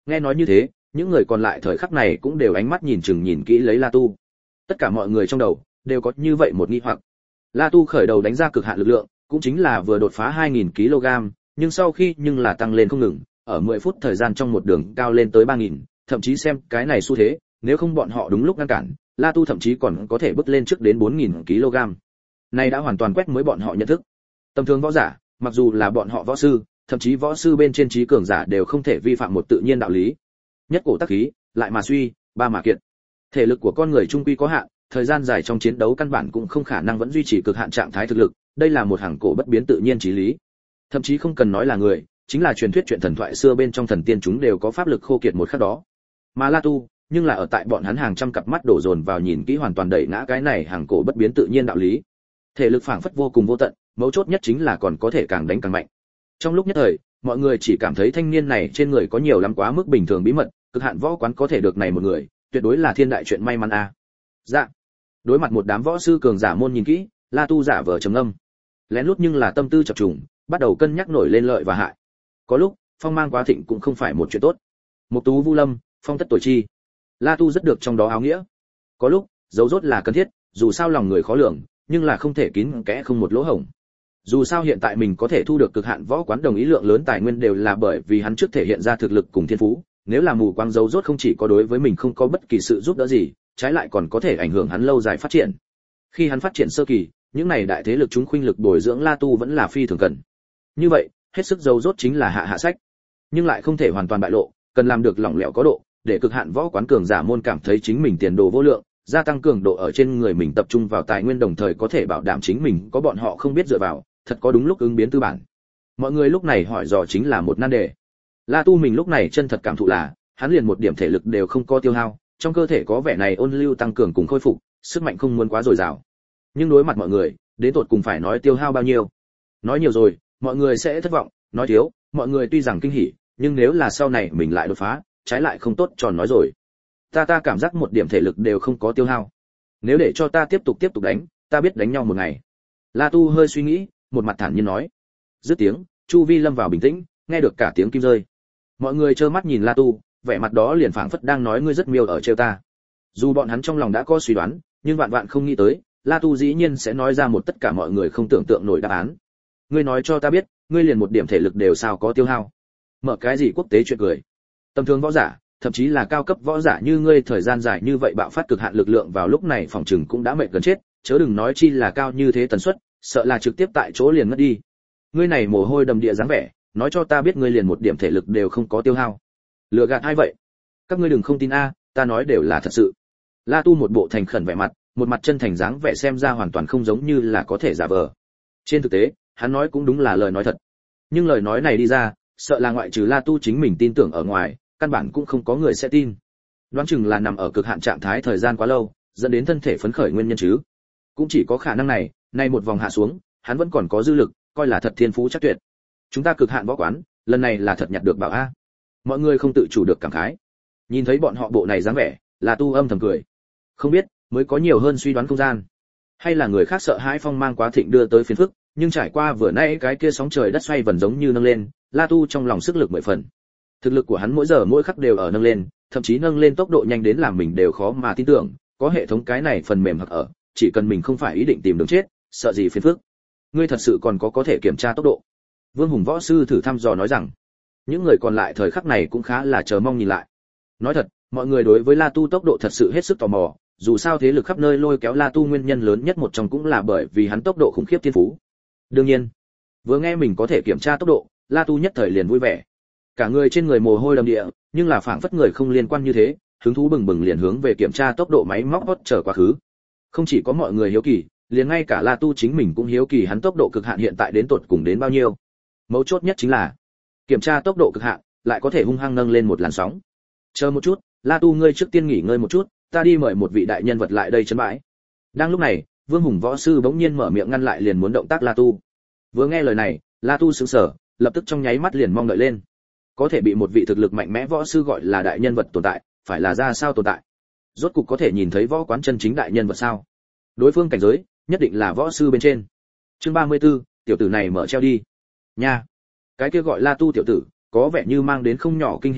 Nghe nói như thế, những người còn lại thời khắc này cũng đều ánh mắt nhìn chừng nhìn kỹ lấy La Tu. Tất cả mọi người trong đầu đều có như vậy một nghi hoặc. La Tu khởi đầu đánh ra cực hạn lực lượng, cũng chính là vừa đột phá 2000 kg, nhưng sau khi nhưng là tăng lên không ngừng, ở 10 phút thời gian trong một đường cao lên tới 3000, thậm chí xem cái này xu thế, nếu không bọn họ đúng lúc ngăn cản, La Tu thậm chí còn có thể bước lên trước đến 4000 kg. Này đã hoàn toàn quét mới bọn họ nhận thức. Tầm thường võ giả, mặc dù là bọn họ võ sư, thậm chí võ sư bên trên trí cường giả đều không thể vi phạm một tự nhiên đạo lý. Nhất cổ tắc khí, lại mà suy, ba mà kiện. Thể lực của con người trung quy có hạn, thời gian dài trong chiến đấu căn bản cũng không khả năng vẫn duy trì cực hạn trạng thái thực lực, đây là một hàng cổ bất biến tự nhiên chí lý. Thậm chí không cần nói là người, chính là truyền thuyết chuyện thần thoại xưa bên trong thần tiên chúng đều có pháp lực khô kiệt một khắc đó. Mà La Tu, nhưng là ở tại bọn hắn hàng trăm cặp mắt đổ dồn vào nhìn kỹ hoàn toàn đẩy ngã cái này hàng cổ bất biến tự nhiên đạo lý. Thể lực phảng phất vô cùng vô tận, mấu chốt nhất chính là còn có thể càng đánh càng mạnh. Trong lúc nhất thời, mọi người chỉ cảm thấy thanh niên này trên người có nhiều lắm quá mức bình thường bí mật, cực hạn võ quán có thể được này một người, tuyệt đối là thiên đại chuyện may mắn a. Dạ. Đối mặt một đám võ sư cường giả môn nhìn kỹ, La Tu giả vờ trầm ngâm. Lén lút nhưng là tâm tư chập trùng, bắt đầu cân nhắc nổi lên lợi và hại. Có lúc, phong mang quá thịnh cũng không phải một chuyện tốt. Mục tú Vu Lâm, phong tất tuổi chi. La Tu rất được trong đó áo nghĩa. Có lúc, dấu rốt là cần thiết, dù sao lòng người khó lường, nhưng là không thể kín kẽ không một lỗ hổng. Dù sao hiện tại mình có thể thu được cực hạn võ quán đồng ý lượng lớn tài nguyên đều là bởi vì hắn trước thể hiện ra thực lực cùng thiên phú, nếu là mù quáng dấu rốt không chỉ có đối với mình không có bất kỳ sự giúp đỡ gì, trái lại còn có thể ảnh hưởng hắn lâu dài phát triển. Khi hắn phát triển sơ kỳ, những này đại thế lực chúng khuynh lực bồi dưỡng La Tu vẫn là phi thường cần. Như vậy, hết sức dấu rốt chính là hạ sách, nhưng lại không thể hoàn toàn bại lộ, cần làm được lỏng lẻo có độ, để cực hạn võ quán cường giả môn cảm thấy chính mình tiền đồ vô lượng, gia tăng cường độ ở trên người mình tập trung vào tài nguyên đồng thời có thể bảo đảm chính mình có bọn họ không biết dựa vào, thật có đúng lúc ứng biến tư bản. Mọi người lúc này hỏi dò chính là một nan đề. La Tu mình lúc này chân thật cảm thụ là, hắn liền một điểm thể lực đều không có tiêu hao, trong cơ thể có vẻ này ôn lưu tăng cường cùng khôi phục, sức mạnh không muốn quá dồi dào. Nhưng đối mặt mọi người, đến tột cùng phải nói tiêu hao bao nhiêu. Nói nhiều rồi, mọi người sẽ thất vọng, nói thiếu, mọi người tuy rằng kinh hỉ, nhưng nếu là sau này mình lại đột phá, trái lại không tốt tròn nói rồi. Ta cảm giác một điểm thể lực đều không có tiêu hao. Nếu để cho ta tiếp tục đánh, ta biết đánh nhau một ngày. La Tu hơi suy nghĩ, một mặt thản nhiên nói. Dứt tiếng, chu vi lâm vào bình tĩnh, nghe được cả tiếng kim rơi. Mọi người trơ mắt nhìn La Tu, vẻ mặt đó liền phảng phất đang nói ngươi rất miêu ở trêu ta. Dù bọn hắn trong lòng đã có suy đoán, nhưng vạn vạn không nghĩ tới, La Tu dĩ nhiên sẽ nói ra một tất cả mọi người không tưởng tượng nổi đáp án. Ngươi nói cho ta biết, ngươi liền một điểm thể lực đều sao có tiêu hao? Mở cái gì quốc tế chuyện cười? Tầm thường võ giả, thậm chí là cao cấp võ giả như ngươi thời gian dài như vậy bạo phát cực hạn lực lượng vào lúc này phòng trừng cũng đã mệt gần chết, chớ đừng nói chi là cao như thế tần suất, sợ là trực tiếp tại chỗ liền mất đi. Ngươi này mồ hôi đầm địa dáng vẻ, nói cho ta biết ngươi liền một điểm thể lực đều không có tiêu hao. Lừa gạt ai vậy? Các ngươi đừng không tin a, ta nói đều là thật sự. La Tu một bộ thành khẩn vẻ mặt, một mặt chân thành dáng vẻ xem ra hoàn toàn không giống như là có thể giả vờ. Trên thực tế, hắn nói cũng đúng là lời nói thật. Nhưng lời nói này đi ra, sợ là ngoại trừ La Tu chính mình tin tưởng ở ngoài, căn bản cũng không có người sẽ tin. Đoán chừng là nằm ở cực hạn trạng thái thời gian quá lâu, dẫn đến thân thể phấn khởi nguyên nhân chứ. Cũng chỉ có khả năng này, nay một vòng hạ xuống, hắn vẫn còn có dư lực, coi là thật thiên phú chắc tuyệt. Chúng ta cực hạn võ quán, lần này là thật nhặt được bảo a. Mọi người không tự chủ được cảm khái. Nhìn thấy bọn họ bộ này dáng vẻ, La Tu âm thầm cười. Không biết, mới có nhiều hơn suy đoán không gian. Hay là người khác sợ hãi phong mang quá thịnh đưa tới phiền phức, nhưng trải qua vừa nãy cái kia sóng trời đất xoay vần giống như nâng lên, La Tu trong lòng sức lực 10 phần. Thực lực của hắn mỗi giờ mỗi khắc đều ở nâng lên, thậm chí nâng lên tốc độ nhanh đến làm mình đều khó mà tin tưởng, có hệ thống cái này phần mềm hoặc ở, chỉ cần mình không phải ý định tìm đường chết, sợ gì phiền phức. Ngươi thật sự còn có thể kiểm tra tốc độ. Vương Hùng võ sư thử thăm dò nói rằng. Những người còn lại thời khắc này cũng khá là chờ mong nhìn lại. Nói thật, mọi người đối với La Tu tốc độ thật sự hết sức tò mò, dù sao thế lực khắp nơi lôi kéo La Tu nguyên nhân lớn nhất một trong cũng là bởi vì hắn tốc độ khủng khiếp thiên phú. Đương nhiên, vừa nghe mình có thể kiểm tra tốc độ, La Tu nhất thời liền vui vẻ. Cả người trên người mồ hôi đầm địa, nhưng là phảng phất người không liên quan như thế, hứng thú bừng bừng liền hướng về kiểm tra tốc độ máy móc hot trở quá khứ. Không chỉ có mọi người hiếu kỳ, liền ngay cả La Tu chính mình cũng hiếu kỳ hắn tốc độ cực hạn hiện tại đến tột cùng đến bao nhiêu. Mấu chốt nhất chính là kiểm tra tốc độ cực hạn, lại có thể hung hăng nâng lên một làn sóng. Chờ một chút, La Tu ngươi trước tiên nghỉ ngơi một chút, ta đi mời một vị đại nhân vật lại đây trấn bãi. Đang lúc này, Vương Hùng võ sư bỗng nhiên mở miệng ngăn lại liền muốn động tác La Tu. Vừa nghe lời này, La Tu sững sờ, lập tức trong nháy mắt liền mong đợi lên. Có thể bị một vị thực lực mạnh mẽ võ sư gọi là đại nhân vật tồn tại, phải là ra sao tồn tại? Rốt cục có thể nhìn thấy võ quán chân chính đại nhân vật sao? Đối phương cảnh giới, nhất định là võ sư bên trên. Chương 34, tiểu tử này mở treo đi. Nha. Cái kia gọi La Tu tiểu tử, có vẻ như mang đến không nhỏ kinh hỉ à,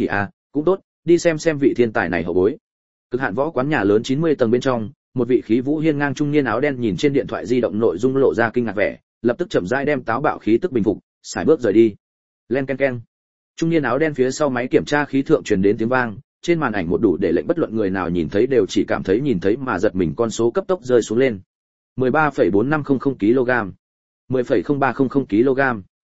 cũng tốt, đi xem vị thiên tài này hậu bối. Cực hạn võ quán nhà lớn 90 tầng bên trong, một vị khí vũ hiên ngang trung niên áo đen nhìn trên điện thoại di động nội dung lộ ra kinh ngạc vẻ, lập tức chậm rãi đem táo bạo khí tức bình phục, xài bước rời đi. Len ken ken. Trung niên áo đen phía sau máy kiểm tra khí thượng truyền đến tiếng vang, trên màn ảnh một đủ để lệnh bất luận người nào nhìn thấy đều chỉ cảm thấy nhìn thấy mà giật mình con số cấp tốc rơi xuống lên. 13,4500 kg, 10,0300 kg,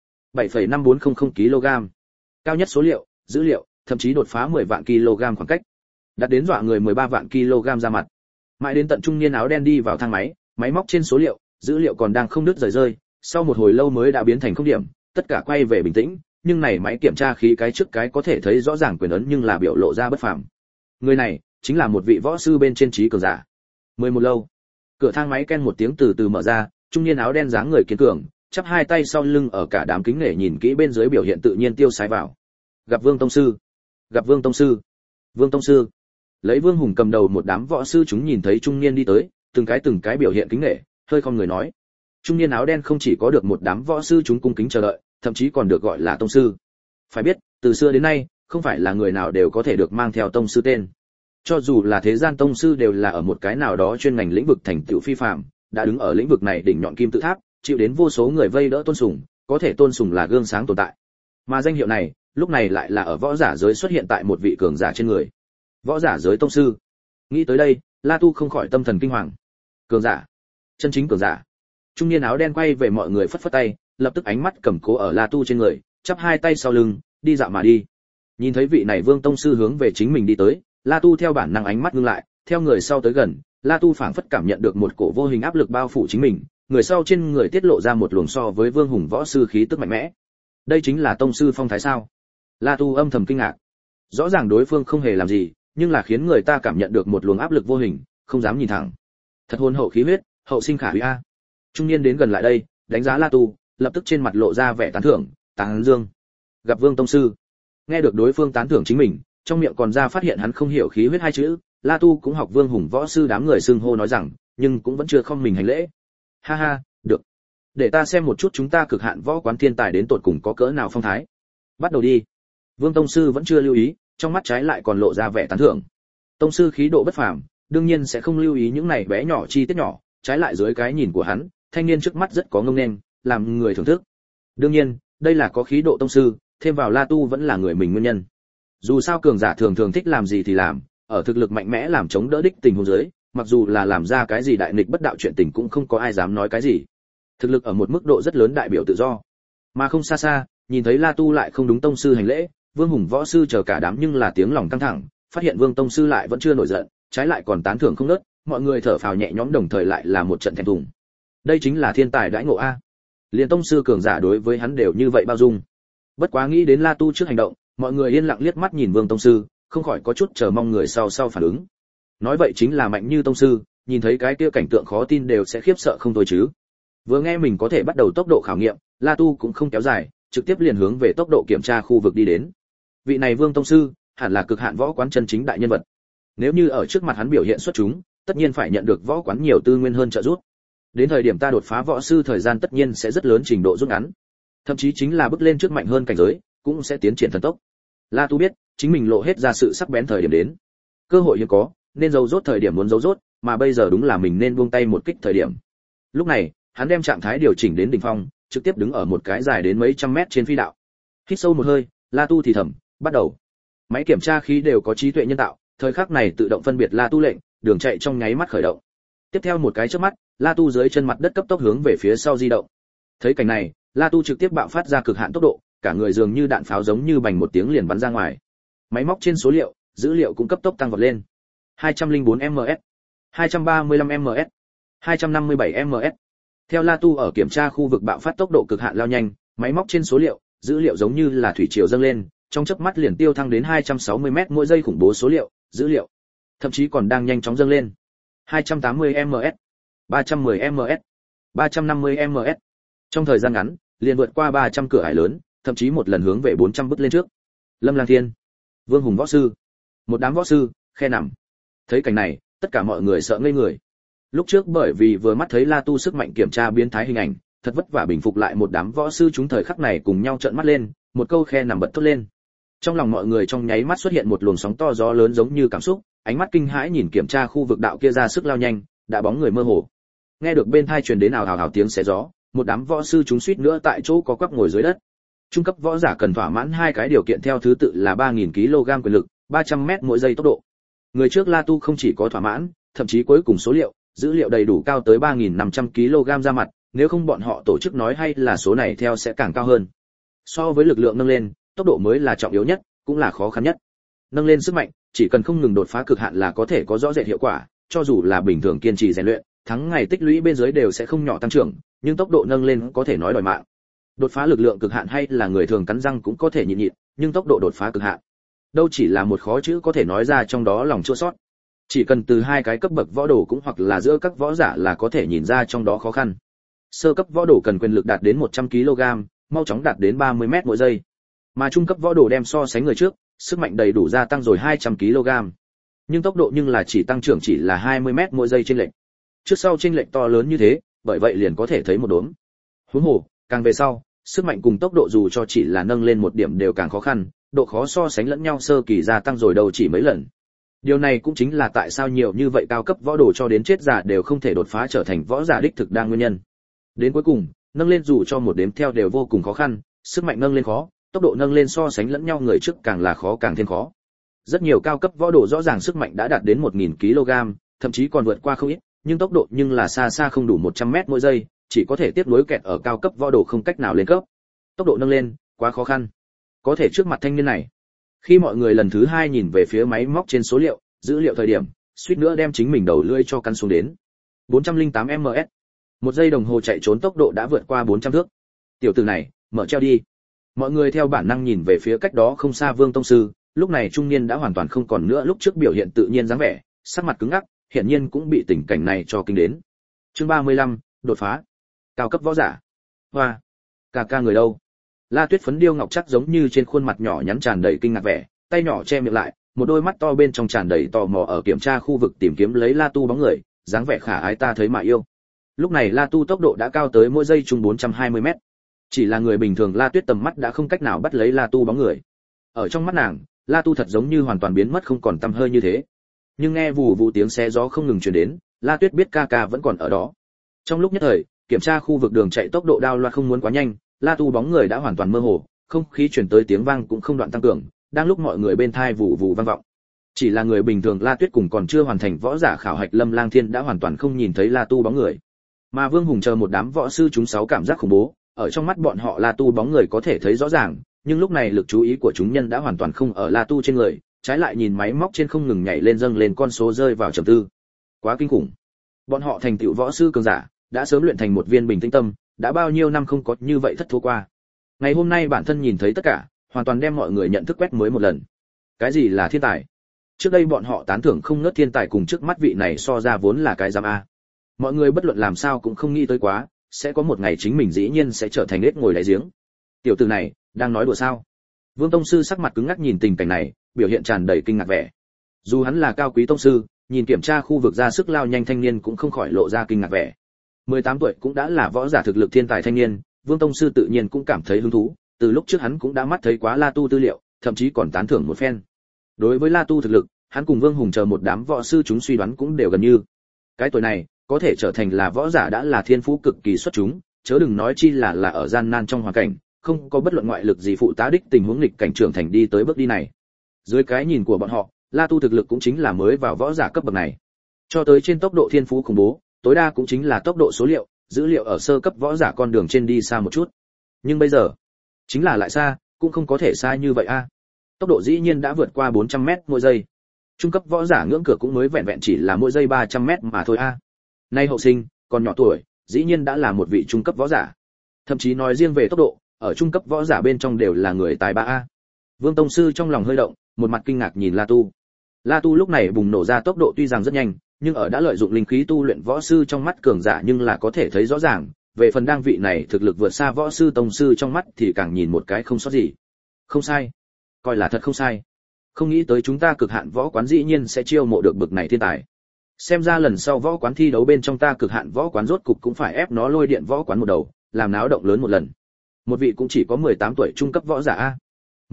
7,5400 kg. Cao nhất số liệu, dữ liệu, thậm chí đột phá 10 vạn kg khoảng cách. Đạt đến dọa người 13 vạn kg ra mặt. Mãi đến tận trung niên áo đen đi vào thang máy, máy móc trên số liệu, dữ liệu còn đang không đứt rời, sau một hồi lâu mới đã biến thành không điểm, tất cả quay về bình tĩnh, nhưng này máy kiểm tra khí cái trước cái có thể thấy rõ ràng quyền ấn nhưng là biểu lộ ra bất phàm. Người này chính là một vị võ sư bên trên trí cường giả. 11 lâu. Cửa thang máy ken một tiếng từ từ mở ra, trung niên áo đen dáng người kiên cường, chắp hai tay sau lưng ở cả đám kính nể nhìn kỹ bên dưới biểu hiện tự nhiên tiêu sái vào. Gặp Vương tông sư, gặp Vương tông sư, Vương tông sư. Lấy Vương Hùng cầm đầu một đám võ sư chúng nhìn thấy trung niên đi tới, từng cái biểu hiện kính nể, hơi không người nói. Trung niên áo đen không chỉ có được một đám võ sư chúng cung kính chờ đợi, thậm chí còn được gọi là tông sư. Phải biết, từ xưa đến nay, không phải là người nào đều có thể được mang theo tông sư tên. Cho dù là thế gian tông sư đều là ở một cái nào đó chuyên ngành lĩnh vực thành tựu phi phàm, đã đứng ở lĩnh vực này đỉnh nhọn kim tự tháp, chịu đến vô số người vây đỡ tôn sùng, có thể tôn sùng là gương sáng tồn tại. Mà danh hiệu này, lúc này lại là ở võ giả giới xuất hiện tại một vị cường giả trên người. Võ giả giới tông sư. Nghĩ tới đây, La Tu không khỏi tâm thần kinh hoàng. Cường giả, chân chính cường giả. Trung niên áo đen quay về mọi người phất phất tay, lập tức ánh mắt cầm cố ở La Tu trên người, chắp hai tay sau lưng, đi dạo mà đi. Nhìn thấy vị này Vương tông sư hướng về chính mình đi tới, La Tu theo bản năng ánh mắt ngưng lại, theo người sau tới gần, La Tu phảng phất cảm nhận được một cổ vô hình áp lực bao phủ chính mình, người sau trên người tiết lộ ra một luồng so với Vương Hùng võ sư khí tức mạnh mẽ. Đây chính là tông sư phong thái sao? La Tu âm thầm kinh ngạc. Rõ ràng đối phương không hề làm gì, nhưng là khiến người ta cảm nhận được một luồng áp lực vô hình, không dám nhìn thẳng. Thật hồn hậu khí huyết, hậu sinh khả úy a. Trung niên đến gần lại đây, đánh giá La Tu, lập tức trên mặt lộ ra vẻ tán thưởng, tán dương. Gặp Vương tông sư. Nghe được đối phương tán thưởng chính mình, trong miệng còn ra phát hiện hắn không hiểu khí huyết hai chữ, La Tu cũng học Vương Hùng võ sư đám người xưng hô nói rằng, nhưng cũng vẫn chưa không mình hành lễ. Ha ha, được. Để ta xem một chút chúng ta cực hạn võ quán thiên tài đến tột cùng có cỡ nào phong thái. Bắt đầu đi. Vương tông sư vẫn chưa lưu ý, trong mắt trái lại còn lộ ra vẻ tán thưởng. Tông sư khí độ bất phàm, đương nhiên sẽ không lưu ý những này bé nhỏ chi tiết nhỏ, trái lại dưới cái nhìn của hắn, thanh niên trước mắt rất có ngông nên, làm người thưởng thức. Đương nhiên, đây là có khí độ tông sư, thêm vào La Tu vẫn là người mình nguyên nhân. Dù sao cường giả thường thường thích làm gì thì làm, ở thực lực mạnh mẽ làm chống đỡ đích tình huống dưới, mặc dù là làm ra cái gì đại nghịch bất đạo chuyện tình cũng không có ai dám nói cái gì. Thực lực ở một mức độ rất lớn đại biểu tự do. Mà không xa xa, nhìn thấy La Tu lại không đúng tông sư hành lễ, Vương Hùng võ sư chờ cả đám nhưng là tiếng lòng căng thẳng, phát hiện Vương tông sư lại vẫn chưa nổi giận, trái lại còn tán thưởng không ngớt, mọi người thở phào nhẹ nhõm đồng thời lại là một trận thèm thùng. Đây chính là thiên tài đãi ngộ a. Liên tông sư cường giả đối với hắn đều như vậy bao dung. Bất quá nghĩ đến La Tu trước hành động, mọi người yên lặng liếc mắt nhìn Vương tông sư, không khỏi có chút chờ mong người sau phản ứng. Nói vậy chính là mạnh như tông sư, nhìn thấy cái kia cảnh tượng khó tin đều sẽ khiếp sợ không thôi chứ. Vừa nghe mình có thể bắt đầu tốc độ khảo nghiệm, La Tu cũng không kéo dài, trực tiếp liền hướng về tốc độ kiểm tra khu vực đi đến. Vị này Vương tông sư, hẳn là cực hạn võ quán chân chính đại nhân vật. Nếu như ở trước mặt hắn biểu hiện xuất chúng, tất nhiên phải nhận được võ quán nhiều tư nguyên hơn trợ giúp. Đến thời điểm ta đột phá võ sư thời gian tất nhiên sẽ rất lớn trình độ rút ngắn. Thậm chí chính là bước lên trước mạnh hơn cảnh giới, cũng sẽ tiến triển thần tốc. La Tu biết, chính mình lộ hết ra sự sắc bén thời điểm đến. Cơ hội hiếm có, nên giấu rốt thời điểm muốn giấu rốt, mà bây giờ đúng là mình nên buông tay một kích thời điểm. Lúc này, hắn đem trạng thái điều chỉnh đến đỉnh phong, trực tiếp đứng ở một cái dài đến mấy trăm mét trên phi đạo. Hít sâu một hơi, La Tu thì thầm, bắt đầu. Máy kiểm tra khí đều có trí tuệ nhân tạo, thời khắc này tự động phân biệt La Tu lệnh, đường chạy trong nháy mắt khởi động. Tiếp theo một cái chớp mắt, La Tu dưới chân mặt đất cấp tốc hướng về phía sau di động. Thấy cảnh này, La Tu trực tiếp bạo phát ra cực hạn tốc độ, cả người dường như đạn pháo giống như bành một tiếng liền bắn ra ngoài. Máy móc trên số liệu, dữ liệu cũng cấp tốc tăng vọt lên. 204ms, 235ms, 257ms. Theo La Tu ở kiểm tra khu vực bạo phát tốc độ cực hạn lao nhanh, máy móc trên số liệu, dữ liệu giống như là thủy triều dâng lên, trong chớp mắt liền tiêu thăng đến 260m mỗi giây khủng bố số liệu, dữ liệu. Thậm chí còn đang nhanh chóng dâng lên. 280ms, 310ms, 350ms. Trong thời gian ngắn, liền vượt qua 300 cửa ải lớn, thậm chí một lần hướng về 400 bước lên trước. Lâm Lang Thiên, Vương Hùng võ sư, một đám võ sư, khe nằm. Thấy cảnh này, tất cả mọi người sợ ngây người. Lúc trước bởi vì vừa mắt thấy La Tu sức mạnh kiểm tra biến thái hình ảnh, thật vất vả bình phục lại một đám võ sư chúng thời khắc này cùng nhau trợn mắt lên, một câu khe nằm bật thốt lên. Trong lòng mọi người trong nháy mắt xuất hiện một luồng sóng to gió lớn giống như cảm xúc, ánh mắt kinh hãi nhìn kiểm tra khu vực đạo kia ra sức lao nhanh, đã bóng người mơ hồ. Nghe được bên tai truyền đến ào ào ào tiếng xé gió, một đám võ sư chúng suýt nữa tại chỗ có quắp ngồi dưới đất. Trung cấp võ giả cần thỏa mãn hai cái điều kiện theo thứ tự là 3000 kg quyền lực, 300m mỗi giây tốc độ. Người trước La Tu không chỉ có thỏa mãn, thậm chí cuối cùng số liệu, dữ liệu đầy đủ cao tới 3500 kg ra mặt, nếu không bọn họ tổ chức nói hay là số này theo sẽ càng cao hơn. So với lực lượng nâng lên, tốc độ mới là trọng yếu nhất, cũng là khó khăn nhất. Nâng lên sức mạnh, chỉ cần không ngừng đột phá cực hạn là có thể có rõ rệt hiệu quả, cho dù là bình thường kiên trì rèn luyện, tháng ngày tích lũy bên dưới đều sẽ không nhỏ tăng trưởng, nhưng tốc độ nâng lên có thể nói đòi mạng. Đột phá lực lượng cực hạn hay là người thường cắn răng cũng có thể nhịn nhịn, nhưng tốc độ đột phá cực hạn, đâu chỉ là một khó chữ có thể nói ra trong đó lòng chua xót. Chỉ cần từ hai cái cấp bậc võ đồ cũng hoặc là giữa các võ giả là có thể nhìn ra trong đó khó khăn. Sơ cấp võ đồ cần quyền lực đạt đến 100 kg, mau chóng đạt đến 30m mỗi giây. Mà trung cấp võ đồ đem so sánh người trước, sức mạnh đầy đủ gia tăng rồi 200 kg. Nhưng tốc độ nhưng là chỉ tăng trưởng chỉ là 20m mỗi giây trên lệch. Trước sau chênh lệch to lớn như thế, bởi vậy liền có thể thấy một đốm. Huống hồ, càng về sau, sức mạnh cùng tốc độ dù cho chỉ là nâng lên một điểm đều càng khó khăn, độ khó so sánh lẫn nhau sơ kỳ gia tăng rồi đâu chỉ mấy lần. Điều này cũng chính là tại sao nhiều như vậy cao cấp võ đồ cho đến chết giả đều không thể đột phá trở thành võ giả đích thực đang nguyên nhân. Đến cuối cùng, nâng lên dù cho một đếm theo đều vô cùng khó khăn, sức mạnh nâng lên khó, tốc độ nâng lên so sánh lẫn nhau người trước càng là khó càng thêm khó. Rất nhiều cao cấp võ đồ rõ ràng sức mạnh đã đạt đến 1000 kg, thậm chí còn vượt qua không ít, nhưng tốc độ nhưng là xa xa không đủ 100m mỗi giây, chỉ có thể tiếp nối kẹt ở cao cấp võ đồ không cách nào lên cấp. Tốc độ nâng lên, quá khó khăn. Có thể trước mặt thanh niên này, khi mọi người lần thứ hai nhìn về phía máy móc trên số liệu, dữ liệu thời điểm, suýt nữa đem chính mình đầu lưỡi cho căn xuống đến. 408ms. Một giây đồng hồ chạy trốn tốc độ đã vượt qua 400 thước. Tiểu tử này, mở treo đi. Mọi người theo bản năng nhìn về phía cách đó không xa Vương tông sư, lúc này trung niên đã hoàn toàn không còn nữa lúc trước biểu hiện tự nhiên dáng vẻ, sắc mặt cứng ngắc, hiển nhiên cũng bị tình cảnh này cho kinh đến. Chương 35, đột phá. Cao cấp võ giả. Hoa, ca người đâu? La Tuyết phấn điêu ngọc chắc giống như trên khuôn mặt nhỏ nhắn tràn đầy kinh ngạc vẻ, tay nhỏ che miệng lại, một đôi mắt to bên trong tràn đầy tò mò ở kiểm tra khu vực tìm kiếm lấy La Tu bóng người, dáng vẻ khả ái ta thấy mà yêu. Lúc này La Tu tốc độ đã cao tới mỗi giây chung 420m. Chỉ là người bình thường La Tuyết tầm mắt đã không cách nào bắt lấy La Tu bóng người. Ở trong mắt nàng, La Tu thật giống như hoàn toàn biến mất không còn tăm hơi như thế. Nhưng nghe vù vù tiếng xé gió không ngừng truyền đến, La Tuyết biết ca vẫn còn ở đó. Trong lúc nhất thời, kiểm tra khu vực đường chạy tốc độ đao loa không muốn quá nhanh, La Tu bóng người đã hoàn toàn mơ hồ, không khí truyền tới tiếng vang cũng không đoạn tăng cường, đang lúc mọi người bên tai vù vù vang vọng. Chỉ là người bình thường La Tuyết cùng còn chưa hoàn thành võ giả khảo hạch Lâm Lang Thiên đã hoàn toàn không nhìn thấy La Tu bóng người. Mà Vương Hùng chờ một đám võ sư chúng sáu cảm giác khủng bố, ở trong mắt bọn họ La Tu bóng người có thể thấy rõ ràng, nhưng lúc này lực chú ý của chúng nhân đã hoàn toàn không ở La Tu trên người, trái lại nhìn máy móc trên không ngừng nhảy lên dâng lên con số rơi vào trầm tư. Quá kinh khủng. Bọn họ thành tựu võ sư cường giả, đã sớm luyện thành một viên bình tĩnh tâm, đã bao nhiêu năm không có như vậy thất thố qua. Ngày hôm nay bản thân nhìn thấy tất cả, hoàn toàn đem mọi người nhận thức quét mới một lần. Cái gì là thiên tài? Trước đây bọn họ tán thưởng không ngớt thiên tài cùng trước mắt vị này so ra vốn là cái giám a. Mọi người bất luận làm sao cũng không nghĩ tới quá, sẽ có một ngày chính mình dĩ nhiên sẽ trở thành ếch ngồi đáy giếng. Tiểu tử này, đang nói đùa sao? Vương tông sư sắc mặt cứng ngắc nhìn tình cảnh này, biểu hiện tràn đầy kinh ngạc vẻ. Dù hắn là cao quý tông sư, nhìn kiểm tra khu vực ra sức lao nhanh thanh niên cũng không khỏi lộ ra kinh ngạc vẻ. 18 tuổi cũng đã là võ giả thực lực thiên tài thanh niên, Vương tông sư tự nhiên cũng cảm thấy hứng thú, từ lúc trước hắn cũng đã mắt thấy quá La Tu tư liệu, thậm chí còn tán thưởng một phen. Đối với La Tu thực lực, hắn cùng Vương Hùng chờ một đám võ sư chúng suy đoán cũng đều gần như. Cái tuổi này, có thể trở thành là võ giả đã là thiên phú cực kỳ xuất chúng, chớ đừng nói chi là ở gian nan trong hoàn cảnh, không có bất luận ngoại lực gì phụ tá đích tình huống nghịch cảnh trưởng thành đi tới bước đi này. Dưới cái nhìn của bọn họ, La Tu thực lực cũng chính là mới vào võ giả cấp bậc này. Cho tới trên tốc độ thiên phú khủng bố, tối đa cũng chính là tốc độ số liệu, dữ liệu ở sơ cấp võ giả con đường trên đi xa một chút. Nhưng bây giờ, chính là lại xa, cũng không có thể xa như vậy a. Tốc độ dĩ nhiên đã vượt qua 400m mỗi giây. Trung cấp võ giả ngưỡng cửa cũng mới vẹn vẹn chỉ là mỗi giây 300m mà thôi a. Nay hậu sinh, còn nhỏ tuổi, dĩ nhiên đã là một vị trung cấp võ giả. Thậm chí nói riêng về tốc độ, ở trung cấp võ giả bên trong đều là người tài ba a. Vương tông sư trong lòng hơi động, một mặt kinh ngạc nhìn La Tu. La Tu lúc này bùng nổ ra tốc độ tuy rằng rất nhanh, nhưng ở đã lợi dụng linh khí tu luyện võ sư trong mắt cường giả nhưng là có thể thấy rõ ràng, về phần đang vị này thực lực vượt xa võ sư tông sư trong mắt thì càng nhìn một cái không sót gì. Không sai, coi là thật không sai. Không nghĩ tới chúng ta cực hạn võ quán dĩ nhiên sẽ chiêu mộ được bậc này thiên tài. Xem ra lần sau võ quán thi đấu bên trong ta cực hạn võ quán rốt cục cũng phải ép nó lôi điện võ quán một đầu, làm náo động lớn một lần. Một vị cũng chỉ có 18 tuổi trung cấp võ giả a.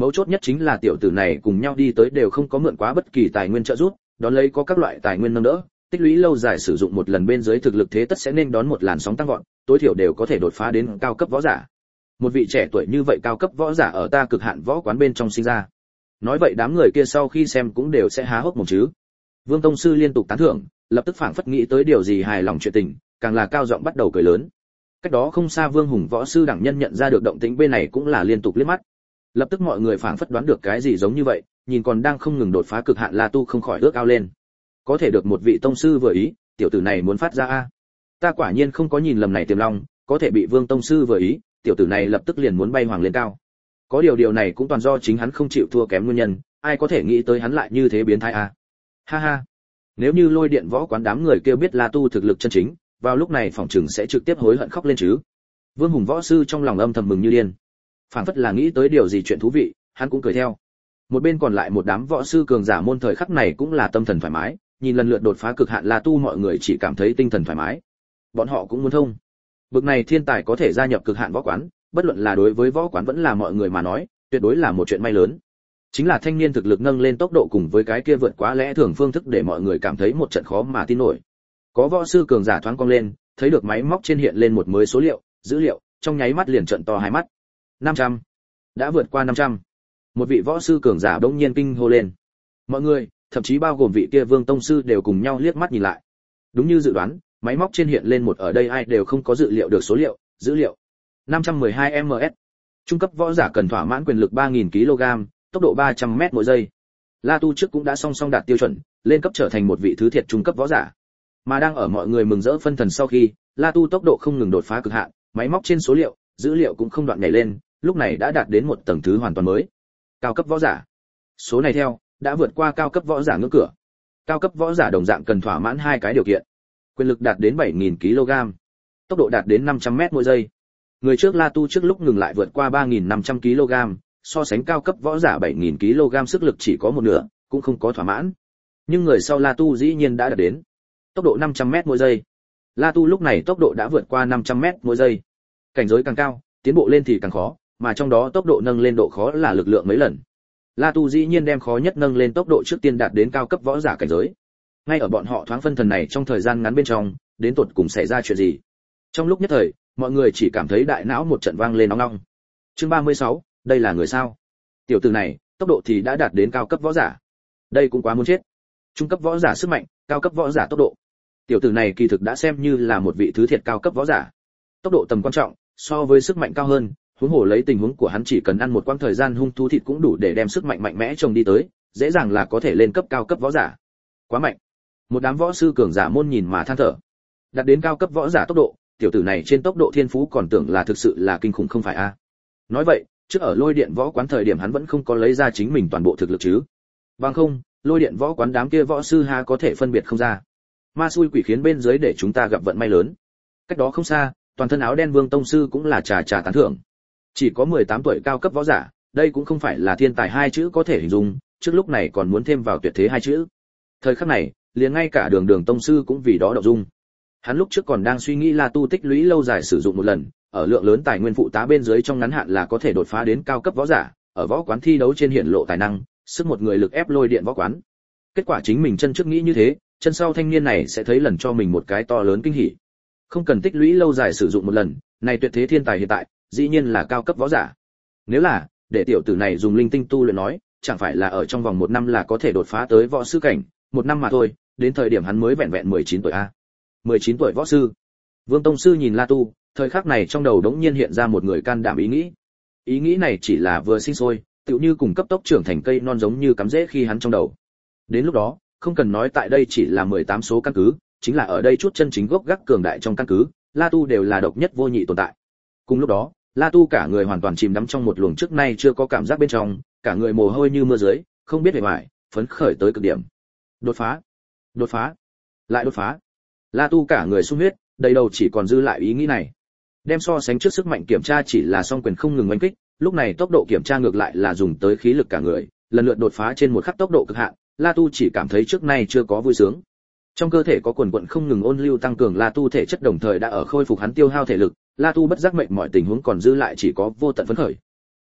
Mấu chốt nhất chính là tiểu tử này cùng nhau đi tới đều không có mượn quá bất kỳ tài nguyên trợ giúp, đón lấy có các loại tài nguyên nâng đỡ, tích lũy lâu dài sử dụng một lần bên dưới thực lực thế tất sẽ nên đón một làn sóng tăng vọt, tối thiểu đều có thể đột phá đến cao cấp võ giả. Một vị trẻ tuổi như vậy cao cấp võ giả ở ta cực hạn võ quán bên trong sinh ra. Nói vậy đám người kia sau khi xem cũng đều sẽ há hốc mồm chứ. Vương tông sư liên tục tán thưởng, lập tức phảng phất nghĩ tới điều gì hài lòng chuyện tình, càng là cao giọng bắt đầu cười lớn. Cách đó không xa Vương Hùng võ sư đẳng nhân nhận ra được động tĩnh bên này cũng là liên tục liếc mắt. Lập tức mọi người phảng phất đoán được cái gì giống như vậy, nhìn còn đang không ngừng đột phá cực hạn La Tu không khỏi ước ao lên. Có thể được một vị tông sư vừa ý, tiểu tử này muốn phát ra a. Ta quả nhiên không có nhìn lầm này tiềm long, có thể bị Vương tông sư vừa ý, tiểu tử này lập tức liền muốn bay hoàng lên cao. Có điều này cũng toàn do chính hắn không chịu thua kém nguyên nhân, ai có thể nghĩ tới hắn lại như thế biến thái a. Ha ha. Nếu như Lôi Điện võ quán đám người kêu biết La Tu thực lực chân chính, vào lúc này phỏng chừng sẽ trực tiếp hối hận khóc lên chứ. Vương Hùng võ sư trong lòng âm thầm mừng như điên, phảng phất là nghĩ tới điều gì chuyện thú vị, hắn cũng cười theo. Một bên còn lại một đám võ sư cường giả môn thời khắc này cũng là tâm thần thoải mái, nhìn lần lượt đột phá cực hạn La Tu mọi người chỉ cảm thấy tinh thần thoải mái. Bọn họ cũng muốn thông. Bực này thiên tài có thể gia nhập cực hạn võ quán, bất luận là đối với võ quán vẫn là mọi người mà nói, tuyệt đối là một chuyện may lớn. Chính là thanh niên thực lực nâng lên tốc độ cùng với cái kia vượt quá lẽ thường phương thức để mọi người cảm thấy một trận khó mà tin nổi. Có võ sư cường giả thoáng cong lên, thấy được máy móc trên hiện lên một mới số liệu, dữ liệu, trong nháy mắt liền trợn to hai mắt. 500. Đã vượt qua 500. Một vị võ sư cường giả đột nhiên kinh hô lên. Mọi người, thậm chí bao gồm vị kia Vương tông sư đều cùng nhau liếc mắt nhìn lại. Đúng như dự đoán, máy móc trên hiện lên một ở đây ai đều không có dự liệu được số liệu, dữ liệu. 512 ms. Trung cấp võ giả cần thỏa mãn quyền lực 3000 kg, tốc độ 300 m mỗi giây. La Tu trước cũng đã song song đạt tiêu chuẩn, lên cấp trở thành một vị thứ thiệt trung cấp võ giả. Mà đang ở mọi người mừng rỡ phân thần sau khi, La Tu tốc độ không ngừng đột phá cực hạn, máy móc trên số liệu, dữ liệu cũng không đoạn nhảy lên, lúc này đã đạt đến một tầng thứ hoàn toàn mới. Cao cấp võ giả. Số này theo đã vượt qua cao cấp võ giả ngưỡng cửa. Cao cấp võ giả đồng dạng cần thỏa mãn hai cái điều kiện. Quyền lực đạt đến 7000 kg, tốc độ đạt đến 500 m mỗi giây. Người trước La Tu trước lúc ngừng lại vượt qua 3500 kg, so sánh cao cấp võ giả 7000 kg sức lực chỉ có một nửa, cũng không có thỏa mãn. Nhưng người sau La Tu dĩ nhiên đã đạt đến tốc độ 500 m mỗi giây. La Tu lúc này tốc độ đã vượt qua 500 m mỗi giây. Cảnh giới càng cao, tiến bộ lên thì càng khó, mà trong đó tốc độ nâng lên độ khó là lực lượng mấy lần. La Tu dĩ nhiên đem khó nhất nâng lên tốc độ trước tiên đạt đến cao cấp võ giả cảnh giới. Ngay ở bọn họ thoáng phân thần này trong thời gian ngắn bên trong, đến tột cùng xảy ra chuyện gì? Trong lúc nhất thời, mọi người chỉ cảm thấy đại não một trận vang lên ong ong. Chương 36, đây là người sao? Tiểu tử này, tốc độ thì đã đạt đến cao cấp võ giả. Đây cũng quá muốn chết. Trung cấp võ giả sức mạnh, cao cấp võ giả tốc độ. Tiểu tử này kỳ thực đã xem như là một vị thứ thiệt cao cấp võ giả. Tốc độ tầm quan trọng, so với sức mạnh cao hơn, huống hồ lấy tình huống của hắn chỉ cần ăn một quãng thời gian hung thú thịt cũng đủ để đem sức mạnh mạnh mẽ trồng đi tới, dễ dàng là có thể lên cấp cao cấp võ giả. Quá mạnh. Một đám võ sư cường giả môn nhìn mà than thở. Đạt đến cao cấp võ giả tốc độ, tiểu tử này trên tốc độ thiên phú còn tưởng là thực sự là kinh khủng không phải a? Nói vậy, trước ở Lôi Điện võ quán thời điểm hắn vẫn không có lấy ra chính mình toàn bộ thực lực chứ? Bằng không, Lôi Điện võ quán đám kia võ sư ha có thể phân biệt không ra. Ma xui quỷ khiến bên dưới để chúng ta gặp vận may lớn. Cách đó không xa, toàn thân áo đen Vương tông sư cũng là trà tán thưởng. Chỉ có 18 tuổi cao cấp võ giả, đây cũng không phải là thiên tài hai chữ có thể hình dung, trước lúc này còn muốn thêm vào tuyệt thế hai chữ. Thời khắc này, liền ngay cả Đường tông sư cũng vì đó động dung. Hắn lúc trước còn đang suy nghĩ La Tu tích lũy lâu dài sử dụng một lần, ở lượng lớn tài nguyên phụ tá bên dưới trong ngắn hạn là có thể đột phá đến cao cấp võ giả, ở võ quán thi đấu trên hiển lộ tài năng, sức một người lực ép Lôi Điện võ quán. Kết quả chính mình chân trước nghĩ như thế, chân sau thanh niên này sẽ thấy lần cho mình một cái to lớn kinh hỉ. Không cần tích lũy lâu dài sử dụng một lần, này tuyệt thế thiên tài hiện tại, dĩ nhiên là cao cấp võ giả. Nếu là để tiểu tử này dùng linh tinh tu luyện nói, chẳng phải là ở trong vòng 1 năm là có thể đột phá tới võ sư cảnh, 1 năm mà thôi, đến thời điểm hắn mới vẹn vẹn 19 tuổi a. 19 tuổi võ sư. Vương tông sư nhìn La Tu, thời khắc này trong đầu đống nhiên hiện ra một người can đảm ý nghĩ. Ý nghĩ này chỉ là vừa sinh sôi, tựu như cùng cấp tốc trưởng thành cây non giống như cắm rễ khi hắn trong đầu. Đến lúc đó, không cần nói tại đây chỉ là 18 số căn cứ, chính là ở đây chút chân chính gốc gác cường đại trong căn cứ, La Tu đều là độc nhất vô nhị tồn tại. Cùng lúc đó, La Tu cả người hoàn toàn chìm đắm trong một luồng trước nay chưa có cảm giác bên trong, cả người mồ hôi như mưa dưới, không biết hề hoài, phấn khởi tới cực điểm. Đột phá, lại đột phá. La Tu cả người sung huyết, đầy đầu chỉ còn dư lại ý nghĩ này. Đem so sánh trước sức mạnh kiểm tra chỉ là song quyền không ngừng oanh kích, lúc này tốc độ kiểm tra ngược lại là dùng tới khí lực cả người, lần lượt đột phá trên một khắc tốc độ cực hạn, La Tu chỉ cảm thấy trước nay chưa có vui sướng. Trong cơ thể có quần quần không ngừng ôn lưu tăng cường La Tu thể chất đồng thời đã ở khôi phục hắn tiêu hao thể lực, La Tu bất giác mệnh mọi tình huống còn dư lại chỉ có vô tận phấn khởi.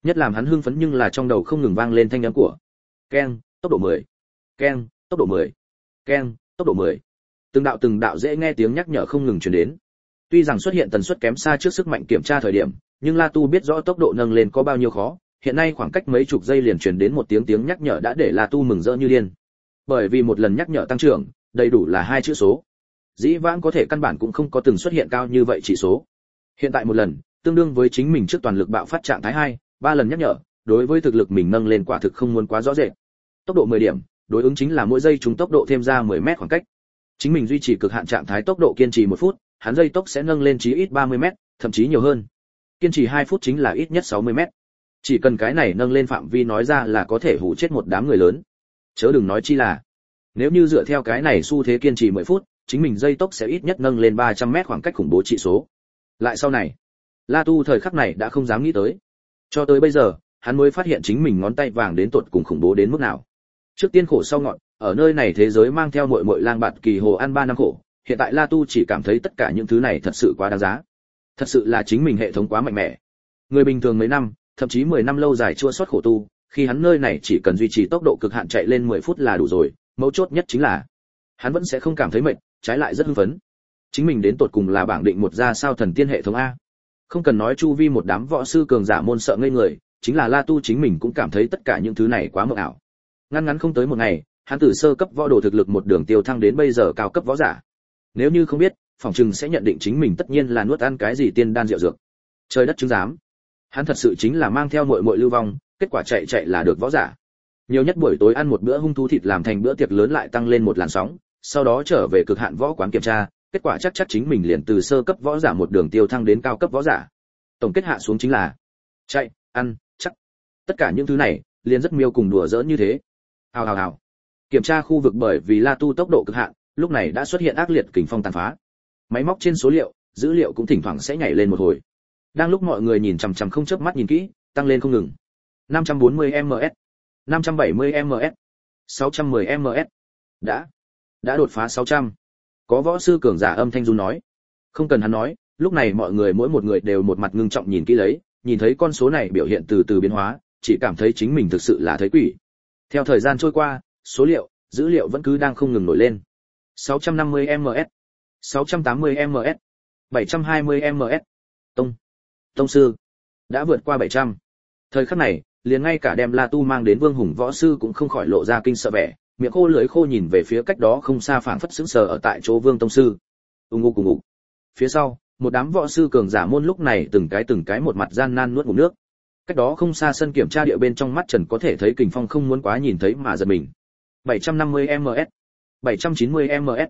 Nhất làm hắn hưng phấn nhưng là trong đầu không ngừng vang lên thanh âm của keng, tốc độ 10, keng, tốc độ 10, keng, tốc độ 10. Từng đạo dễ nghe tiếng nhắc nhở không ngừng truyền đến. Tuy rằng xuất hiện tần suất kém xa trước sức mạnh kiểm tra thời điểm, nhưng La Tu biết rõ tốc độ nâng lên có bao nhiêu khó, hiện nay khoảng cách mấy chục giây liền truyền đến một tiếng nhắc nhở đã để La Tu mừng rỡ như điên. Bởi vì một lần nhắc nhở tăng trưởng, đầy đủ là 2 chữ số. Dĩ vãng có thể căn bản cũng không có từng xuất hiện cao như vậy chỉ số. Hiện tại một lần, tương đương với chính mình trước toàn lực bạo phát trạng thái 2, 3 lần nhắc nhở, đối với thực lực mình nâng lên quả thực không muốn quá rõ rệt. Tốc độ 10 điểm, đối ứng chính là mỗi giây chúng tốc độ thêm ra 10 mét khoảng cách. Chính mình duy trì cực hạn trạng thái tốc độ kiên trì 1 phút, hắn giây tốc sẽ nâng lên chí ít 30 mét, thậm chí nhiều hơn. Kiên trì 2 phút chính là ít nhất 60 mét. Chỉ cần cái này nâng lên phạm vi nói ra là có thể hù chết một đám người lớn. Chớ đừng nói chi là, nếu như dựa theo cái này xu thế kiên trì 10 phút, chính mình giây tốc sẽ ít nhất nâng lên 300 mét khoảng cách khủng bố trị số. Lại sau này, La Tu thời khắc này đã không dám nghĩ tới. Cho tới bây giờ, hắn mới phát hiện chính mình ngón tay vàng đến tột cùng khủng bố đến mức nào. Trước tiên khổ sau ngọn, ở nơi này thế giới mang theo muội muội lang bạt kỳ hồ ăn 3 năm khổ, hiện tại La Tu chỉ cảm thấy tất cả những thứ này thật sự quá đáng giá. Thật sự là chính mình hệ thống quá mạnh mẽ. Người bình thường mấy năm, thậm chí 10 năm lâu dài chua xót khổ tu, khi hắn nơi này chỉ cần duy trì tốc độ cực hạn chạy lên 10 phút là đủ rồi, mấu chốt nhất chính là hắn vẫn sẽ không cảm thấy mệt, trái lại rất hưng phấn. Chính mình đến tột cùng là bảng định một ra sao thần tiên hệ thống a. Không cần nói chu vi một đám võ sư cường giả môn sợ ngây người, chính là La Tu chính mình cũng cảm thấy tất cả những thứ này quá mộng ảo. Ngắn không tới một ngày, hắn từ sơ cấp võ đồ thực lực một đường tiêu thăng đến bây giờ cao cấp võ giả. Nếu như không biết, phỏng chừng sẽ nhận định chính mình tất nhiên là nuốt ăn cái gì tiên đan rượu dược. Trời đất chứng giám. Hắn thật sự chính là mang theo muội muội lưu vong, kết quả chạy là được võ giả. Nhiều nhất buổi tối ăn một bữa hung thú thịt làm thành bữa tiệc lớn lại tăng lên một làn sóng, sau đó trở về cực hạn võ quán kiểm tra, kết quả chắc chính mình liền từ sơ cấp võ giả một đường tiêu thăng đến cao cấp võ giả. Tổng kết hạ xuống chính là chạy, ăn, chắc. Tất cả những thứ này, liền rất miêu cùng đùa giỡn như thế. Hào. Kiểm tra khu vực bởi vì La Tu tốc độ cực hạn, lúc này đã xuất hiện ác liệt kình phong tàn phá. Máy móc trên số liệu, dữ liệu cũng thỉnh thoảng sẽ nhảy lên một hồi. Đang lúc mọi người nhìn chằm chằm không chớp mắt nhìn kỹ, tăng lên không ngừng. 540ms, 570ms, 610ms. Đã đột phá 600. Có võ sư cường giả âm thanh run nói. Không cần hắn nói, lúc này mọi người mỗi một người đều một mặt ngưng trọng nhìn kỹ lấy, nhìn thấy con số này biểu hiện từ biến hóa, chỉ cảm thấy chính mình thực sự là thấy quỷ. Theo thời gian trôi qua, số liệu, dữ liệu vẫn cứ đang không ngừng nổi lên. 650ms, 680ms, 720ms. Tông sư đã vượt qua 700. Thời khắc này, liền ngay cả đem La Tu mang đến Vương Hùng võ sư cũng không khỏi lộ ra kinh sợ vẻ, miệng khô lưỡi khô nhìn về phía cách đó không xa phảng phất sững sờ ở tại chỗ Vương tông sư. Ung ung. Phía sau, một đám võ sư cường giả môn lúc này từng cái một mặt gian nan nuốt ngụm nước. Cách đó không xa sân kiểm tra địa bên trong mắt Trần có thể thấy Kình Phong không muốn quá nhìn thấy mà giật mình. 750ms, 790ms,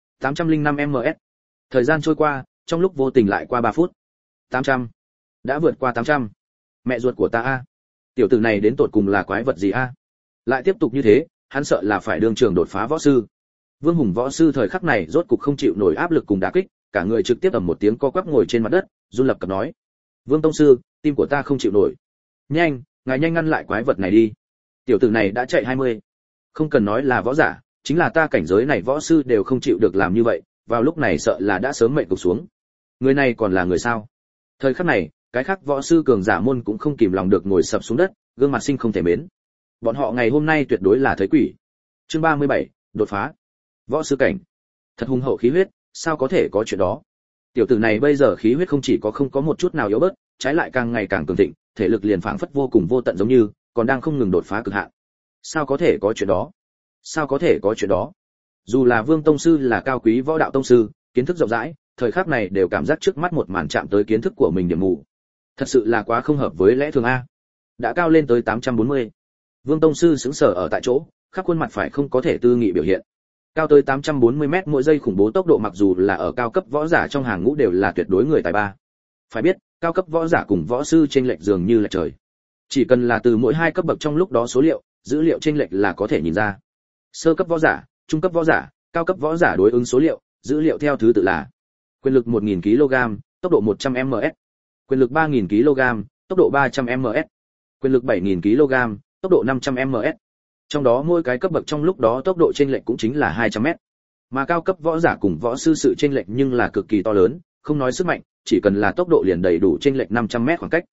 805ms. Thời gian trôi qua, trong lúc vô tình lại qua 3 phút. 800. Đã vượt qua 800. Mẹ ruột của ta a. Tiểu tử này đến tột cùng là quái vật gì a? Lại tiếp tục như thế, hắn sợ là phải đương trường đột phá võ sư. Vương Hùng võ sư thời khắc này rốt cục không chịu nổi áp lực cùng đả kích, cả người trực tiếp ầm một tiếng co quắp ngồi trên mặt đất, run lập cập nói: "Vương tông sư, tim của ta không chịu nổi. Nhanh, ngài nhanh ngăn lại quái vật này đi. Tiểu tử này đã chạy 20. Không cần nói là võ giả, chính là ta cảnh giới này võ sư đều không chịu được làm như vậy, vào lúc này sợ là đã sớm mệnh cục xuống. Người này còn là người sao?" Thời khắc này, cái khác võ sư cường giả môn cũng không kìm lòng được ngồi sập xuống đất, gương mặt sinh không thể mến. Bọn họ ngày hôm nay tuyệt đối là thấy quỷ. Chương 37, đột phá. Võ sư cảnh. Thật hùng hậu khí huyết, sao có thể có chuyện đó? Tiểu tử này bây giờ khí huyết không chỉ không có một chút nào yếu bớt, trái lại càng ngày càng cường thịnh, thể lực liền phảng phất vô cùng vô tận giống như, còn đang không ngừng đột phá cực hạn. Sao có thể có chuyện đó? Sao có thể có chuyện đó? Dù là Vương tông sư là cao quý võ đạo tông sư, kiến thức rộng rãi, thời khắc này đều cảm giác trước mắt một màn chạm tới kiến thức của mình điểm mù. Thật sự là quá không hợp với lẽ thường a. Đã cao lên tới 840. Vương tông sư sững sờ ở tại chỗ, khắp khuôn mặt phải không có thể tư nghị biểu hiện. Cao tới 840m mỗi giây khủng bố tốc độ mặc dù là ở cao cấp võ giả trong hàng ngũ đều là tuyệt đối người tài ba. Phải biết, cao cấp võ giả cùng võ sư chênh lệch dường như là trời. Chỉ cần là từ mỗi hai cấp bậc trong lúc đó số liệu, dữ liệu chênh lệch là có thể nhìn ra. Sơ cấp võ giả, trung cấp võ giả, cao cấp võ giả đối ứng số liệu, dữ liệu theo thứ tự là: quyền lực 1000 kg, tốc độ 100ms; quyền lực 3000 kg, tốc độ 300ms; quyền lực 7000 kg, tốc độ 500ms. Trong đó mỗi cái cấp bậc trong lúc đó tốc độ chênh lệch cũng chính là 200m. Mà cao cấp võ giả cùng võ sư sự chênh lệch nhưng là cực kỳ to lớn, không nói sức mạnh, chỉ cần là tốc độ liền đầy đủ chênh lệch 500m khoảng cách.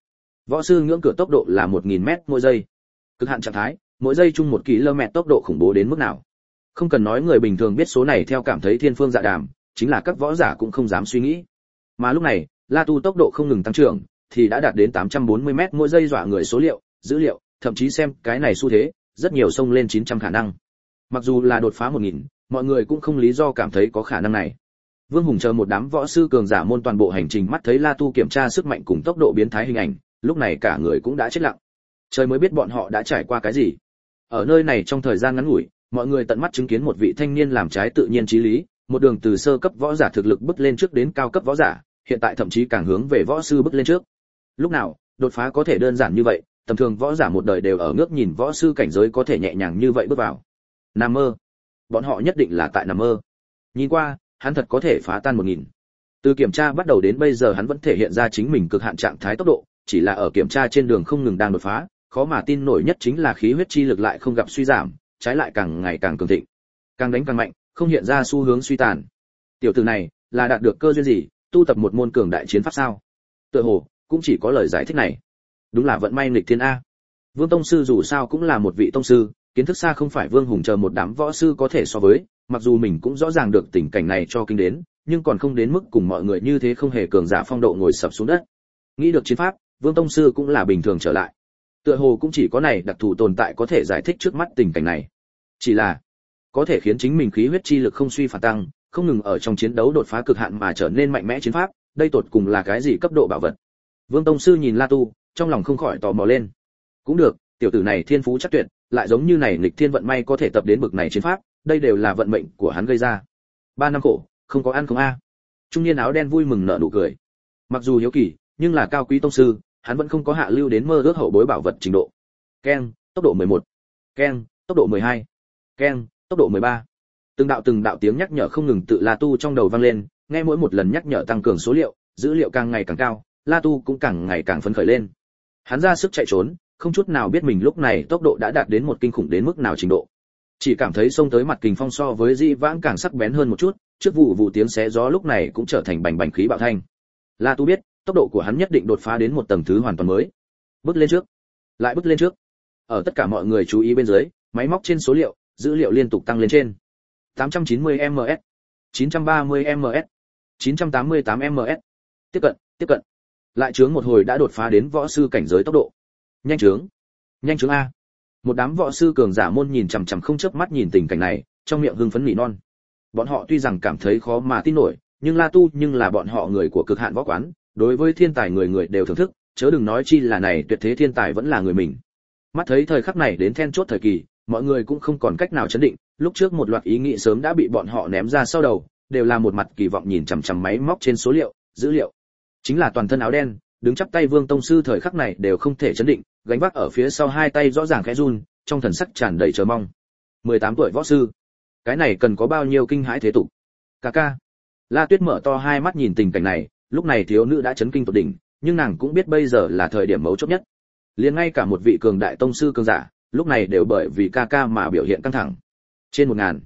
Võ sư ngưỡng cửa tốc độ là 1000m mỗi giây. Cực hạn trạng thái, mỗi giây chung 1 km tốc độ khủng bố đến mức nào. Không cần nói người bình thường biết số này theo cảm thấy thiên phương dạ đàm, chính là các võ giả cũng không dám suy nghĩ. Mà lúc này, La Tu tốc độ không ngừng tăng trưởng, thì đã đạt đến 840m mỗi giây, dọa người số liệu, dữ liệu, thậm chí xem cái này xu thế, rất nhiều xông lên 900 khả năng. Mặc dù là đột phá 1000, mọi người cũng không lý do cảm thấy có khả năng này. Vương Hùng chờ một đám võ sư cường giả môn toàn bộ hành trình mắt thấy La Tu kiểm tra sức mạnh cùng tốc độ biến thái hình ảnh, lúc này cả người cũng đã chết lặng. Trời mới biết bọn họ đã trải qua cái gì. Ở nơi này trong thời gian ngắn ngủi, mọi người tận mắt chứng kiến một vị thanh niên làm trái tự nhiên chí lý, một đường từ sơ cấp võ giả thực lực bước lên trước đến cao cấp võ giả, hiện tại thậm chí càng hướng về võ sư bước lên trước. Lúc nào, đột phá có thể đơn giản như vậy, tầm thường võ giả một đời đều ở ngước nhìn võ sư cảnh giới có thể nhẹ nhàng như vậy bước vào. Nằm mơ. Bọn họ nhất định là tại nằm mơ. Nhìn qua, hắn thật có thể phá tan 1000. Từ kiểm tra bắt đầu đến bây giờ hắn vẫn thể hiện ra chính mình cực hạn trạng thái tốc độ, chỉ là ở kiểm tra trên đường không ngừng đang đột phá, khó mà tin nổi nhất chính là khí huyết chi lực lại không gặp suy giảm, trái lại càng ngày càng cường thịnh. Càng đánh càng mạnh, không hiện ra xu hướng suy tàn. Tiểu tử này, là đạt được cơ duyên gì, tu tập một môn cường đại chiến pháp sao? Tựa hồ cũng chỉ có lời giải thích này. Đúng là vận may nghịch thiên a. Vương tông sư dù sao cũng là một vị tông sư, kiến thức xa không phải Vương Hùng chờ một đám võ sư có thể so với, mặc dù mình cũng rõ ràng được tình cảnh này cho kinh đến, nhưng còn không đến mức cùng mọi người như thế không hề cường giả phong độ ngồi sập xuống đất. Nghĩ được chiến pháp, Vương tông sư cũng là bình thường trở lại. Tựa hồ cũng chỉ có này đặc thù tồn tại có thể giải thích trước mắt tình cảnh này. Chỉ là có thể khiến chính mình khí huyết chi lực không suy phản tăng, không ngừng ở trong chiến đấu đột phá cực hạn mà trở nên mạnh mẽ chiến pháp, đây tột cùng là cái gì cấp độ bảo vật? Vương tông sư nhìn La Tu, trong lòng không khỏi tò mò lên. Cũng được, tiểu tử này thiên phú chắc tuyệt, lại giống như này nghịch thiên vận may có thể tập đến bực này chiến pháp, đây đều là vận mệnh của hắn gây ra. 3 năm khổ, không có ăn không a. Trung niên áo đen vui mừng nở nụ cười. Mặc dù hiếu kỳ, nhưng là cao quý tông sư, hắn vẫn không có hạ lưu đến mơ ước hậu bối bảo vật trình độ. Keng, tốc độ 11. Keng, tốc độ 12. Keng, tốc độ 13. Từng đạo tiếng nhắc nhở không ngừng tự La Tu trong đầu vang lên, nghe mỗi một lần nhắc nhở tăng cường số liệu, dữ liệu càng ngày càng cao, La Tu cũng càng ngày càng phấn khởi lên. Hắn ra sức chạy trốn, không chút nào biết mình lúc này tốc độ đã đạt đến một kinh khủng đến mức nào trình độ. Chỉ cảm thấy xông tới mặt kình phong so với dĩ vãng càng sắc bén hơn một chút, trước vụ tiếng xé gió lúc này cũng trở thành bành bành khí bạo thanh. La Tu biết, tốc độ của hắn nhất định đột phá đến một tầng thứ hoàn toàn mới. Bước lên trước, lại bước lên trước. Ở tất cả mọi người chú ý bên dưới, máy móc trên số liệu, dữ liệu liên tục tăng lên trên. 890ms, 930ms, 988ms. Tiếp cận. Lại chướng một hồi đã đột phá đến võ sư cảnh giới tốc độ. Nhanh chướng a. Một đám võ sư cường giả môn nhìn chằm chằm không chớp mắt nhìn tình cảnh này, trong miệng hưng phấn nỉ non. Bọn họ tuy rằng cảm thấy khó mà tin nổi, nhưng La Tu nhưng là bọn họ người của cực hạn võ quán, đối với thiên tài người người đều thưởng thức, chớ đừng nói chi là này tuyệt thế thiên tài vẫn là người mình. Mắt thấy thời khắc này đến then chốt thời kỳ, mọi người cũng không còn cách nào chấn định, lúc trước một loạt ý nghĩ sớm đã bị bọn họ ném ra sau đầu, đều là một mặt kỳ vọng nhìn chằm chằm máy móc trên số liệu, dữ liệu. Chính là toàn thân áo đen, đứng chắp tay Vương tông sư thời khắc này đều không thể chấn định, gánh vác ở phía sau hai tay rõ ràng khẽ run, trong thần sắc tràn đầy chờ mong. 18 tuổi võ sư, cái này cần có bao nhiêu kinh hãi thế tục. Ca. La Tuyết mở to hai mắt nhìn tình cảnh này, lúc này thiếu nữ đã chấn kinh tột đỉnh, nhưng nàng cũng biết bây giờ là thời điểm mấu chốt nhất. Liền ngay cả một vị cường đại tông sư cường giả, lúc này đều bởi vì ca mà biểu hiện căng thẳng. Trên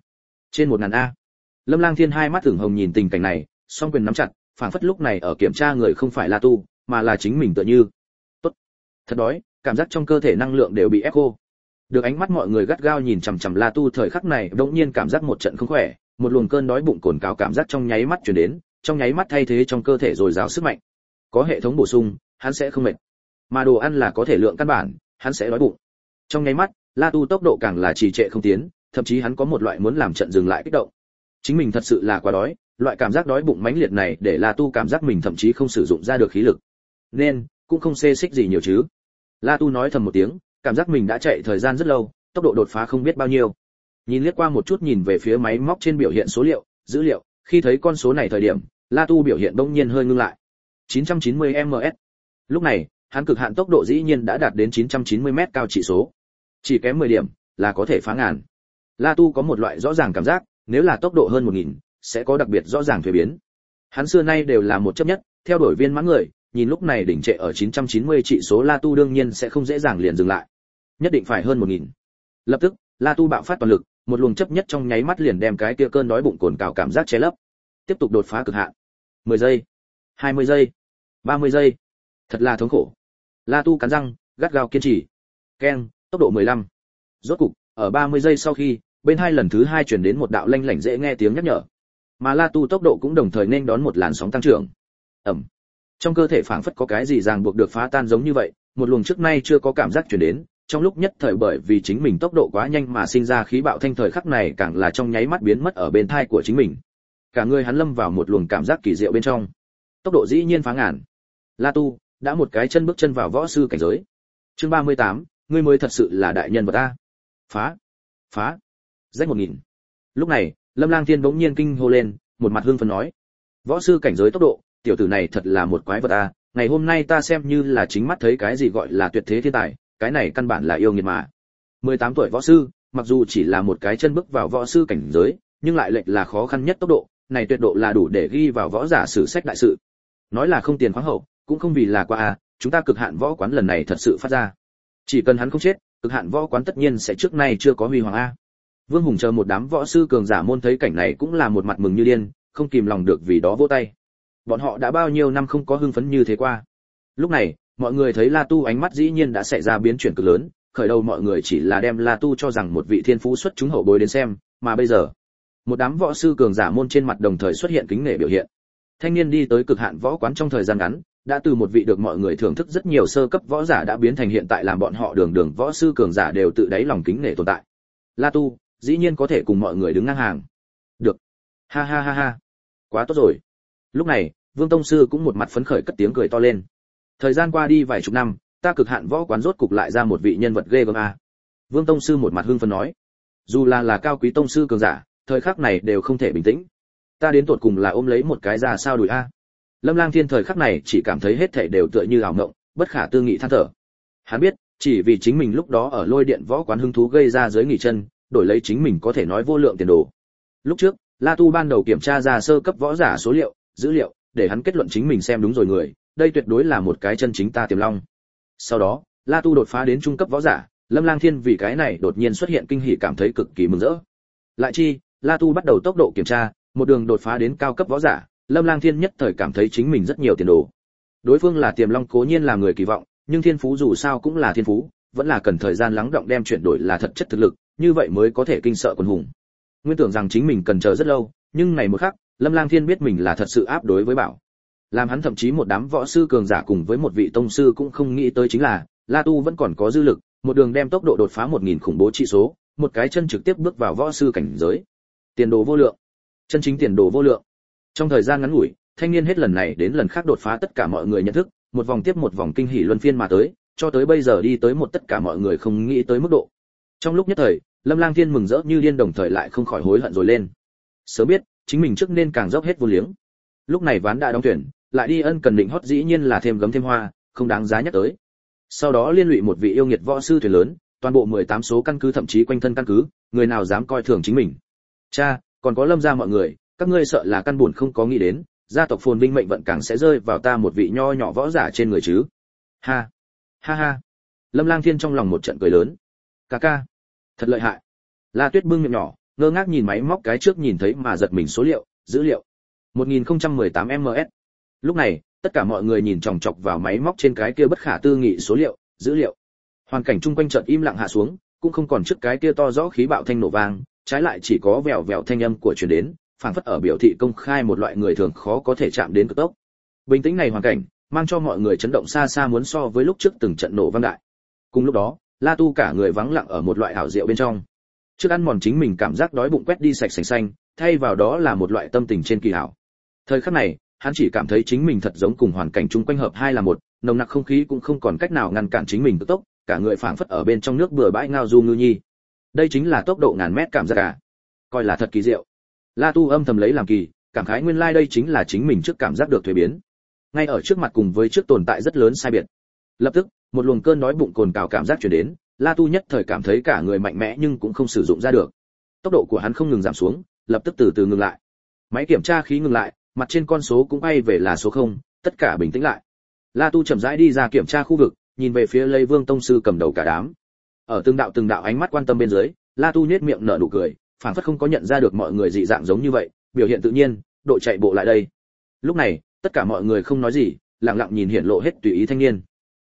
1000 a. Lâm Lang Thiên hai mắt ửng hồng nhìn tình cảnh này, song quyền nắm chặt, phảng phất lúc này ở kiểm tra người không phải La Tu, mà là chính mình tựa như. Tốt, thật đói, cảm giác trong cơ thể năng lượng đều bị ép khô. Được ánh mắt mọi người gắt gao nhìn chằm chằm La Tu thời khắc này, đột nhiên cảm giác một trận không khỏe, một luồng cơn đói bụng cồn cào cảm giác trong nháy mắt truyền đến, trong nháy mắt thay thế trong cơ thể dồi dào sức mạnh. Có hệ thống bổ sung, hắn sẽ không mệt. Mà đồ ăn là có thể lượng căn bản, hắn sẽ đói bụng. Trong nháy mắt, La Tu tốc độ càng là trì trệ không tiến, thậm chí hắn có một loại muốn làm trận dừng lại kích động. Chính mình thật sự là quá đói, loại cảm giác đói bụng mãnh liệt này để La Tu cảm giác mình thậm chí không sử dụng ra được khí lực. Nên cũng không xê xích gì nhiều chứ. La Tu nói thầm một tiếng, cảm giác mình đã chạy thời gian rất lâu, tốc độ đột phá không biết bao nhiêu. Nhìn liếc qua một chút nhìn về phía máy móc trên biểu hiện số liệu, dữ liệu, khi thấy con số này thời điểm, La Tu biểu hiện bỗng nhiên hơi ngưng lại. 990ms. Lúc này, hắn cực hạn tốc độ dĩ nhiên đã đạt đến 990m cao chỉ số. Chỉ kém 10 điểm là có thể phá ngàn. La Tu có một loại rõ ràng cảm giác, nếu là tốc độ hơn 1000, sẽ có đặc biệt rõ ràng thuế biến. Hắn xưa nay đều là một chấp nhất, theo đuổi viên mãn người, nhìn lúc này đỉnh trệ ở 990 trị số La Tu đương nhiên sẽ không dễ dàng liền dừng lại. Nhất định phải hơn 1000. Lập tức, La Tu bạo phát toàn lực, một luồng chấp nhất trong nháy mắt liền đem cái kia cơn đói bụng cồn cào cảm giác che lấp. Tiếp tục đột phá cực hạn. 10 giây, 20 giây, 30 giây. Thật là thống khổ. La Tu cắn răng, gắt gao kiên trì. Keng, tốc độ 15. Rốt cục, ở 30 giây sau khi, bên hai lần thứ 2 truyền đến một đạo lanh lảnh dễ nghe tiếng nhắc nhở. Mà La Tu tốc độ cũng đồng thời nên đón một làn sóng tăng trưởng. Ầm. Trong cơ thể phảng phất có cái gì ràng buộc được phá tan giống như vậy, một luồng trước nay chưa có cảm giác truyền đến, trong lúc nhất thời bởi vì chính mình tốc độ quá nhanh mà sinh ra khí bạo thanh thời khắc này càng là trong nháy mắt biến mất ở bên thai của chính mình. Cả người hắn lâm vào một luồng cảm giác kỳ diệu bên trong. Tốc độ dĩ nhiên phá ngàn. La Tu đã một cái chân bước chân vào võ sư cảnh giới. Chương 38, ngươi mới thật sự là đại nhân vật a. Phá. Rách 1000. Lúc này, Lâm Lang Thiên bỗng nhiên kinh hô lên, một mặt hưng phấn nói: "Võ sư cảnh giới tốc độ, tiểu tử này thật là một quái vật a, ngày hôm nay ta xem như là chính mắt thấy cái gì gọi là tuyệt thế thiên tài, cái này căn bản là yêu nghiệt mà. 18 tuổi võ sư, mặc dù chỉ là một cái chân bước vào võ sư cảnh giới, nhưng lại lệch là khó khăn nhất tốc độ, này tuyệt độ là đủ để ghi vào võ giả sử sách đại sự. Nói là không tiền khoáng hậu, cũng không vì là qua a, chúng ta cực hạn võ quán lần này thật sự phát ra. Chỉ cần hắn không chết, cực hạn võ quán tất nhiên sẽ trước nay chưa có huy hoàng a." Vương Hùng chờ một đám võ sư cường giả môn thấy cảnh này cũng là một mặt mừng như điên, không kìm lòng được vì đó vỗ tay. Bọn họ đã bao nhiêu năm không có hưng phấn như thế qua. Lúc này, mọi người thấy La Tu ánh mắt dĩ nhiên đã xảy ra biến chuyển cực lớn, khởi đầu mọi người chỉ là đem La Tu cho rằng một vị thiên phú xuất chúng hậu bối đến xem, mà bây giờ, một đám võ sư cường giả môn trên mặt đồng thời xuất hiện kính nể biểu hiện. Thanh niên đi tới cực hạn võ quán trong thời gian ngắn, đã từ một vị được mọi người thưởng thức rất nhiều sơ cấp võ giả đã biến thành hiện tại làm bọn họ đường đường võ sư cường giả đều tự đáy lòng kính nể tồn tại. La Tu dĩ nhiên có thể cùng mọi người đứng ngang hàng. Được. Ha ha ha ha. Quá tốt rồi. Lúc này, Vương tông sư cũng một mặt phấn khởi cất tiếng cười to lên. Thời gian qua đi vài chục năm, ta cực hạn võ quán rốt cục lại ra một vị nhân vật ghê gớm a. Vương tông sư một mặt hưng phấn nói. Dù là cao quý tông sư cường giả, thời khắc này đều không thể bình tĩnh. Ta đến tột cùng là ôm lấy một cái ra sao đùi a. Lâm Lang Thiên thời khắc này chỉ cảm thấy hết thảy đều tựa như ảo ngộng, bất khả tư nghị than thở. Hắn biết, chỉ vì chính mình lúc đó ở Lôi Điện võ quán hứng thú gây ra dưới nghỉ chân, đổi lấy chính mình có thể nói vô lượng tiền đồ. Lúc trước, La Tu ban đầu kiểm tra ra sơ cấp võ giả số liệu, dữ liệu, để hắn kết luận chính mình xem đúng rồi người, đây tuyệt đối là một cái chân chính ta tiềm long. Sau đó, La Tu đột phá đến trung cấp võ giả, Lâm Lang Thiên vì cái này đột nhiên xuất hiện kinh hỉ cảm thấy cực kỳ mừng rỡ. Lại chi, La Tu bắt đầu tốc độ kiểm tra, một đường đột phá đến cao cấp võ giả, Lâm Lang Thiên nhất thời cảm thấy chính mình rất nhiều tiền đồ. Đối phương là tiềm long cố nhiên là người kỳ vọng, nhưng thiên phú dù sao cũng là thiên phú, vẫn là cần thời gian lắng đọng đem chuyển đổi là thật chất thực lực, như vậy mới có thể kinh sợ quần hùng. Nguyên tưởng rằng chính mình cần chờ rất lâu, nhưng này một khắc, Lâm Lang Thiên biết mình là thật sự áp đối với bảo. Làm hắn thậm chí một đám võ sư cường giả cùng với một vị tông sư cũng không nghĩ tới chính là, La Tu vẫn còn có dư lực, một đường đem tốc độ đột phá 1000 khủng bố trị số, một cái chân trực tiếp bước vào võ sư cảnh giới. Tiền đồ vô lượng, chân chính tiền đồ vô lượng. Trong thời gian ngắn ngủi, thanh niên hết lần này đến lần khác đột phá tất cả mọi người nhận thức, một vòng tiếp một vòng kinh hỉ luân phiên mà tới, cho tới bây giờ đi tới một tất cả mọi người không nghĩ tới mức độ. Trong lúc nhất thời, Lâm Lang Thiên mừng rỡ như điên đồng thời lại không khỏi hối hận rồi lên. Sớm biết, chính mình trước nên càng dốc hết vô liếng. Lúc này ván đã đóng tuyển, lại đi ân cần định hót dĩ nhiên là thêm gấm thêm hoa, không đáng giá nhắc tới. Sau đó liên lụy một vị yêu nghiệt võ sư thuyền lớn, toàn bộ 18 số căn cứ thậm chí quanh thân căn cứ, người nào dám coi thường chính mình. Cha, còn có Lâm gia mọi người, các ngươi sợ là căn buồn không có nghĩ đến, gia tộc phồn vinh mệnh vận càng sẽ rơi vào ta một vị nho nhỏ võ giả trên người chứ. Ha ha. Lâm Lang Thiên trong lòng một trận cười lớn. Ca, thật lợi hại. La Tuyết bưng miệng nhỏ, ngơ ngác nhìn máy móc cái trước nhìn thấy mà giật mình số liệu, dữ liệu. 1018 ms. Lúc này, tất cả mọi người nhìn chòng chọc vào máy móc trên cái kia bất khả tư nghị số liệu, dữ liệu. Hoàn cảnh chung quanh chợt im lặng hạ xuống, cũng không còn trước cái kia to rõ khí bạo thanh nổ vang, trái lại chỉ có vèo vèo thanh âm của truyền đến, phảng phất ở biểu thị công khai một loại người thường khó có thể chạm đến cực tốc. Bình tĩnh này hoàn cảnh, mang cho mọi người chấn động xa xa muốn so với lúc trước từng trận nổ vang đại. Cùng lúc đó, La Tu cả người vắng lặng ở một loại ảo diệu bên trong. Trước ăn mòn chính mình cảm giác đói bụng quét đi sạch sành xanh, thay vào đó là một loại tâm tình trên kỳ ảo. Thời khắc này, hắn chỉ cảm thấy chính mình thật giống cùng hoàn cảnh chung quanh hợp hai là một, nồng nặc không khí cũng không còn cách nào ngăn cản chính mình cực tốc, cả người phảng phất ở bên trong nước bừa bãi ngao du ngư nhi. Đây chính là tốc độ ngàn mét cảm giác à? Coi là thật kỳ diệu. La Tu âm thầm lấy làm kỳ, cảm khái nguyên lai đây chính là chính mình trước cảm giác được thuế biến. Ngay ở trước mặt cùng với trước tồn tại rất lớn sai biệt. Lập tức, một luồng cơn đói bụng cồn cào cảm giác truyền đến, La Tu nhất thời cảm thấy cả người mạnh mẽ nhưng cũng không sử dụng ra được. Tốc độ của hắn không ngừng giảm xuống, lập tức từ từ ngừng lại. Máy kiểm tra khí ngừng lại, mặt trên con số cũng bay về là số 0, tất cả bình tĩnh lại. La Tu chậm rãi đi ra kiểm tra khu vực, nhìn về phía Lây Vương tông sư cầm đầu cả đám. Ở từng đạo ánh mắt quan tâm bên dưới, La Tu nhếch miệng nở nụ cười, phảng phất không có nhận ra được mọi người dị dạng giống như vậy, biểu hiện tự nhiên, độ chạy bộ lại đây. Lúc này, tất cả mọi người không nói gì, lặng lặng nhìn hiện lộ hết tùy ý thanh niên.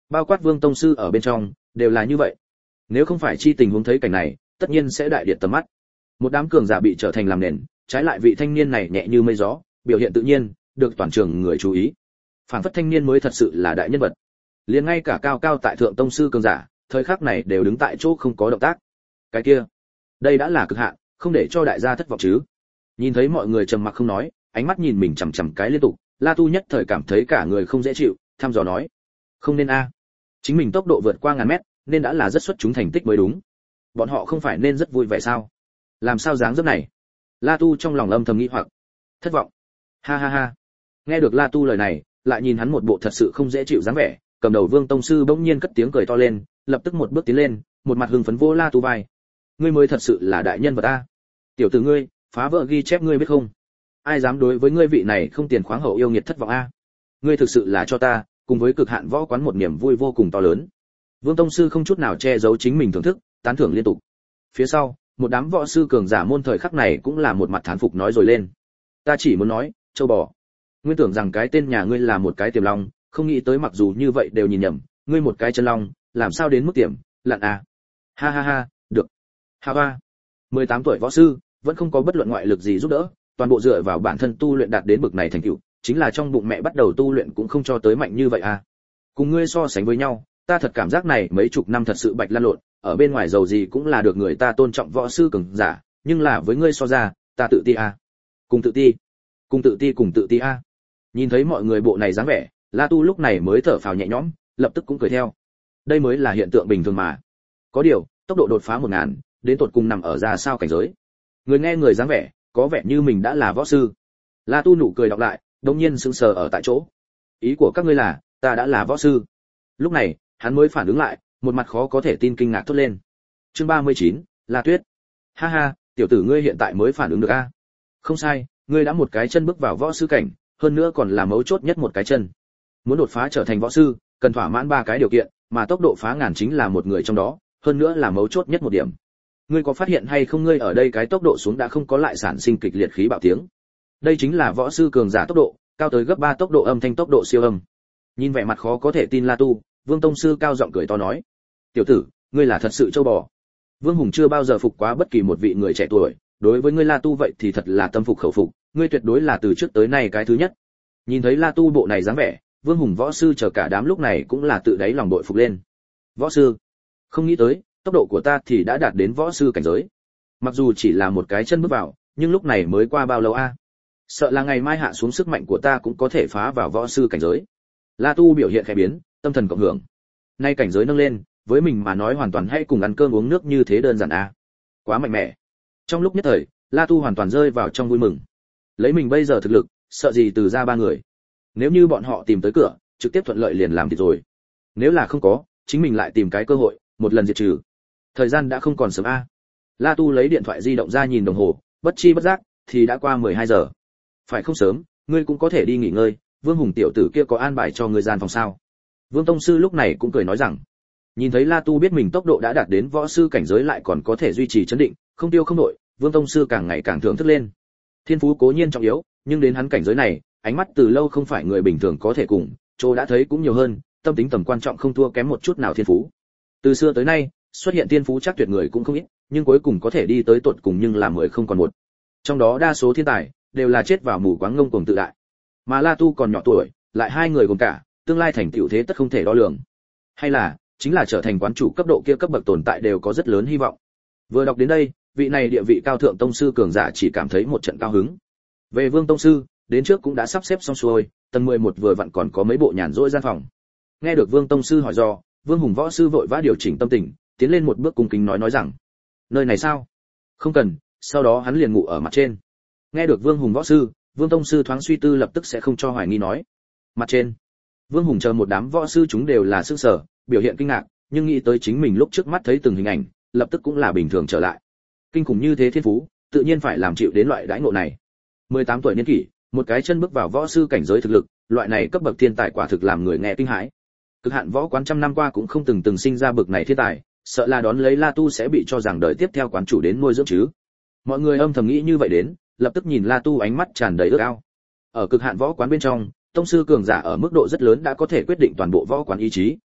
bao quát Vương tông sư ở bên trong, đều là như vậy. Nếu không phải chi tình huống thấy cảnh này, tất nhiên sẽ đại điện tầm mắt. Một đám cường giả bị trở thành làm nền, trái lại vị thanh niên này nhẹ như mây gió, biểu hiện tự nhiên, được toàn trường người chú ý. Phản phất thanh niên mới thật sự là đại nhân vật. Liền ngay cả cao cao tại thượng tông sư cường giả, thời khắc này đều đứng tại chỗ không có động tác. Cái kia, đây đã là cực hạn, không để cho đại gia thất vọng chứ. Nhìn thấy mọi người trầm mặc không nói, ánh mắt nhìn mình chằm chằm cái liên tục, La Tu nhất thời cảm thấy cả người không dễ chịu, thăm dò nói: "Không nên a, chính mình tốc độ vượt qua ngàn mét, nên đã là rất xuất chúng thành tích mới đúng. Bọn họ không phải nên rất vui vẻ sao? Làm sao dáng dấp này?" La Tu trong lòng âm thầm nghĩ hoặc thất vọng. Ha ha ha. Nghe được La Tu lời này, lại nhìn hắn một bộ thật sự không dễ chịu dáng vẻ, cầm đầu Vương tông sư bỗng nhiên cất tiếng cười to lên, lập tức một bước tiến lên, một mặt hưng phấn vô La Tu vai. "Ngươi mới thật sự là đại nhân vật a. Tiểu tử ngươi, phá vỡ ghi chép ngươi biết không? Ai dám đối với ngươi vị này không tiền khoáng hậu yêu nghiệt thất vọng a? Ngươi thực sự là cho ta, cùng với cực hạn võ quán một niềm vui vô cùng to lớn." Vương tông sư không chút nào che giấu chính mình thưởng thức, tán thưởng liên tục. Phía sau, một đám võ sư cường giả môn thời khắc này cũng là một mặt thán phục nói rồi lên: "Ta chỉ muốn nói, châu bò, nguyên tưởng rằng cái tên nhà ngươi là một cái tiềm long, không nghĩ tới mặc dù như vậy đều nhìn nhầm, ngươi một cái chân long, làm sao đến mức tiềm lặn à? Ha ha ha, được. Ha ha. 18 tuổi võ sư, vẫn không có bất luận ngoại lực gì giúp đỡ, toàn bộ dựa vào bản thân tu luyện đạt đến bậc này thành tựu, chính là trong bụng mẹ bắt đầu tu luyện cũng không cho tới mạnh như vậy à? Cùng ngươi so sánh với nhau, ta thật cảm giác này mấy chục năm thật sự bạch lan lộn, ở bên ngoài giàu gì cũng là được người ta tôn trọng võ sư cường giả, nhưng là với ngươi so ra, ta tự ti à? Cùng tự ti, cùng tự ti à?" Nhìn thấy mọi người bộ này dáng vẻ, La Tu lúc này mới thở phào nhẹ nhõm, lập tức cũng cười theo. Đây mới là hiện tượng bình thường mà. Có điều, tốc độ đột phá 1000, đến tột cùng nằm ở ra sao cảnh giới. Người nghe người dáng vẻ, có vẻ như mình đã là võ sư. La Tu nụ cười đọc lại, đột nhiên sững sờ ở tại chỗ. Ý của các ngươi là, ta đã là võ sư? Lúc này, hắn mới phản ứng lại, một mặt khó có thể tin kinh ngạc thốt lên. Chương 39, La Tuyết. Ha ha, tiểu tử ngươi hiện tại mới phản ứng được a? Không sai, ngươi đã một cái chân bước vào võ sư cảnh, hơn nữa còn là mấu chốt nhất một cái chân. Muốn đột phá trở thành võ sư, cần thỏa mãn 3 cái điều kiện, mà tốc độ phá ngàn chính là một người trong đó, hơn nữa là mấu chốt nhất một điểm. Ngươi có phát hiện hay không, ngươi ở đây cái tốc độ xuống đã không có lại sản sinh kịch liệt khí bạo tiếng. Đây chính là võ sư cường giả tốc độ, cao tới gấp 3 tốc độ âm thanh tốc độ siêu âm. Nhìn vẻ mặt khó có thể tin La Tu, Vương tông sư cao giọng cười to nói: "Tiểu tử, ngươi là thật sự châu bò." Vương Hùng chưa bao giờ phục quá bất kỳ một vị người trẻ tuổi, đối với ngươi La Tu vậy thì thật là tâm phục khẩu phục, ngươi tuyệt đối là từ trước tới nay cái thứ nhất. Nhìn thấy La Tu bộ này dáng vẻ, Vương Hùng võ sư chờ cả đám lúc này cũng là tự đáy lòng bội phục lên. Võ sư? Không nghĩ tới, tốc độ của ta thì đã đạt đến võ sư cảnh giới. Mặc dù chỉ là một cái chân bước vào, nhưng lúc này mới qua bao lâu a? Sợ là ngày mai hạ xuống sức mạnh của ta cũng có thể phá vào võ sư cảnh giới. La Tu biểu hiện khẽ biến, tâm thần cộng hưởng. Nay cảnh giới nâng lên, với mình mà nói hoàn toàn hay cùng ăn cơm uống nước như thế đơn giản a. Quá mạnh mẽ. Trong lúc nhất thời, La Tu hoàn toàn rơi vào trong vui mừng. Lấy mình bây giờ thực lực, sợ gì từ ra 3 người. Nếu như bọn họ tìm tới cửa, trực tiếp thuận lợi liền làm thì rồi. Nếu là không có, chính mình lại tìm cái cơ hội, một lần diệt trừ. Thời gian đã không còn sớm a. La Tu lấy điện thoại di động ra nhìn đồng hồ, bất chi bất giác thì đã qua 12 giờ. Phải không sớm, ngươi cũng có thể đi nghỉ ngơi, Vương Hùng tiểu tử kia có an bài cho ngươi gian phòng sao? Vương tông sư lúc này cũng cười nói rằng, nhìn thấy La Tu biết mình tốc độ đã đạt đến võ sư cảnh giới lại còn có thể duy trì chấn định, không tiêu không nổi, Vương tông sư càng ngày càng thưởng thức lên. Thiên phú cố nhiên trọng yếu, nhưng đến hắn cảnh giới này, ánh mắt từ lâu không phải người bình thường có thể cùng, chỗ đã thấy cũng nhiều hơn, tâm tính tầm quan trọng không thua kém một chút nào thiên phú. Từ xưa tới nay, xuất hiện thiên phú chắc tuyệt người cũng không ít, nhưng cuối cùng có thể đi tới tột cùng nhưng là 10 không còn một. Trong đó đa số thiên tài đều là chết vào mù quáng ngông cuồng tự đại. Mà La Tu còn nhỏ tuổi, lại 2 người gồm cả, tương lai thành tựu thế tất không thể đo lường. Hay là, chính là trở thành quán chủ cấp độ kia cấp bậc tồn tại đều có rất lớn hy vọng. Vừa đọc đến đây, vị này địa vị cao thượng tông sư cường giả chỉ cảm thấy một trận cao hứng. Về Vương tông sư, đến trước cũng đã sắp xếp xong xuôi, tầng 11 vừa vặn còn có mấy bộ nhàn rỗi gian phòng. Nghe được Vương tông sư hỏi do, Vương Hùng võ sư vội vã điều chỉnh tâm tình, tiến lên một bước cung kính nói rằng: "Nơi này sao? Không cần." Sau đó hắn liền ngủ ở mặt trên. Nghe được Vương Hùng võ sư, Vương tông sư thoáng suy tư lập tức sẽ không cho hoài nghi nói: "Mặt trên?" Vương Hùng chờ một đám võ sư chúng đều là sửng sở, biểu hiện kinh ngạc, nhưng nghĩ tới chính mình lúc trước mắt thấy từng hình ảnh, lập tức cũng là bình thường trở lại. Kinh khủng như thế thiên phú, tự nhiên phải làm chịu đến loại đãi ngộ này. 18 tuổi niên kỷ, một cái chân bước vào võ sư cảnh giới thực lực, loại này cấp bậc thiên tài quả thực làm người nghe kinh hãi. Cực hạn võ quán trăm năm qua cũng không từng sinh ra bậc này thiên tài, sợ là đón lấy La Tu sẽ bị cho rằng đời tiếp theo quán chủ đến nuôi dưỡng chứ. Mọi người âm thầm nghĩ như vậy đến, lập tức nhìn La Tu ánh mắt tràn đầy ước ao. Ở cực hạn võ quán bên trong, tông sư cường giả ở mức độ rất lớn đã có thể quyết định toàn bộ võ quán ý chí,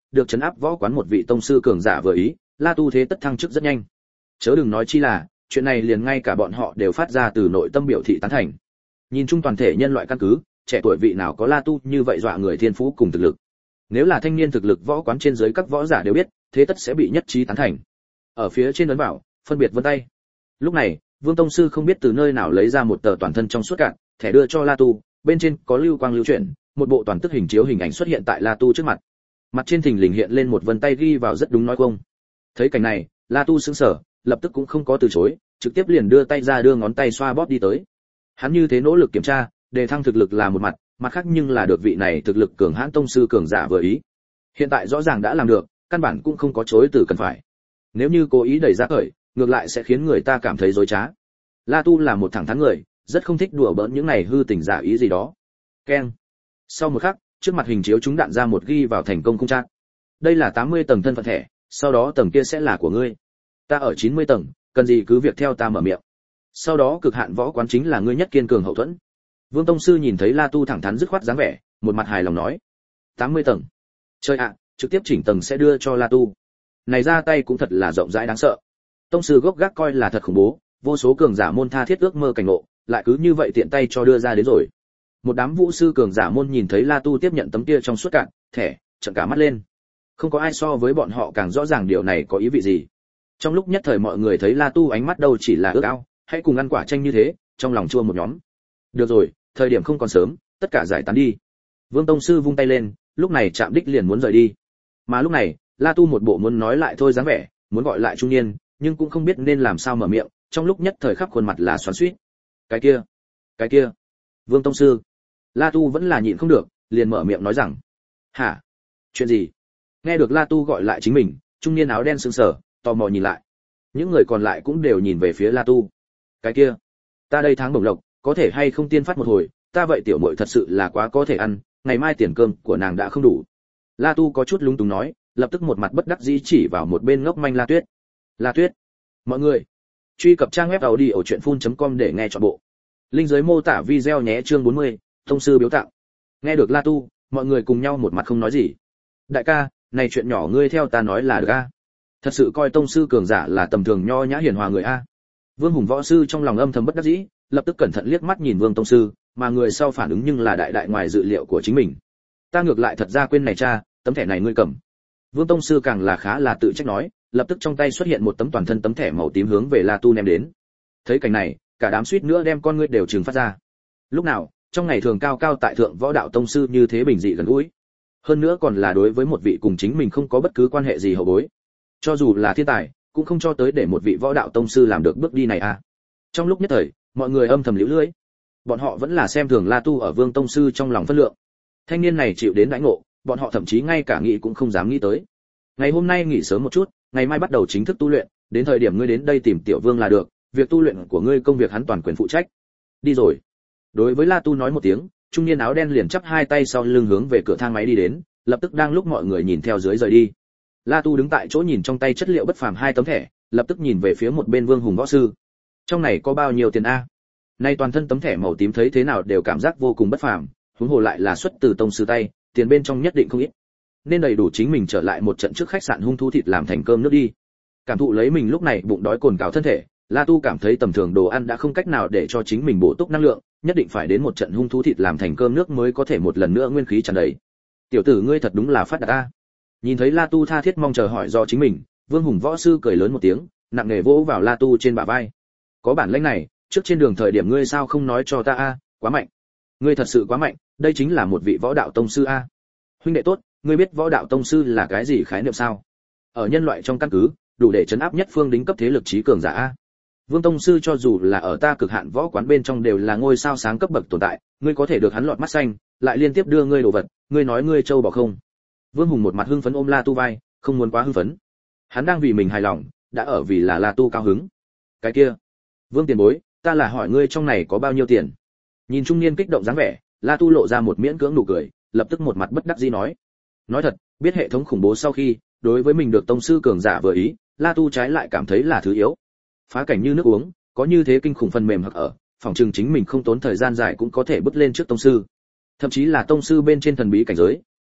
được trấn áp võ quán một vị tông sư cường giả vừa ý, La Tu thế tất thăng chức rất nhanh. Chớ đừng nói chi là, chuyện này liền ngay cả bọn họ đều phát ra từ nội tâm biểu thị tán thành. Nhìn chung toàn thể nhân loại căn cứ, trẻ tuổi vị nào có La Tu như vậy dọa người thiên phú cùng thực lực. Nếu là thanh niên thực lực võ quán trên dưới các võ giả đều biết, thế tất sẽ bị nhất trí tán thành. Ở phía trên ấn bảo, phân biệt vân tay. Lúc này, Vương tông sư không biết từ nơi nào lấy ra một tờ toàn thân trong suốt cạn, thẻ đưa cho La Tu, bên trên có lưu quang lưu chuyển, một bộ toàn tức hình chiếu hình ảnh xuất hiện tại La Tu trước mặt. Mặt trên thình lình hiện lên một vân tay ghi vào rất đúng nói không. Thấy cảnh này, La Tu sững sờ, lập tức cũng không có từ chối, trực tiếp liền đưa tay ra đưa ngón tay xoa bóp đi tới. Hắn như thế nỗ lực kiểm tra, đề thăng thực lực là một mặt, mặt khác nhưng là được vị này thực lực cường hãn tông sư cường giả vừa ý. Hiện tại rõ ràng đã làm được, căn bản cũng không có chối từ cần phải. Nếu như cố ý đẩy ra cởi, ngược lại sẽ khiến người ta cảm thấy dối trá. La Tu là một thẳng thắn người, rất không thích đùa bỡn những này hư tình giả ý gì đó. Keng. Sau một khắc, trước mặt hình chiếu chúng đạn ra một ghi vào thành công cung trạng. Đây là 80 tầng thân phận thẻ, sau đó tầng kia sẽ là của ngươi. Ta ở 90 tầng, cần gì cứ việc theo ta mở miệng. Sau đó cực hạn võ quán chính là ngươi nhất kiên cường hậu thuẫn. Vương tông sư nhìn thấy La Tu thẳng thắn dứt khoát dáng vẻ, một mặt hài lòng nói: 80 tầng. Chơi ạ, trực tiếp chỉnh tầng sẽ đưa cho La Tu. Này ra tay cũng thật là rộng rãi đáng sợ. Tông sư gốc gác coi là thật khủng bố, vô số cường giả môn tha thiết ước mơ cảnh ngộ, lại cứ như vậy tiện tay cho đưa ra đến rồi. Một đám vũ sư cường giả môn nhìn thấy La Tu tiếp nhận tấm kia trong suốt cạn thẻ, trợn cả mắt lên. Không có ai so với bọn họ càng rõ ràng điều này có ý vị gì. Trong lúc nhất thời mọi người thấy La Tu ánh mắt đâu chỉ là ước ao, hãy cùng ăn quả chanh như thế, trong lòng chua một nhóm. Được rồi, thời điểm không còn sớm, tất cả giải tán đi. Vương tông sư vung tay lên, lúc này chạm đích liền muốn rời đi. Mà lúc này, La Tu một bộ muốn nói lại thôi dáng vẻ, muốn gọi lại trung niên, nhưng cũng không biết nên làm sao mở miệng, trong lúc nhất thời khắp khuôn mặt là xoắn xuýt. Cái kia. Vương tông sư. La Tu vẫn là nhịn không được, liền mở miệng nói rằng: "Hả? Chuyện gì?" Nghe được La Tu gọi lại chính mình, trung niên áo đen sững sờ, tò mò nhìn lại. Những người còn lại cũng đều nhìn về phía La Tu. "Cái kia, ta đây tháng bổng lộc, có thể hay không tiên phát một hồi, ta vậy tiểu muội thật sự là quá có thể ăn, ngày mai tiền cơm của nàng đã không đủ." La Tu có chút lúng túng nói, lập tức một mặt bất đắc dĩ chỉ vào một bên ngốc manh La Tuyết. La Tuyết. Mọi người, truy cập trang web audiochuyenphun.com để nghe trọn bộ. Link dưới mô tả video nhé. Chương 40, tông sư biếu tặng. Nghe được La Tu, mọi người cùng nhau một mặt không nói gì. Đại ca, này chuyện nhỏ ngươi theo ta nói là được a. Thật sự coi tông sư cường giả là tầm thường nho nhã hiền hòa người a. Vương Hùng võ sư trong lòng âm thầm bất đắc dĩ, lập tức cẩn thận liếc mắt nhìn Vương tông sư, mà người sau phản ứng nhưng là đại đại ngoài dự liệu của chính mình. Ta ngược lại thật ra quên này cha, tấm thẻ này ngươi cầm. Vương tông sư càng là khá là tự trách nói, lập tức trong tay xuất hiện một tấm toàn thân tấm thẻ màu tím hướng về La Tu ném đến. Thấy cảnh này, cả đám suýt nữa đem con ngươi đều trừng phát ra. Lúc nào, trong ngày thường cao cao tại thượng võ đạo tông sư như thế bình dị gần gũi, hơn nữa còn là đối với một vị cùng chính mình không có bất cứ quan hệ gì hậu bối, cho dù là thiên tài cũng không cho tới để một vị võ đạo tông sư làm được bước đi này a. Trong lúc nhất thời, mọi người âm thầm liễu lưỡi, bọn họ vẫn là xem thường La Tu ở Vương tông sư trong lòng phân lượng. Thanh niên này chịu đến đãi ngộ, bọn họ thậm chí ngay cả nghĩ cũng không dám nghĩ tới. Ngày hôm nay nghỉ sớm một chút, ngày mai bắt đầu chính thức tu luyện, đến thời điểm ngươi đến đây tìm Tiểu Vương là được, việc tu luyện của ngươi công việc hắn toàn quyền phụ trách. Đi rồi. Đối với La Tu nói một tiếng, trung niên áo đen liền chắp hai tay sau lưng hướng về cửa thang máy đi đến, lập tức đang lúc mọi người nhìn theo dưới rời đi. La Tu đứng tại chỗ nhìn trong tay chất liệu bất phàm hai tấm thẻ, lập tức nhìn về phía một bên Vương Hùng võ sư. Trong này có bao nhiêu tiền a? Nay toàn thân tấm thẻ màu tím thấy thế nào đều cảm giác vô cùng bất phàm, huống hồ lại là xuất từ tông sư tay, tiền bên trong nhất định không ít. Nên đầy đủ chính mình trở lại một trận trước khách sạn hung thú thịt làm thành cơm nước đi. Cảm thụ lấy mình lúc này bụng đói cồn cào thân thể, La Tu cảm thấy tầm thường đồ ăn đã không cách nào để cho chính mình bổ túc năng lượng, nhất định phải đến một trận hung thú thịt làm thành cơm nước mới có thể một lần nữa nguyên khí tràn đầy. Tiểu tử ngươi thật đúng là phát đạt a. Nhìn thấy La Tu tha thiết mong chờ hỏi do chính mình, Vương Hùng võ sư cười lớn một tiếng, nặng nề vỗ vào La Tu trên bả vai. Có bản lĩnh này, trước trên đường thời điểm ngươi sao không nói cho ta a, quá mạnh. Ngươi thật sự quá mạnh, đây chính là một vị võ đạo tông sư a. Huynh đệ tốt, ngươi biết võ đạo tông sư là cái gì khái niệm sao? Ở nhân loại trong căn cứ, đủ để chấn áp nhất phương đỉnh cấp thế lực trí cường giả a. Vương tông sư cho dù là ở ta cực hạn võ quán bên trong đều là ngôi sao sáng cấp bậc tồn tại, ngươi có thể được hắn lọt mắt xanh, lại liên tiếp đưa ngươi đồ vật, ngươi nói ngươi trâu bò không? Vương Hùng một mặt hưng phấn ôm La Tu vai, không muốn quá hưng phấn. Hắn đang vì mình hài lòng, đã ở vì là La Tu cao hứng. Cái kia, Vương tiền bối, ta là hỏi ngươi trong này có bao nhiêu tiền? Nhìn trung niên kích động dáng vẻ, La Tu lộ ra một miễn cưỡng nụ cười, lập tức một mặt bất đắc dĩ nói. Nói thật, biết hệ thống khủng bố sau khi, đối với mình được tông sư cường giả vừa ý, La Tu trái lại cảm thấy là thứ yếu. Phá cảnh như nước uống, có như thế kinh khủng phần mềm hoặc ở, phòng trường chính mình không tốn thời gian dài cũng có thể bước lên trước tông sư. Thậm chí là tông sư bên trên thần bí cảnh giới,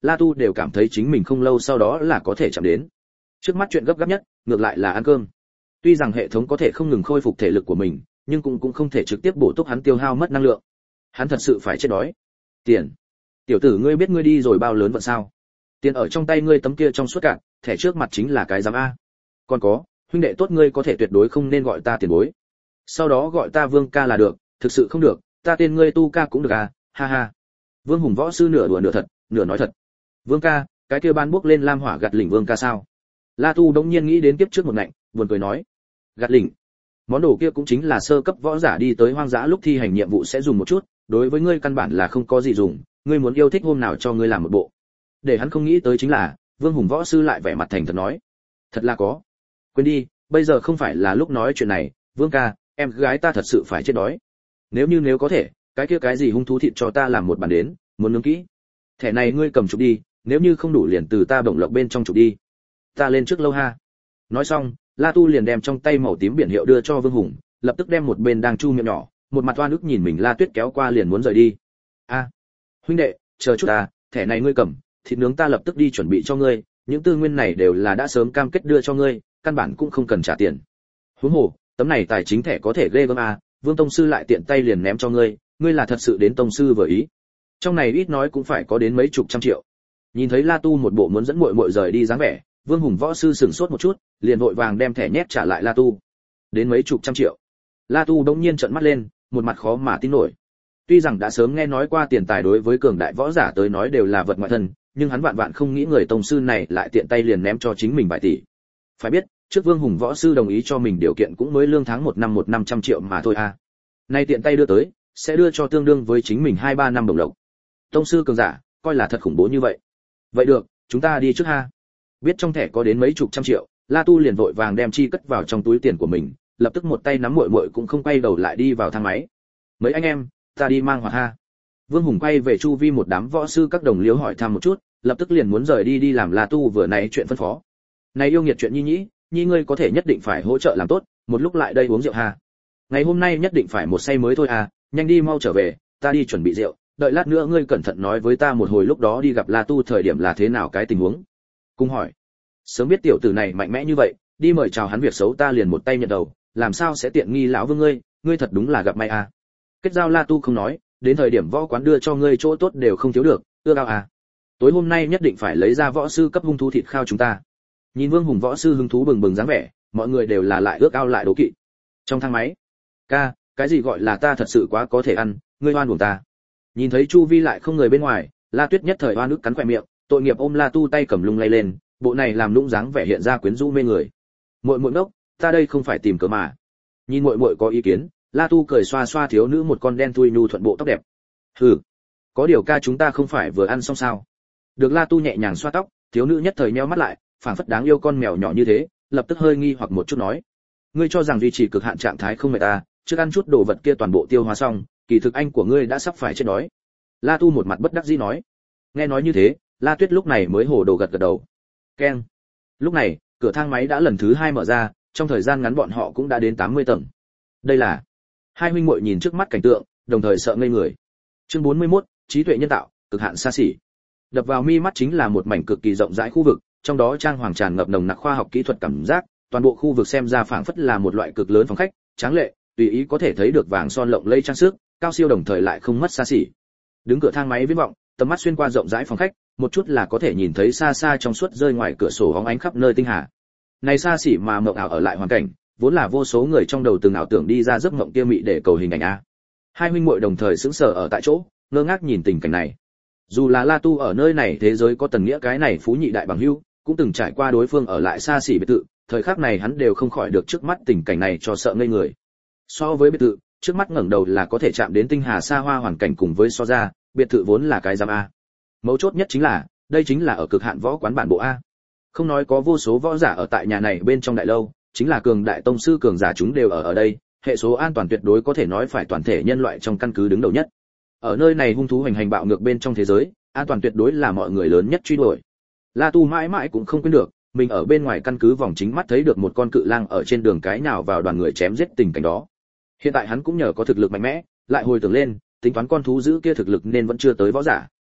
La Tu đều cảm thấy chính mình không lâu sau đó là có thể chạm đến. Trước mắt chuyện gấp gáp nhất, ngược lại là ăn cơm. Tuy rằng hệ thống có thể không ngừng khôi phục thể lực của mình, nhưng cũng không thể trực tiếp bổ túc hắn tiêu hao mất năng lượng. Hắn thật sự phải chết đói. Tiền. Tiểu tử ngươi biết ngươi đi rồi bao lớn vận sao? Tiền ở trong tay ngươi tấm kia trong suốt cạn, thẻ trước mặt chính là cái giám a. Còn có, huynh đệ tốt ngươi có thể tuyệt đối không nên gọi ta tiền bối. Sau đó gọi ta Vương ca là được, thực sự không được, ta tên ngươi Tu ca cũng được à, ha ha. Vương Hùng võ sư nửa đùa nửa thật, nửa nói thật. Vương ca, cái kia ban bước lên lam hỏa gạt lỉnh Vương ca sao? La Tu đống nhiên nghĩ đến kiếp trước một ngạnh, buồn cười nói. Gạt lỉnh. Món đồ kia cũng chính là sơ cấp võ giả đi tới hoang dã lúc thi hành nhiệm vụ sẽ dùng một chút, đối với ngươi căn bản là không có gì dùng, ngươi muốn yêu thích hôm nào cho ngươi làm một bộ. Để hắn không nghĩ tới chính là, Vương Hùng võ sư lại vẻ mặt thành thật nói. Thật là có. Quên đi, bây giờ không phải là lúc nói chuyện này, Vương ca, em gái ta thật sự phải chết đói. Nếu có thể, cái kia cái gì hung thú thịt cho ta làm một bàn đến, muốn nướng kỹ. Thẻ này ngươi cầm chụp đi, nếu như không đủ liền từ ta bổng lộc bên trong chụp đi. Ta lên trước lâu ha. Nói xong, La Tu liền đem trong tay màu tím biển hiệu đưa cho Vương Hùng, lập tức đem một bên đang chu miệng nhỏ, một mặt oan ức nhìn mình La Tuyết kéo qua liền muốn rời đi. A, huynh đệ, chờ chút ta, thẻ này ngươi cầm, thịt nướng ta lập tức đi chuẩn bị cho ngươi, những tư nguyên này đều là đã sớm cam kết đưa cho ngươi, căn bản cũng không cần trả tiền. Huống hồ, tấm này tài chính thẻ có thể ghê gớm a, Vương tông sư lại tiện tay liền ném cho ngươi, ngươi là thật sự đến tông sư vừa ý. Trong này ít nói cũng phải có đến mấy chục trăm triệu. Nhìn thấy La Tu một bộ muốn dẫn muội muội rời đi dáng vẻ, Vương Hùng võ sư sửng sốt một chút, liền vội vàng đem thẻ nhét trả lại La Tu. Đến mấy chục trăm triệu. La Tu đống nhiên trợn mắt lên, một mặt khó mà tin nổi. Tuy rằng đã sớm nghe nói qua tiền tài đối với cường đại võ giả tới nói đều là vật ngoại thân, nhưng hắn vạn vạn không nghĩ người tông sư này lại tiện tay liền ném cho chính mình vài tỷ. Phải biết, trước Vương Hùng võ sư đồng ý cho mình điều kiện cũng mới lương tháng một năm 500 triệu mà thôi a. Nay tiện tay đưa tới, sẽ đưa cho tương đương với chính mình 2-3 năm đồng lộc. Tông sư cường giả, coi là thật khủng bố như vậy. Vậy được, chúng ta đi trước ha. Biết trong thẻ có đến mấy chục trăm triệu, La Tu liền vội vàng đem chi cất vào trong túi tiền của mình, lập tức một tay nắm muội muội cũng không quay đầu lại đi vào thang máy. Mấy anh em, ta đi mang hoạt ha. Vương Hùng quay về chu vi một đám võ sư các đồng liếu hỏi thăm một chút, lập tức liền muốn rời đi làm La Tu vừa nãy chuyện phân phó. Này yêu nghiệt chuyện nhi ngươi có thể nhất định phải hỗ trợ làm tốt, một lúc lại đây uống rượu ha. Ngày hôm nay nhất định phải một say mới thôi à, nhanh đi mau trở về, ta đi chuẩn bị rượu, đợi lát nữa ngươi cẩn thận nói với ta một hồi lúc đó đi gặp La Tu thời điểm là thế nào cái tình huống. Cung hỏi. Sớm biết tiểu tử này mạnh mẽ như vậy, đi mời chào hắn việc xấu ta liền một tay nhận đầu, làm sao sẽ tiện nghi lão Vương ngươi thật đúng là gặp may à. Kết giao La Tu không nói, đến thời điểm võ quán đưa cho ngươi chỗ tốt đều không thiếu được, ưa cao à. Tối hôm nay nhất định phải lấy ra võ sư cấp hung thú thịt khao chúng ta. Nhìn Vương Hùng võ sư hứng thú bừng bừng dáng vẻ, mọi người đều là lại ước ao lại đố kỵ. Trong thang máy, ca, cái gì gọi là ta thật sự quá có thể ăn, ngươi oan uổng ta. Nhìn thấy chu vi lại không người bên ngoài, La Tuyết nhất thời oan ức cắn khóe miệng, tội nghiệp ôm La Tu tay cầm lung lay lên, bộ này làm lũng dáng vẻ hiện ra quyến rũ mê người. Muội muội ngốc, ta đây không phải tìm cớ mà. Nhìn muội muội có ý kiến, La Tu cười xoa xoa thiếu nữ một con đen thui nhu thuận bộ tóc đẹp. Hừ, có điều ca chúng ta không phải vừa ăn xong sao? Được La Tu nhẹ nhàng xoa tóc, thiếu nữ nhất thời nheo mắt lại, phảng phất đáng yêu con mèo nhỏ như thế, lập tức hơi nghi hoặc một chút nói: ngươi cho rằng duy trì cực hạn trạng thái không mệt ta, trước ăn chút đồ vật kia toàn bộ tiêu hóa xong, kỳ thực anh của ngươi đã sắp phải chết đói. La Tu một mặt bất đắc dĩ nói. Nghe nói như thế, La Tuyết lúc này mới hồ đồ gật gật đầu. Keng. Lúc này, cửa thang máy đã lần thứ 2 mở ra, trong thời gian ngắn bọn họ cũng đã đến 80 tầng. Đây là hai huynh muội nhìn trước mắt cảnh tượng, đồng thời sợ ngây người. Chương 41, trí tuệ nhân tạo, cực hạn xa xỉ. Đập vào mi mắt chính là một mảnh cực kỳ rộng rãi khu vực, trong đó trang hoàng tràn ngập nồng nặc khoa học kỹ thuật cảm giác, toàn bộ khu vực xem ra phảng phất là một loại cực lớn phòng khách, tráng lệ, tùy ý có thể thấy được vàng son lộng lẫy trang sức, cao siêu đồng thời lại không mất xa xỉ. Đứng cửa thang máy viễn vọng, tầm mắt xuyên qua rộng rãi phòng khách, một chút là có thể nhìn thấy xa xa trong suốt rơi ngoài cửa sổ óng ánh khắp nơi tinh hà. Này xa xỉ mà mộng ảo ở lại hoàn cảnh, vốn là vô số người trong đầu từng ảo tưởng đi ra giấc mộng kia mị để cầu hình ảnh a. Hai huynh muội đồng thời sững sờ ở tại chỗ, ngơ ngác nhìn tình cảnh này. Dù là La Tu ở nơi này thế giới có tần nghĩa cái này phú nhị đại bằng hữu, cũng từng trải qua đối phương ở lại xa xỉ biệt thự, thời khắc này hắn đều không khỏi được trước mắt tình cảnh này cho sợ ngây người. So với biệt thự, trước mắt ngẩng đầu là có thể chạm đến tinh hà xa hoa hoàn cảnh cùng với so ra, biệt thự vốn là cái giám a. Mấu chốt nhất chính là, đây chính là ở cực hạn võ quán bản bộ a. Không nói có vô số võ giả ở tại nhà này bên trong đại lâu, chính là cường đại tông sư cường giả chúng đều ở đây, hệ số an toàn tuyệt đối có thể nói phải toàn thể nhân loại trong căn cứ đứng đầu nhất. Ở nơi này hung thú hành hành bạo ngược bên trong thế giới, an toàn tuyệt đối là mọi người lớn nhất truy đuổi. La Tu mãi mãi cũng không quên được, mình ở bên ngoài căn cứ vòng chính mắt thấy được một con cự lang ở trên đường cái nào vào đoàn người chém giết tình cảnh đó. Hiện tại hắn cũng nhờ có thực lực mạnh mẽ, lại hồi tưởng lên, tính toán con thú dữ kia thực lực nên vẫn chưa tới võ giả.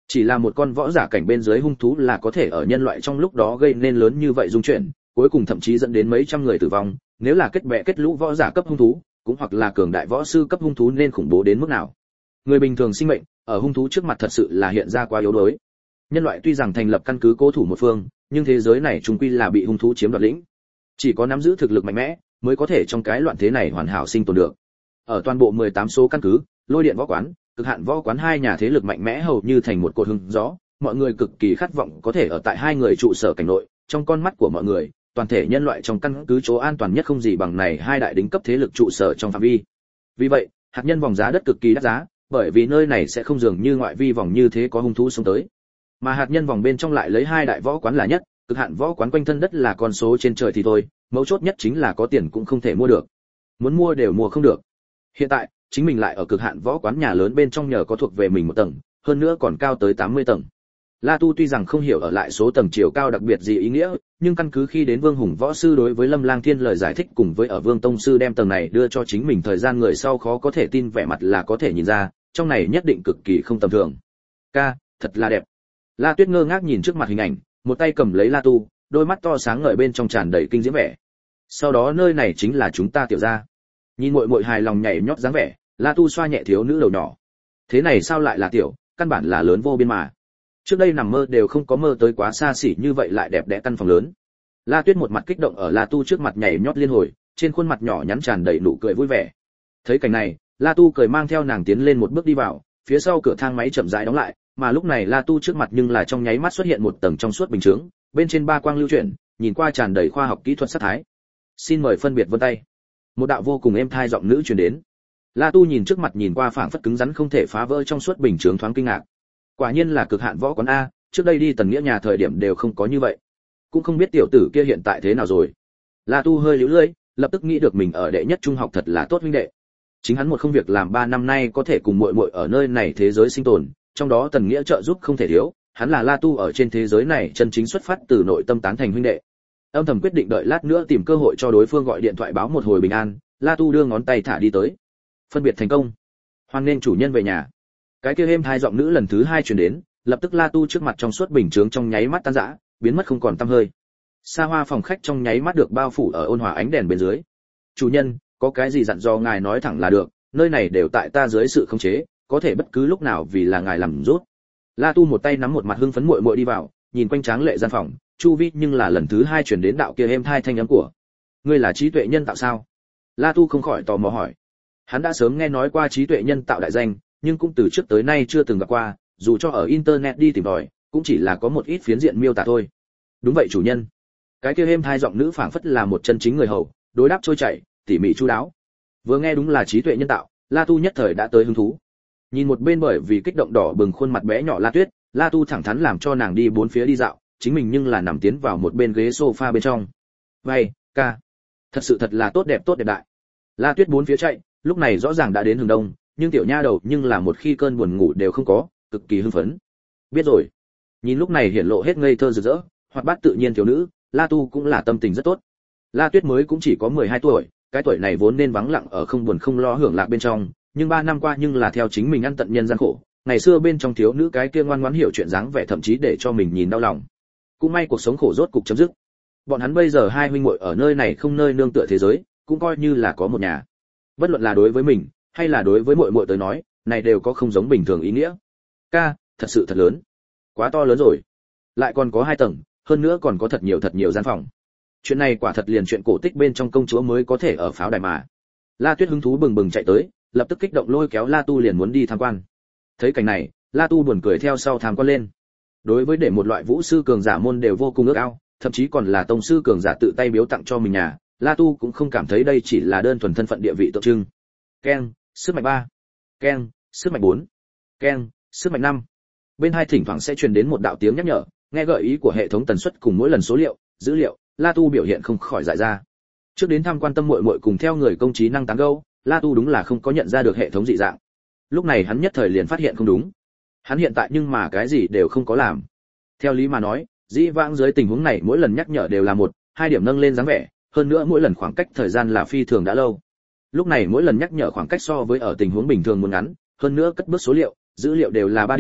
Chỉ là một con võ giả cảnh bên dưới hung thú là có thể ở nhân loại trong lúc đó gây nên lớn như vậy dung chuyển, cuối cùng thậm chí dẫn đến mấy trăm người tử vong, nếu là kết bè kết lũ võ giả cấp hung thú, cũng hoặc là cường đại võ sư cấp hung thú nên khủng bố đến mức nào. Người bình thường sinh mệnh, ở hung thú trước mặt thật sự là hiện ra quá yếu đuối. Nhân loại tuy rằng thành lập căn cứ cố thủ một phương, nhưng thế giới này chung quy là bị hung thú chiếm đoạt lĩnh. Chỉ có nắm giữ thực lực mạnh mẽ, mới có thể trong cái loạn thế này hoàn hảo sinh tồn được. Ở toàn bộ 18 số căn cứ, Lôi Điện Võ Quán, Cực Hạn Võ Quán hai nhà thế lực mạnh mẽ hầu như thành một cột hứng gió, mọi người cực kỳ khát vọng có thể ở tại hai người trụ sở cảnh nội, trong con mắt của mọi người, toàn thể nhân loại trong căn cứ chỗ an toàn nhất không gì bằng này hai đại đỉnh cấp thế lực trụ sở trong phạm vi. Vì vậy, hạt nhân vòng giá đất cực kỳ đắt giá, bởi vì nơi này sẽ không dường như ngoại vi vòng như thế có hung thú sống tới. Mà hạt nhân vòng bên trong lại lấy hai đại võ quán là nhất, Cực Hạn Võ Quán quanh thân đất là con số trên trời thì thôi, mấu chốt nhất chính là có tiền cũng không thể mua được. Muốn mua đều mua không được. Hiện tại, chính mình lại ở Cực Hạn Võ Quán nhà lớn bên trong nhờ có thuộc về mình một tầng, hơn nữa còn cao tới 80 tầng. La Tu tuy rằng không hiểu ở lại số tầng chiều cao đặc biệt gì ý nghĩa, nhưng căn cứ khi đến Vương Hùng võ sư đối với Lâm Lang Thiên lời giải thích cùng với ở Vương tông sư đem tầng này đưa cho chính mình thời gian người sau khó có thể tin vẻ mặt là có thể nhìn ra, trong này nhất định cực kỳ không tầm thường. Ca, thật là đẹp. La Tuyết ngơ ngác nhìn trước mặt hình ảnh, một tay cầm lấy La Tu, đôi mắt to sáng ngời bên trong tràn đầy kinh diễm vẻ. Sau đó nơi này chính là chúng ta tiểu gia. Nhìn muội muội hài lòng nhảy nhót dáng vẻ, La Tu xoa nhẹ thiếu nữ đầu nhỏ. Thế này sao lại là tiểu, căn bản là lớn vô biên mà. Trước đây nằm mơ đều không có mơ tới quá xa xỉ như vậy lại đẹp đẽ căn phòng lớn. La Tuyết một mặt kích động ở La Tu trước mặt nhảy nhót liên hồi, trên khuôn mặt nhỏ nhắn tràn đầy nụ cười vui vẻ. Thấy cảnh này, La Tu cười mang theo nàng tiến lên một bước đi vào, phía sau cửa thang máy chậm rãi đóng lại, mà lúc này La Tu trước mặt nhưng là trong nháy mắt xuất hiện một tầng trong suốt bình chướng, bên trên ba quang lưu chuyển, nhìn qua tràn đầy khoa học kỹ thuật sắc thái. Xin mời phân biệt vân tay. Một đạo vô cùng êm thai giọng nữ truyền đến. La Tu nhìn trước mặt nhìn qua phảng phất cứng rắn không thể phá vỡ trong suốt bình chướng thoáng kinh ngạc. Quả nhiên là Cực Hạn Võ Quán a, trước đây đi Tần Nghĩa nhà thời điểm đều không có như vậy. Cũng không biết tiểu tử kia hiện tại thế nào rồi. La Tu hơi líu lưỡi, lập tức nghĩ được mình ở đệ nhất trung học thật là tốt huynh đệ. Chính hắn một không việc làm 3 năm nay có thể cùng muội muội ở nơi này thế giới sinh tồn, trong đó Tần Nghĩa trợ giúp không thể thiếu, hắn là La Tu ở trên thế giới này chân chính xuất phát từ nội tâm tán thành huynh đệ. Âm thầm quyết định đợi lát nữa tìm cơ hội cho đối phương gọi điện thoại báo một hồi bình an, La Tu đưa ngón tay thả đi tới. Phân biệt thành công. Hoan nên chủ nhân về nhà. Cái kia êm hai giọng nữ lần thứ 2 truyền đến, lập tức La Tu trước mặt trong suốt bình chướng trong nháy mắt tan rã, biến mất không còn tăm hơi. Xa hoa phòng khách trong nháy mắt được bao phủ ở ôn hòa ánh đèn bên dưới. Chủ nhân, có cái gì dặn dò ngài nói thẳng là được, nơi này đều tại ta dưới sự khống chế, có thể bất cứ lúc nào vì là ngài làm rút. La Tu một tay nắm một mặt hưng phấn muội muội đi vào, nhìn quanh tráng lệ gian phòng, chu vi nhưng là lần thứ 2 truyền đến đạo kia êm thai thanh âm của. Ngươi là trí tuệ nhân tạo sao? La Tu không khỏi tò mò hỏi. Hắn đã sớm nghe nói qua trí tuệ nhân tạo đại danh, nhưng cũng từ trước tới nay chưa từng gặp qua, dù cho ở internet đi tìm tòi, cũng chỉ là có một ít phiến diện miêu tả thôi. Đúng vậy chủ nhân. Cái kia êm thai giọng nữ phảng phất là một chân chính người hầu, đối đáp trôi chảy, tỉ mỉ chu đáo. Vừa nghe đúng là trí tuệ nhân tạo, La Tu nhất thời đã tới hứng thú. Nhìn một bên bởi vì kích động đỏ bừng khuôn mặt bé nhỏ La Tuyết, La Tu thẳng thắn làm cho nàng đi bốn phía đi dạo, chính mình nhưng là nằm tiến vào một bên ghế sofa bên trong. "Vậy, ca, thật sự thật là tốt đẹp đại." La Tuyết bốn phía chạy, lúc này rõ ràng đã đến hừng đông, nhưng tiểu nha đầu nhưng là một khi cơn buồn ngủ đều không có, cực kỳ hưng phấn. Biết rồi. Nhìn lúc này hiển lộ hết ngây thơ rực rỡ, hoạt bát tự nhiên thiếu nữ, La Tu cũng là tâm tình rất tốt. La Tuyết mới cũng chỉ có 12 tuổi, cái tuổi này vốn nên vắng lặng ở không buồn không lo hưởng lạc bên trong, nhưng 3 năm qua nhưng là theo chính mình ăn tận nhân gian khổ, ngày xưa bên trong thiếu nữ cái kia ngoan ngoãn hiểu chuyện dáng vẻ thậm chí để cho mình nhìn đau lòng. Cũng may cuộc sống khổ rốt cục chấm dứt. Bọn hắn bây giờ hai huynh muội ở nơi này không nơi nương tựa thế giới, cũng coi như là có một nhà. Bất luận là đối với mình hay là đối với muội muội tới nói, này đều có không giống bình thường ý nghĩa. Ca, thật sự thật lớn. Quá to lớn rồi. Lại còn có 2 tầng, hơn nữa còn có thật nhiều gian phòng. Chuyện này quả thật liền chuyện cổ tích bên trong công chúa mới có thể ở pháo đài mà. La Tuyết hứng thú bừng bừng chạy tới, lập tức kích động lôi kéo La Tu liền muốn đi tham quan. Thấy cảnh này, La Tu buồn cười theo sau tham quan lên. Đối với để một loại vũ sư cường giả môn đều vô cùng ước ao, thậm chí còn là tông sư cường giả tự tay biếu tặng cho mình nhà, La Tu cũng không cảm thấy đây chỉ là đơn thuần thân phận địa vị tượng trưng. Keng, sức mạnh 3. Keng, sức mạnh 4. Keng, sức mạnh 5. Bên hai thỉnh thoảng sẽ truyền đến một đạo tiếng nhắc nhở, nghe gợi ý của hệ thống tần suất cùng mỗi lần số liệu, dữ liệu, La Tu biểu hiện không khỏi dại ra. Trước đến tham quan tâm muội muội cùng theo người công trí năng tán gẫu, La Tu đúng là không có nhận ra được hệ thống dị dạng. Lúc này hắn nhất thời liền phát hiện không đúng. Hắn hiện tại nhưng mà cái gì đều không có làm. Theo lý mà nói, dĩ vãng dưới tình huống này mỗi lần nhắc nhở đều là 1-2 điểm nâng lên dáng vẻ, hơn nữa mỗi lần khoảng cách thời gian là phi thường đã lâu. Lúc này mỗi lần nhắc nhở khoảng cách so với ở tình huống bình thường muốn ngắn, hơn nữa cất bước số liệu, dữ liệu đều là 3 điểm,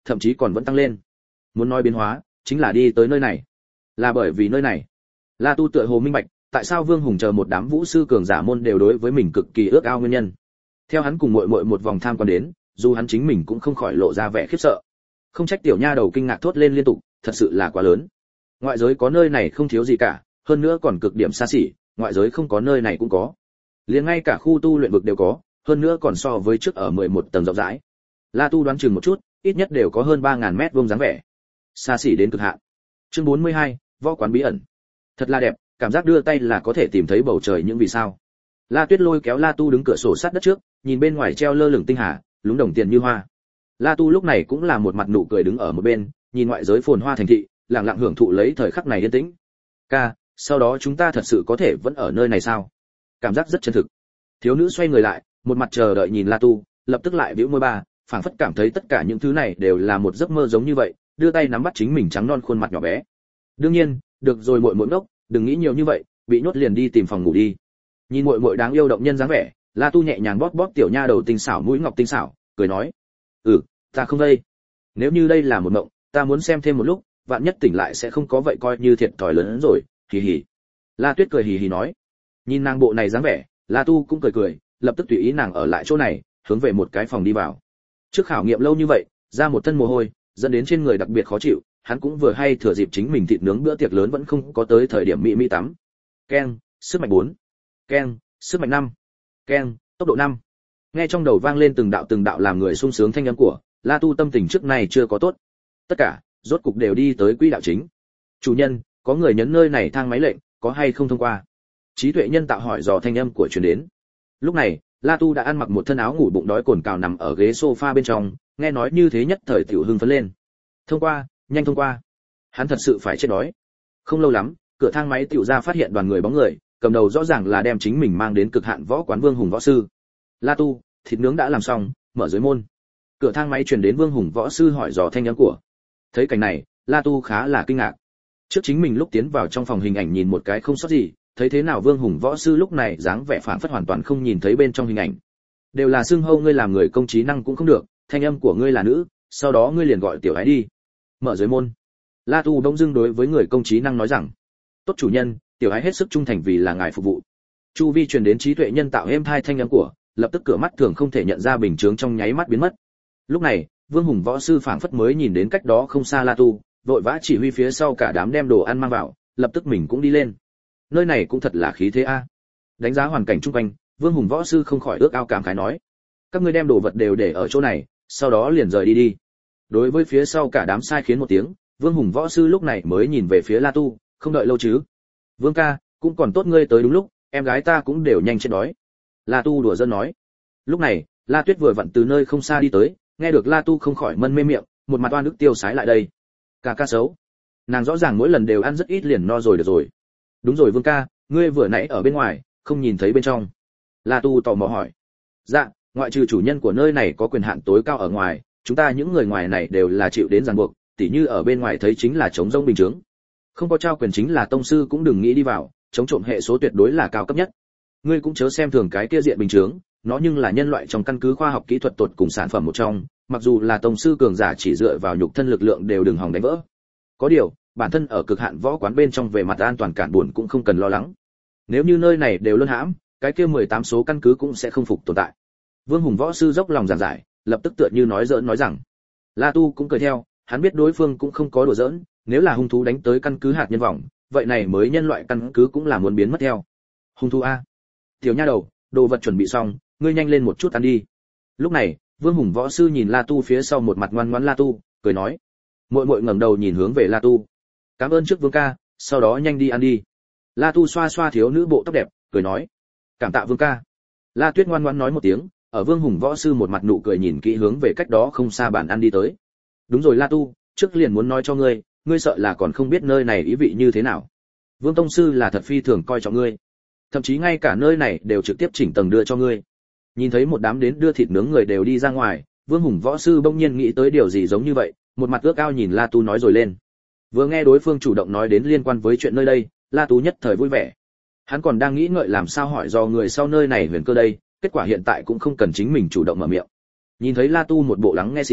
thậm chí còn vẫn tăng lên. Muốn nói biến hóa, chính là đi tới nơi này. Là bởi vì nơi này. La Tu tựa hồ minh bạch, tại sao Vương Hùng chờ một đám vũ sư cường giả môn đều đối với mình cực kỳ ước ao nguyên nhân. Theo hắn cùng muội muội một vòng tham quan đến, dù hắn chính mình cũng không khỏi lộ ra vẻ khiếp sợ. Không trách tiểu nha đầu kinh ngạc thốt lên liên tục, thật sự là quá lớn. Ngoại giới có nơi này không thiếu gì cả, hơn nữa còn cực điểm xa xỉ, ngoại giới không có nơi này cũng có. Liền ngay cả khu tu luyện vực đều có, hơn nữa còn so với trước ở 11 tầng rộng rãi. La Tu đoán chừng một chút, ít nhất đều có hơn 3000 mét vuông dáng vẻ. Xa xỉ đến cực hạn. Chương 42, võ quán bí ẩn. Thật là đẹp, cảm giác đưa tay là có thể tìm thấy bầu trời những vì sao. La Tuyết lôi kéo La Tu đứng cửa sổ sát đất trước, nhìn bên ngoài treo lơ lửng tinh hà, lúng đồng tiền như hoa. La Tu lúc này cũng là một mặt nụ cười đứng ở một bên, nhìn ngoại giới phồn hoa thành thị, lặng lặng hưởng thụ lấy thời khắc này yên tĩnh. Ca, sau đó chúng ta thật sự có thể vẫn ở nơi này sao? Cảm giác rất chân thực. Thiếu nữ xoay người lại, một mặt chờ đợi nhìn La Tu, lập tức lại bĩu môi ba, phảng phất cảm thấy tất cả những thứ này đều là một giấc mơ giống như vậy, đưa tay nắm bắt chính mình trắng non khuôn mặt nhỏ bé. Đương nhiên, được rồi muội muội ngốc, đừng nghĩ nhiều như vậy, bị nhốt liền đi tìm phòng ngủ đi. Nhìn muội muội đáng yêu động nhân dáng vẻ, La Tu nhẹ nhàng bóp bóp tiểu nha đầu tinh xảo mũi ngọc tinh xảo, cười nói: ta không đây. Nếu như đây là một mộng, ta muốn xem thêm một lúc, vạn nhất tỉnh lại sẽ không có vậy coi như thiệt thòi lớn hơn rồi, hì hì. La Tuyết cười hì hì nói. Nhìn nàng bộ này dáng vẻ, La Tu cũng cười cười, lập tức tùy ý nàng ở lại chỗ này, hướng về một cái phòng đi vào. Trước khảo nghiệm lâu như vậy, ra một thân mồ hôi, dẫn đến trên người đặc biệt khó chịu, hắn cũng vừa hay thừa dịp chính mình thịt nướng bữa tiệc lớn vẫn không có tới thời điểm mỹ tắm. Keng, sức mạnh 4. Keng, sức mạnh 5. Keng, tốc độ 5. Nghe trong đầu vang lên từng đạo làm người sung sướng thanh âm của La Tu, tâm tình trước này chưa có tốt. Tất cả rốt cục đều đi tới quỹ đạo chính. Chủ nhân, có người nhấn nơi này thang máy lệnh, có hay không thông qua? Trí tuệ nhân tạo hỏi dò thanh âm của truyền đến. Lúc này, La Tu đã ăn mặc một thân áo ngủ bụng đói cồn cào nằm ở ghế sofa bên trong, nghe nói như thế nhất thời tiểu hưng phấn lên. Thông qua, nhanh thông qua. Hắn thật sự phải chết đói. Không lâu lắm, cửa thang máy tiểu ra phát hiện đoàn người bóng người, cầm đầu rõ ràng là đem chính mình mang đến cực hạn võ quán Vương Hùng võ sư. La Tu, thịt nướng đã làm xong, mở dưới môn. Cửa thang máy truyền đến Vương Hùng võ sư hỏi dò thanh âm của. Thấy cảnh này, La Tu khá là kinh ngạc. Trước chính mình lúc tiến vào trong phòng hình ảnh nhìn một cái không sót gì, thấy thế nào Vương Hùng võ sư lúc này dáng vẻ phảng phất hoàn toàn không nhìn thấy bên trong hình ảnh. Đều là xưng hô ngươi làm người công trí năng cũng không được, thanh âm của ngươi là nữ, sau đó ngươi liền gọi tiểu ái đi. Mở dưới môn. La Tu bỗng dưng đối với người công trí năng nói rằng: tốt chủ nhân, tiểu ái hết sức trung thành vì là ngài phục vụ. Chu vi truyền đến trí tuệ nhân tạo êm thai thanh âm của, lập tức cửa mắt thường không thể nhận ra bình chướng trong nháy mắt biến mất. Lúc này, Vương Hùng võ sư phảng phất mới nhìn đến cách đó không xa La Tu, vội vã chỉ huy phía sau cả đám đem đồ ăn mang vào, lập tức mình cũng đi lên. Nơi này cũng thật là khí thế a. Đánh giá hoàn cảnh xung quanh, Vương Hùng võ sư không khỏi ước ao cảm khái nói: các ngươi đem đồ vật đều để ở chỗ này, sau đó liền rời đi đi. Đối với phía sau cả đám sai khiến một tiếng, Vương Hùng võ sư lúc này mới nhìn về phía La Tu, không đợi lâu chứ. Vương ca, cũng còn tốt ngươi tới đúng lúc, em gái ta cũng đều nhanh chết đói. La Tu đùa giỡn nói. Lúc này, La Tuyết vừa vặn từ nơi không xa đi tới, nghe được La Tu không khỏi mân mê miệng, một mặt oan ức tiêu sái lại đây. Ca ca xấu. Nàng rõ ràng mỗi lần đều ăn rất ít liền no rồi được rồi. Đúng rồi Vương ca, ngươi vừa nãy ở bên ngoài, không nhìn thấy bên trong. La Tu tò mò hỏi. Dạ, ngoại trừ chủ nhân của nơi này có quyền hạn tối cao ở ngoài, chúng ta những người ngoài này đều là chịu đến ràng buộc, tỉ như ở bên ngoài thấy chính là chống rông bình chứng. Không có trao quyền chính là tông sư cũng đừng nghĩ đi vào, chống trộm hệ số tuyệt đối là cao cấp nhất. Ngươi cũng chớ xem thường cái kia diện bình chứng, nó nhưng là nhân loại trong căn cứ khoa học kỹ thuật tột cùng sản phẩm một trong, mặc dù là tông sư cường giả chỉ dựa vào nhục thân lực lượng đều đừng hòng đánh vỡ. Có điều, bản thân ở cực hạn võ quán bên trong về mặt an toàn cản buồn cũng không cần lo lắng. Nếu như nơi này đều luân hãm, cái kia 18 số căn cứ cũng sẽ không phục tồn tại. Vương Hùng võ sư dốc lòng giảng giải, lập tức tựa như nói giỡn nói rằng. La Tu cũng cười theo, hắn biết đối phương cũng không có đùa giỡn, nếu là hung thú đánh tới căn cứ hạt nhân vòng, vậy này mới nhân loại căn cứ cũng là muốn biến mất theo. Hung thú a. Tiểu nha đầu, đồ vật chuẩn bị xong, ngươi nhanh lên một chút ăn đi. Lúc này, Vương Hùng võ sư nhìn La Tu phía sau một mặt ngoan ngoãn La Tu, cười nói. Muội muội ngẩng đầu nhìn hướng về La Tu. Cảm ơn trước Vương ca, sau đó nhanh đi ăn đi. La Tu xoa xoa thiếu nữ bộ tóc đẹp, cười nói. Cảm tạ Vương ca. La Tuyết ngoan ngoãn nói một tiếng, ở Vương Hùng võ sư một mặt nụ cười nhìn kỹ hướng về cách đó không xa bàn ăn đi tới. Đúng rồi La Tu, trước liền muốn nói cho ngươi, ngươi sợ là còn không biết nơi này ý vị như thế nào. Vương tông sư là thật phi thường coi trọng ngươi, thậm chí ngay cả nơi này đều trực tiếp chỉnh tầng đưa cho ngươi. Nhìn thấy một đám đến đưa thịt nướng người đều đi ra ngoài, Vương Hùng võ sư bỗng nhiên nghĩ tới điều gì giống như vậy, một mặt ước ao nhìn La Tu nói rồi lên. Vừa nghe đối phương chủ động nói đến liên quan với chuyện nơi đây, La Tu nhất thời vui vẻ. Hắn còn đang nghĩ ngợi làm sao hỏi do người sau nơi này huyền cơ đây, kết quả hiện tại cũng không cần chính mình chủ động mở miệng. Nhìn thấy La Tu một bộ lắng nghe xin,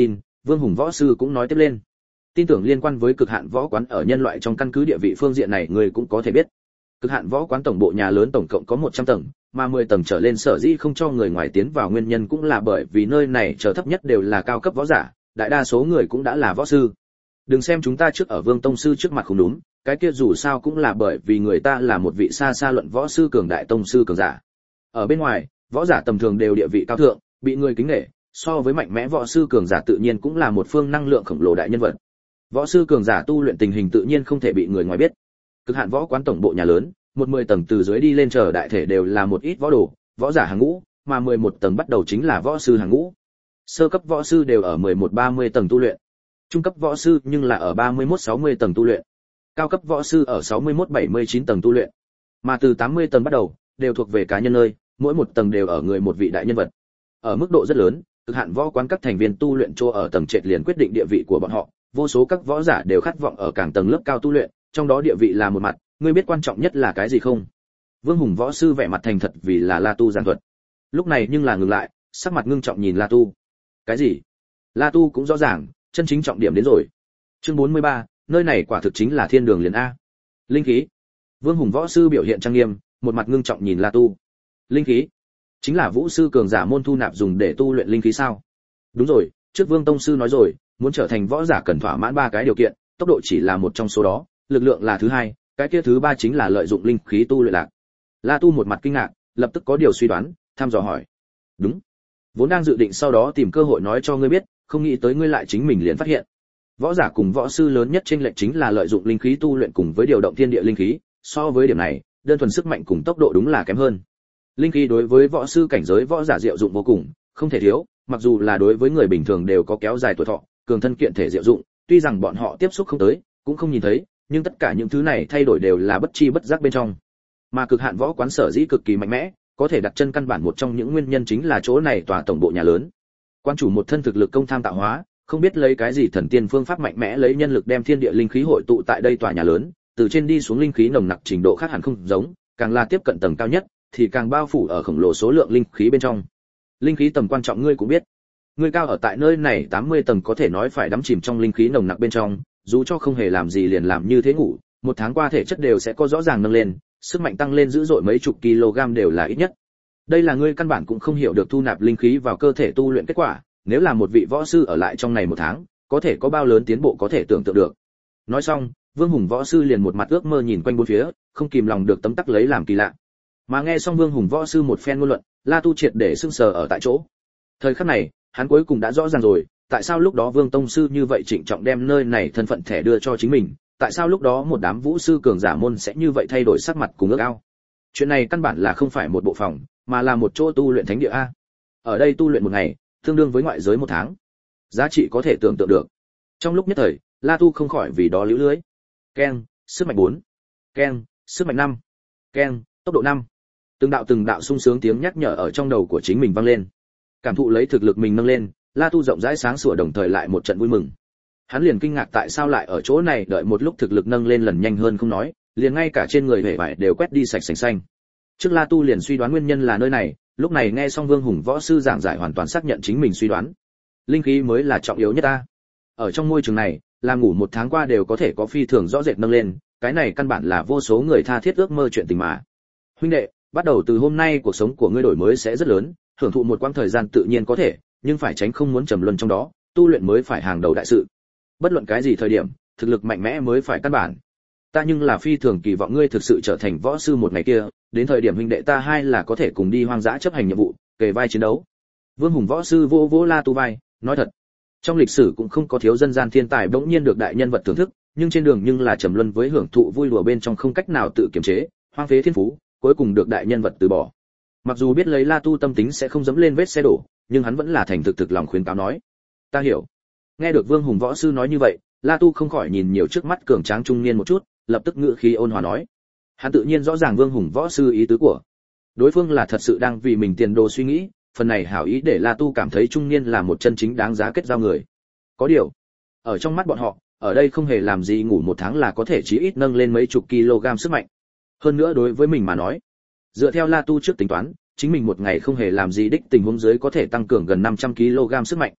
Vương Hùng võ sư cũng nói tiếp lên. Tin tưởng liên quan với Cực Hạn Võ Quán ở nhân loại trong căn cứ địa vị phương diện này người cũng có thể biết. Cực Hạn Võ Quán tổng bộ nhà lớn tổng cộng có 100 tầng, mà 10 tầng trở lên sở dĩ không cho người ngoài tiến vào nguyên nhân cũng là bởi vì nơi này trở thấp nhất đều là cao cấp võ giả, đại đa số người cũng đã là võ sư. Đừng xem chúng ta trước ở Vương tông sư trước mặt không đúng, cái kia dù sao cũng là bởi vì người ta là một vị xa xa luận võ sư cường đại tông sư cường giả. Ở bên ngoài, võ giả tầm thường đều địa vị cao thượng, bị người kính nể, so với mạnh mẽ võ sư cường giả tự nhiên cũng là một phương năng lượng khổng lồ đại nhân vật. Võ sư cường giả tu luyện tình hình tự nhiên không thể bị người ngoài biết. Cực Hạn Võ Quán tổng bộ nhà lớn, 10 tầng từ dưới đi lên chờ đại thể đều là một ít võ đồ, võ giả hàng ngũ, mà 11 tầng bắt đầu chính là võ sư hàng ngũ. Sơ cấp võ sư đều ở 11-30 tầng tu luyện. Trung cấp võ sư nhưng là ở 31-60 tầng tu luyện. Cao cấp võ sư ở 61-79 tầng tu luyện. Mà từ 80 tầng bắt đầu, đều thuộc về cá nhân nơi, mỗi một tầng đều ở người một vị đại nhân vật. Ở mức độ rất lớn, Cực Hạn Võ Quán các thành viên tu luyện chỗ ở tầng trệt liền quyết định địa vị của bọn họ, vô số các võ giả đều khát vọng ở càng tầng lớp cao tu luyện, trong đó địa vị là một mặt, ngươi biết quan trọng nhất là cái gì không? Vương Hùng võ sư vẻ mặt thành thật vì là La Tu giảng thuật. Lúc này nhưng là ngừng lại, sắc mặt ngưng trọng nhìn La Tu. Cái gì? La Tu cũng rõ ràng, chân chính trọng điểm đến rồi. Chương 43, nơi này quả thực chính là thiên đường liền a. Linh khí. Vương Hùng võ sư biểu hiện trang nghiêm, một mặt ngưng trọng nhìn La Tu. Linh khí? Chính là vũ sư cường giả môn thu nạp dùng để tu luyện linh khí sao? Đúng rồi, trước Vương tông sư nói rồi, muốn trở thành võ giả cần thỏa mãn 3 cái điều kiện, tốc độ chỉ là một trong số đó, lực lượng là thứ hai, cái kia thứ ba chính là lợi dụng linh khí tu luyện lạc. La Tu một mặt kinh ngạc, lập tức có điều suy đoán, thăm dò hỏi. Đúng. Vốn đang dự định sau đó tìm cơ hội nói cho ngươi biết, không nghĩ tới ngươi lại chính mình liền phát hiện. Võ giả cùng võ sư lớn nhất trên lệch chính là lợi dụng linh khí tu luyện cùng với điều động thiên địa linh khí, so với điểm này, đơn thuần sức mạnh cùng tốc độ đúng là kém hơn. Linh khí đối với võ sư cảnh giới võ giả diệu dụng vô cùng, không thể thiếu, mặc dù là đối với người bình thường đều có kéo dài tuổi thọ, cường thân kiện thể diệu dụng, tuy rằng bọn họ tiếp xúc không tới, cũng không nhìn thấy, nhưng tất cả những thứ này thay đổi đều là bất chi bất giác bên trong. Mà Cực Hạn Võ Quán sở dĩ cực kỳ mạnh mẽ, có thể đặt chân căn bản một trong những nguyên nhân chính là chỗ này tòa tổng bộ nhà lớn. Quan chủ một thân thực lực công tham tạo hóa, không biết lấy cái gì thần tiên phương pháp mạnh mẽ lấy nhân lực đem thiên địa linh khí hội tụ tại đây tòa nhà lớn, từ trên đi xuống linh khí nồng nặc trình độ khác hẳn không giống, càng là tiếp cận tầng cao nhất thì càng bao phủ ở khổng lồ số lượng linh khí bên trong. Linh khí tầm quan trọng ngươi cũng biết. Ngươi cao ở tại nơi này 80 tầng có thể nói phải đắm chìm trong linh khí nồng nặc bên trong, dù cho không hề làm gì liền làm như thế ngủ, một tháng qua thể chất đều sẽ có rõ ràng nâng lên, sức mạnh tăng lên dữ dội mấy chục kg đều là ít nhất. Đây là ngươi căn bản cũng không hiểu được thu nạp linh khí vào cơ thể tu luyện kết quả, nếu là một vị võ sư ở lại trong này một tháng, có thể có bao lớn tiến bộ có thể tưởng tượng được. Nói xong, Vương Hùng võ sư liền một mặt ước mơ nhìn quanh bốn phía, không kìm lòng được tấm tắc lấy làm kỳ lạ. Mà nghe xong Vương Hùng võ sư một phen ngôn luận, La Tu triệt để sững sờ ở tại chỗ. Thời khắc này, hắn cuối cùng đã rõ ràng rồi, tại sao lúc đó Vương tông sư như vậy trịnh trọng đem nơi này thân phận thẻ đưa cho chính mình, tại sao lúc đó một đám vũ sư cường giả môn sẽ như vậy thay đổi sắc mặt cùng ước ao. Chuyện này căn bản là không phải một bộ phòng, mà là một chỗ tu luyện thánh địa a. Ở đây tu luyện một ngày, tương đương với ngoại giới một tháng. Giá trị có thể tưởng tượng được. Trong lúc nhất thời, La Tu không khỏi vì đó liễu lưới. Keng, sức mạnh 4. Keng, sức mạnh 5. Keng, tốc độ 5. Từng đạo sung sướng tiếng nhắc nhở ở trong đầu của chính mình vang lên. Cảm thụ lấy thực lực mình nâng lên, La Tu rộng rãi sáng sủa đồng thời lại một trận vui mừng. Hắn liền kinh ngạc tại sao lại ở chỗ này đợi một lúc thực lực nâng lên lần nhanh hơn không nói, liền ngay cả trên người hề vải đều quét đi sạch sành xanh. Trước La Tu liền suy đoán nguyên nhân là nơi này, lúc này nghe xong Vương Hùng võ sư giảng giải hoàn toàn xác nhận chính mình suy đoán. Linh khí mới là trọng yếu nhất ta. Ở trong môi trường này, làm ngủ một tháng qua đều có thể có phi thường rõ rệt nâng lên, cái này căn bản là vô số người tha thiết ước mơ chuyện tình mà. Huynh đệ, bắt đầu từ hôm nay cuộc sống của ngươi đổi mới sẽ rất lớn, hưởng thụ một quãng thời gian tự nhiên có thể, nhưng phải tránh không muốn trầm luân trong đó, tu luyện mới phải hàng đầu đại sự. Bất luận cái gì thời điểm, thực lực mạnh mẽ mới phải căn bản. Ta nhưng là phi thường kỳ vọng ngươi thực sự trở thành võ sư một ngày kia, đến thời điểm huynh đệ ta hai là có thể cùng đi hoang dã chấp hành nhiệm vụ, kề vai chiến đấu. Vương Hùng võ sư vô vỗ La Tu vai, nói thật, trong lịch sử cũng không có thiếu dân gian thiên tài bỗng nhiên được đại nhân vật thưởng thức, nhưng trên đường nhưng là trầm luân với hưởng thụ vui đùa bên trong không cách nào tự kiềm chế, hoang phế thiên phú, cuối cùng được đại nhân vật từ bỏ. Mặc dù biết lấy La Tu tâm tính sẽ không dẫm lên vết xe đổ, nhưng hắn vẫn là thành thực lòng khuyến cáo nói. Ta hiểu. Nghe được Vương Hùng võ sư nói như vậy, La Tu không khỏi nhìn nhiều trước mắt cường tráng trung niên một chút, lập tức ngữ khí ôn hòa nói. Hắn tự nhiên rõ ràng Vương Hùng võ sư ý tứ của. Đối phương là thật sự đang vì mình tiền đồ suy nghĩ, phần này hảo ý để La Tu cảm thấy trung niên là một chân chính đáng giá kết giao người. Có điều, ở trong mắt bọn họ, ở đây không hề làm gì ngủ một tháng là có thể chí ít nâng lên mấy chục kg sức mạnh. Hơn nữa đối với mình mà nói, dựa theo La Tu trước tính toán, chính mình một ngày không hề làm gì đích tình huống dưới có thể tăng cường gần 500 kg sức mạnh.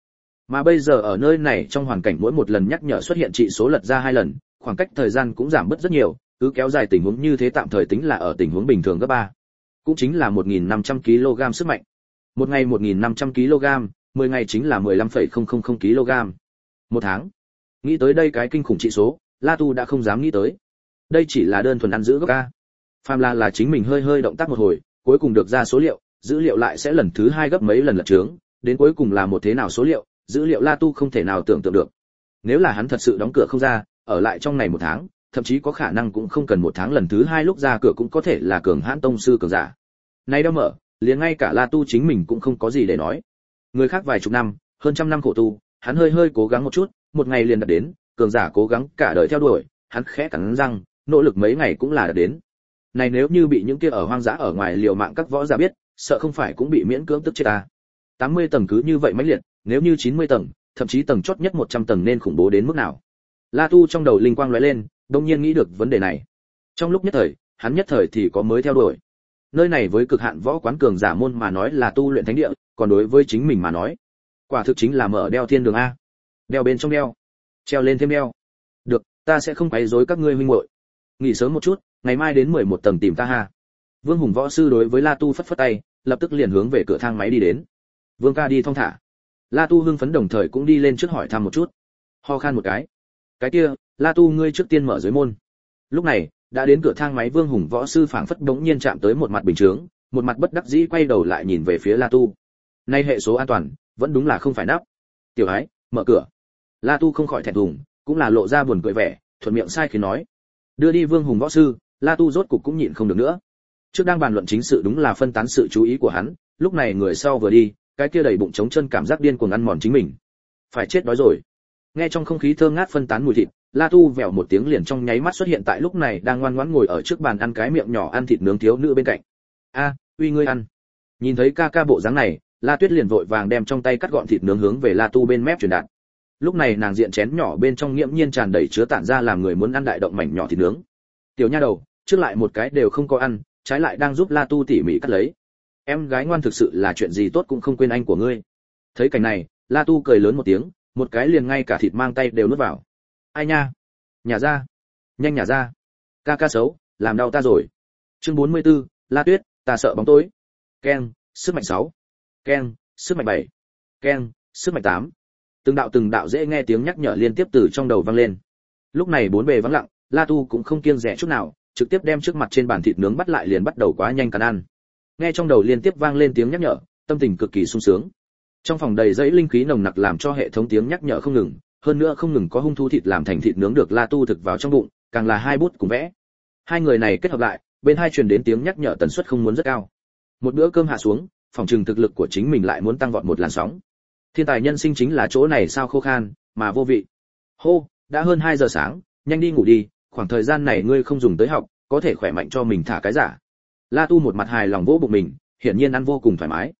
Mà bây giờ ở nơi này trong hoàn cảnh mỗi một lần nhắc nhở xuất hiện trị số lật ra 2 lần, khoảng cách thời gian cũng giảm bớt rất nhiều, cứ kéo dài tình huống như thế tạm thời tính là ở tình huống bình thường gấp 3. Cũng chính là 1.500 kg sức mạnh. Một ngày 1.500 kg, 10 ngày chính là 15,000 kg. Một tháng. Nghĩ tới đây cái kinh khủng trị số, La Tu đã không dám nghĩ tới. Đây chỉ là đơn thuần ăn giữ gốc a. Phàm là chính mình hơi hơi động tác một hồi, cuối cùng được ra số liệu, dữ liệu lại sẽ lần thứ 2 gấp mấy lần lật trướng, đến cuối cùng là một thế nào số liệu, dữ liệu La Tu không thể nào tưởng tượng được. Nếu là hắn thật sự đóng cửa không ra, ở lại trong này một tháng, thậm chí có khả năng cũng không cần một tháng lần thứ 2 lúc ra cửa cũng có thể là cường hãn tông sư cường giả. Nay đâu mở, liền ngay cả La Tu chính mình cũng không có gì để nói. Người khác vài chục năm, hơn trăm năm khổ tu, hắn hơi hơi cố gắng một chút, một ngày liền đạt đến, cường giả cố gắng cả đời theo đuổi, hắn khẽ cắn răng, nỗ lực mấy ngày cũng là đạt đến. Này nếu như bị những kia ở hoang dã ở ngoài liều mạng các võ giả biết, sợ không phải cũng bị miễn cưỡng tức chết ta. 80 tầng cứ như vậy mãnh liệt, nếu như 90 tầng, thậm chí tầng chót nhất 100 tầng nên khủng bố đến mức nào. La Tu trong đầu linh quang lóe lên, đột nhiên nghĩ được vấn đề này. Trong lúc nhất thời, hắn nhất thời thì có mới theo đuổi. Nơi này với cực hạn võ quán cường giả môn mà nói là tu luyện thánh địa, còn đối với chính mình mà nói, quả thực chính là mở đeo thiên đường a. Đeo bên trong đeo, treo lên thêm đeo. Được, ta sẽ không quấy rối các ngươi huynh muội. Nghỉ sớm một chút, ngày mai đến 11 tầng tìm ta ha. Vương Hùng võ sư đối với La Tu phất phất tay, lập tức liền hướng về cửa thang máy đi đến. Vương ca đi thong thả. La Tu hưng phấn đồng thời cũng đi lên trước hỏi thăm một chút. Ho khan một cái. Cái kia, La Tu ngươi trước tiên mở dưới môn. Lúc này, đã đến cửa thang máy Vương Hùng võ sư phảng phất bỗng nhiên chạm tới một mặt bình chướng, một mặt bất đắc dĩ quay đầu lại nhìn về phía La Tu. Nay hệ số an toàn, vẫn đúng là không phải nắp. Tiểu Ái, mở cửa. La Tu không khỏi thẹn thùng, cũng là lộ ra buồn cười vẻ, thuận miệng sai khiến nói. Đưa đi Vương Hùng võ sư, La Tu rốt cục cũng nhịn không được nữa. Trước đang bàn luận chính sự đúng là phân tán sự chú ý của hắn, lúc này người sau vừa đi, cái kia đầy bụng trống chân cảm giác điên cuồng ăn mòn chính mình. Phải chết đói rồi. Nghe trong không khí thơm ngát phân tán mùi thịt, La Tu vèo một tiếng liền trong nháy mắt xuất hiện tại lúc này đang ngoan ngoãn ngồi ở trước bàn ăn cái miệng nhỏ ăn thịt nướng thiếu nữ bên cạnh. A, uy ngươi ăn. Nhìn thấy ca ca bộ dáng này, La Tuyết liền vội vàng đem trong tay cắt gọn thịt nướng hướng về La Tu bên mép truyền đạt. Lúc này nàng diện chén nhỏ bên trong nghiễm nhiên tràn đầy chứa tản ra làm người muốn ăn đại động mảnh nhỏ thịt nướng. Tiểu nha đầu, trước lại một cái đều không có ăn, trái lại đang giúp La Tu tỉ mỉ cắt lấy. Em gái ngoan thực sự là chuyện gì tốt cũng không quên anh của ngươi. Thấy cảnh này, La Tu cười lớn một tiếng, một cái liền ngay cả thịt mang tay đều nuốt vào. Ai nha, nhả ra, nhanh nhả ra. Ca ca xấu, làm đau ta rồi. Chương 44, La Tuyết, ta sợ bóng tối. Keng, sức mạnh 6. Keng, sức mạnh 7. Keng, sức mạnh 8. Từng đạo dễ nghe tiếng nhắc nhở liên tiếp từ trong đầu vang lên. Lúc này bốn bề vắng lặng, La Tu cũng không kiêng dè chút nào, trực tiếp đem trước mặt trên bàn thịt nướng bắt lại liền bắt đầu quá nhanh cắn ăn. Nghe trong đầu liên tiếp vang lên tiếng nhắc nhở, tâm tình cực kỳ sung sướng. Trong phòng đầy dẫy linh khí nồng nặc làm cho hệ thống tiếng nhắc nhở không ngừng, hơn nữa không ngừng có hung thú thịt làm thành thịt nướng được La Tu thực vào trong bụng, càng là hai bút cùng vẽ. Hai người này kết hợp lại, bên hai truyền đến tiếng nhắc nhở tần suất không muốn rất cao. Một bữa cơm hạ xuống, phòng trừng thực lực của chính mình lại muốn tăng vọt một làn sóng. Thiên tài nhân sinh chính là chỗ này sao khô khan, mà vô vị. Hô, đã hơn 2 giờ sáng, nhanh đi ngủ đi, khoảng thời gian này ngươi không dùng tới học, có thể khỏe mạnh cho mình thả cái giả. La Tu một mặt hài lòng vỗ bụng mình, hiển nhiên ăn vô cùng thoải mái.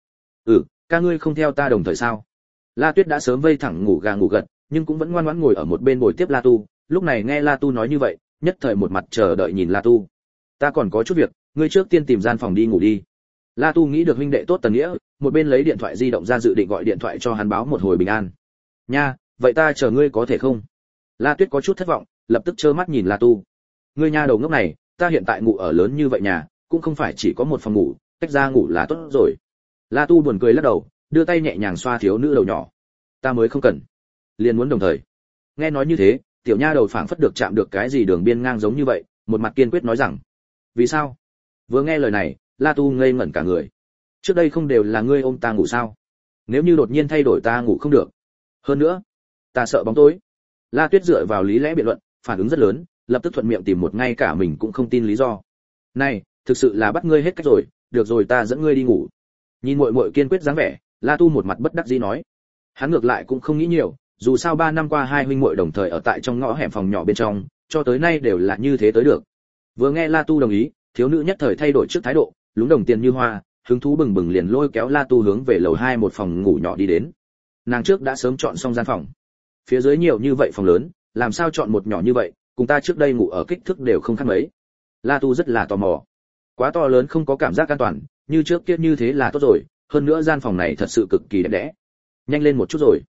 Ca ngươi không theo ta đồng thời sao? La Tuyết đã sớm vây thẳng ngủ gà ngủ gật, nhưng cũng vẫn ngoan ngoãn ngồi ở một bên bồi tiếp La Tu, lúc này nghe La Tu nói như vậy, nhất thời một mặt chờ đợi nhìn La Tu. Ta còn có chút việc, ngươi trước tiên tìm gian phòng đi ngủ đi. La Tu nghĩ được huynh đệ tốt Tần Nghĩa, một bên lấy điện thoại di động ra dự định gọi điện thoại cho hắn báo một hồi bình an. Nha, vậy ta chờ ngươi có thể không? La Tuyết có chút thất vọng, lập tức trơ mắt nhìn La Tu. Ngươi nha đầu ngốc này, ta hiện tại ngủ ở lớn như vậy nhà, cũng không phải chỉ có một phòng ngủ, tách ra ngủ là tốt rồi. La Tu buồn cười lắc đầu, đưa tay nhẹ nhàng xoa thiếu nữ đầu nhỏ. Ta mới không cần, liền muốn đồng thời. Nghe nói như thế, tiểu nha đầu phảng phất được chạm được cái gì đường biên ngang giống như vậy, một mặt kiên quyết nói rằng. Vì sao? Vừa nghe lời này, La Tu ngây ngẩn cả người. Trước đây không đều là ngươi ôm ta ngủ sao? Nếu như đột nhiên thay đổi ta ngủ không được. Hơn nữa, ta sợ bóng tối. La Tuyết dựa vào lý lẽ biện luận, phản ứng rất lớn, lập tức thuận miệng tìm một ngay cả mình cũng không tin lý do. Này, thực sự là bắt ngươi hết cách rồi, được rồi ta dẫn ngươi đi ngủ. Nhìn muội muội kiên quyết dáng vẻ, La Tu một mặt bất đắc dĩ nói. Hắn ngược lại cũng không nghĩ nhiều, dù sao 3 năm qua hai huynh muội đồng thời ở tại trong ngõ hẻm phòng nhỏ bên trong, cho tới nay đều là như thế tới được. Vừa nghe La Tu đồng ý, thiếu nữ nhất thời thay đổi trước thái độ, lúng đồng tiền như hoa, hứng thú bừng bừng liền lôi kéo La Tu hướng về lầu 2 một phòng ngủ nhỏ đi đến. Nàng trước đã sớm chọn xong gian phòng. Phía dưới nhiều như vậy phòng lớn, làm sao chọn một nhỏ như vậy, cùng ta trước đây ngủ ở kích thước đều không khác mấy. La Tu rất là tò mò. Quá to lớn không có cảm giác an toàn, như trước kia như thế là tốt rồi, hơn nữa gian phòng này thật sự cực kỳ đẹp đẽ. Nhanh lên một chút rồi.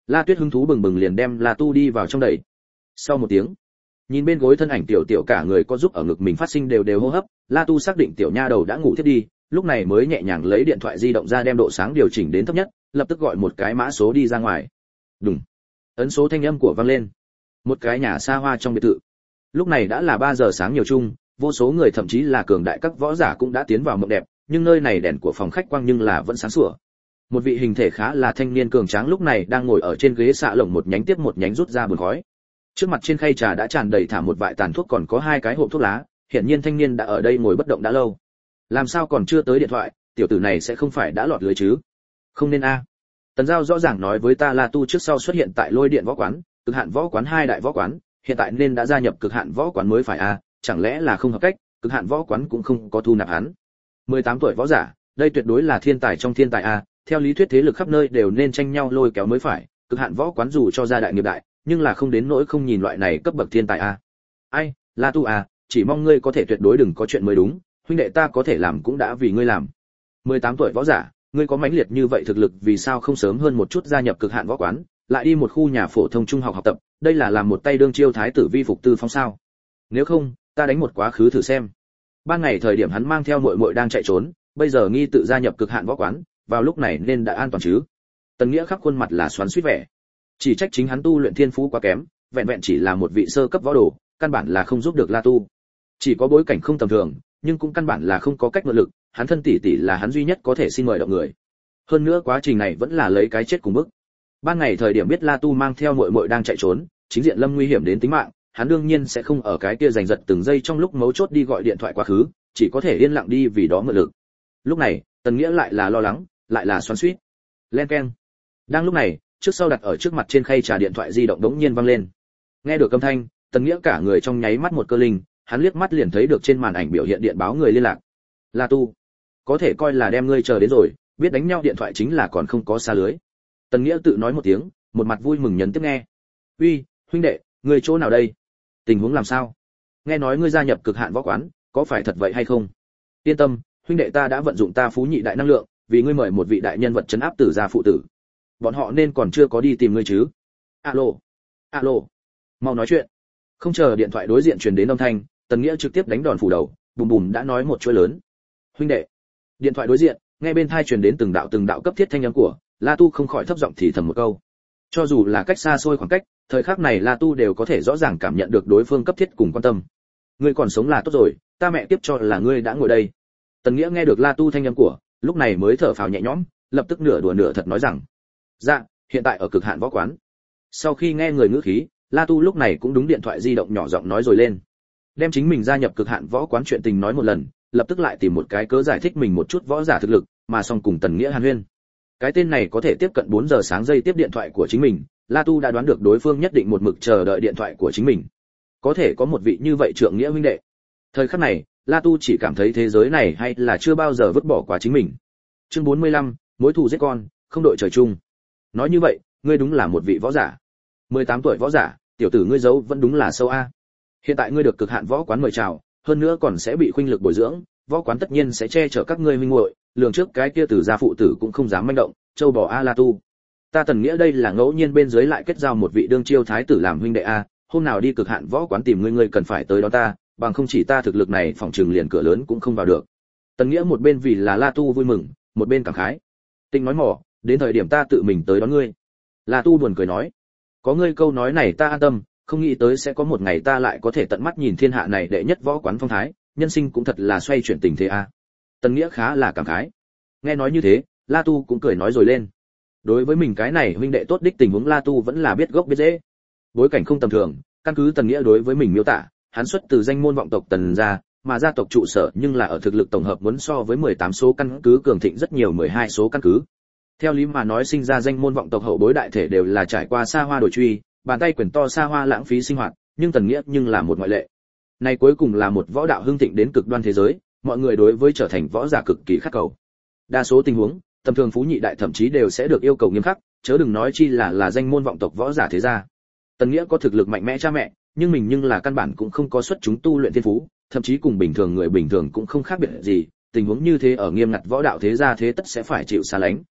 La Tuyết hứng thú bừng bừng liền đem La Tu đi vào trong đẩy. Sau một tiếng, nhìn bên gối thân ảnh tiểu tiểu cả người có giúp ở ngực mình phát sinh đều đều hô hấp, La Tu xác định tiểu nha đầu đã ngủ thiết đi, lúc này mới nhẹ nhàng lấy điện thoại di động ra đem độ sáng điều chỉnh đến thấp nhất, lập tức gọi một cái mã số đi ra ngoài. Đùng. Ấn số thanh âm của vang lên. Một cái nhà xa hoa trong biệt thự. Lúc này đã là 3 giờ sáng nhiều chung, vô số người thậm chí là cường đại các võ giả cũng đã tiến vào mộng đẹp, nhưng nơi này đèn của phòng khách quang nhưng là vẫn sáng sủa. Một vị hình thể khá là thanh niên cường tráng lúc này đang ngồi ở trên ghế xạ lồng một nhánh tiếp một nhánh rút ra bùn khói. Trước mặt trên khay trà đã tràn đầy thả một vại tàn thuốc còn có 2 cái hộp thuốc lá, hiển nhiên thanh niên đã ở đây ngồi bất động đã lâu. Làm sao còn chưa tới điện thoại, tiểu tử này sẽ không phải đã lọt lưới chứ? Không nên a. Tần Giao rõ ràng nói với ta La Tu trước sau xuất hiện tại Lôi Điện võ quán, Cực Hạn võ quán 2 đại võ quán, hiện tại nên đã gia nhập Cực Hạn võ quán mới phải a, chẳng lẽ là không hợp cách, Cực Hạn võ quán cũng không có thu nạp hắn. 18 tuổi võ giả, đây tuyệt đối là thiên tài trong thiên tài a, theo lý thuyết thế lực khắp nơi đều nên tranh nhau lôi kéo mới phải, Cực Hạn võ quán dù cho gia đại nghiệp đại, nhưng là không đến nỗi không nhìn loại này cấp bậc thiên tài a. Ai, La Tu à, chỉ mong ngươi có thể tuyệt đối đừng có chuyện mới đúng, huynh đệ ta có thể làm cũng đã vì ngươi làm. 18 tuổi võ giả, ngươi có mãnh liệt như vậy thực lực vì sao không sớm hơn một chút gia nhập Cực Hạn võ quán, lại đi một khu nhà phổ thông trung học học tập, đây là làm một tay đương chiêu thái tử vi phục tư phong sao? Nếu không, ta đánh một quá khứ thử xem. Ban ngày thời điểm hắn mang theo muội muội đang chạy trốn, bây giờ nghi tự gia nhập Cực Hạn võ quán, vào lúc này nên đã an toàn chứ? Tần Nghĩa khắp khuôn mặt là xoắn xuýt vẻ. Chỉ trách chính hắn tu luyện thiên phú quá kém, vẹn vẹn chỉ là một vị sơ cấp võ đồ, căn bản là không giúp được La Tu. Chỉ có bối cảnh không tầm thường, nhưng cũng căn bản là không có cách nội lực, hắn thân tỷ tỷ là hắn duy nhất có thể xin mời động người. Hơn nữa quá trình này vẫn là lấy cái chết cùng bức. Ban ngày thời điểm biết La Tu mang theo muội muội đang chạy trốn, chính diện lâm nguy hiểm đến tính mạng, hắn đương nhiên sẽ không ở cái kia giành giật từng giây trong lúc mấu chốt đi gọi điện thoại quá khứ, chỉ có thể yên lặng đi vì đó mượn lực. Lúc này, Tần Nghĩa lại là lo lắng, lại là xoắn xuýt. Len keng. Đang lúc này, trước sau đặt ở trước mặt trên khay trà điện thoại di động đống nhiên vang lên. Nghe được âm thanh, Tần Nghĩa cả người trong nháy mắt một cơ linh, hắn liếc mắt liền thấy được trên màn ảnh biểu hiện điện báo người liên lạc. La Tu, có thể coi là đem ngươi chờ đến rồi, biết đánh nhau điện thoại chính là còn không có xa lưới. Tần Nghĩa tự nói một tiếng, một mặt vui mừng nhấn tiếp nghe. Uy, huynh đệ, ngươi chỗ nào đây? Tình huống làm sao? Nghe nói ngươi gia nhập Cực Hạn võ quán, có phải thật vậy hay không? Yên tâm, huynh đệ ta đã vận dụng ta phú nhị đại năng lượng, vì ngươi mời một vị đại nhân vật trấn áp tử gia phụ tử. Bọn họ nên còn chưa có đi tìm ngươi chứ? Alo, alo, mau nói chuyện. Không chờ điện thoại đối diện truyền đến âm thanh, Tần Nghĩa trực tiếp đánh đòn phủ đầu, bùm bùm đã nói một chuỗi lớn. Huynh đệ. Điện thoại đối diện, nghe bên tai truyền đến từng đạo cấp thiết thanh âm của, La Tu không khỏi thấp giọng thì thầm một câu. Cho dù là cách xa xôi khoảng cách, thời khắc này La Tu đều có thể rõ ràng cảm nhận được đối phương cấp thiết cùng quan tâm. Ngươi còn sống là tốt rồi, ta mẹ tiếp cho là ngươi đã ngồi đây. Tần Nghĩa nghe được La Tu thanh âm của, lúc này mới thở phào nhẹ nhõm, lập tức nửa đùa nửa thật nói rằng: "Dạ, hiện tại ở Cực Hạn võ quán." Sau khi nghe người ngữ khí, La Tu lúc này cũng đúng điện thoại di động nhỏ giọng nói rồi lên. Đem chính mình gia nhập Cực Hạn võ quán chuyện tình nói một lần, lập tức lại tìm một cái cớ giải thích mình một chút võ giả thực lực, mà xong cùng Tần Nghĩa hàn huyên. Cái tên này có thể tiếp cận 4 giờ sáng giây tiếp điện thoại của chính mình, La Tu đã đoán được đối phương nhất định một mực chờ đợi điện thoại của chính mình. Có thể có một vị như vậy trượng nghĩa huynh đệ. Thời khắc này, La Tu chỉ cảm thấy thế giới này hay là chưa bao giờ vứt bỏ qua chính mình. Chương 45, mối thù giết con, không đội trời chung. Nói như vậy, ngươi đúng là một vị võ giả. 18 tuổi võ giả, tiểu tử ngươi giấu vẫn đúng là sâu a. Hiện tại ngươi được Cực Hạn võ quán mời chào, hơn nữa còn sẽ bị khuynh lực bồi dưỡng, võ quán tất nhiên sẽ che chở các ngươi huynh muội, lường trước cái kia tử gia phụ tử cũng không dám manh động, châu bò a La Tu. Ta Tần Nghĩa đây là ngẫu nhiên bên dưới lại kết giao một vị đương chiêu thái tử làm huynh đệ a, hôm nào đi Cực Hạn võ quán tìm ngươi cần phải tới đó ta, bằng không chỉ ta thực lực này phòng trường liền cửa lớn cũng không vào được. Tần Nghĩa một bên vì là La Tu vui mừng, một bên cảm khái. Tinh nói mỏ, đến thời điểm ta tự mình tới đón ngươi. La Tu buồn cười nói, có ngươi câu nói này ta an tâm, không nghĩ tới sẽ có một ngày ta lại có thể tận mắt nhìn thiên hạ này đệ nhất võ quán phong thái, nhân sinh cũng thật là xoay chuyển tình thế a. Tần Nghĩa khá là cảm khái. Nghe nói như thế, La Tu cũng cười nói rồi lên. Đối với mình cái này huynh đệ tốt đích tình huống La Tu vẫn là biết gốc biết rễ. Bối cảnh không tầm thường, căn cứ Tần Nghĩa đối với mình miêu tả, hắn xuất từ danh môn vọng tộc Tần gia, mà gia tộc trụ sở nhưng là ở thực lực tổng hợp muốn so với 18 số căn cứ cường thịnh rất nhiều 12 số căn cứ. Theo lý mà nói sinh ra danh môn vọng tộc hậu bối đại thể đều là trải qua xa hoa đổi truy, bàn tay quyền to xa hoa lãng phí sinh hoạt, nhưng Tần Nghĩa nhưng là một ngoại lệ. Này cuối cùng là một võ đạo hưng thịnh đến cực đoan thế giới, mọi người đối với trở thành võ giả cực kỳ khát cầu. Đa số tình huống, tầm thường phú nhị đại thậm chí đều sẽ được yêu cầu nghiêm khắc, chớ đừng nói chi là danh môn vọng tộc võ giả thế gia. Tần Nghĩa có thực lực mạnh mẽ cha mẹ, nhưng mình nhưng là căn bản cũng không có xuất chúng tu luyện thiên phú, thậm chí cùng bình thường người bình thường cũng không khác biệt gì, tình huống như thế ở nghiêm ngặt võ đạo thế gia thế tất sẽ phải chịu xa lánh.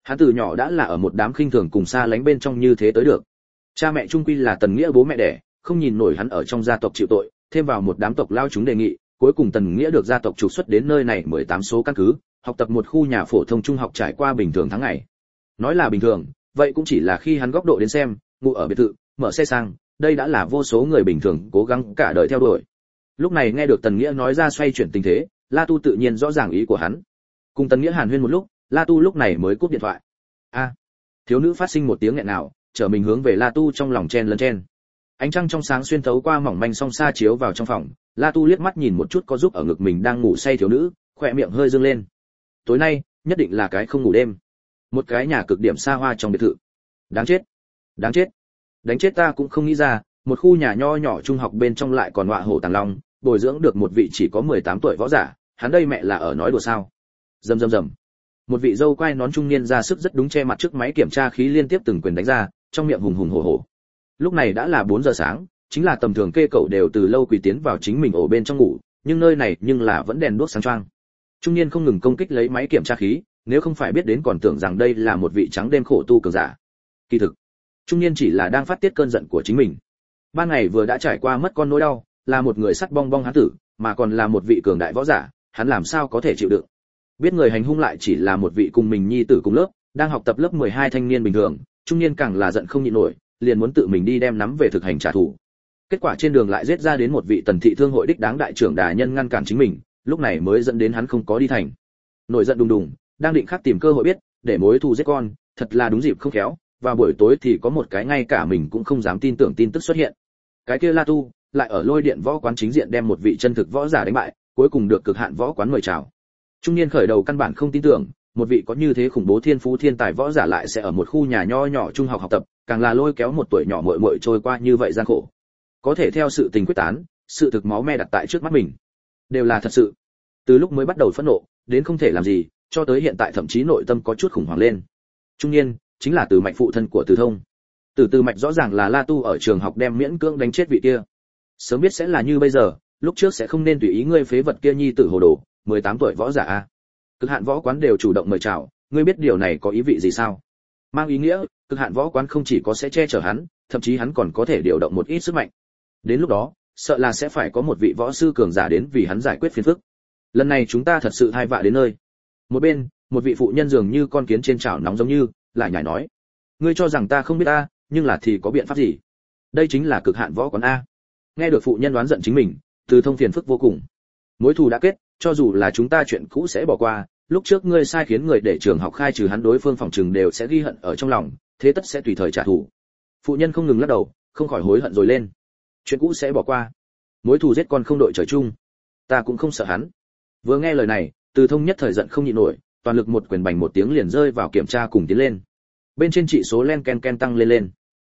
Hắn từ nhỏ đã là ở một đám khinh thường cùng xa lánh bên trong như thế tới được. Cha mẹ trung quy là Tần Nghĩa bố mẹ đẻ, không nhìn nổi hắn ở trong gia tộc chịu tội, thêm vào một đám tộc lao chúng đề nghị, cuối cùng Tần Nghĩa được gia tộc trục xuất đến nơi này 18 số căn cứ, học tập một khu nhà phổ thông trung học trải qua bình thường tháng ngày. Nói là bình thường, vậy cũng chỉ là khi hắn góc độ đến xem, ngủ ở biệt thự, mở xe sang, đây đã là vô số người bình thường cố gắng cả đời theo đuổi. Lúc này nghe được Tần Nghĩa nói ra xoay chuyển tình thế, La Tu tự nhiên rõ ràng ý của hắn. Cùng Tần Nghĩa hàn huyên một lúc, La Tu lúc này mới cúp điện thoại. A, thiếu nữ phát sinh một tiếng nghẹn nào, trở mình hướng về La Tu trong lòng chen lấn chen. Ánh trăng trong sáng xuyên thấu qua mỏng manh song xa chiếu vào trong phòng, La Tu liếc mắt nhìn một chút có giúp ở ngực mình đang ngủ say thiếu nữ, khóe miệng hơi dương lên. Tối nay, nhất định là cái không ngủ đêm. Một cái nhà cực điểm xa hoa trong biệt thự. Đáng chết, đáng chết. Đánh chết ta cũng không nghĩ ra, một khu nhà nho nhỏ trung học bên trong lại còn ngọa hổ tàng long, bồi dưỡng được một vị chỉ có 18 tuổi võ giả, hắn đây mẹ là ở nói đùa sao? Rầm rầm rầm. Một vị dâu quai nón trung niên ra sức rất đúng che mặt trước máy kiểm tra khí liên tiếp từng quyền đánh ra, trong miệng hùng hùng hổ hổ. Lúc này đã là 4 giờ sáng, chính là tầm thường kê cậu đều từ lâu quỳ tiến vào chính mình ổ bên trong ngủ, nhưng nơi này nhưng là vẫn đèn đuốc sáng choang. Trung niên không ngừng công kích lấy máy kiểm tra khí, nếu không phải biết đến còn tưởng rằng đây là một vị trắng đêm khổ tu cường giả. Kỳ thực, trung niên chỉ là đang phát tiết cơn giận của chính mình. Ban ngày vừa đã trải qua mất con nỗi đau, là một người sắt bong bong hán tử, mà còn là một vị cường đại võ giả, hắn làm sao có thể chịu đựng. Biết người hành hung lại chỉ là một vị cùng mình nhi tử cùng lớp, đang học tập lớp 12 thanh niên bình thường, trung niên càng là giận không nhịn nổi, liền muốn tự mình đi đem nắm về thực hành trả thù. Kết quả trên đường lại giết ra đến một vị Tần thị thương hội đích đáng đại trưởng đà nhân ngăn cản chính mình, lúc này mới dẫn đến hắn không có đi thành. Nổi giận đùng đùng, đang định khắc tìm cơ hội biết, để mối thù giết con, thật là đúng dịp không khéo, và buổi tối thì có một cái ngay cả mình cũng không dám tin tưởng tin tức xuất hiện. Cái kia La Tu lại ở Lôi Điện võ quán chính diện đem một vị chân thực võ giả đánh bại, cuối cùng được Cực Hạn võ quán mời chào. Trung niên khởi đầu căn bản không tin tưởng, một vị có như thế khủng bố thiên phú thiên tài võ giả lại sẽ ở một khu nhà nho nhỏ trung học học tập, càng là lôi kéo một tuổi nhỏ muội muội trôi qua như vậy gian khổ. Có thể theo sự tình quyết tán, sự thực máu me đặt tại trước mắt mình, đều là thật sự. Từ lúc mới bắt đầu phẫn nộ, đến không thể làm gì, cho tới hiện tại thậm chí nội tâm có chút khủng hoảng lên. Trung niên chính là Từ Mạch phụ thân của Từ Thông. Từ Mạch rõ ràng là La Tu ở trường học đem miễn cưỡng đánh chết vị kia. Sớm biết sẽ là như bây giờ, lúc trước sẽ không nên tùy ý ngươi phế vật kia nhi tử hồ đồ, 18 tuổi võ giả a. Cực Hạn võ quán đều chủ động mời chào, ngươi biết điều này có ý vị gì sao? Mang ý nghĩa, Cực Hạn võ quán không chỉ có sẽ che chở hắn, thậm chí hắn còn có thể điều động một ít sức mạnh. Đến lúc đó, sợ là sẽ phải có một vị võ sư cường giả đến vì hắn giải quyết phiền phức. Lần này chúng ta thật sự hai vạ đến nơi. Một bên, một vị phụ nhân dường như con kiến trên chảo nóng giống như, lại nhảy nói: ngươi cho rằng ta không biết a, nhưng là thì có biện pháp gì? Đây chính là Cực Hạn võ quán a. Nghe được phụ nhân đoán giận chính mình, Từ Thông phiền phức vô cùng. Mối thù đã kết, cho dù là chúng ta chuyện cũ sẽ bỏ qua, lúc trước ngươi sai khiến người để trường học khai trừ hắn, đối phương phòng trừng đều sẽ ghi hận ở trong lòng, thế tất sẽ tùy thời trả thù. Phụ nhân không ngừng lắc đầu, không khỏi hối hận rồi lên. Chuyện cũ sẽ bỏ qua, mối thù giết con không đội trời chung, ta cũng không sợ hắn. Vừa nghe lời này, Từ Thông nhất thời giận không nhịn nổi, toàn lực một quyền bành một tiếng liền rơi vào kiểm tra cùng tiến lên. Bên trên chỉ số len ken ken tăng lên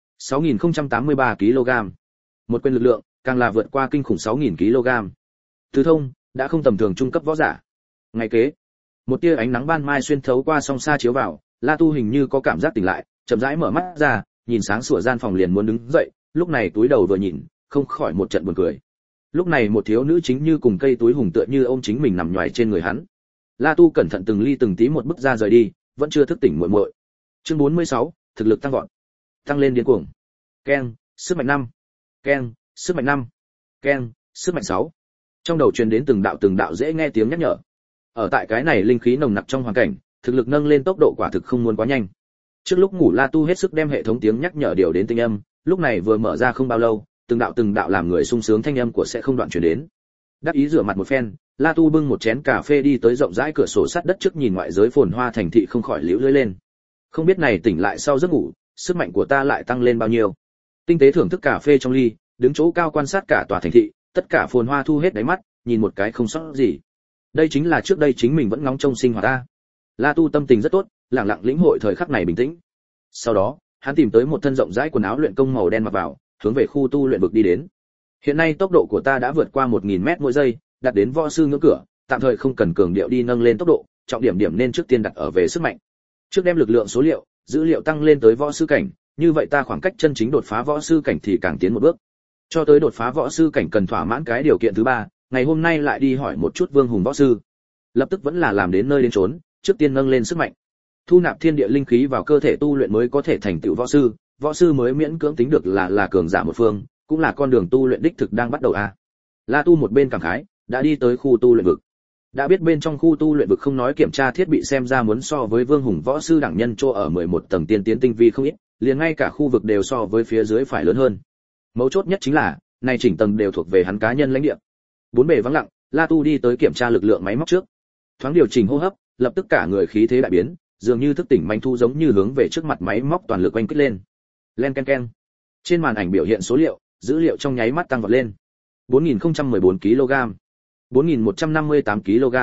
6083 kg. Một quyền lực lượng càng là vượt qua kinh khủng 6000 kg. Từ Thông đã không tầm thường trung cấp võ giả. Ngày kế, một tia ánh nắng ban mai xuyên thấu qua song sa chiếu vào, La Tu hình như có cảm giác tỉnh lại, chậm rãi mở mắt ra, nhìn sáng sủa gian phòng liền muốn đứng dậy, lúc này túi đầu vừa nhìn, không khỏi một trận buồn cười. Lúc này một thiếu nữ chính như cùng cây túi hùng tựa như ôm chính mình nằm nhoài trên người hắn. La Tu cẩn thận từng ly từng tí một bước ra rời đi, vẫn chưa thức tỉnh muội muội. Chương 46, thực lực tăng vọt. Tăng lên điên cuồng. Keng, sức mạnh 5. Keng, sức mạnh 5. Keng, sức mạnh 6. Trong đầu truyền đến từng đạo dễ nghe tiếng nhắc nhở. Ở tại cái này linh khí nồng nặc trong hoàn cảnh, thực lực nâng lên tốc độ quả thực không muốn quá nhanh. Trước lúc ngủ La Tu hết sức đem hệ thống tiếng nhắc nhở điều đến tinh âm, lúc này vừa mở ra không bao lâu, từng đạo làm người sung sướng thanh âm của sẽ không đoạn truyền đến. Đắc ý rửa mặt một phen, La Tu bưng một chén cà phê đi tới rộng rãi cửa sổ sắt đất trước nhìn ngoại giới phồn hoa thành thị, không khỏi liễu lưỡi lên. Không biết này tỉnh lại sau giấc ngủ, sức mạnh của ta lại tăng lên bao nhiêu. Tinh tế thưởng thức cà phê trong ly, đứng chỗ cao quan sát cả tòa thành thị, tất cả phồn hoa thu hết đáy mắt, nhìn một cái không sót gì. Đây chính là trước đây chính mình vẫn ngóng trông sinh hoạt ta. La Tu tâm tình rất tốt, lặng lặng lĩnh hội thời khắc này bình tĩnh. Sau đó, hắn tìm tới một thân rộng rãi quần áo luyện công màu đen mặc vào, hướng về khu tu luyện vực đi đến. Hiện nay tốc độ của ta đã vượt qua 1000m mỗi giây, đạt đến võ sư ngưỡng cửa, tạm thời không cần cường điệu đi nâng lên tốc độ, trọng điểm nên trước tiên đặt ở về sức mạnh. Trước đem lực lượng số liệu, dữ liệu tăng lên tới võ sư cảnh, như vậy ta khoảng cách chân chính đột phá võ sư cảnh thì càng tiến một bước. Cho tới đột phá võ sư cảnh cần thỏa mãn cái điều kiện thứ 3, ngày hôm nay lại đi hỏi một chút Vương Hùng võ sư. Lập tức vẫn là làm đến nơi đến chốn, trước tiên nâng lên sức mạnh. Thu nạp thiên địa linh khí vào cơ thể tu luyện mới có thể thành tựu võ sư mới miễn cưỡng tính được là cường giả một phương, cũng là con đường tu luyện đích thực đang bắt đầu a. La Tu một bên cảm khái, đã đi tới khu tu luyện vực. Đã biết bên trong khu tu luyện vực không nói kiểm tra thiết bị xem ra muốn so với Vương Hùng võ sư đẳng nhân chỗ ở 11 tầng tiên tiến tinh vi không ít, liền ngay cả khu vực đều so với phía dưới phải lớn hơn. Mấu chốt nhất chính là, này chỉnh tầng đều thuộc về hắn cá nhân lãnh địa. Bốn bề vắng lặng, La Tu đi tới kiểm tra lực lượng máy móc trước. Thoáng điều chỉnh hô hấp, lập tức cả người khí thế đại biến, dường như thức tỉnh manh thu giống như hướng về trước mặt máy móc toàn lực oanh kích lên. Len ken ken. Trên màn ảnh biểu hiện số liệu, dữ liệu trong nháy mắt tăng vọt lên. 4014 kg, 4158 kg,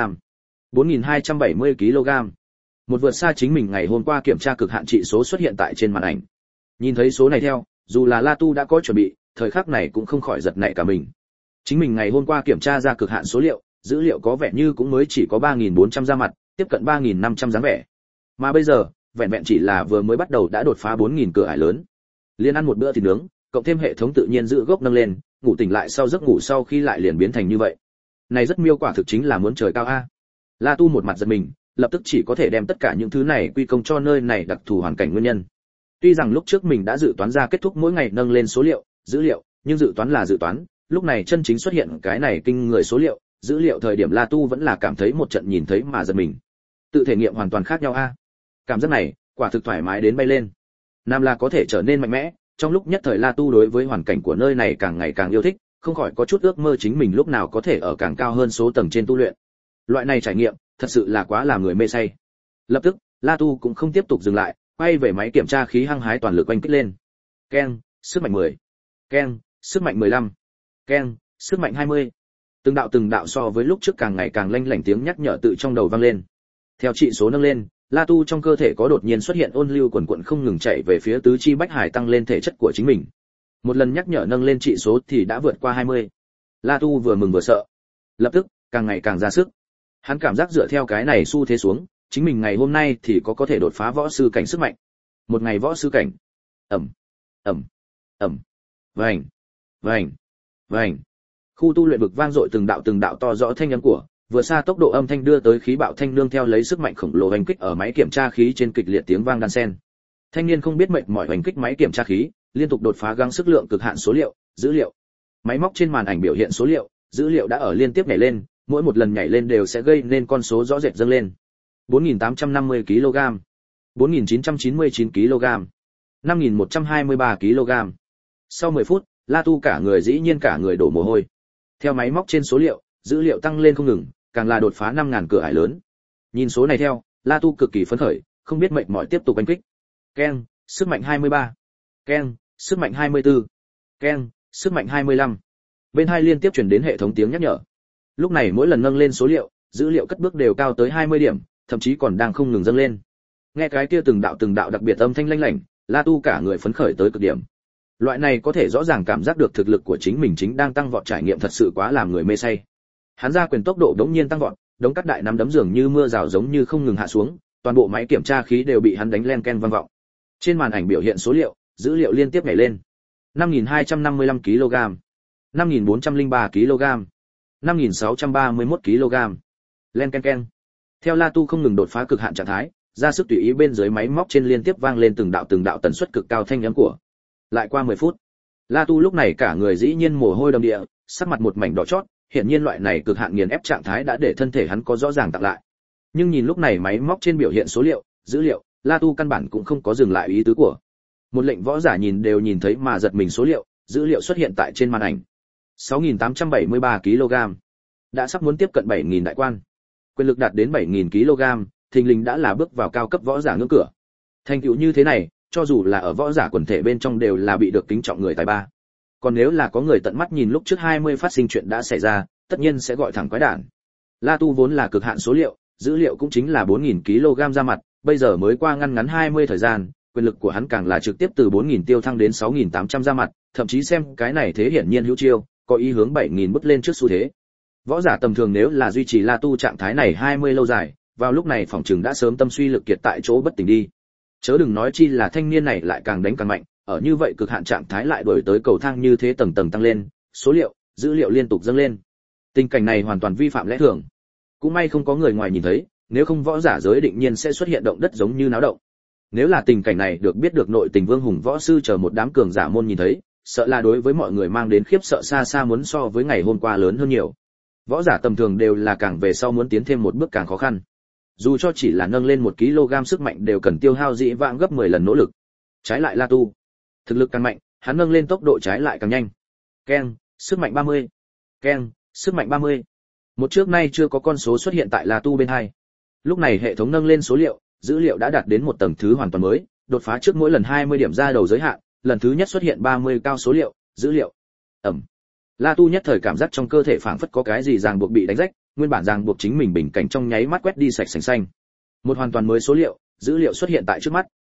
4270 kg. Một vượt xa chính mình ngày hôm qua kiểm tra cực hạn trị số xuất hiện tại trên màn ảnh. Nhìn thấy số này theo, dù là La Tu đã có chuẩn bị, thời khắc này cũng không khỏi giật nảy cả mình. Chính mình ngày hôm qua kiểm tra ra cực hạn số liệu, dữ liệu có vẻ như cũng mới chỉ có 3400 ra mặt, tiếp cận 3500 dáng vẻ. Mà bây giờ, vẹn vẹn chỉ là vừa mới bắt đầu đã đột phá 4000 cửa ải lớn. Liên ăn một bữa thịt nướng, cộng thêm hệ thống tự nhiên giữ gốc nâng lên, ngủ tỉnh lại sau giấc ngủ sau khi lại liền biến thành như vậy. Này rất miêu quả thực chính là muốn trời cao a. La Tu một mặt giật mình, lập tức chỉ có thể đem tất cả những thứ này quy công cho nơi này đặc thù hoàn cảnh nguyên nhân. Tuy rằng lúc trước mình đã dự toán ra kết thúc mỗi ngày nâng lên số liệu, dữ liệu, nhưng dự toán là dự toán, lúc này chân chính xuất hiện cái này kinh người số liệu, dữ liệu thời điểm La Tu vẫn là cảm thấy một trận nhìn thấy mà giật mình. Tự thể nghiệm hoàn toàn khác nhau a. Cảm giác này, quả thực thoải mái đến bay lên. Nam là có thể trở nên mạnh mẽ, trong lúc nhất thời La Tu đối với hoàn cảnh của nơi này càng ngày càng yêu thích, không khỏi có chút ước mơ chính mình lúc nào có thể ở càng cao hơn số tầng trên tu luyện. Loại này trải nghiệm, thật sự là quá làm người mê say. Lập tức, La Tu cũng không tiếp tục dừng lại, quay về máy kiểm tra khí hăng hái toàn lực oanh kích lên. Keng, sức mạnh 10. Keng, sức mạnh 15. Keng, sức mạnh 20. Từng đạo so với lúc trước càng ngày càng lanh lảnh tiếng nhắc nhở tự trong đầu vang lên. Theo trị số nâng lên, La Tu trong cơ thể có đột nhiên xuất hiện ôn lưu quần quần không ngừng chạy về phía tứ chi bách hải tăng lên thể chất của chính mình. Một lần nhắc nhở nâng lên trị số thì đã vượt qua 20. La Tu vừa mừng vừa sợ. Lập tức, càng ngày càng ra sức. Hắn cảm giác dựa theo cái này xu thế xuống, chính mình ngày hôm nay thì có thể đột phá võ sư cảnh sức mạnh. Một ngày võ sư cảnh. Ầm, ầm, ầm. Vành, vành, vành. Khu tu luyện vực vang dội từng đạo to rõ thanh âm của, vừa xa tốc độ âm thanh đưa tới khí bạo thanh nương theo lấy sức mạnh khổng lồ hành kích ở máy kiểm tra khí trên kịch liệt tiếng vang đan xen. Thanh niên không biết mệt mỏi hành kích máy kiểm tra khí, liên tục đột phá gắng sức lượng cực hạn số liệu, dữ liệu. Máy móc trên màn ảnh biểu hiện số liệu, dữ liệu đã ở liên tiếp nhảy lên, mỗi một lần nhảy lên đều sẽ gây nên con số rõ rệt dâng lên. 4850 kg, 4999 kg, 5123 kg. Sau 10 phút, La Tu cả người dĩ nhiên cả người đổ mồ hôi. Theo máy móc trên số liệu, dữ liệu tăng lên không ngừng, càng là đột phá 5000 cửa ải lớn. Nhìn số này theo, La Tu cực kỳ phấn khởi, không biết mệt mỏi tiếp tục đánh kích. Keng, sức mạnh 23. Keng, sức mạnh 24. Keng, sức mạnh 25. Bên hai liên tiếp truyền đến hệ thống tiếng nhắc nhở. Lúc này mỗi lần nâng lên số liệu, dữ liệu cất bước đều cao tới 20 điểm, thậm chí còn đang không ngừng dâng lên. Nghe cái kia từng đạo đặc biệt âm thanh lanh lảnh, La Tu cả người phấn khởi tới cực điểm. Loại này có thể rõ ràng cảm giác được thực lực của chính mình chính đang tăng vọt trải nghiệm thật sự quá làm người mê say. Hắn ra quyền tốc độ đống nhiên tăng vọt, đống cắt đại nắm đấm dường như mưa rào giống như không ngừng hạ xuống, toàn bộ máy kiểm tra khí đều bị hắn đánh len ken vang vọng. Trên màn ảnh biểu hiện số liệu, dữ liệu liên tiếp nhảy lên. 5255 kg, 5403 kg, 5631 kg. Len ken ken. Theo La Tu không ngừng đột phá cực hạn trạng thái, ra sức tùy ý bên dưới máy móc trên liên tiếp vang lên từng đạo tần suất cực cao thanh âm của. Lại qua 10 phút, La Tu lúc này cả người dĩ nhiên mồ hôi đầm địa, sắc mặt một mảnh đỏ chót, hiển nhiên loại này cực hạn nghiền ép trạng thái đã để thân thể hắn có rõ ràng tặng lại. Nhưng nhìn lúc này máy móc trên biểu hiện số liệu, dữ liệu, La Tu căn bản cũng không có dừng lại ý tứ của. Một lệnh võ giả nhìn đều nhìn thấy mà giật mình số liệu, dữ liệu xuất hiện tại trên màn ảnh. 6873 kg, đã sắp muốn tiếp cận 7000 đại quan. Quyền lực đạt đến 7000 kg, thình lình đã là bước vào cao cấp võ giả ngưỡng cửa. Thành tựu như thế này, cho dù là ở võ giả quần thể bên trong đều là bị được kính trọng người tài ba. Còn nếu là có người tận mắt nhìn lúc trước 20 phát sinh chuyện đã xảy ra, tất nhiên sẽ gọi thẳng quái đản. La Tu vốn là cực hạn số liệu, dữ liệu cũng chính là 4000 kg ra mặt, bây giờ mới qua ngăn ngắn 20 thời gian, quyền lực của hắn càng là trực tiếp từ 4000 tiêu thăng đến 6800 ra mặt, thậm chí xem cái này thế hiển nhiên hữu chiêu, có ý hướng 7000 bước lên trước xu thế. Võ giả tầm thường nếu là duy trì La Tu trạng thái này 20 lâu dài, vào lúc này phòng trường đã sớm tâm suy lực kiệt tại chỗ bất tỉnh đi. Chớ đừng nói chi là thanh niên này lại càng đánh càng mạnh, ở như vậy cực hạn trạng thái lại đổi tới cầu thang như thế tầng tầng tăng lên, số liệu, dữ liệu liên tục dâng lên. Tình cảnh này hoàn toàn vi phạm lẽ thường. Cũng may không có người ngoài nhìn thấy, nếu không võ giả giới định nhiên sẽ xuất hiện động đất giống như náo động. Nếu là tình cảnh này được biết được nội tình Vương Hùng võ sư chờ một đám cường giả môn nhìn thấy, sợ là đối với mọi người mang đến khiếp sợ xa xa muốn so với ngày hôm qua lớn hơn nhiều. Võ giả tầm thường đều là càng về sau muốn tiến thêm một bước càng khó khăn. Dù cho chỉ là nâng lên 1 kg sức mạnh đều cần tiêu hao dĩ vãng gấp 10 lần nỗ lực. Trái lại La Tu, thực lực càng mạnh, hắn nâng lên tốc độ trái lại càng nhanh. Keng, sức mạnh 30. Keng, sức mạnh 30. Một trước nay chưa có con số xuất hiện tại La Tu bên hai. Lúc này hệ thống nâng lên số liệu, dữ liệu đã đạt đến một tầng thứ hoàn toàn mới, đột phá trước mỗi lần 20 điểm ra đầu giới hạn, lần thứ nhất xuất hiện 30 cao số liệu, dữ liệu. La Tu nhất thời cảm giác trong cơ thể phảng phất có cái gì ràng buộc bị đánh rách, nguyên bản ràng buộc chính mình bình cảnh trong nháy mắt quét đi sạch sành xanh. Một hoàn toàn mới số liệu, dữ liệu xuất hiện tại trước mắt.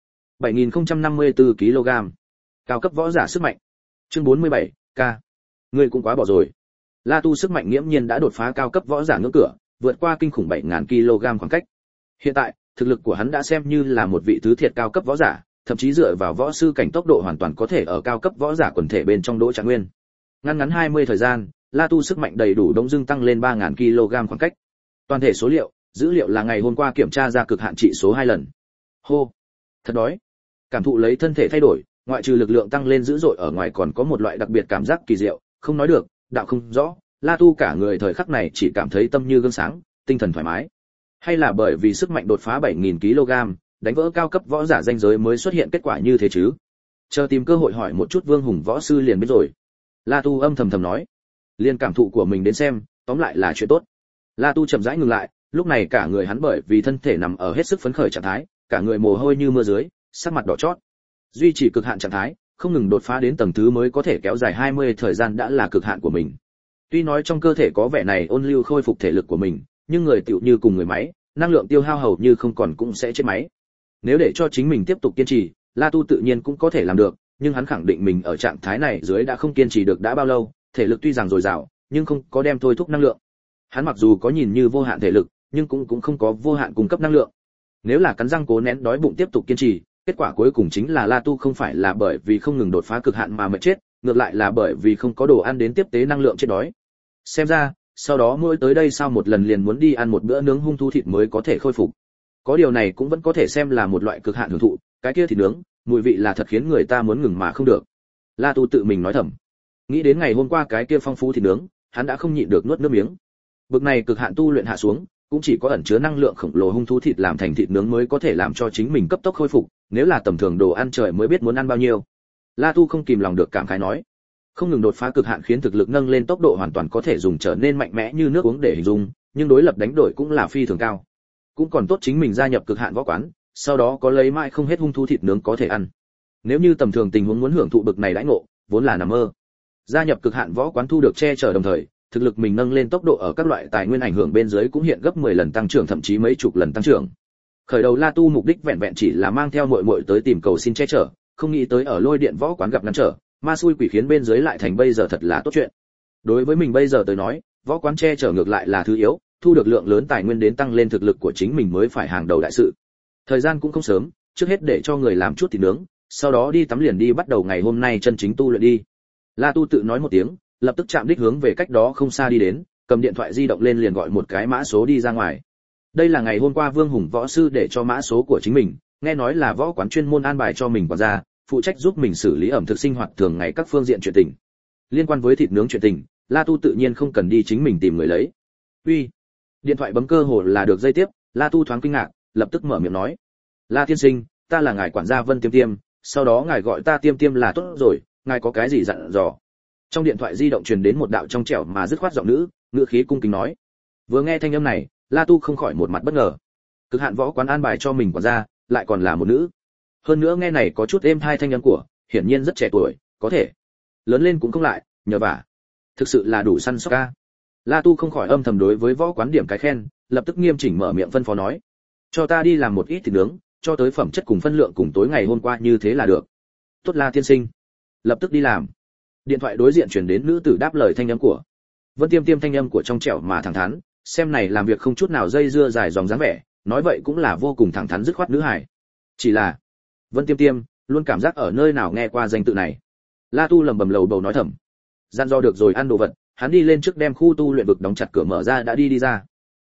7054 kg. Cao cấp võ giả sức mạnh. Chương 47, K. Ngươi cũng quá bỏ rồi. La Tu sức mạnh nghiễm nhiên đã đột phá cao cấp võ giả ngưỡng cửa, vượt qua kinh khủng 7000 kg khoảng cách. Hiện tại, thực lực của hắn đã xem như là một vị thứ thiệt cao cấp võ giả, thậm chí dựa vào võ sư cảnh tốc độ hoàn toàn có thể ở cao cấp võ giả quần thể bên trong đỗ trạng nguyên. Ngắn 20 thời gian, La Tu sức mạnh đầy đủ đông dưng tăng lên 3000 kg khoảng cách. Toàn thể số liệu, dữ liệu là ngày hôm qua kiểm tra ra cực hạn trị số 2 lần. Hô, thật đói. Cảm thụ lấy thân thể thay đổi, ngoại trừ lực lượng tăng lên dữ dội ở ngoài còn có một loại đặc biệt cảm giác kỳ diệu, không nói được, đạo không rõ. La Tu cả người thời khắc này chỉ cảm thấy tâm như gương sáng, tinh thần thoải mái. Hay là bởi vì sức mạnh đột phá 7000 kg, đánh vỡ cao cấp võ giả danh giới mới xuất hiện kết quả như thế chứ? Chờ tìm cơ hội hỏi một chút Vương Hùng võ sư liền biết rồi. La Tu âm thầm thầm nói, liên cảm thụ của mình đến xem, tóm lại là chuyện tốt. La Tu chậm rãi ngừng lại, lúc này cả người hắn bởi vì thân thể nằm ở hết sức phấn khởi trạng thái, cả người mồ hôi như mưa dưới, sắc mặt đỏ chót. Duy trì cực hạn trạng thái, không ngừng đột phá đến tầng thứ mới có thể kéo dài 20 thời gian đã là cực hạn của mình. Tuy nói trong cơ thể có vẻ này ôn lưu khôi phục thể lực của mình, nhưng người tựu như cùng người máy, năng lượng tiêu hao hầu như không còn cũng sẽ chết máy. Nếu để cho chính mình tiếp tục kiên trì, La Tu tự nhiên cũng có thể làm được, nhưng hắn khẳng định mình ở trạng thái này dưới đã không kiên trì được đã bao lâu, thể lực tuy rằng dồi dào, nhưng không có đem thôi thúc năng lượng. Hắn mặc dù có nhìn như vô hạn thể lực, nhưng cũng không có vô hạn cung cấp năng lượng. Nếu là cắn răng cố nén đói bụng tiếp tục kiên trì, kết quả cuối cùng chính là La Tu không phải là bởi vì không ngừng đột phá cực hạn mà mệt chết, ngược lại là bởi vì không có đồ ăn đến tiếp tế năng lượng chết đói. Xem ra, sau đó mỗi tới đây sau một lần liền muốn đi ăn một bữa nướng hung thú thịt mới có thể khôi phục. Có điều này cũng vẫn có thể xem là một loại cực hạn hưởng thụ, cái kia thịt nướng, mùi vị là thật khiến người ta muốn ngừng mà không được. La Tu tự mình nói thầm. Nghĩ đến ngày hôm qua cái kia phong phú thịt nướng, hắn đã không nhịn được nuốt nước miếng. Bực này cực hạn tu luyện hạ xuống, cũng chỉ có ẩn chứa năng lượng khổng lồ hung thú thịt làm thành thịt nướng mới có thể làm cho chính mình cấp tốc khôi phục, nếu là tầm thường đồ ăn trời mới biết muốn ăn bao nhiêu. La Tu không kìm lòng được cảm khái nói, không ngừng đột phá cực hạn khiến thực lực nâng lên tốc độ hoàn toàn có thể dùng trở nên mạnh mẽ như nước uống để hình dung, nhưng đối lập đánh đổi cũng là phi thường cao. Cũng còn tốt chính mình gia nhập cực hạn võ quán, sau đó có lấy mãi không hết hung thú thịt nướng có thể ăn. Nếu như tầm thường tình huống muốn hưởng thụ bực này đãi ngộ, vốn là nằm mơ. Gia nhập cực hạn võ quán thu được che chở đồng thời, thực lực mình nâng lên tốc độ ở các loại tài nguyên ảnh hưởng bên dưới cũng hiện gấp 10 lần tăng trưởng thậm chí mấy chục lần tăng trưởng. Khởi đầu La Tu mục đích vẹn vẹn chỉ là mang theo muội muội tới tìm cầu xin che chở, không nghĩ tới ở Lôi Điện võ quán gặp ngăn trở, ma xui quỷ khiến bên dưới lại thành bây giờ thật là tốt chuyện. Đối với mình bây giờ tới nói, võ quán che chở ngược lại là thứ yếu, thu được lượng lớn tài nguyên đến tăng lên thực lực của chính mình mới phải hàng đầu đại sự. Thời gian cũng không sớm, trước hết để cho người làm chút thịt nướng, sau đó đi tắm liền đi bắt đầu ngày hôm nay chân chính tu luyện đi. La Tu tự nói một tiếng, lập tức chạm đích hướng về cách đó không xa đi đến, cầm điện thoại di động lên liền gọi một cái mã số đi ra ngoài. Đây là ngày hôm qua Vương Hùng võ sư để cho mã số của chính mình, nghe nói là võ quán chuyên môn an bài cho mình quản gia, phụ trách giúp mình xử lý ẩm thực sinh hoạt thường ngày các phương diện chuyện tình. Liên quan với thịt nướng chuyện tình, La Tu tự nhiên không cần đi chính mình tìm người lấy. Uy, điện thoại bấm cơ hồ là được dây tiếp, La Tu thoáng kinh ngạc, lập tức mở miệng nói: La tiên sinh, ta là ngài quản gia Vân Tiêm Tiêm, sau đó ngài gọi ta Tiêm Tiêm là tốt rồi, ngài có cái gì dặn dò? Trong điện thoại di động truyền đến một đạo trong trẻo mà dứt khoát giọng nữ, ngữ khí cung kính nói. Vừa nghe thanh âm này, La Tu không khỏi một mặt bất ngờ. Cực hạn võ quán an bài cho mình quản gia, lại còn là một nữ. Hơn nữa nghe này có chút êm tai thanh âm của, hiển nhiên rất trẻ tuổi, có thể lớn lên cũng không lại, nhờ vả. Thực sự là đủ săn sóc ca. La Tu không khỏi âm thầm đối với võ quán điểm cái khen, lập tức nghiêm chỉnh mở miệng phân phó nói: cho ta đi làm một ít thịt nướng, cho tới phẩm chất cùng phân lượng cùng tối ngày hôm qua như thế là được. Tốt La tiên sinh, lập tức đi làm. Điện thoại đối diện truyền đến nữ tử đáp lời thanh âm của. Vân Tiêm Tiêm thanh âm của trong trẻo mà thẳng thắn, xem này làm việc không chút nào dây dưa dài dòng dáng vẻ, nói vậy cũng là vô cùng thẳng thắn dứt khoát nữ hài. Chỉ là Vân Tiêm Tiêm luôn cảm giác ở nơi nào nghe qua danh tự này. La Tu lẩm bẩm lầu bầu nói thầm. Gian do được rồi ăn đồ vật, hắn đi lên trước đem khu tu luyện vực đóng chặt cửa mở ra đã đi ra.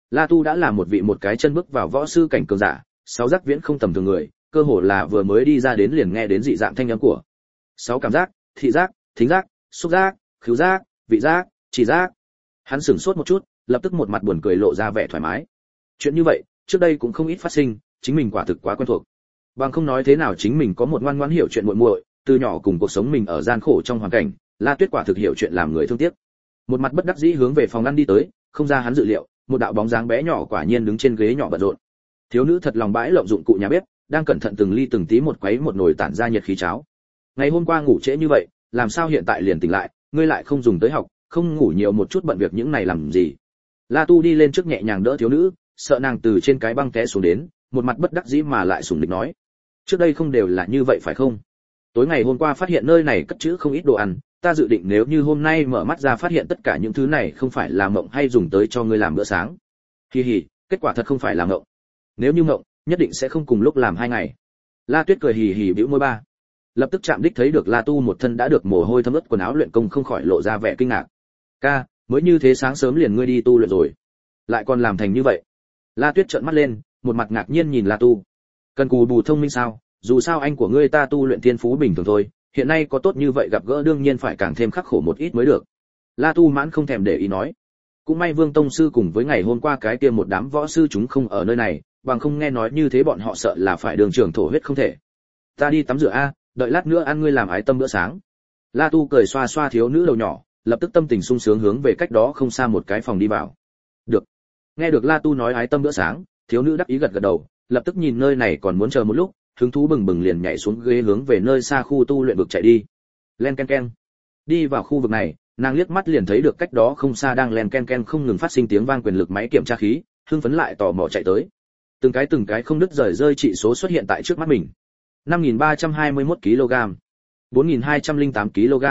La Tu đã là một vị một cái chân bước vào võ sư cảnh cường giả, sáu giác viễn không tầm thường người, cơ hồ là vừa mới đi ra đến liền nghe đến dị dạng thanh âm của sáu cảm giác, thị giác, thính giác, xúc giác, khứu giác, vị giác, chỉ giác. Hắn sửng sốt một chút, lập tức một mặt buồn cười lộ ra vẻ thoải mái. Chuyện như vậy, trước đây cũng không ít phát sinh, chính mình quả thực quá quen thuộc. Bằng không nói thế nào chính mình có một ngoan ngoãn hiểu chuyện muội muội, từ nhỏ cùng cuộc sống mình ở gian khổ trong hoàn cảnh, La Tuyết quả thực hiểu chuyện làm người thương tiếc. Một mặt bất đắc dĩ hướng về phòng ăn đi tới, không ra hắn dự liệu, một đạo bóng dáng bé nhỏ quả nhiên đứng trên ghế nhỏ bận rộn. Thiếu nữ thật lòng bãi lộng dụng cụ nhà bếp, đang cẩn thận từng ly từng tí một quấy một nồi tản ra nhiệt khí cháo. Ngày hôm qua ngủ trễ như vậy, làm sao hiện tại liền tỉnh lại, ngươi lại không dùng tới học, không ngủ nhiều một chút bận việc những này làm gì? La Tu đi lên trước nhẹ nhàng đỡ thiếu nữ, sợ nàng từ trên cái băng té xuống đến, một mặt bất đắc dĩ mà lại sủng địch nói: trước đây không đều là như vậy phải không? Tối ngày hôm qua phát hiện nơi này cất trữ không ít đồ ăn, ta dự định nếu như hôm nay mở mắt ra phát hiện tất cả những thứ này không phải là mộng hay dùng tới cho ngươi làm bữa sáng. Hi hi, kết quả thật không phải là mộng. Nếu như mộng, nhất định sẽ không cùng lúc làm 2 ngày. La Tuyết cười hì hì bĩu môi ba. Lập tức chạm đích thấy được La Tu một thân đã được mồ hôi thấm ướt quần áo luyện công không khỏi lộ ra vẻ kinh ngạc. Ca, mới như thế sáng sớm liền ngươi đi tu luyện rồi, lại còn làm thành như vậy. La Tuyết trợn mắt lên, một mặt ngạc nhiên nhìn La Tu. Cần cù bù thông minh sao? Dù sao anh của ngươi ta tu luyện thiên phú bình thường thôi, hiện nay có tốt như vậy gặp gỡ đương nhiên phải càng thêm khắc khổ một ít mới được. La Tu mãn không thèm để ý nói. Cũng may Vương tông sư cùng với ngày hôm qua cái kia một đám võ sư chúng không ở nơi này, bằng không nghe nói như thế bọn họ sợ là phải đường trường thổ huyết không thể. Ta đi tắm rửa a, đợi lát nữa ăn ngươi làm ái tâm bữa sáng. La Tu cười xoa xoa thiếu nữ đầu nhỏ, lập tức tâm tình sung sướng hướng về cách đó không xa một cái phòng đi vào. Được. Nghe được La Tu nói ái tâm bữa sáng, thiếu nữ đắc ý gật gật đầu, lập tức nhìn nơi này còn muốn chờ một lúc, hứng thú bừng bừng liền nhảy xuống ghế hướng về nơi xa khu tu luyện vực chạy đi. Len ken ken. Đi vào khu vực này, nàng liếc mắt liền thấy được cách đó không xa đang len ken ken không ngừng phát sinh tiếng vang quyền lực máy kiểm tra khí, hưng phấn lại tò mò chạy tới. Từng cái không đứt rời rơi trị số xuất hiện tại trước mắt mình. 5321 kg, 4208 kg.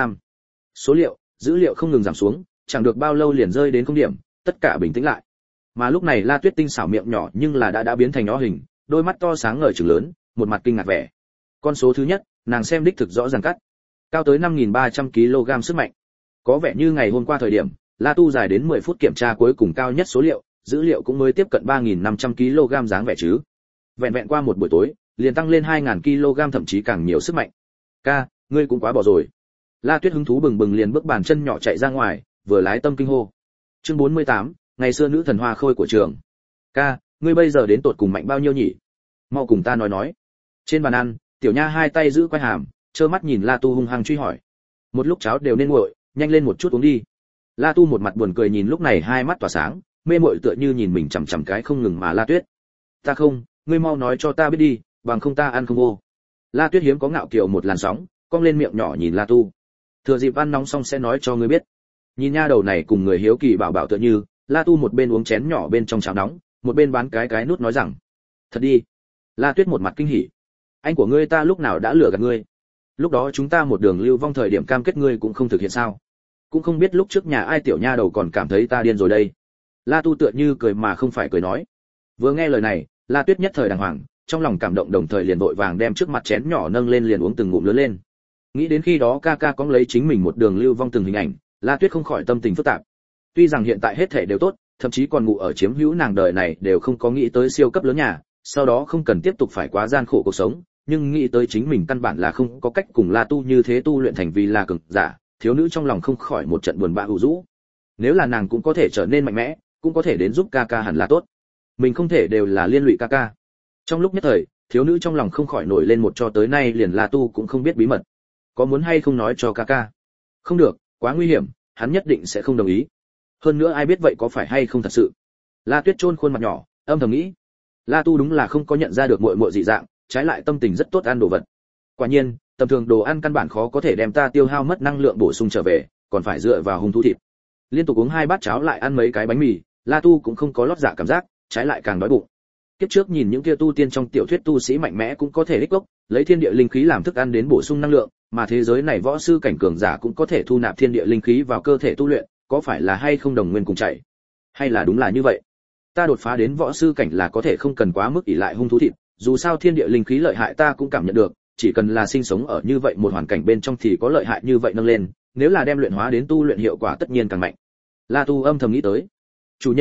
Số liệu, dữ liệu không ngừng giảm xuống, chẳng được bao lâu liền rơi đến không điểm, tất cả bình tĩnh lại. Mà lúc này La Tuyết tinh xảo miệng nhỏ nhưng là đã biến thành nhỏ hình, đôi mắt to sáng ngời trừng lớn, một mặt kinh ngạc vẻ. Con số thứ nhất, nàng xem đích thực rõ ràng cắt. Cao tới 5300 kg sức mạnh. Có vẻ như ngày hôm qua thời điểm, La Tu dài đến 10 phút kiểm tra cuối cùng cao nhất số liệu, dữ liệu cũng mới tiếp cận 3500 kg dáng vẻ chứ. Vẹn qua một buổi tối, liền tăng lên 2000 kg thậm chí càng nhiều sức mạnh. Ca, ngươi cũng quá bỏ rồi. La Tuyết hứng thú bừng bừng liền bước bàn chân nhỏ chạy ra ngoài, vừa lái tâm kinh hô. Chương 48, ngày xưa nữ thần hoa khôi của trường. Ca, ngươi bây giờ đến tột cùng mạnh bao nhiêu nhỉ? Mau cùng ta nói. Trên bàn ăn, tiểu nha hai tay giữ quai hàm, trơ mắt nhìn La Tu hung hăng truy hỏi. Một lúc cháo đều nên nguội, nhanh lên một chút uống đi. La Tu một mặt buồn cười nhìn lúc này hai mắt tỏa sáng, mê muội tựa như nhìn mình chằm chằm cái không ngừng mà La Tuyết. Ta không, ngươi mau nói cho ta biết đi, bằng không ta ăn không vô. La Tuyết hiếm có ngạo kiều một làn sóng, cong lên miệng nhỏ nhìn La Tu. Thừa dịp ăn nóng xong sẽ nói cho ngươi biết. Nhìn nha đầu này cùng người hiếu kỳ bảo tựa như, La Tu một bên uống chén nhỏ bên trong cháo nóng, một bên bán cái nút nói rằng: "Thật đi." La Tuyết một mặt kinh hỉ. "Anh của ngươi ta lúc nào đã lừa gạt ngươi? Lúc đó chúng ta một đường lưu vong thời điểm cam kết ngươi cũng không thực hiện sao? Cũng không biết lúc trước nhà ai tiểu nha đầu còn cảm thấy ta điên rồi đây." La Tu tựa như cười mà không phải cười nói. Vừa nghe lời này, La Tuyết nhất thời đàng hoàng, trong lòng cảm động đồng thời liền vội vàng đem trước mặt chén nhỏ nâng lên liền uống từng ngụm lớn lên. Nghĩ đến khi đó ca cóng lấy chính mình một đường lưu vong từng hình ảnh, La Tuyết không khỏi tâm tình phức tạp. Tuy rằng hiện tại hết thể đều tốt, thậm chí còn ngủ ở chiếm hữu nàng đời này đều không có nghĩ tới siêu cấp lớn nhà, sau đó không cần tiếp tục phải quá gian khổ cuộc sống, nhưng nghĩ tới chính mình căn bản là không có cách cùng La Tu như thế tu luyện thành vì là cường giả, thiếu nữ trong lòng không khỏi một trận buồn bã ủ rũ. Nếu là nàng cũng có thể trở nên mạnh mẽ, cũng có thể đến giúp ca hẳn là tốt. Mình không thể đều là liên lụy ca. Trong lúc nhất thời, thiếu nữ trong lòng không khỏi nổi lên một cho tới nay liền La Tu cũng không biết bí mật. Có muốn hay không nói cho ca? Không được, quá nguy hiểm, hắn nhất định sẽ không đồng ý. Hơn nữa ai biết vậy có phải hay không thật sự. La Tuyết chôn khuôn mặt nhỏ, âm thầm nghĩ. La Tu đúng là không có nhận ra được muội dị dạng, trái lại tâm tình rất tốt ăn đồ vật. Quả nhiên, tầm thường đồ ăn căn bản khó có thể đem ta tiêu hao mất năng lượng bổ sung trở về, còn phải dựa vào hung thú thịt. Liên tục uống 2 bát cháo lại ăn mấy cái bánh mì, La Tu cũng không có lót dạ cảm giác, trái lại càng đói bụng. Kiếp trước nhìn những kia tu tiên trong tiểu thuyết tu sĩ mạnh mẽ cũng có thể ích gốc, lấy thiên địa linh khí làm thức ăn đến bổ sung năng lượng, mà thế giới này võ sư cảnh cường giả cũng có thể thu nạp thiên địa linh khí vào cơ thể tu luyện, có phải là hay không đồng nguyên cùng chạy? Hay là đúng là như vậy? Ta đột phá đến võ sư cảnh là có thể không cần quá mức ỷ lại hung thú thịt, dù sao thiên địa linh khí lợi hại ta cũng cảm nhận được, chỉ cần là sinh sống ở như vậy một hoàn cảnh bên trong thì có lợi hại như vậy nâng lên, nếu là đem luyện hóa đến tu luyện hiệu quả tất nhiên càng mạnh. La Tu âm thầm nghĩ tới. Chủ nhân,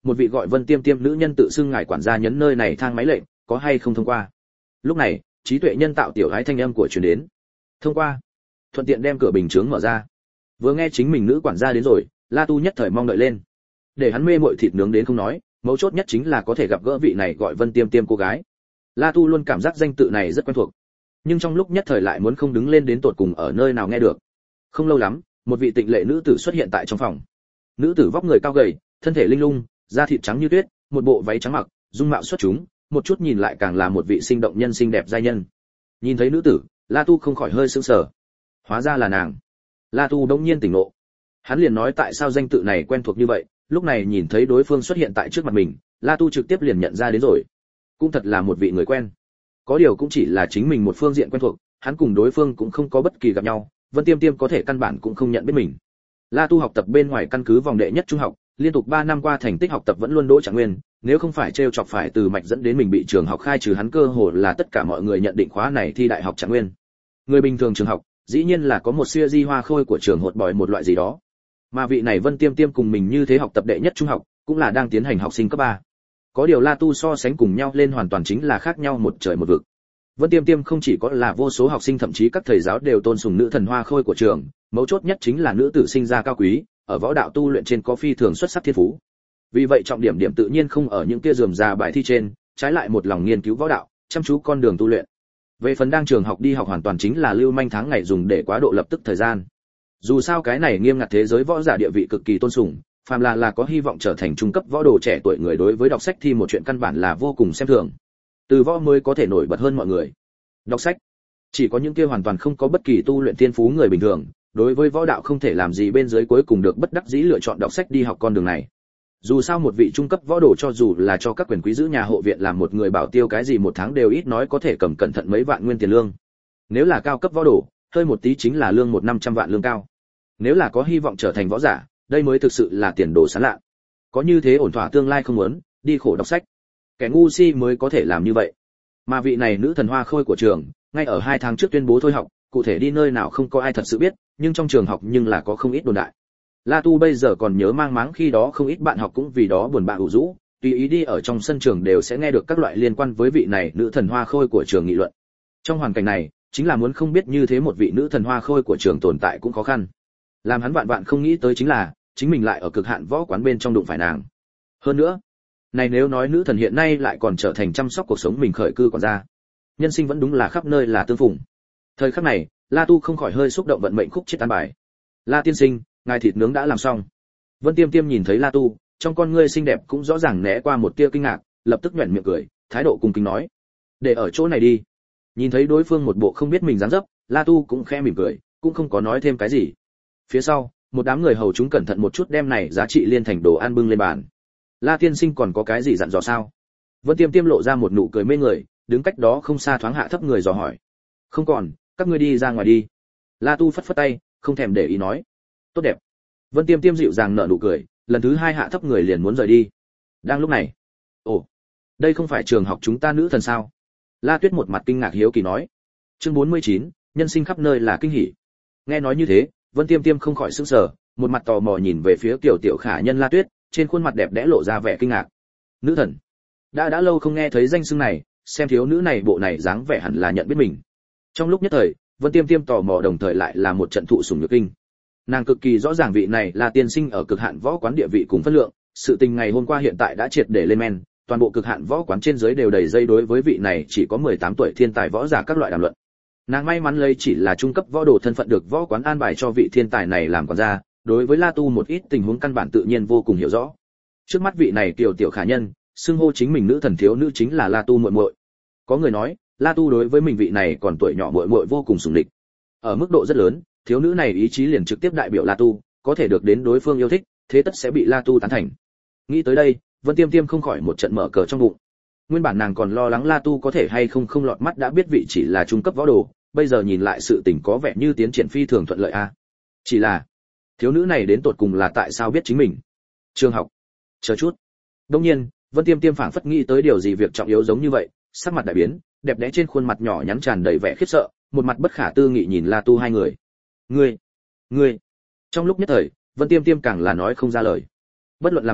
một vị gọi Vân Tiêm Tiêm nữ nhân tự xưng ngài quản gia nhấn nơi này thang máy lệnh, có hay không thông qua. Lúc này, trí tuệ nhân tạo tiểu gái thanh âm của truyền đến. Thông qua. Thuận tiện đem cửa bình chướng mở ra. Vừa nghe chính mình nữ quản gia đến rồi, La Tu nhất thời mong đợi lên. Để hắn mê muội thịt nướng đến không nói, mấu chốt nhất chính là có thể gặp gỡ vị này gọi Vân Tiêm Tiêm cô gái. La Tu luôn cảm giác danh tự này rất quen thuộc, nhưng trong lúc nhất thời lại muốn không đứng lên đến tột cùng ở nơi nào nghe được. Không lâu lắm, một vị tịnh lệ nữ tử xuất hiện tại trong phòng. Nữ tử vóc người cao gầy, thân thể linh lung, da thịt trắng như tuyết, một bộ váy trắng mặc, dung mạo xuất chúng, một chút nhìn lại càng là một vị sinh động nhân xinh đẹp giai nhân. Nhìn thấy nữ tử, La Tu không khỏi hơi sững sờ. Hóa ra là nàng. La Tu đống nhiên tỉnh ngộ. Hắn liền nói tại sao danh tự này quen thuộc như vậy, lúc này nhìn thấy đối phương xuất hiện tại trước mặt mình, La Tu trực tiếp liền nhận ra đến rồi. Cũng thật là một vị người quen. Có điều cũng chỉ là chính mình một phương diện quen thuộc, hắn cùng đối phương cũng không có bất kỳ gặp nhau, Vân Tiêm Tiêm có thể căn bản cũng không nhận biết mình. La Tu học tập bên ngoài căn cứ vòng đệ nhất trung học, liên tục 3 năm qua thành tích học tập vẫn luôn đỗ trạng nguyên, nếu không phải trêu chọc phải từ mạch dẫn đến mình bị trường học khai trừ, hắn cơ hồ là tất cả mọi người nhận định khóa này thi đại học trạng nguyên. Người bình thường trường học, dĩ nhiên là có một siêu di hoa khôi của trường hột bòi một loại gì đó. Mà vị này Vân Tiêm Tiêm cùng mình như thế học tập đệ nhất trung học, cũng là đang tiến hành học sinh cấp 3. Có điều La Tu so sánh cùng nhau lên hoàn toàn chính là khác nhau một trời một vực. Vân Tiêm Tiêm không chỉ có là vô số học sinh thậm chí các thầy giáo đều tôn sùng nữ thần hoa khôi của trường, mấu chốt nhất chính là nữ tử sinh ra cao quý, ở võ đạo tu luyện trên có phi thường xuất sắc thiên phú. Vì vậy trọng điểm tự nhiên không ở những kia rườm rà bài thi trên, trái lại một lòng nghiên cứu võ đạo, chăm chú con đường tu luyện. Về phần đang trường học đi học hoàn toàn chính là lưu manh tháng ngày dùng để quá độ lập tức thời gian. Dù sao cái này nghiêm ngặt thế giới võ giả địa vị cực kỳ tôn sùng, phàm là có hy vọng trở thành trung cấp võ đồ trẻ tuổi người đối với đọc sách thi một chuyện căn bản là vô cùng xem thường. Từ võ mới có thể nổi bật hơn mọi người. Đọc sách, chỉ có những kia hoàn toàn không có bất kỳ tu luyện thiên phú người bình thường, đối với võ đạo không thể làm gì bên dưới cuối cùng được bất đắc dĩ lựa chọn đọc sách đi học con đường này. Dù sao một vị trung cấp võ đồ cho dù là cho các quyền quý giữ nhà hộ viện làm một người bảo tiêu cái gì một tháng đều ít nói có thể cầm cẩn thận mấy vạn nguyên tiền lương. Nếu là cao cấp võ đồ, hơi một tí chính là lương 100-500 vạn lương cao. Nếu là có hy vọng trở thành võ giả, đây mới thực sự là tiền đồ sáng lạ. Có như thế ổn thỏa tương lai không muốn, đi khổ đọc sách. Kẻ ngu si mới có thể làm như vậy. Mà vị này nữ thần hoa khôi của trường, ngay ở 2 tháng trước tuyên bố thôi học, cụ thể đi nơi nào không có ai thật sự biết, nhưng trong trường học nhưng là có không ít đồn đại. La Tu bây giờ còn nhớ mang máng khi đó không ít bạn học cũng vì đó buồn bã ủ rũ, tùy ý đi ở trong sân trường đều sẽ nghe được các loại liên quan với vị này nữ thần hoa khôi của trường nghị luận. Trong hoàn cảnh này, chính là muốn không biết như thế một vị nữ thần hoa khôi của trường tồn tại cũng khó khăn. Làm hắn vạn vạn không nghĩ tới chính là, chính mình lại ở cực hạn võ quán bên trong đụng phải nàng. Hơn nữa, này nếu nói nữ thần hiện nay lại còn trở thành chăm sóc cuộc sống mình khởi cư còn ra. Nhân sinh vẫn đúng là khắp nơi là tương phùng. Thời khắc này, La Tu không khỏi hơi xúc động vận mệnh khúc chết tan bài. La tiên sinh, ngài thịt nướng đã làm xong. Vân Tiêm Tiêm nhìn thấy La Tu, trong con ngươi xinh đẹp cũng rõ ràng né qua một tia kinh ngạc, lập tức nhếch miệng cười, thái độ cung kính nói: "Để ở chỗ này đi." Nhìn thấy đối phương một bộ không biết mình dáng dấp, La Tu cũng khẽ mỉm cười, cũng không có nói thêm cái gì. Phía sau, một đám người hầu chúng cẩn thận một chút đem này giá trị liên thành đồ ăn bưng lên bàn. La tiên sinh còn có cái gì dặn dò sao? Vân Tiêm Tiêm lộ ra một nụ cười mê người, đứng cách đó không xa thoáng hạ thấp người dò hỏi. Không còn, các ngươi đi ra ngoài đi. La Tu phất phất tay, không thèm để ý nói. Tốt đẹp. Vân Tiêm Tiêm dịu dàng nở nụ cười, lần thứ 2 hạ thấp người liền muốn rời đi. Đang lúc này, ồ, đây không phải trường học chúng ta nữ thần sao? La Tuyết một mặt kinh ngạc hiếu kỳ nói. Chương 49, nhân sinh khắp nơi là kinh hỉ. Nghe nói như thế, Vân Tiêm Tiêm không khỏi sững sờ, một mặt tò mò nhìn về phía tiểu tiểu khả nhân La Tuyết, trên khuôn mặt đẹp đẽ lộ ra vẻ kinh ngạc. Nữ thần? Đã lâu không nghe thấy danh xưng này, xem thiếu nữ này bộ này dáng vẻ hẳn là nhận biết mình. Trong lúc nhất thời, Vân Tiêm Tiêm tò mò đồng thời lại là một trận thụ sủng nhược kinh. Nàng cực kỳ rõ ràng vị này là tiên sinh ở cực hạn võ quán địa vị cùng phân lượng, sự tình ngày hôm qua hiện tại đã triệt để lên men, toàn bộ cực hạn võ quán trên dưới đều đầy dây đối với vị này chỉ có 18 tuổi thiên tài võ giả các loại đàm luận. Nàng may mắn lấy chỉ là trung cấp võ đồ thân phận được võ quán an bài cho vị thiên tài này làm quản gia, đối với La Tu một ít tình huống căn bản tự nhiên vô cùng hiểu rõ. Trước mắt vị này tiểu tiểu khả nhân, xưng hô chính mình nữ thần thiếu nữ chính là La Tu muội muội. Có người nói, La Tu đối với mình vị này còn tuổi nhỏ muội muội vô cùng sủng địch. Ở mức độ rất lớn, thiếu nữ này ý chí liền trực tiếp đại biểu La Tu, có thể được đến đối phương yêu thích, thế tất sẽ bị La Tu tán thành. Nghĩ tới đây, Vân Tiêm Tiêm không khỏi một trận mở cờ trong bụng. Nguyên bản nàng còn lo lắng La Tu có thể hay không lọt mắt đã biết vị chỉ là trung cấp võ đồ, bây giờ nhìn lại sự tình có vẻ như tiến triển phi thường thuận lợi a. Chỉ là, thiếu nữ này đến tột cùng là tại sao biết chính mình? Trường học. Chờ chút. Đương nhiên, Vân Tiêm Tiêm phảng phất nghĩ tới điều gì việc trọng yếu giống như vậy, sắc mặt đại biến, đẹp đẽ trên khuôn mặt nhỏ nhắn tràn đầy vẻ khiếp sợ, một mặt bất khả tư nghị nhìn La Tu hai người. Ngươi. Trong lúc nhất thời, Vân Tiêm Tiêm càng là nói không ra lời. Bất luận làm sao,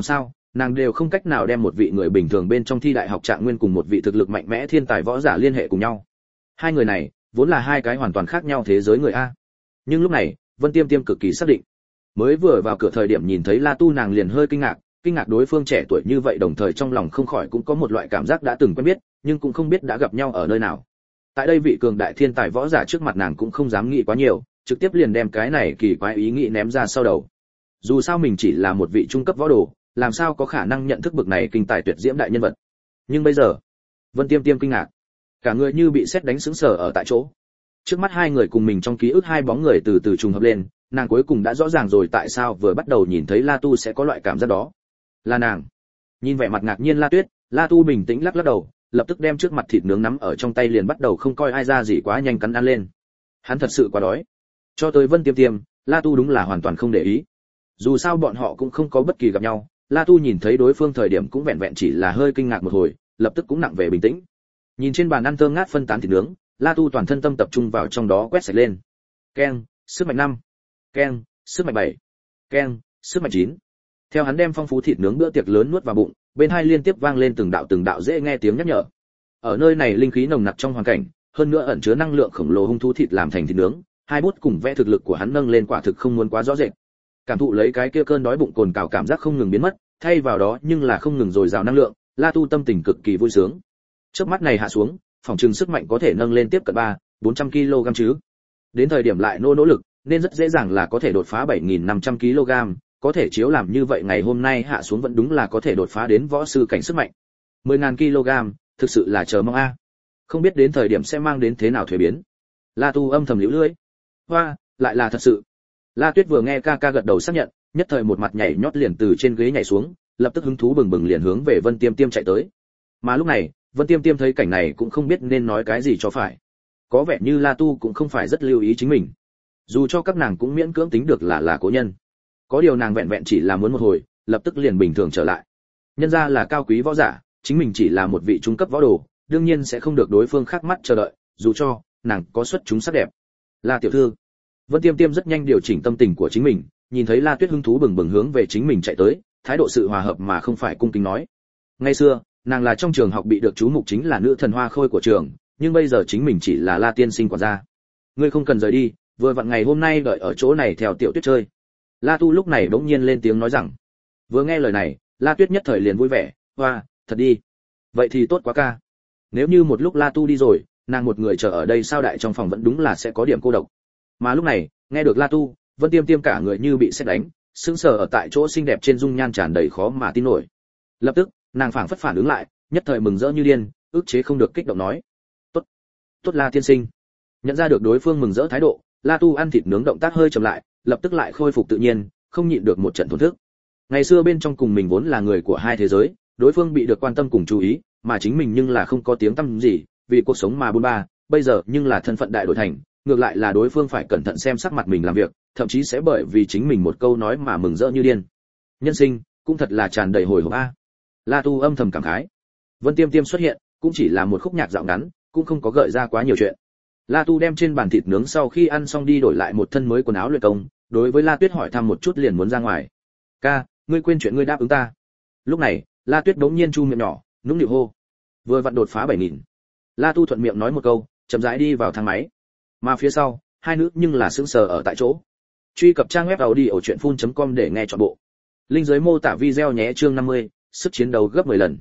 nàng đều không cách nào đem một vị người bình thường bên trong thi đại học trạng nguyên cùng một vị thực lực mạnh mẽ thiên tài võ giả liên hệ cùng nhau. Hai người này vốn là hai cái hoàn toàn khác nhau thế giới người a. Nhưng lúc này Vân Tiêm Tiêm cực kỳ xác định. Mới vừa vào cửa thời điểm nhìn thấy La Tu nàng liền hơi kinh ngạc đối phương trẻ tuổi như vậy, đồng thời trong lòng không khỏi cũng có một loại cảm giác đã từng quen biết, nhưng cũng không biết đã gặp nhau ở nơi nào. Tại đây vị cường đại thiên tài võ giả trước mặt nàng cũng không dám nghĩ quá nhiều, trực tiếp liền đem cái này kỳ quái ý nghĩ ném ra sau đầu. Dù sao mình chỉ là một vị trung cấp võ đồ, làm sao có khả năng nhận thức bậc này kinh tài tuyệt diễm đại nhân vật. Nhưng bây giờ, Vân Tiêm Tiêm kinh ngạc, cả người như bị sét đánh sững sờ ở tại chỗ. Trước mắt hai người cùng mình trong ký ức hai bóng người từ từ trùng hợp lên, nàng cuối cùng đã rõ ràng rồi tại sao vừa bắt đầu nhìn thấy La Tu sẽ có loại cảm giác đó. Là nàng. Nhìn vẻ mặt ngạc nhiên La Tuyết, La Tu bình tĩnh lắc lắc đầu, lập tức đem trước mặt thịt nướng nắm ở trong tay liền bắt đầu không coi ai ra gì quá nhanh cắn ăn lên. Hắn thật sự quá đói. Cho tới Vân Tiêm Tiêm, La Tu đúng là hoàn toàn không để ý. Dù sao bọn họ cũng không có bất kỳ gặp nhau, La Tu nhìn thấy đối phương thời điểm cũng vẹn vẹn chỉ là hơi kinh ngạc một hồi, lập tức cũng nặng về bình tĩnh. Nhìn trên bàn ăn thơm ngát phân tán thịt nướng, La Tu toàn thân tâm tập trung vào trong đó quét sạch lên. Keng, sức mạnh 5. Keng, sức mạnh 7. Keng, sức mạnh 9. Theo hắn đem phong phú thịt nướng bữa tiệc lớn nuốt vào bụng, bên hai liên tiếp vang lên từng đạo dễ nghe tiếng nhắc nhở. Ở nơi này linh khí nồng nặc trong hoàn cảnh, hơn nữa ẩn chứa năng lượng khổng lồ hung thú thịt làm thành thịt nướng, hai bút cùng vẽ thực lực của hắn nâng lên quả thực không muốn quá rõ rệt. Cảm thụ lấy cái kia cơn đói bụng cồn cào cảm giác không ngừng biến mất, thay vào đó nhưng là không ngừng dồi dào năng lượng, La Tu tâm tình cực kỳ vui sướng. Chớp mắt này hạ xuống, phòng trường sức mạnh có thể nâng lên tiếp cận 400 kg chứ. Đến thời điểm lại nỗ lực, nên rất dễ dàng là có thể đột phá 7500 kg, có thể chiếu làm như vậy ngày hôm nay hạ xuống vẫn đúng là có thể đột phá đến võ sư cảnh sức mạnh. 10000 kg, thực sự là chờ mong a. Không biết đến thời điểm sẽ mang đến thế nào thuế biến. La Tu âm thầm liễu lưỡi. Hoa, lại là thật sự. La Tuyết vừa nghe ca ca gật đầu xác nhận, nhất thời một mặt nhảy nhót liền từ trên ghế nhảy xuống, lập tức hứng thú bừng bừng liền hướng về Vân Tiêm Tiêm chạy tới. Mà lúc này, Vân Tiêm Tiêm thấy cảnh này cũng không biết nên nói cái gì cho phải. Có vẻ như La Tu cũng không phải rất lưu ý chính mình. Dù cho các nàng cũng miễn cưỡng tính được là cố nhân. Có điều nàng vẹn vẹn chỉ là muốn một hồi, lập tức liền bình thường trở lại. Nhân ra là cao quý võ giả, chính mình chỉ là một vị trung cấp võ đồ, đương nhiên sẽ không được đối phương khác mắt chờ đợi, dù cho nàng có xuất chúng sắc đẹp. La tiểu thư. Vân Tiêm Tiêm rất nhanh điều chỉnh tâm tình của chính mình, nhìn thấy La Tuyết hứng thú bừng bừng hướng về chính mình chạy tới, thái độ sự hòa hợp mà không phải cung kính nói. Ngày xưa, nàng là trong trường học bị được chú mục chính là nữ thần hoa khôi của trường, nhưng bây giờ chính mình chỉ là La tiên sinh quản gia. Ngươi không cần rời đi, vừa vặn ngày hôm nay đợi ở chỗ này theo Tiểu Tuyết chơi. La Tu lúc này bỗng nhiên lên tiếng nói rằng. Vừa nghe lời này, La Tuyết nhất thời liền vui vẻ, hoa, thật đi. Vậy thì tốt quá ca. Nếu như một lúc La Tu đi rồi, nàng một người chờ ở đây sao đại trong phòng vẫn đúng là sẽ có điểm cô độc. Mà lúc này, nghe được La Tu, Vân Tiêm Tiêm cả người như bị sét đánh, sững sờ ở tại chỗ xinh đẹp trên dung nhan tràn đầy khó mà tin nổi. Lập tức, nàng phảng phất phản ứng lại, nhất thời mừng rỡ như điên, ức chế không được kích động nói: "Tốt, tốt La tiên sinh." Nhận ra được đối phương mừng rỡ thái độ, La Tu ăn thịt nướng động tác hơi chậm lại, lập tức lại khôi phục tự nhiên, không nhịn được một trận thổn thức. Ngày xưa bên trong cùng mình vốn là người của hai thế giới, đối phương bị được quan tâm cùng chú ý, mà chính mình nhưng là không có tiếng tăm gì, vì cuộc sống mà buôn ba, bây giờ nhưng là thân phận đại đổi thành, ngược lại là đối phương phải cẩn thận xem sắc mặt mình làm việc, thậm chí sẽ bởi vì chính mình một câu nói mà mừng rỡ như điên. Nhân sinh cũng thật là tràn đầy hồi hộp a. La Tu âm thầm cảm khái. Vân Tiêm Tiêm xuất hiện, cũng chỉ là một khúc nhạc dạo ngắn, cũng không có gợi ra quá nhiều chuyện. La Tu đem trên bàn thịt nướng sau khi ăn xong đi đổi lại một thân mới quần áo luyện công, đối với La Tuyết hỏi thăm một chút liền muốn ra ngoài. "Ca, ngươi quên chuyện ngươi đáp ứng ta." Lúc này, La Tuyết đống nhiên chu miệng nhỏ, nũng nịu hô. Vừa vặn đột phá 7000. La Tu thuận miệng nói một câu, chậm rãi đi vào thang máy. Mà phía sau, hai nữ nhưng là sững sờ ở tại chỗ. Truy cập trang web audiochuyenphun.com để nghe trọn bộ. Link dưới mô tả video nhé. Chương 50, sức chiến đấu gấp 10 lần.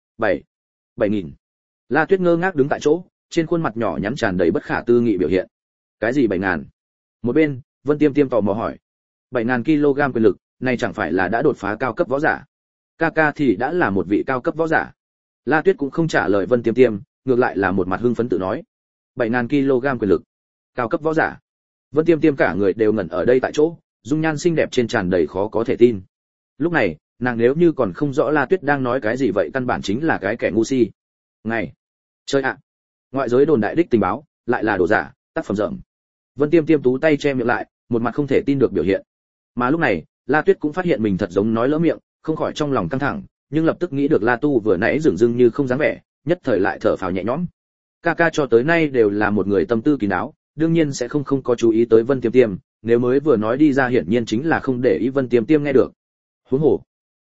7000. La Tuyết ngơ ngác đứng tại chỗ, trên khuôn mặt nhỏ nhắn tràn đầy bất khả tư nghị biểu hiện. Cái gì 7000? Một bên, Vân Tiêm Tiêm tò mò hỏi. 7000 kg quyền lực, này chẳng phải là đã đột phá cao cấp võ giả? Ca thì đã là một vị cao cấp võ giả. La Tuyết cũng không trả lời Vân Tiêm Tiêm, ngược lại là một mặt hưng phấn tự nói. 7000 kg quyền lực, cao cấp võ giả. Vân Tiêm Tiêm cả người đều ngẩn ở đây tại chỗ, dung nhan xinh đẹp trên tràn đầy khó có thể tin. Lúc này, nàng nếu như còn không rõ La Tuyết đang nói cái gì vậy căn bản chính là cái kẻ ngu si. Ngày, chơi ạ. Ngoại giới đồn đại đích tình báo, lại là đồ giả, tác phẩm rợm. Vân Tiêm Tiêm tú tay che miệng lại, một mặt không thể tin được biểu hiện. Mà lúc này, La Tuyết cũng phát hiện mình thật giống nói lỡ miệng, không khỏi trong lòng căng thẳng, nhưng lập tức nghĩ được La Tu vừa nãy dửng dưng như không dáng vẻ, nhất thời lại thở phào nhẹ nhõm. Ca cho tới nay đều là một người tâm tư kín đáo, đương nhiên sẽ không có chú ý tới Vân Tiêm Tiêm, nếu mới vừa nói đi ra hiển nhiên chính là không để ý Vân Tiêm Tiêm nghe được. Huống hồ,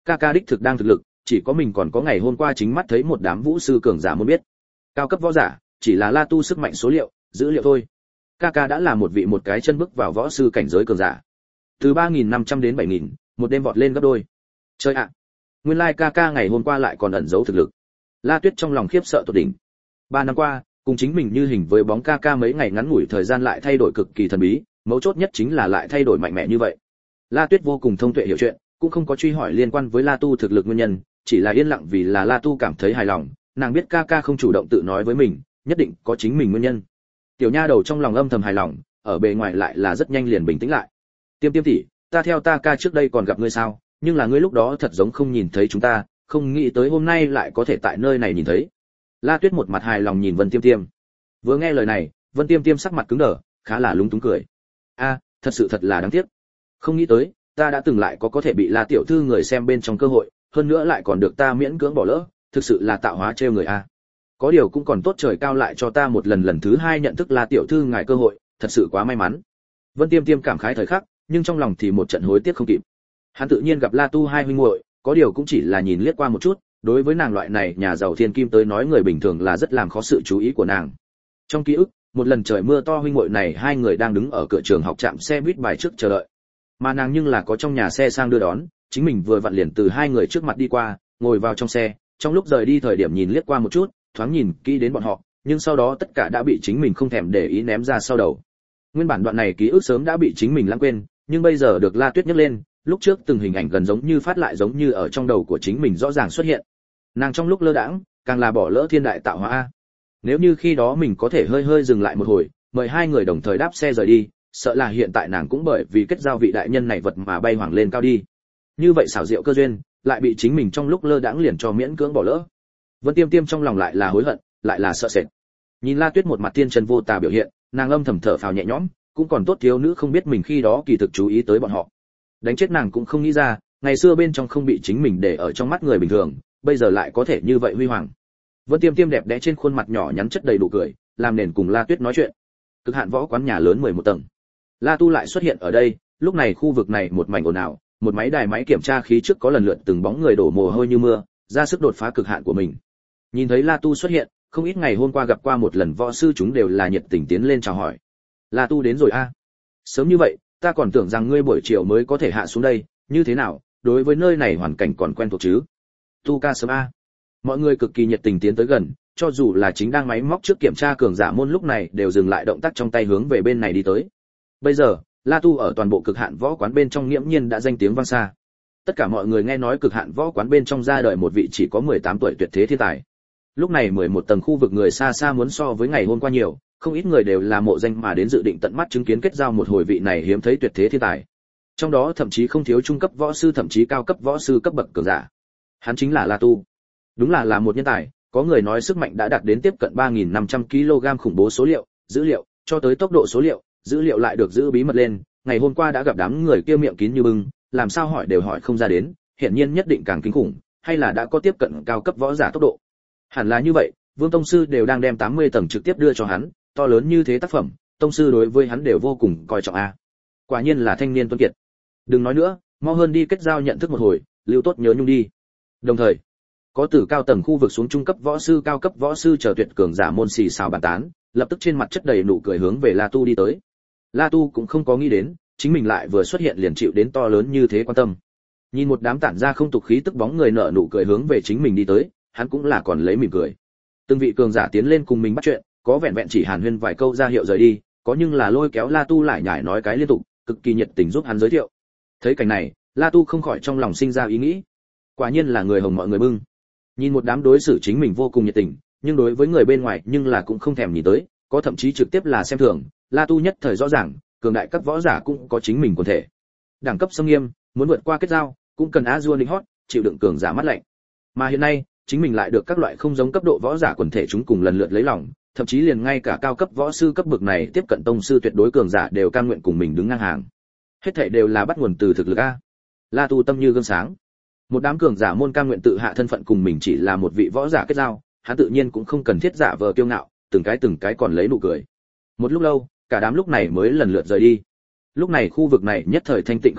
Ca ca đích thực đang thực lực, chỉ có mình còn có ngày hôm qua chính mắt thấy một đám vũ sư cường giả muốn biết. Cao cấp võ giả, chỉ là La Tu sức mạnh số liệu, dữ liệu thôi. Ca ca đã là một cái chân bước vào võ sư cảnh giới cường giả. Từ 3.500 đến 7.000, một đêm vọt lên gấp đôi. Chơi ạ. Nguyên lai ca ca ngày hôm qua lại còn ẩn giấu thực lực. La Tuyết trong lòng khiếp sợ tột đỉnh. 3 năm qua, cùng chính mình như hình với bóng ca ca mấy ngày ngắn ngủi thời gian lại thay đổi cực kỳ thần bí, mấu chốt nhất chính là lại thay đổi mạnh mẽ như vậy. La Tuyết vô cùng thông tuệ hiểu chuyện, cũng không có truy hỏi liên quan với La Tu thực lực nguyên nhân, chỉ là yên lặng vì là La Tu cảm thấy hài lòng, nàng biết ca ca không chủ động tự nói với mình, nhất định có chính mình nguyên nhân. Tiểu nha đầu trong lòng âm thầm hài lòng, ở bề ngoài lại là rất nhanh liền bình tĩnh lại. Tiêm Tiêm tỷ, ta theo ta ca trước đây còn gặp ngươi sao, nhưng là ngươi lúc đó thật giống không nhìn thấy chúng ta, không nghĩ tới hôm nay lại có thể tại nơi này nhìn thấy. La Tuyết một mặt hài lòng nhìn Vân Tiêm Tiêm. Vừa nghe lời này, Vân Tiêm Tiêm sắc mặt cứng đờ, khá là lúng túng cười. A, thật là đáng tiếc. Không nghĩ tới, ta đã từng lại có thể bị La tiểu thư người xem bên trong cơ hội, hơn nữa lại còn được ta miễn cưỡng bỏ lỡ, thực sự là tạo hóa trêu người a. Có điều cũng còn tốt trời cao lại cho ta một lần thứ hai nhận thức La tiểu thư ngài cơ hội, thật sự quá may mắn. Vân Tiêm Tiêm cảm khái thời khắc, nhưng trong lòng thì một trận hối tiếc không kịp. Hắn tự nhiên gặp La Tu hai huynh muội, có điều cũng chỉ là nhìn liếc qua một chút, đối với nàng loại này nhà giàu thiên kim tới nói người bình thường là rất làm khó sự chú ý của nàng. Trong ký ức, một lần trời mưa to huynh muội này hai người đang đứng ở cửa trường học trạm xe buýt bài trước chờ đợi. Mà nàng nhưng là có trong nhà xe sang đưa đón, chính mình vừa vặn liền từ hai người trước mặt đi qua, ngồi vào trong xe, trong lúc rời đi thời điểm nhìn liếc qua một chút, thoáng nhìn kỹ đến bọn họ, nhưng sau đó tất cả đã bị chính mình không thèm để ý ném ra sau đầu. Nguyên bản đoạn này ký ức sớm đã bị chính mình lãng quên, nhưng bây giờ được La Tuyết nhắc lên, lúc trước từng hình ảnh gần giống như phát lại giống như ở trong đầu của chính mình rõ ràng xuất hiện. Nàng trong lúc lơ đãng, càng là bỏ lỡ thiên đại tạo hóa a. Nếu như khi đó mình có thể hơi dừng lại một hồi, mời hai người đồng thời đáp xe rời đi, sợ là hiện tại nàng cũng bởi vì kết giao vị đại nhân này vật mà bay hoàng lên cao đi. Như vậy xảo diệu cơ duyên, lại bị chính mình trong lúc lơ đãng liền cho miễn cưỡng bỏ lỡ. Vân Tiêm Tiêm trong lòng lại là hối hận, lại là sợ sệt. Nhìn La Tuyết một mặt tiên chân vô tà biểu hiện, nàng âm thầm thở phào nhẹ nhõm, cũng còn tốt thiếu nữ không biết mình khi đó kỳ thực chú ý tới bọn họ. Đánh chết nàng cũng không nghĩ ra, ngày xưa bên trong không bị chính mình để ở trong mắt người bình thường, bây giờ lại có thể như vậy huy hoàng. Vân Tiêm Tiêm đẹp đẽ trên khuôn mặt nhỏ nhắn chất đầy đủ cười, làm nền cùng La Tuyết nói chuyện. Cực hạn võ quán nhà lớn 11 tầng. La Tu lại xuất hiện ở đây, lúc này khu vực này một mảnh ồn ào, một máy đài máy kiểm tra khí trước có lần lượt từng bóng người đổ mồ hôi như mưa, ra sức đột phá cực hạn của mình. Nhìn thấy La Tu xuất hiện, không ít ngày hôm qua gặp qua một lần võ sư chúng đều là nhiệt tình tiến lên chào hỏi. La Tu đến rồi a. Sớm như vậy, ta còn tưởng rằng ngươi buổi chiều mới có thể hạ xuống đây, như thế nào, đối với nơi này hoàn cảnh còn quen thuộc chứ? Tu ca sớm a. Mọi người cực kỳ nhiệt tình tiến tới gần, cho dù là chính đang máy móc trước kiểm tra cường giả môn lúc này đều dừng lại động tác trong tay hướng về bên này đi tới. Bây giờ, La Tu ở toàn bộ cực hạn võ quán bên trong nghiễm nhiên đã danh tiếng vang xa. Tất cả mọi người nghe nói cực hạn võ quán bên trong ra đời một vị chỉ có 18 tuổi tuyệt thế thiên tài. Lúc này 11 tầng khu vực người xa xa muốn so với ngày hôm qua nhiều, không ít người đều là mộ danh mà đến dự định tận mắt chứng kiến kết giao một hồi vị này hiếm thấy tuyệt thế thiên tài. Trong đó thậm chí không thiếu trung cấp võ sư thậm chí cao cấp võ sư cấp bậc cường giả. Hắn chính là La Tu. Đúng là một nhân tài, có người nói sức mạnh đã đạt đến tiếp cận 3.500 kg khủng bố số liệu, dữ liệu, cho tới tốc độ số liệu, dữ liệu lại được giữ bí mật lên, ngày hôm qua đã gặp đám người kia miệng kín như bưng, làm sao hỏi đều hỏi không ra đến, hiển nhiên nhất định càng kinh khủng, hay là đã có tiếp cận cao cấp võ giả tốc độ. Hẳn là như vậy, Vương tông sư đều đang đem 80 tầng trực tiếp đưa cho hắn, to lớn như thế tác phẩm, tông sư đối với hắn đều vô cùng coi trọng a. Quả nhiên là thanh niên tuấn kiệt. Đừng nói nữa, mau hơn đi kết giao nhận thức một hồi, lưu tốt nhớ nhung đi. Đồng thời, có từ cao tầng khu vực xuống trung cấp võ sư cao cấp võ sư chờ tuyệt cường giả môn xì xào bàn tán, lập tức trên mặt chất đầy nụ cười hướng về La Tu đi tới. La Tu cũng không có nghĩ đến, chính mình lại vừa xuất hiện liền chịu đến to lớn như thế quan tâm. Nhìn một đám tản ra không tục khí tức bóng người nở nụ cười hướng về chính mình đi tới, hắn cũng là còn lấy mỉm cười. Từng vị cường giả tiến lên cùng mình bắt chuyện, có vẹn vẹn chỉ hàn huyên vài câu ra hiệu rời đi, có nhưng là lôi kéo La Tu lại nhải nói cái liên tục, cực kỳ nhiệt tình giúp hắn giới thiệu. Thấy cảnh này, La Tu không khỏi trong lòng sinh ra ý nghĩ, quả nhiên là người hồng mọi người bưng. Nhìn một đám đối xử chính mình vô cùng nhiệt tình, nhưng đối với người bên ngoài nhưng là cũng không thèm nhìn tới, có thậm chí trực tiếp là xem thường. La Tu nhất thời rõ ràng, cường đại các võ giả cũng có chính mình quần thể. Đẳng cấp xâm nghiêm, muốn vượt qua kết giao, cũng cần Azure Linh Hot, chịu đựng cường giả mắt lạnh. Mà hiện nay, chính mình lại được các loại không giống cấp độ võ giả quần thể chúng cùng lần lượt lấy lòng, thậm chí liền ngay cả cao cấp võ sư cấp bậc này tiếp cận tông sư tuyệt đối cường giả đều cam nguyện cùng mình đứng ngang hàng. Hết thảy đều là bắt nguồn từ thực lực a. La Tu tâm như gương sáng. Một đám cường giả môn cam nguyện tự hạ thân phận cùng mình chỉ là một vị võ giả kết giao, hắn tự nhiên cũng không cần thiết giả vờ kiêu ngạo, từng cái còn lấy nụ cười. Một lúc lâu, cả đám lúc này mới lần lượt rời đi. Lúc này khu vực này nhất thời thanh tịnh không ít,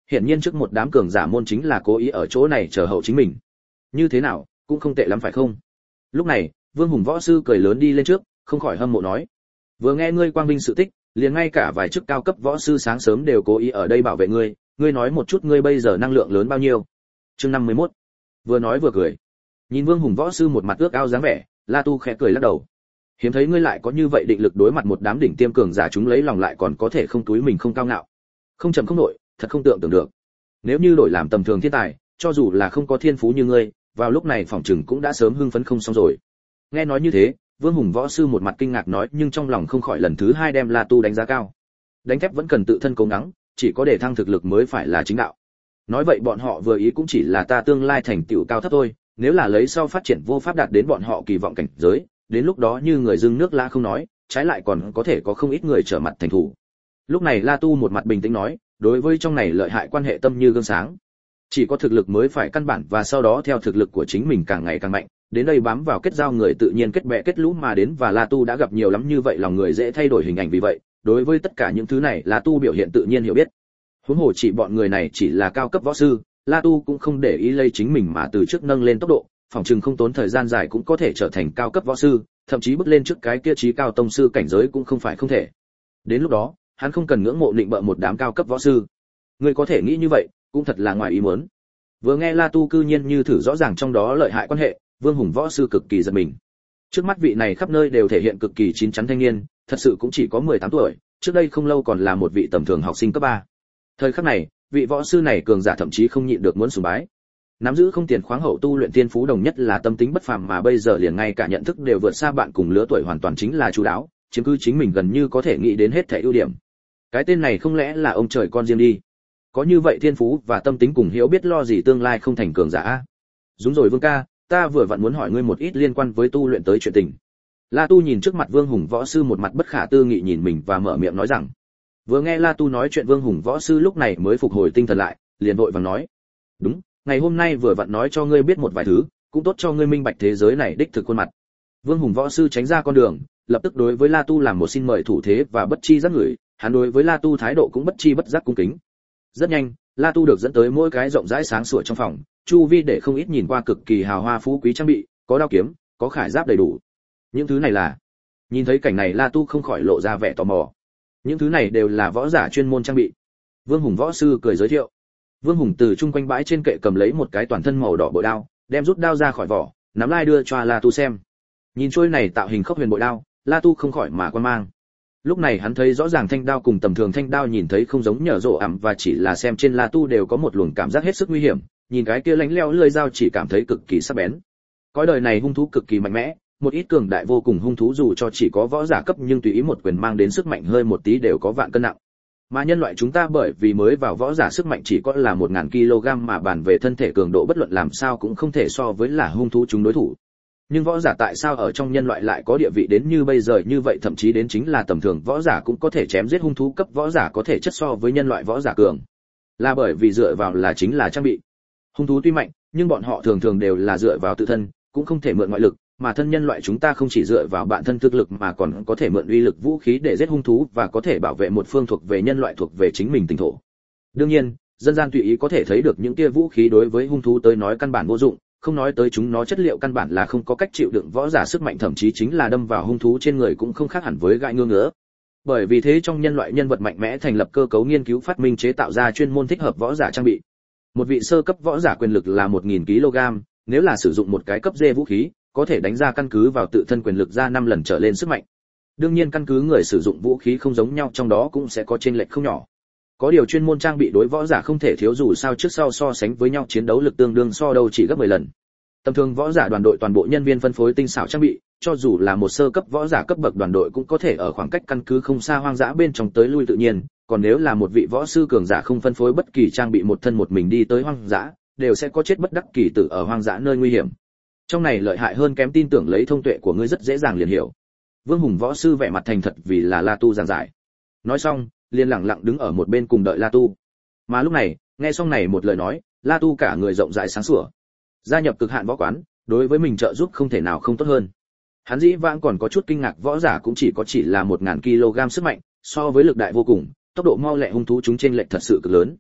hiển nhiên trước một đám cường giả môn chính là cố ý ở chỗ này chờ hậu chính mình. Như thế nào, cũng không tệ lắm phải không? Lúc này, Vương Hùng võ sư cười lớn đi lên trước, không khỏi hâm mộ nói: "Vừa nghe ngươi quang vinh sự tích, liền ngay cả vài chức cao cấp võ sư sáng sớm đều cố ý ở đây bảo vệ ngươi, ngươi nói một chút ngươi bây giờ năng lượng lớn bao nhiêu?" Chương 51. Vừa nói vừa cười. Nhìn Vương Hùng võ sư một mặt ước ao dáng vẻ, La Tu khẽ cười lắc đầu. Hiếm thấy ngươi lại có như vậy định lực đối mặt một đám đỉnh tiêm cường giả, chúng lấy lòng lại còn có thể không túi mình không cao ngạo. Không chậm không nổi, thật không tưởng tượng được. Nếu như đổi làm tầm thường thiên tài, cho dù là không có thiên phú như ngươi, vào lúc này phỏng chừng cũng đã sớm hưng phấn không xong rồi. Nghe nói như thế, Vương Hùng võ sư một mặt kinh ngạc nói, nhưng trong lòng không khỏi lần thứ hai đem La Tu đánh giá cao. Đánh thép vẫn cần tự thân cố gắng, chỉ có để thăng thực lực mới phải là chính đạo. Nói vậy bọn họ vừa ý cũng chỉ là ta tương lai thành tựu cao thấp thôi, nếu là lấy sau phát triển vô pháp đạt đến bọn họ kỳ vọng cảnh giới, đến lúc đó như người dưng nước lã không nói, trái lại còn có thể có không ít người trở mặt thành thủ. Lúc này La Tu một mặt bình tĩnh nói, đối với trong này lợi hại quan hệ tâm như gương sáng. Chỉ có thực lực mới phải căn bản, và sau đó theo thực lực của chính mình càng ngày càng mạnh, đến đây bám vào kết giao người tự nhiên kết bè kết lũ mà đến, và La Tu đã gặp nhiều lắm như vậy, lòng người dễ thay đổi hình ảnh, vì vậy, đối với tất cả những thứ này La Tu biểu hiện tự nhiên hiểu biết. Huống hồ chỉ bọn người này chỉ là cao cấp võ sư, La Tu cũng không để ý lấy chính mình mà từ trước nâng lên tốc độ, phòng chừng không tốn thời gian dài cũng có thể trở thành cao cấp võ sư, thậm chí bước lên trước cái kia chí cao tông sư cảnh giới cũng không phải không thể. Đến lúc đó, hắn không cần ngưỡng mộ định bợ một đám cao cấp võ sư. Người có thể nghĩ như vậy, cũng thật là ngoài ý muốn. Vừa nghe La Tu cư nhiên như thử rõ ràng trong đó lợi hại quan hệ, Vương Hùng võ sư cực kỳ giật mình. Trước mắt vị này khắp nơi đều thể hiện cực kỳ chín chắn thanh niên, thật sự cũng chỉ có 18 tuổi, trước đây không lâu còn là một vị tầm thường học sinh cấp 3. Thời khắc này, vị võ sư này cường giả thậm chí không nhịn được muốn sùng bái. Nắm giữ không tiền khoáng hậu tu luyện tiên phú đồng nhất là tâm tính bất phàm, mà bây giờ liền ngay cả nhận thức đều vượt xa bạn cùng lứa tuổi, hoàn toàn chính là chú đáo, chiếm cứ chính mình gần như có thể nghĩ đến hết thảy ưu điểm. Cái tên này không lẽ là ông trời con riêng đi? Có như vậy thiên phú và tâm tính cùng hiểu biết lo gì tương lai không thành cường giả a? Đúng rồi Vương ca, ta vừa vặn muốn hỏi ngươi một ít liên quan với tu luyện tới chuyện tình. La Tu nhìn trước mặt Vương Hùng võ sư một mặt bất khả tư nghị nhìn mình và mở miệng nói rằng. Vừa nghe La Tu nói chuyện, Vương Hùng võ sư lúc này mới phục hồi tinh thần lại, liền vội vàng nói: "Đúng, ngày hôm nay vừa vặn nói cho ngươi biết một vài thứ, cũng tốt cho ngươi minh bạch thế giới này đích thực khuôn mặt." Vương Hùng võ sư tránh ra con đường, lập tức đối với La Tu làm một xin mời thủ thế, và bất chi giác ngửi, hắn đối với La Tu thái độ cũng bất chi bất giác cung kính. Rất nhanh, La Tu được dẫn tới mỗi cái rộng rãi sáng sủa trong phòng, chu vi để không ít nhìn qua cực kỳ hào hoa phú quý trang bị, có đao kiếm, có khải giáp đầy đủ. Những thứ này là... Nhìn thấy cảnh này, La Tu không khỏi lộ ra vẻ tò mò. Những thứ này đều là võ giả chuyên môn trang bị. Vương Hùng võ sư cười giới thiệu. Vương Hùng từ chung quanh bãi trên kệ cầm lấy một cái toàn thân màu đỏ bội đao, đem rút đao ra khỏi vỏ, nắm lai đưa cho La Tu xem. Nhìn trôi này tạo hình khốc huyền bội đao, La Tu không khỏi mà quan mang. Lúc này hắn thấy rõ ràng thanh đao cùng tầm thường thanh đao nhìn thấy không giống nhở rộ ẩm, và chỉ là xem trên La Tu đều có một luồng cảm giác hết sức nguy hiểm, nhìn cái kia lánh leo lưỡi dao chỉ cảm thấy cực kỳ sắc bén. Cõi đời này hung thú cực kỳ mạnh mẽ, một ít cường đại vô cùng hung thú dù cho chỉ có võ giả cấp nhưng tùy ý một quyền mang đến sức mạnh hơi một tí đều có vạn cân nặng. Mà nhân loại chúng ta bởi vì mới vào võ giả sức mạnh chỉ có là 1000 kg, mà bàn về thân thể cường độ bất luận làm sao cũng không thể so với là hung thú chúng đối thủ. Nhưng võ giả tại sao ở trong nhân loại lại có địa vị đến như bây giờ như vậy, thậm chí đến chính là tầm thường võ giả cũng có thể chém giết hung thú cấp võ giả có thể chất so với nhân loại võ giả cường. Là bởi vì dựa vào là chính là trang bị. Hung thú tuy mạnh, nhưng bọn họ thường thường đều là dựa vào tự thân, cũng không thể mượn ngoại lực, mà thân nhân loại chúng ta không chỉ dựa vào bản thân thực lực mà còn có thể mượn uy lực vũ khí để giết hung thú, và có thể bảo vệ một phương thuộc về nhân loại, thuộc về chính mình tỉnh thổ. Đương nhiên, dân gian tùy ý có thể thấy được những kia vũ khí đối với hung thú tới nói căn bản vô dụng, không nói tới chúng nó chất liệu căn bản là không có cách chịu đựng võ giả sức mạnh, thậm chí chính là đâm vào hung thú trên người cũng không khác hẳn với gãi ngứa ngứa. Bởi vì thế trong nhân loại nhân vật mạnh mẽ thành lập cơ cấu nghiên cứu phát minh chế tạo ra chuyên môn thích hợp võ giả trang bị. Một vị sơ cấp võ giả quyền lực là 1000 kg, nếu là sử dụng một cái cấp D vũ khí, có thể đánh ra căn cứ vào tự thân quyền lực ra 5 lần trở lên sức mạnh. Đương nhiên căn cứ người sử dụng vũ khí không giống nhau, trong đó cũng sẽ có chênh lệch không nhỏ. Có điều chuyên môn trang bị đối võ giả không thể thiếu, dù sao trước sau so sánh với nhau chiến đấu lực tương đương so đâu chỉ gấp 10 lần. Tầm thường võ giả đoàn đội toàn bộ nhân viên phân phối tinh xảo trang bị, cho dù là một sơ cấp võ giả cấp bậc đoàn đội cũng có thể ở khoảng cách căn cứ không xa hoang dã bên trong tới lui tự nhiên, còn nếu là một vị võ sư cường giả không phân phối bất kỳ trang bị, một thân một mình đi tới hoang dã, đều sẽ có chết bất đắc kỳ tử ở hoang dã nơi nguy hiểm. Trong này lợi hại hơn kém tin tưởng lấy thông tuệ của ngươi rất dễ dàng liền hiểu. Vương Hùng võ sư vẻ mặt thành thật vì là La Tu giảng giải. Nói xong, liền lặng lặng đứng ở một bên cùng đợi La Tu. Mà lúc này, nghe xong này một lời nói, La Tu cả người rộng rãi sáng sủa. Gia nhập cực hạn võ quán, đối với mình trợ giúp không thể nào không tốt hơn. Hắn dĩ vãng còn có chút kinh ngạc, võ giả cũng chỉ là 1000 kg sức mạnh, so với lực đại vô cùng, tốc độ mau lẹ hung thú chúng chênh lệch thật sự cực lớn.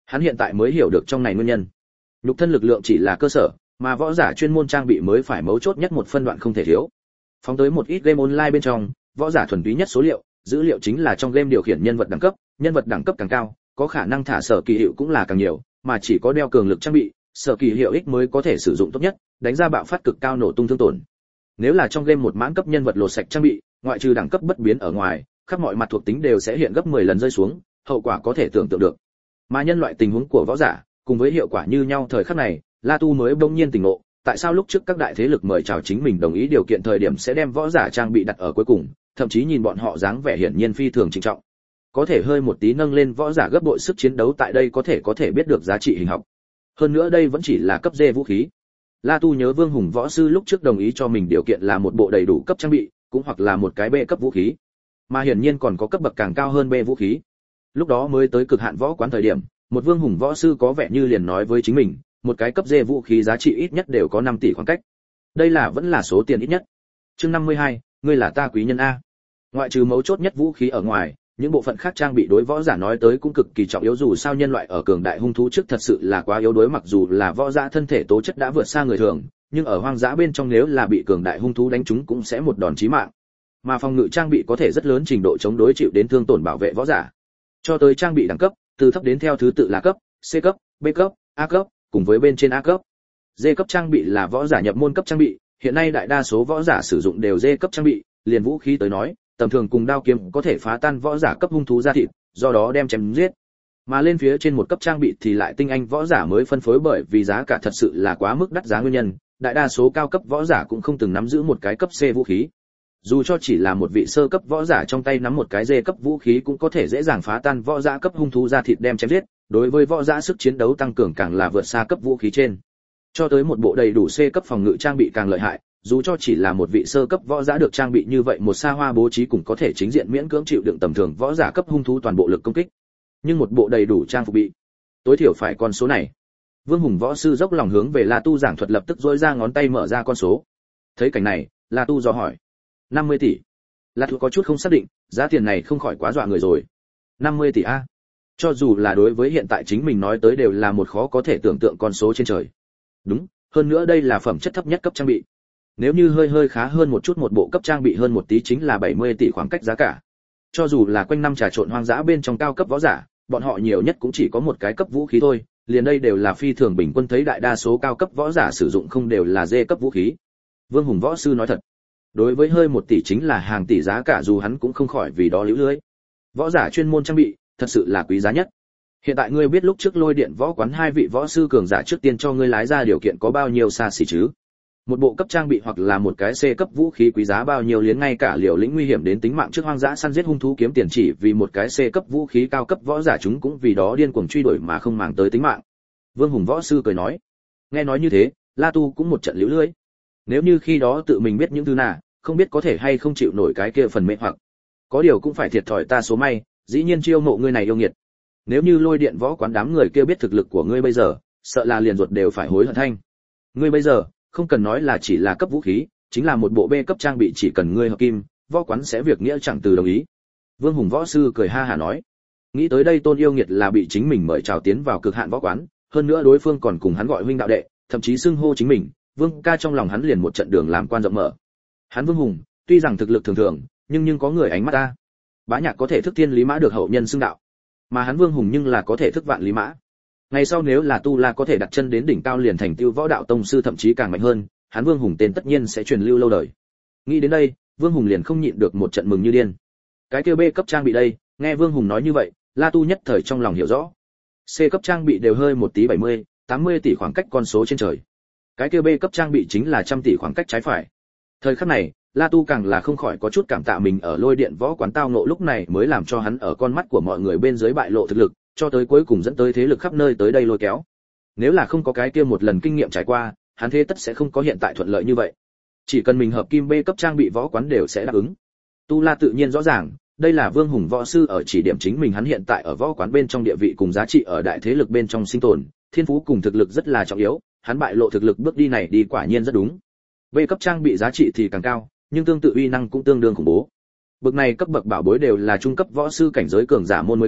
Hắn hiện tại mới hiểu được trong này nguyên nhân. Nhục thân lực lượng chỉ là cơ sở, mà võ giả chuyên môn trang bị mới phải mấu chốt nhất một phân đoạn không thể thiếu. Phóng tới một ít game online bên trong, võ giả thuần túy nhất số liệu, dữ liệu chính là trong game điều khiển nhân vật đẳng cấp càng cao, có khả năng thả sở kỳ hiệu cũng là càng nhiều, mà chỉ có đeo cường lực trang bị, sở kỳ hiệu ích mới có thể sử dụng tốt nhất, đánh ra bạo phát cực cao nổ tung thương tổn. Nếu là trong game một mãn cấp nhân vật lột sạch trang bị, ngoại trừ đẳng cấp bất biến ở ngoài, khắp mọi mặt thuộc tính đều sẽ hiện gấp 10 lần rơi xuống, hậu quả có thể tưởng tượng được. Mà nhân loại tình huống của võ giả, cùng với hiệu quả như nhau thời khắc này, La Tu mới bỗng nhiên tỉnh ngộ, tại sao lúc trước các đại thế lực mời chào chính mình đồng ý điều kiện thời điểm sẽ đem võ giả trang bị đặt ở cuối cùng, thậm chí nhìn bọn họ dáng vẻ hiển nhiên phi thường trịnh trọng. Có thể hơi một tí nâng lên võ giả gấp bội sức chiến đấu tại đây có thể biết được giá trị hình học. Hơn nữa đây vẫn chỉ là cấp D vũ khí. La Tu nhớ Vương Hùng võ sư lúc trước đồng ý cho mình điều kiện là một bộ đầy đủ cấp trang bị, cũng hoặc là một cái B cấp vũ khí. Mà hiển nhiên còn có cấp bậc càng cao hơn B vũ khí. Lúc đó mới tới cực hạn võ quán thời điểm, một Vương Hùng võ sư có vẻ như liền nói với chính mình, một cái cấp D vũ khí giá trị ít nhất đều có 5 tỷ khoảng cách. Đây vẫn là số tiền ít nhất. Chương 52, ngươi là ta quý nhân a. Ngoại trừ mấu chốt nhất vũ khí ở ngoài, những bộ phận khác trang bị đối võ giả nói tới cũng cực kỳ trọng yếu, dù sao nhân loại ở cường đại hung thú trước thật sự là quá yếu đuối, mặc dù là võ giả thân thể tố chất đã vượt xa người thường, nhưng ở hoang dã bên trong nếu là bị cường đại hung thú đánh trúng cũng sẽ một đòn chí mạng. Mà phòng ngự trang bị có thể rất lớn trình độ chống đối chịu đến thương tổn bảo vệ võ giả. Cho tới trang bị đẳng cấp, từ thấp đến theo thứ tự là cấp, C cấp, B cấp, A cấp, cùng với bên trên A cấp. D cấp trang bị là võ giả nhập môn cấp trang bị, hiện nay đại đa số võ giả sử dụng đều D cấp trang bị, liền vũ khí tới nói, tầm thường cùng đao kiếm có thể phá tan võ giả cấp hung thú ra thịt, do đó đem chém giết. Mà lên phía trên một cấp trang bị thì lại tinh anh võ giả mới phân phối, bởi vì giá cả thật sự là quá mức đắt giá nguyên nhân, đại đa số cao cấp võ giả cũng không từng nắm giữ một cái cấp C vũ khí. Dù cho chỉ là một vị sơ cấp võ giả trong tay nắm một cái D cấp vũ khí cũng có thể dễ dàng phá tan võ giả cấp hung thú ra thịt đem chém giết, đối với võ giả sức chiến đấu tăng cường càng là vượt xa cấp vũ khí trên. Cho tới một bộ đầy đủ C cấp phòng ngự trang bị càng lợi hại, dù cho chỉ là một vị sơ cấp võ giả được trang bị như vậy một xa hoa bố trí cũng có thể chính diện miễn cưỡng chịu đựng tầm thường võ giả cấp hung thú toàn bộ lực công kích. Nhưng một bộ đầy đủ trang phục bị, tối thiểu phải con số này. Vương Hùng võ sư dốc lòng hướng về La Tu giảng thuật, lập tức duỗi ra ngón tay mở ra con số. Thấy cảnh này, La Tu dò hỏi: 50 tỷ. La Tu có chút không xác định, giá tiền này không khỏi quá dọa người rồi. 50 tỷ a. Cho dù là đối với hiện tại chính mình nói tới đều là một khó có thể tưởng tượng con số trên trời. Đúng, hơn nữa đây là phẩm chất thấp nhất cấp trang bị. Nếu như hơi khá hơn một chút, một bộ cấp trang bị hơn một tí chính là 70 tỷ khoảng cách giá cả. Cho dù là quanh năm trà trộn hoang dã bên trong cao cấp võ giả, bọn họ nhiều nhất cũng chỉ có một cái cấp vũ khí thôi, liền đây đều là phi thường bình quân, thấy đại đa số cao cấp võ giả sử dụng không đều là D cấp vũ khí. Vương Hùng võ sư nói thật. Đối với hơi 1 tỷ chính là hàng tỷ giá cả, dù hắn cũng không khỏi vì đó liễu lưỡi. Võ giả chuyên môn trang bị, thật sự là quý giá nhất. Hiện tại ngươi biết lúc trước Lôi Điện võ quán hai vị võ sư cường giả trước tiên cho ngươi lái ra điều kiện có bao nhiêu xa xỉ chứ? Một bộ cấp trang bị hoặc là một cái C cấp vũ khí quý giá bao nhiêu, liền ngay cả liều lĩnh nguy hiểm đến tính mạng trước hoang dã săn giết hung thú kiếm tiền chỉ vì một cái C cấp vũ khí cao cấp võ giả chúng cũng vì đó điên cuồng truy đuổi mà không màng tới tính mạng. Vương Hùng võ sư cười nói. Nghe nói như thế, La Tu cũng một trận liễu lưỡi. Nếu như khi đó tự mình biết những thứ nào, không biết có thể hay không chịu nổi cái kia phần mệnh hoặc. Có điều cũng phải thiệt thòi ta số may, dĩ nhiên chiêu mộ ngươi này yêu nghiệt. Nếu như Lôi Điện võ quán đám người kia biết thực lực của ngươi bây giờ, sợ là liền ruột đều phải hối hận thanh. Ngươi bây giờ, không cần nói là chỉ là cấp vũ khí, chính là một bộ B cấp trang bị chỉ cần ngươi hợp kim, võ quán sẽ việc nghĩa chẳng từ đồng ý. Vương Hùng võ sư cười ha hả nói. Nghĩ tới đây Tôn yêu nghiệt là bị chính mình mời chào tiến vào cực hạn võ quán, hơn nữa đối phương còn cùng hắn gọi huynh đạo đệ, thậm chí xưng hô chính mình Vương ca, trong lòng hắn liền một trận đường làm quan rộng mở. Hắn Vương Hùng, tuy rằng thực lực thường thường, nhưng có người ánh mắt ta. Bá Nhạc có thể thức thiên lý mã được hậu nhân xưng đạo, mà hắn Vương Hùng nhưng là có thể thức vạn lý mã. Ngày sau nếu là Tu La có thể đặt chân đến đỉnh cao liền thành Tiêu Võ đạo tông sư, thậm chí càng mạnh hơn, hắn Vương Hùng tên tất nhiên sẽ truyền lưu lâu đời. Nghĩ đến đây, Vương Hùng liền không nhịn được một trận mừng như điên. Cái kia B cấp trang bị đây, nghe Vương Hùng nói như vậy, La Tu nhất thời trong lòng hiểu rõ. C cấp trang bị đều hơi một tí 70, 80 tỷ khoảng cách con số trên trời. Cái kia B cấp trang bị chính là trăm tỷ khoảng cách trái phải. Thời khắc này, La Tu càng là không khỏi có chút cảm tạ mình ở Lôi Điện võ quán tao ngộ lúc này mới làm cho hắn ở con mắt của mọi người bên dưới bại lộ thực lực, cho tới cuối cùng dẫn tới thế lực khắp nơi tới đây lôi kéo. Nếu là không có cái kia một lần kinh nghiệm trải qua, hắn thế tất sẽ không có hiện tại thuận lợi như vậy. Chỉ cần mình hợp kim B cấp trang bị võ quán đều sẽ đáp ứng. Tu La tự nhiên rõ ràng, đây là Vương Hùng võ sư ở chỉ điểm chính mình, hắn hiện tại ở võ quán bên trong địa vị cùng giá trị ở đại thế lực bên trong sinh tồn, thiên phú cùng thực lực rất là trọng yếu, hắn bại lộ thực lực bước đi này đi quả nhiên rất đúng. B cấp trang bị giá trị thì càng cao, nhưng tương tự uy năng cũng tương đương khủng bố. Bậc này cấp bậc bảo bối đều là trung cấp võ sư cảnh giới cường giả môn mới có,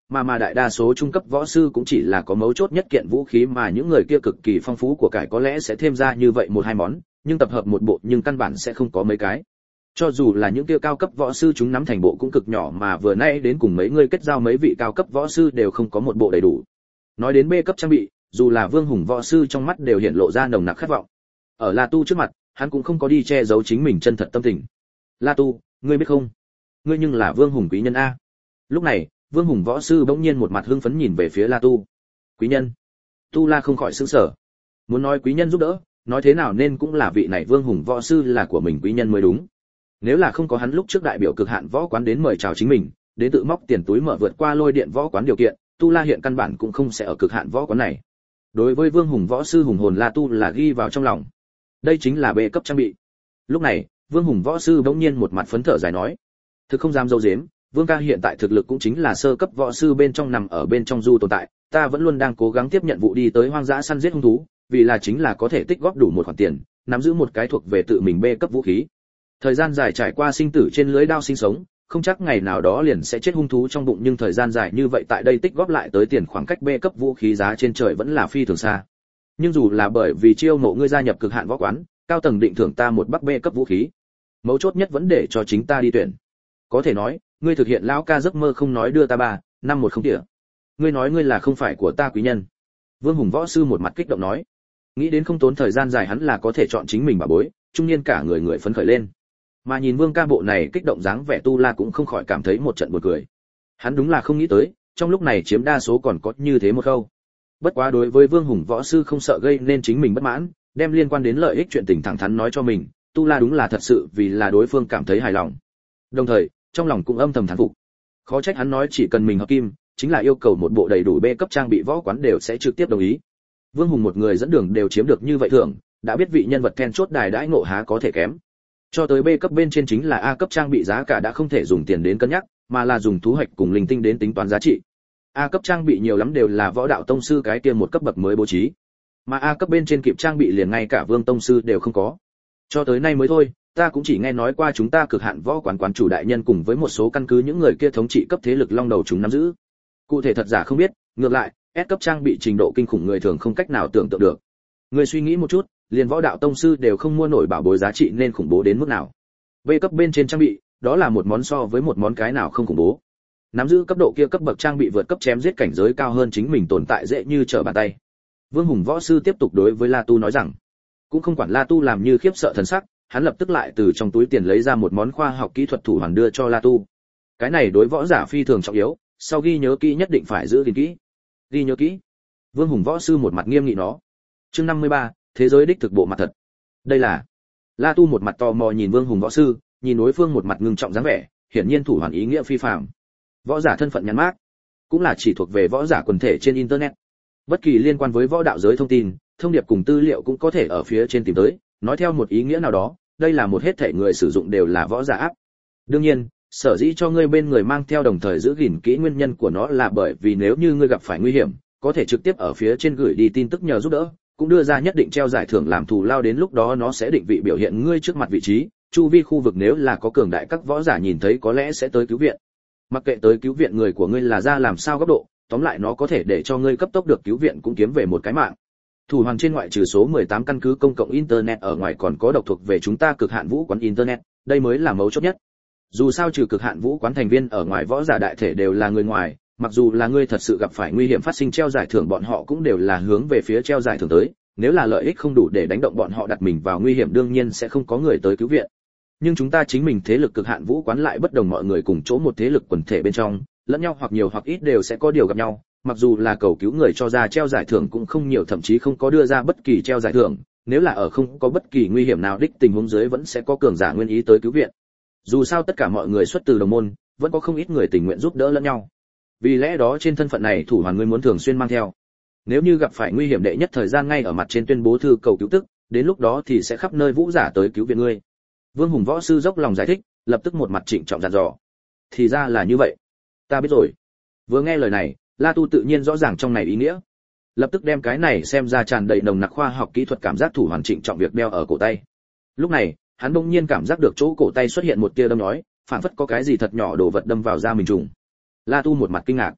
mà đại đa số trung cấp võ sư cũng chỉ là có mấu chốt nhất kiện vũ khí mà những người kia cực kỳ phong phú của cải có lẽ sẽ thêm ra như vậy một hai món, nhưng tập hợp một bộ nhưng căn bản sẽ không có mấy cái. Cho dù là những kia cao cấp võ sư chúng nắm thành bộ cũng cực nhỏ mà vừa nay đến cùng mấy người kết giao mấy vị cao cấp võ sư đều không có một bộ đầy đủ. Nói đến B cấp trang bị, dù là Vương Hùng võ sư trong mắt đều hiện lộ ra nồng nặc khát vọng. Ở La Tu trước mặt, hắn cũng không có đi che giấu chính mình chân thật tâm tình. La Tu, ngươi biết không? Ngươi nhưng là Vương Hùng quý nhân a. Lúc này, Vương Hùng võ sư bỗng nhiên một mặt hưng phấn nhìn về phía La Tu. Quý nhân? Tu La không khỏi sửng sở. Muốn nói quý nhân giúp đỡ, nói thế nào nên cũng là vị này Vương Hùng võ sư là của mình quý nhân mới đúng. Nếu là không có hắn lúc trước đại biểu cực hạn võ quán đến mời chào chính mình, đến tự móc tiền túi mở vượt qua lôi điện võ quán điều kiện, Tu La hiện căn bản cũng không sẽ ở cực hạn võ quán này. Đối với Vương Hùng võ sư hùng hồn La Tu là ghi vào trong lòng. Đây chính là B cấp trang bị. Lúc này, Vương Hùng võ sư bỗng nhiên một mặt phấn khởi giải nói: "Thực không dám dâu dếm, Vương ca hiện tại thực lực cũng chính là sơ cấp võ sư bên trong nằm ở bên trong du tồn tại, ta vẫn luôn đang cố gắng tiếp nhận vụ đi tới hoang dã săn giết hung thú, vì là chính là có thể tích góp đủ một khoản tiền, nắm giữ một cái thuộc về tự mình B cấp vũ khí. Thời gian dài trải qua sinh tử trên lưới đao sinh sống, không chắc ngày nào đó liền sẽ chết hung thú trong bụng, nhưng thời gian dài như vậy tại đây tích góp lại tới tiền khoảng cách B cấp vũ khí giá trên trời vẫn là phi thường xa. Nhưng dù là bởi vì chiêu mộ ngươi gia nhập cực hạn võ quán, cao tầng định thưởng ta một bắc B cấp vũ khí. Mấu chốt nhất vấn đề cho chính ta đi tuyển. Có thể nói, ngươi thực hiện lão ca giấc mơ không nói đưa ta 3, 5 1 tỉa. Ngươi nói ngươi là không phải của ta quý nhân." Vương Hùng võ sư một mặt kích động nói. Nghĩ đến không tốn thời gian dài hắn là có thể chọn chính mình bà bối, trung niên cả người phấn khởi lên. Mà nhìn Vương ca bộ này kích động dáng vẻ, Tu La cũng không khỏi cảm thấy một trận buồn cười. Hắn đúng là không nghĩ tới, trong lúc này chiếm đa số còn có như thế một câu. Bất quá đối với Vương Hùng võ sư không sợ gây nên chính mình bất mãn, đem liên quan đến lợi ích chuyện tình thẳng thắn nói cho mình, Tu La đúng là thật sự vì là đối phương cảm thấy hài lòng. Đồng thời, trong lòng cũng âm thầm thán phục. Khó trách hắn nói chỉ cần mình hợp kim, chính là yêu cầu một bộ đầy đủ B cấp trang bị võ quán đều sẽ trực tiếp đồng ý. Vương Hùng một người dẫn đường đều chiếm được như vậy thưởng, đã biết vị nhân vật then chốt đài đãi ngộ há có thể kém. Cho tới B cấp bên trên chính là A cấp trang bị giá cả đã không thể dùng tiền đến cân nhắc, mà là dùng thú hạch cùng linh tinh đến tính toán giá trị. A cấp trang bị nhiều lắm đều là võ đạo tông sư cái kia một cấp bậc mới bố trí. Mà A cấp bên trên kịp trang bị liền ngay cả vương tông sư đều không có. Cho tới nay mới thôi, ta cũng chỉ nghe nói qua chúng ta cực hạn võ quán quán chủ đại nhân cùng với một số căn cứ những người kia thống trị cấp thế lực long đầu chúng nắm giữ. Cụ thể thật giả không biết, ngược lại, S cấp trang bị trình độ kinh khủng người thường không cách nào tưởng tượng được. Người suy nghĩ một chút, liền võ đạo tông sư đều không mua nổi bảo bối giá trị nên khủng bố đến mức nào. B cấp bên trên trang bị, đó là một món so với một món cái nào không khủng bố. Nắm giữ cấp độ kia cấp bậc trang bị vượt cấp chém giết cảnh giới cao hơn chính mình tồn tại dễ như trở bàn tay. Vương Hùng võ sư tiếp tục đối với La Tu nói rằng, cũng không quản La Tu làm như khiếp sợ thần sắc, hắn lập tức lại từ trong túi tiền lấy ra một món khoa học kỹ thuật thủ hoàn đưa cho La Tu. Cái này đối võ giả phi thường trọng yếu, sau ghi nhớ kỹ nhất định phải giữ gìn kỹ. Ghi nhớ kỹ. Vương Hùng võ sư một mặt nghiêm nghị nó. Chương 53, thế giới đích thực bộ mặt thật. Đây là. La Tu một mặt tò mò nhìn Vương Hùng võ sư, nhìn đối phương một mặt ngưng trọng dáng vẻ, hiển nhiên thủ hoàn ý nghĩa phi phàm. Võ giả thân phận nhắn mác, cũng là chỉ thuộc về võ giả quần thể trên internet. Bất kỳ liên quan với võ đạo giới thông tin, thông điệp cùng tư liệu cũng có thể ở phía trên tìm tới, nói theo một ý nghĩa nào đó, đây là một hết thể người sử dụng đều là võ giả áp. Đương nhiên, sở dĩ cho ngươi bên người mang theo đồng thời giữ gìn kỹ nguyên nhân của nó là bởi vì nếu như ngươi gặp phải nguy hiểm, có thể trực tiếp ở phía trên gửi đi tin tức nhờ giúp đỡ, cũng đưa ra nhất định treo giải thưởng làm thù lao, đến lúc đó nó sẽ định vị biểu hiện ngươi trước mặt vị trí, chu vi khu vực nếu là có cường đại các võ giả nhìn thấy có lẽ sẽ tới cứu viện. Mặc kệ tới cứu viện người của ngươi là ra làm sao góc độ, tóm lại nó có thể để cho ngươi cấp tốc được cứu viện cũng kiếm về một cái mạng. Thủ hoàn trên ngoại trừ số 18 căn cứ công cộng internet ở ngoài còn có độc thuộc về chúng ta cực hạn vũ quán internet, đây mới là mấu chốt nhất. Dù sao trừ cực hạn vũ quán thành viên ở ngoài võ giả đại thể đều là người ngoài, mặc dù là ngươi thật sự gặp phải nguy hiểm phát sinh treo giải thưởng bọn họ cũng đều là hướng về phía treo giải thưởng tới, nếu là lợi ích không đủ để đánh động bọn họ đặt mình vào nguy hiểm đương nhiên sẽ không có người tới cứu viện. Nhưng chúng ta chính mình thế lực cực hạn vũ quán lại bất đồng, mọi người cùng chỗ một thế lực quần thể bên trong, lẫn nhau hoặc nhiều hoặc ít đều sẽ có điều gặp nhau, mặc dù là cầu cứu người cho ra treo giải thưởng cũng không nhiều, thậm chí không có đưa ra bất kỳ treo giải thưởng, nếu là ở không có bất kỳ nguy hiểm nào đích tình huống dưới vẫn sẽ có cường giả nguyên ý tới cứu viện. Dù sao tất cả mọi người xuất từ đồng môn, vẫn có không ít người tình nguyện giúp đỡ lẫn nhau. Vì lẽ đó trên thân phận này thủ hoàn ngươi muốn thường xuyên mang theo. Nếu như gặp phải nguy hiểm đệ nhất thời gian ngay ở mặt trên tuyên bố thư cầu cứu tức, đến lúc đó thì sẽ khắp nơi vũ giả tới cứu viện ngươi. Vương Hùng võ sư dốc lòng giải thích, lập tức một mặt trịnh trọng dặn dò. Thì ra là như vậy, ta biết rồi. Vừa nghe lời này, La Tu tự nhiên rõ ràng trong này ý nghĩa, lập tức đem cái này xem ra tràn đầy nồng nặc khoa học kỹ thuật cảm giác thủ hoàn trịnh trọng việc đeo ở cổ tay. Lúc này, hắn bỗng nhiên cảm giác được chỗ cổ tay xuất hiện một tia đâm nhói, phảng phất có cái gì thật nhỏ đồ vật đâm vào da mình trùng. La Tu một mặt kinh ngạc.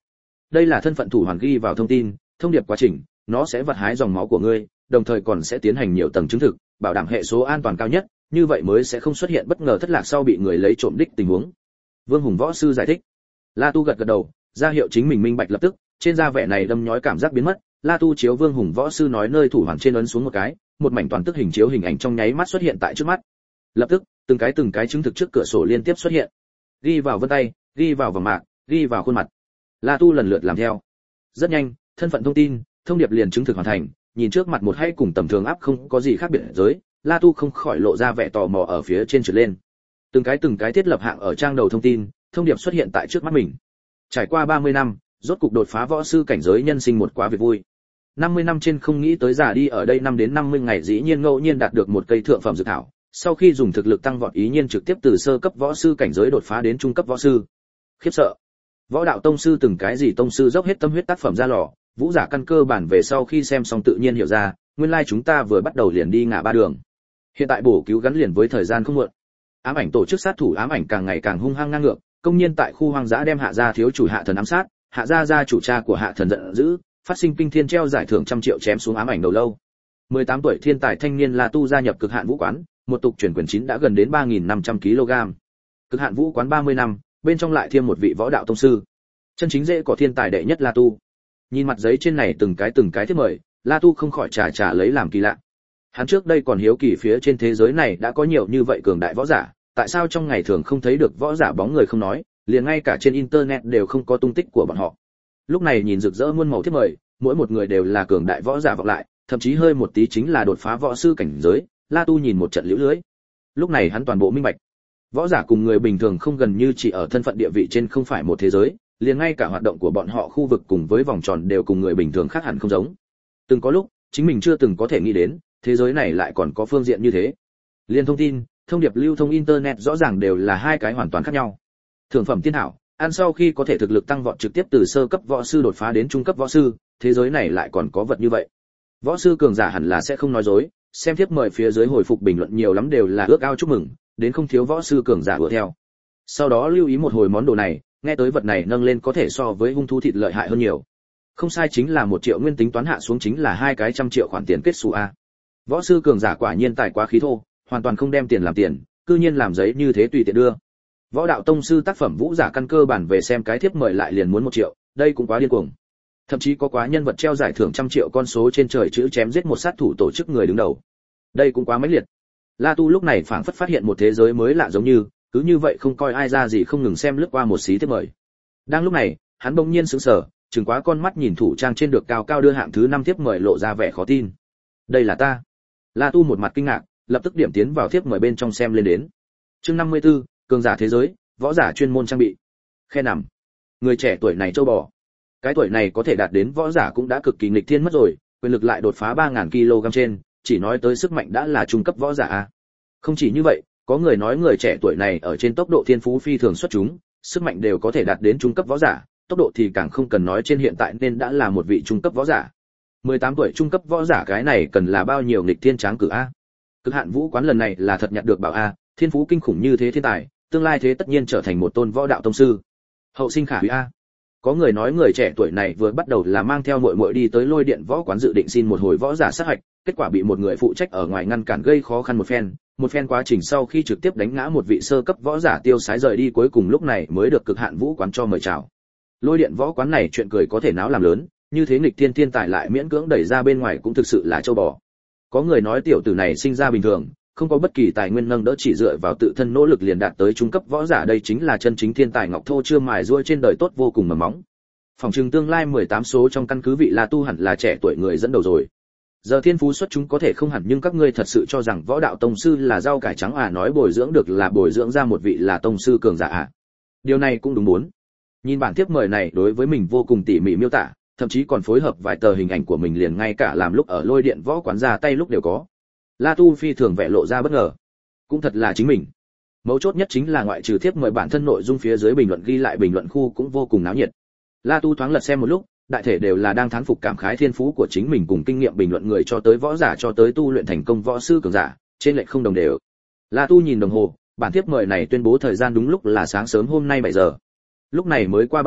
đây là thân phận thủ hoàn ghi vào thông tin, thông điệp quá trình, nó sẽ vật hái dòng máu của ngươi, đồng thời còn sẽ tiến hành nhiều tầng chứng thực, bảo đảm hệ số an toàn cao nhất, như vậy mới sẽ không xuất hiện bất ngờ thất lạc sau bị người lấy trộm đích tình huống. Vương Hùng võ sư giải thích. La Tu gật gật đầu, ra hiệu chính mình minh bạch lập tức, trên da vẻ này đâm nhói cảm giác biến mất. La Tu chiếu Vương Hùng võ sư nói nơi thủ hoàn trên ấn xuống một cái, một mảnh toàn tức hình chiếu hình ảnh trong nháy mắt xuất hiện tại trước mắt. Lập tức, từng cái chứng thực trước cửa sổ liên tiếp xuất hiện. Ghi vào vân tay, ghi vào vòng mạc, ghi vào khuôn mặt. La Tu lần lượt làm theo. Rất nhanh, thân phận thông tin, thông điệp liền chứng thực hoàn thành, nhìn trước mặt một hay cùng tầm thường áp không có gì khác biệt giới, La Tu không khỏi lộ ra vẻ tò mò ở phía trên trượt lên. Từng cái thiết lập hạng ở trang đầu thông tin, thông điệp xuất hiện tại trước mắt mình. Trải qua 30 năm, rốt cục đột phá võ sư cảnh giới nhân sinh một quá việc vui. 50 năm trên không nghĩ tới già đi ở đây 5 đến 50 ngày dĩ nhiên ngẫu nhiên đạt được một cây thượng phẩm dược thảo, sau khi dùng thực lực tăng vọt ý nhiên trực tiếp từ sơ cấp võ sư cảnh giới đột phá đến trung cấp võ sư. Khiếp sợ. Võ đạo tông sư từng cái gì tông sư dốc hết tâm huyết tác phẩm ra lò, vũ giả căn cơ bản về sau khi xem xong tự nhiên hiểu ra, nguyên lai chúng ta vừa bắt đầu liền đi ngã ba đường. Hiện tại bổ cứu gắn liền với thời gian không muộn. Ám ảnh tổ chức sát thủ ám ảnh càng ngày càng hung hăng ngang ngược, công nhiên tại khu hoang dã đem hạ gia thiếu chủ hạ thần ám sát, hạ gia gia chủ cha của hạ thần giận dữ, phát sinh kinh thiên treo giải thưởng trăm triệu chém xuống ám ảnh đầu lâu. 18 tuổi thiên tài thanh niên La Tu gia nhập cực hạn vũ quán, một tục chuyển quyền 9 đã gần đến 3.500 kg. Cực hạn vũ quán 30 năm, bên trong lại thêm một vị võ đạo tông sư. Chân chính dễ có thiên tài đệ nhất La Tu. Nhìn mặt giấy trên này từng cái thiết mời, La Tu không khỏi trà lấy làm kỳ lạ. Hắn trước đây còn hiếu kỳ phía trên thế giới này đã có nhiều như vậy cường đại võ giả, tại sao trong ngày thường không thấy được võ giả bóng người không nói, liền ngay cả trên internet đều không có tung tích của bọn họ. Lúc này nhìn rực rỡ muôn màu thiết mời, mỗi một người đều là cường đại võ giả vọng lại, thậm chí hơi một tí chính là đột phá võ sư cảnh giới. La Tu nhìn một trận liễu lưới. Lúc này hắn toàn bộ minh bạch. Võ giả cùng người bình thường không gần như chỉ ở thân phận địa vị trên không phải một thế giới, liền ngay cả hoạt động của bọn họ khu vực cùng với vòng tròn đều cùng người bình thường khác hẳn không giống. Từng có lúc, chính mình chưa từng có thể nghĩ đến, thế giới này lại còn có phương diện như thế. Liên thông tin, thông điệp lưu thông internet rõ ràng đều là hai cái hoàn toàn khác nhau. Thượng phẩm tiên thảo, ăn sau khi có thể thực lực tăng vọt trực tiếp từ sơ cấp võ sư đột phá đến trung cấp võ sư, thế giới này lại còn có vật như vậy. Võ sư cường giả hẳn là sẽ không nói dối, xem tiếp mời phía dưới hồi phục bình luận nhiều lắm đều là ước ao chúc mừng, đến không thiếu võ sư cường giả ưa theo. Sau đó lưu ý một hồi món đồ này, nghe tới vật này nâng lên có thể so với hung thú thịt lợi hại hơn nhiều. Không sai, chính là 1 triệu nguyên tính toán hạ xuống chính là 2 cái trăm triệu khoản tiền kết xu a. Võ sư cường giả quả nhiên tài quá khí thô, hoàn toàn không đem tiền làm tiền, cư nhiên làm giấy như thế tùy tiện đưa. Võ đạo tông sư tác phẩm vũ giả căn cơ bản về xem cái thiếp mời lại liền muốn 1 triệu, đây cũng quá điên cuồng. Thậm chí có quá nhân vật treo giải thưởng trăm triệu con số trên trời chữ chém giết một sát thủ tổ chức người đứng đầu. Đây cũng quá mãnh liệt. La Tu lúc này phảng phất phát hiện một thế giới mới lạ giống như, cứ như vậy không coi ai ra gì không ngừng xem lướt qua một xí thiếp mời. Đang lúc này, hắn bỗng nhiên sững sờ, chừng quá con mắt nhìn thủ trang trên được cao cao đưa hạng thứ 5 thiếp mời lộ ra vẻ khó tin. Đây là ta. La Tu một mặt kinh ngạc, lập tức điểm tiến vào thiếp mời bên trong xem lên đến. Chương 54, cường giả thế giới, võ giả chuyên môn trang bị. Khe nằm. Người trẻ tuổi này châu bò. Cái tuổi này có thể đạt đến võ giả cũng đã cực kỳ nghịch thiên mất rồi, quyền lực lại đột phá 3000 kg trên, chỉ nói tới sức mạnh đã là trung cấp võ giả a. Không chỉ như vậy, có người nói người trẻ tuổi này ở trên tốc độ thiên phú phi thường xuất chúng, sức mạnh đều có thể đạt đến trung cấp võ giả, tốc độ thì càng không cần nói, trên hiện tại nên đã là một vị trung cấp võ giả. 18 tuổi trung cấp võ giả cái này cần là bao nhiêu nghịch thiên tráng cử a. Cực hạn vũ quán lần này là thật nhặt được bảo a, thiên phú kinh khủng như thế thiên tài, tương lai thế tất nhiên trở thành một tôn võ đạo tông sư. Hậu sinh khả hủy a. Có người nói người trẻ tuổi này vừa bắt đầu là mang theo muội muội đi tới Lôi Điện võ quán dự định xin một hồi võ giả sát hạch, kết quả bị một người phụ trách ở ngoài ngăn cản gây khó khăn một phen quá trình sau khi trực tiếp đánh ngã một vị sơ cấp võ giả tiêu sái rời đi, cuối cùng lúc này mới được cực hạn vũ quán cho mời chào. Lôi Điện võ quán này chuyện cười có thể náo làm lớn, như thế nghịch thiên thiên tài lại miễn cưỡng đẩy ra bên ngoài cũng thực sự là châu bò. Có người nói tiểu tử này sinh ra bình thường, không có bất kỳ tài nguyên nâng đỡ, chỉ dựa vào tự thân nỗ lực liền đạt tới trung cấp võ giả, đây chính là chân chính thiên tài ngọc thô chưa mài ruôi trên đời tốt vô cùng mầm móng. Phòng trừng tương lai 18 số trong căn cứ vị La Tu hẳn là trẻ tuổi người dẫn đầu rồi. Giờ thiên phú xuất chúng có thể không hẳn, nhưng các ngươi thật sự cho rằng võ đạo tông sư là rau cải trắng à? Nói bồi dưỡng được là bồi dưỡng ra một vị là tông sư cường giả à? Điều này cũng đúng muốn. Nhìn bản thiếp mời này đối với mình vô cùng tỉ mỉ miêu tả, thậm chí còn phối hợp vài tờ hình ảnh của mình, liền ngay cả làm lúc ở Lôi Điện võ quán ra tay lúc đều có. La Tu phi thường vẻ lộ ra bất ngờ. Cũng thật là chính mình. Mấu chốt nhất chính là ngoại trừ thiếp mời bản thân nội dung phía dưới bình luận ghi lại bình luận khu cũng vô cùng náo nhiệt. La Tu thoáng lật xem một lúc, đại thể đều là đang thán phục cảm khái thiên phú của chính mình cùng kinh nghiệm bình luận người cho tới võ giả cho tới tu luyện thành công võ sư cường giả, trên lệch không đồng đều. La Tu nhìn đồng hồ, bản thiếp mời này tuyên bố thời gian đúng lúc là sáng sớm hôm nay 7 giờ. Lúc này mới qua bao lâu,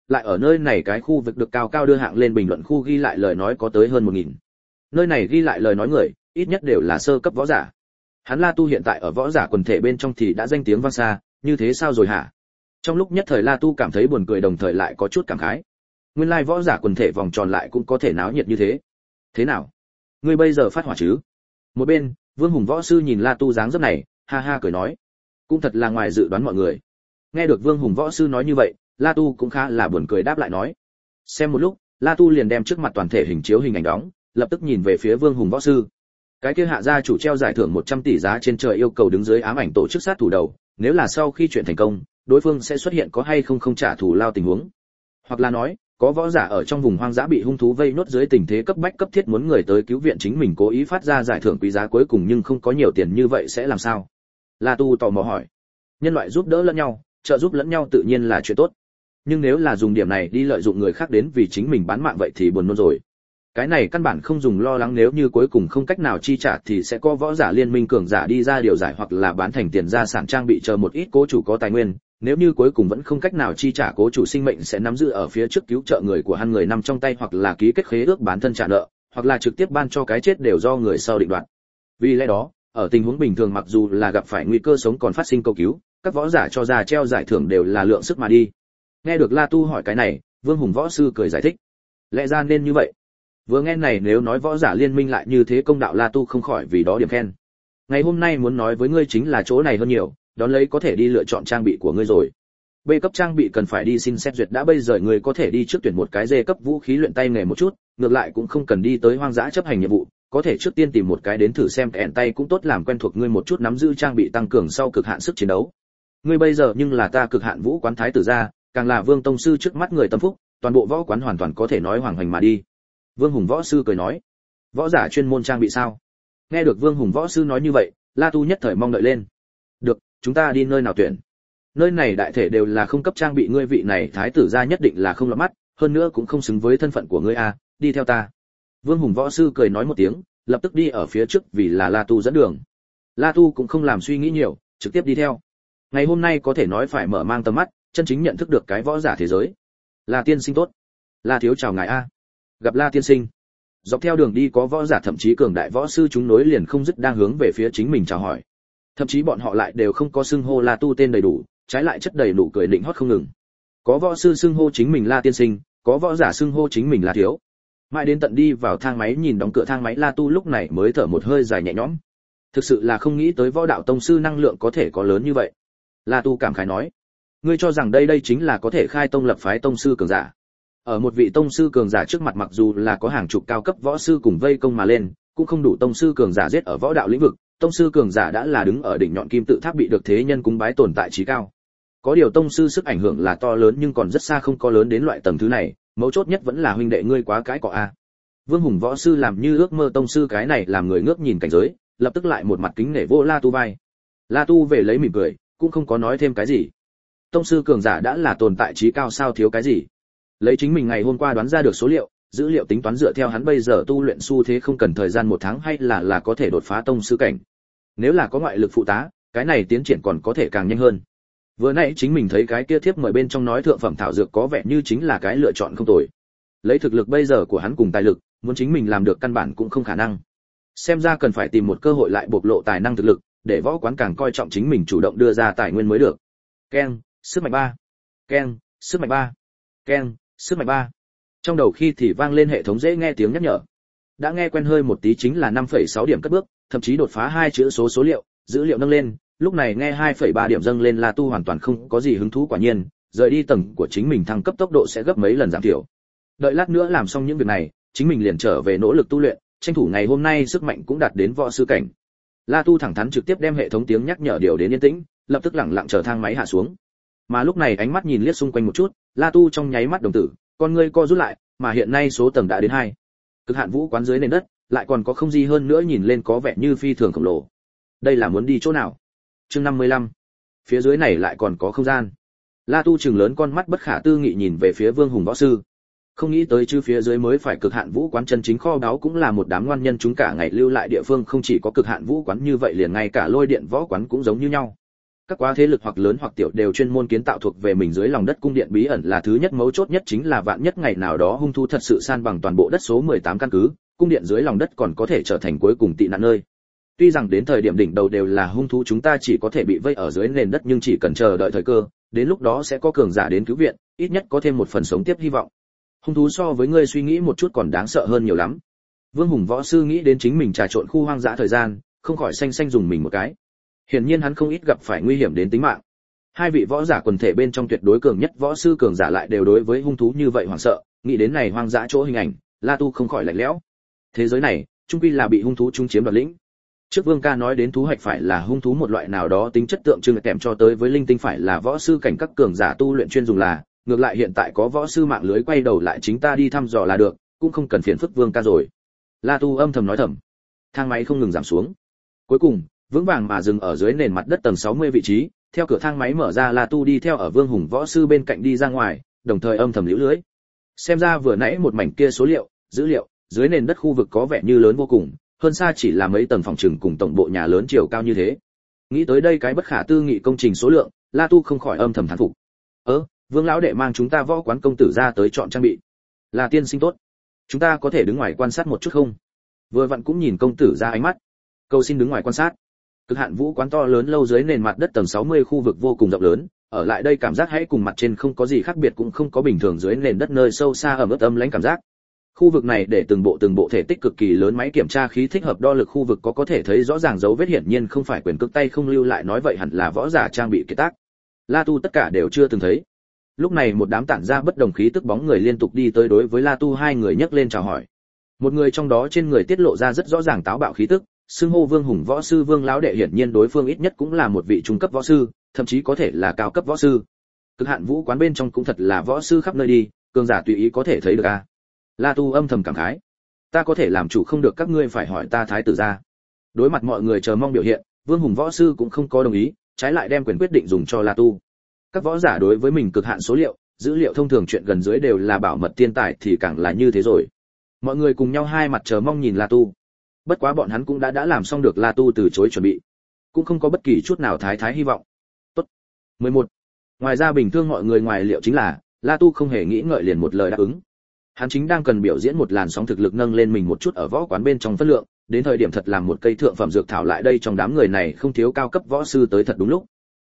lại ở nơi này cái khu vực được cao cao đưa hạng lên bình luận khu ghi lại lời nói có tới hơn 1000. Nơi này ghi lại lời nói người, ít nhất đều là sơ cấp võ giả. Hắn La Tu hiện tại ở võ giả quần thể bên trong thì đã danh tiếng vang xa, như thế sao rồi hả? Trong lúc nhất thời La Tu cảm thấy buồn cười đồng thời lại có chút cảm khái. Nguyên lai võ giả quần thể vòng tròn lại cũng có thể náo nhiệt như thế. Thế nào? Ngươi bây giờ phát hỏa chứ? Một bên, Vương Hùng võ sư nhìn La Tu dáng dấp này, ha ha cười nói, cũng thật là ngoài dự đoán mọi người. Nghe được Vương Hùng võ sư nói như vậy, La Tu cũng khá là buồn cười đáp lại nói. Xem một lúc, La Tu liền đem trước mặt toàn thể hình chiếu hình ảnh đóng, lập tức nhìn về phía Vương Hùng võ sư. Cái kia hạ gia chủ treo giải thưởng 100 tỷ giá trên trời yêu cầu đứng dưới ám ảnh tổ chức sát thủ đầu, nếu là sau khi chuyện thành công, đối phương sẽ xuất hiện có hay không trả thù lao tình huống. Hoặc là nói, có võ giả ở trong vùng hoang dã bị hung thú vây nốt dưới tình thế cấp bách cấp thiết muốn người tới cứu viện chính mình cố ý phát ra giải thưởng quý giá cuối cùng nhưng không có nhiều tiền như vậy sẽ làm sao? La Tu tò mò hỏi. Nhân loại giúp đỡ lẫn nhau, trợ giúp lẫn nhau tự nhiên là chuyện tốt. Nhưng nếu là dùng điểm này đi lợi dụng người khác đến vì chính mình bán mạng vậy thì buồn nôn rồi. Cái này căn bản không dùng lo lắng nếu như cuối cùng không cách nào chi trả thì sẽ có võ giả liên minh cường giả đi ra điều giải hoặc là bán thành tiền gia sản trang bị chờ một ít cố chủ có tài nguyên, nếu như cuối cùng vẫn không cách nào chi trả cố chủ sinh mệnh sẽ nắm giữ ở phía trước cứu trợ người của hắn người nằm trong tay hoặc là ký kết khế ước bán thân trả nợ, hoặc là trực tiếp ban cho cái chết đều do người sau định đoạt. Vì lẽ đó, ở tình huống bình thường mặc dù là gặp phải nguy cơ sống còn phát sinh cầu cứu, các võ giả cho ra treo giải thưởng đều là lượng sức mà đi. Nghe được La Tu hỏi cái này, Vương Hùng võ sư cười giải thích. Lẽ ra nên như vậy. Vừa nghe này nếu nói võ giả liên minh lại như thế công đạo La Tu không khỏi vì đó điểm khen. Ngày hôm nay muốn nói với ngươi chính là chỗ này hơn nhiều, đón lấy có thể đi lựa chọn trang bị của ngươi rồi. B cấp trang bị cần phải đi xin xét duyệt đã bây giờ ngươi có thể đi trước tuyển một cái D cấp vũ khí luyện tay nghề một chút, ngược lại cũng không cần đi tới hoang dã chấp hành nhiệm vụ, có thể trước tiên tìm một cái đến thử xem kẹn tay cũng tốt làm quen thuộc ngươi một chút nắm giữ trang bị tăng cường sau cực hạn sức chiến đấu. Ngươi bây giờ nhưng là ta cực hạn vũ quán thái tử gia, càng là Vương tông sư trước mắt người tâm phúc, toàn bộ võ quán hoàn toàn có thể nói hoàng hành mà đi. Vương Hùng võ sư cười nói, võ giả chuyên môn trang bị sao? Nghe được Vương Hùng võ sư nói như vậy, La Tu nhất thời mong đợi lên. Được, chúng ta đi nơi nào tuyển? Nơi này đại thể đều là không cấp trang bị ngươi vị này thái tử gia nhất định là không lọt mắt, hơn nữa cũng không xứng với thân phận của ngươi a, đi theo ta. Vương Hùng võ sư cười nói một tiếng, lập tức đi ở phía trước vì là La Tu dẫn đường. La Tu cũng không làm suy nghĩ nhiều, trực tiếp đi theo. Ngày hôm nay có thể nói phải mở mang tầm mắt, chân chính nhận thức được cái võ giả thế giới. La tiên sinh tốt. La thiếu chào ngài a. Gặp La tiên sinh. Dọc theo đường đi có võ giả thậm chí cường đại võ sư chúng nối liền không dứt đang hướng về phía chính mình chào hỏi. Thậm chí bọn họ lại đều không có xưng hô La Tu tên đầy đủ, trái lại chất đầy nụ cười nịnh hót không ngừng. Có võ sư xưng hô chính mình La tiên sinh, có võ giả xưng hô chính mình La thiếu. Mãi đến tận đi vào thang máy nhìn đóng cửa thang máy La Tu lúc này mới thở một hơi dài nhẹ nhõm. Thực sự là không nghĩ tới võ đạo tông sư năng lượng có thể có lớn như vậy. La Tu cảm khái nói, ngươi cho rằng đây chính là có thể khai tông lập phái tông sư cường giả. Ở một vị tông sư cường giả trước mặt mặc dù là có hàng chục cao cấp võ sư cùng vây công mà lên, cũng không đủ tông sư cường giả giết ở võ đạo lĩnh vực, tông sư cường giả đã là đứng ở đỉnh nhọn kim tự tháp bị được thế nhân cúng bái tồn tại trí cao. Có điều tông sư sức ảnh hưởng là to lớn nhưng còn rất xa không có lớn đến loại tầng thứ này, mấu chốt nhất vẫn là huynh đệ ngươi quá cái cọ a. Vương Hùng võ sư làm như ước mơ tông sư cái này làm người ngước nhìn cảnh giới, lập tức lại một mặt kính nể vô La Tu vai. La Tu về lấy mỉm cười, cũng không có nói thêm cái gì. Tông sư cường giả đã là tồn tại trí cao sao thiếu cái gì? Lấy chính mình ngày hôm qua đoán ra được số liệu, dữ liệu tính toán dựa theo hắn bây giờ tu luyện xu thế không cần thời gian 1 tháng hay là có thể đột phá tông sư cảnh. Nếu là có ngoại lực phụ tá, cái này tiến triển còn có thể càng nhanh hơn. Vừa nãy chính mình thấy cái kia thiếp mời bên trong nói thượng phẩm thảo dược có vẻ như chính là cái lựa chọn không tồi. Lấy thực lực bây giờ của hắn cùng tài lực, muốn chính mình làm được căn bản cũng không khả năng. Xem ra cần phải tìm một cơ hội lại bộc lộ tài năng thực lực, để võ quán càng coi trọng chính mình chủ động đưa ra tài nguyên mới được. Keng, sức mạnh 3. Keng, sức mạnh 3. Keng, sức mạnh 3. Trong đầu khi thì vang lên hệ thống dễ nghe tiếng nhắc nhở. Đã nghe quen hơi một tí chính là 5,6 điểm cất bước, thậm chí đột phá 2 chữ số liệu, dữ liệu nâng lên, lúc này nghe 2,3 điểm dâng lên La Tu hoàn toàn không có gì hứng thú quả nhiên, rời đi tầng của chính mình thăng cấp tốc độ sẽ gấp mấy lần giảm thiểu. Đợi lát nữa làm xong những việc này, chính mình liền trở về nỗ lực tu luyện, tranh thủ ngày hôm nay sức mạnh cũng đạt đến võ sư cảnh. La Tu thẳng thắn trực tiếp đem hệ thống tiếng nhắc nhở điều đến yên tĩnh, lập tức lẳng lặng chờ thang máy hạ xuống. Mà lúc này ánh mắt nhìn liếc xung quanh một chút, La Tu trong nháy mắt đồng tử, con ngươi co rút lại, mà hiện nay số tầng đã đến 2. Cực hạn vũ quán dưới nền đất, lại còn có không gì hơn nữa nhìn lên có vẻ như phi thường khổng lồ. Đây là muốn đi chỗ nào? Chương 55. Phía dưới này lại còn có không gian. La Tu trừng lớn con mắt bất khả tư nghị nhìn về phía Vương Hùng võ sư. Không nghĩ tới chứ phía dưới mới phải cực hạn vũ quán chân chính kho báu cũng là một đám ngoan nhân chúng cả ngày lưu lại địa phương không chỉ có cực hạn vũ quán như vậy liền ngay cả lôi điện võ quán cũng giống như nhau. Các quá thế lực hoặc lớn hoặc tiểu đều chuyên môn kiến tạo thuộc về mình dưới lòng đất cung điện bí ẩn là thứ nhất, mấu chốt nhất chính là vạn nhất ngày nào đó hung thú thật sự san bằng toàn bộ đất số 18 căn cứ, cung điện dưới lòng đất còn có thể trở thành cuối cùng tị nạn nơi. Tuy rằng đến thời điểm đỉnh đầu đều là hung thú, chúng ta chỉ có thể bị vây ở dưới nền đất, nhưng chỉ cần chờ đợi thời cơ, đến lúc đó sẽ có cường giả đến cứu viện, ít nhất có thêm một phần sống tiếp hy vọng. Hung thú so với ngươi suy nghĩ một chút còn đáng sợ hơn nhiều lắm. Vương Hùng võ sư nghĩ đến chính mình trà trộn khu hoang dã thời gian, không khỏi xanh xanh dùng mình một cái. Hiển nhiên hắn không ít gặp phải nguy hiểm đến tính mạng. Hai vị võ giả quần thể bên trong tuyệt đối cường nhất võ sư cường giả lại đều đối với hung thú như vậy hoảng sợ, nghĩ đến này hoang dã chỗ hình ảnh, La Tu không khỏi lạnh lẽo. Thế giới này, chung quy là bị hung thú chung chiếm đoạt lĩnh. Trước Vương ca nói đến thú hạch phải là hung thú một loại nào đó tính chất tượng trưng kèm cho tới với linh tinh phải là võ sư cảnh các cường giả tu luyện chuyên dùng là, ngược lại hiện tại có võ sư mạng lưới quay đầu lại chính ta đi thăm dò là được, cũng không cần phiền phức Vương ca rồi. La Tu âm thầm nói thầm. Thang máy không ngừng giảm xuống. Cuối cùng, vững vàng mà dừng ở dưới nền mặt đất tầng 60 vị trí, theo cửa thang máy mở ra, La Tu đi theo ở Vương Hùng võ sư bên cạnh đi ra ngoài, đồng thời âm thầm liễu lưới. Xem ra vừa nãy một mảnh kia số liệu, dữ liệu, dưới nền đất khu vực có vẻ như lớn vô cùng, hơn xa chỉ là mấy tầng phòng trừng cùng tổng bộ nhà lớn chiều cao như thế. Nghĩ tới đây cái bất khả tư nghị công trình số lượng, La Tu không khỏi âm thầm thán phục. Vương lão đệ mang chúng ta võ quán công tử ra tới chọn trang bị. Là tiên sinh tốt. Chúng ta có thể đứng ngoài quan sát một chút không? Vừa vặn cũng nhìn công tử ra ánh mắt. Cầu xin đứng ngoài quan sát. Cực hạn vũ quán to lớn lâu dưới nền mặt đất tầng 60 khu vực vô cùng rộng lớn, ở lại đây cảm giác hãy cùng mặt trên không có gì khác biệt, cũng không có bình thường dưới nền đất nơi sâu xa ẩm ướt âm lãnh cảm giác. Khu vực này để từng bộ thể tích cực kỳ lớn máy kiểm tra khí thích hợp đo lực khu vực có thể thấy rõ ràng dấu vết, hiển nhiên không phải quyền cước tay không lưu lại, nói vậy hẳn là võ giả trang bị kiệt tác. La Tu tất cả đều chưa từng thấy. Lúc này một đám tản ra bất đồng khí tức bóng người liên tục đi tới, đối với La Tu hai người nhấc lên chào hỏi. Một người trong đó trên người tiết lộ ra rất rõ ràng táo bạo khí tức, xưng hô Vương Hùng võ sư Vương lão đệ, hiển nhiên đối phương ít nhất cũng là một vị trung cấp võ sư, thậm chí có thể là cao cấp võ sư. Cực hạn vũ quán bên trong cũng thật là võ sư khắp nơi đi, cường giả tùy ý có thể thấy được a. La Tu âm thầm cảm khái. Ta có thể làm chủ không được, các ngươi phải hỏi ta thái tử gia. Đối mặt mọi người chờ mong biểu hiện, Vương Hùng võ sư cũng không có đồng ý, trái lại đem quyền quyết định dùng cho La Tu. Các võ giả đối với mình cực hạn số liệu, dữ liệu thông thường chuyện gần dưới đều là bảo mật tiên tài thì càng là như thế rồi. Mọi người cùng nhau hai mặt chờ mong nhìn La Tu. Bất quá bọn hắn cũng đã làm xong được La Tu từ chối chuẩn bị, cũng không có bất kỳ chút nào thái hy vọng. Tốt. 11. Ngoài ra bình thường mọi người ngoài liệu chính là, La Tu không hề nghĩ ngợi liền một lời đáp ứng. Hắn chính đang cần biểu diễn một làn sóng thực lực nâng lên mình một chút ở võ quán bên trong phân lượng, đến thời điểm thật làm một cây thượng phẩm dược thảo lại đây, trong đám người này không thiếu cao cấp võ sư tới thật đúng lúc.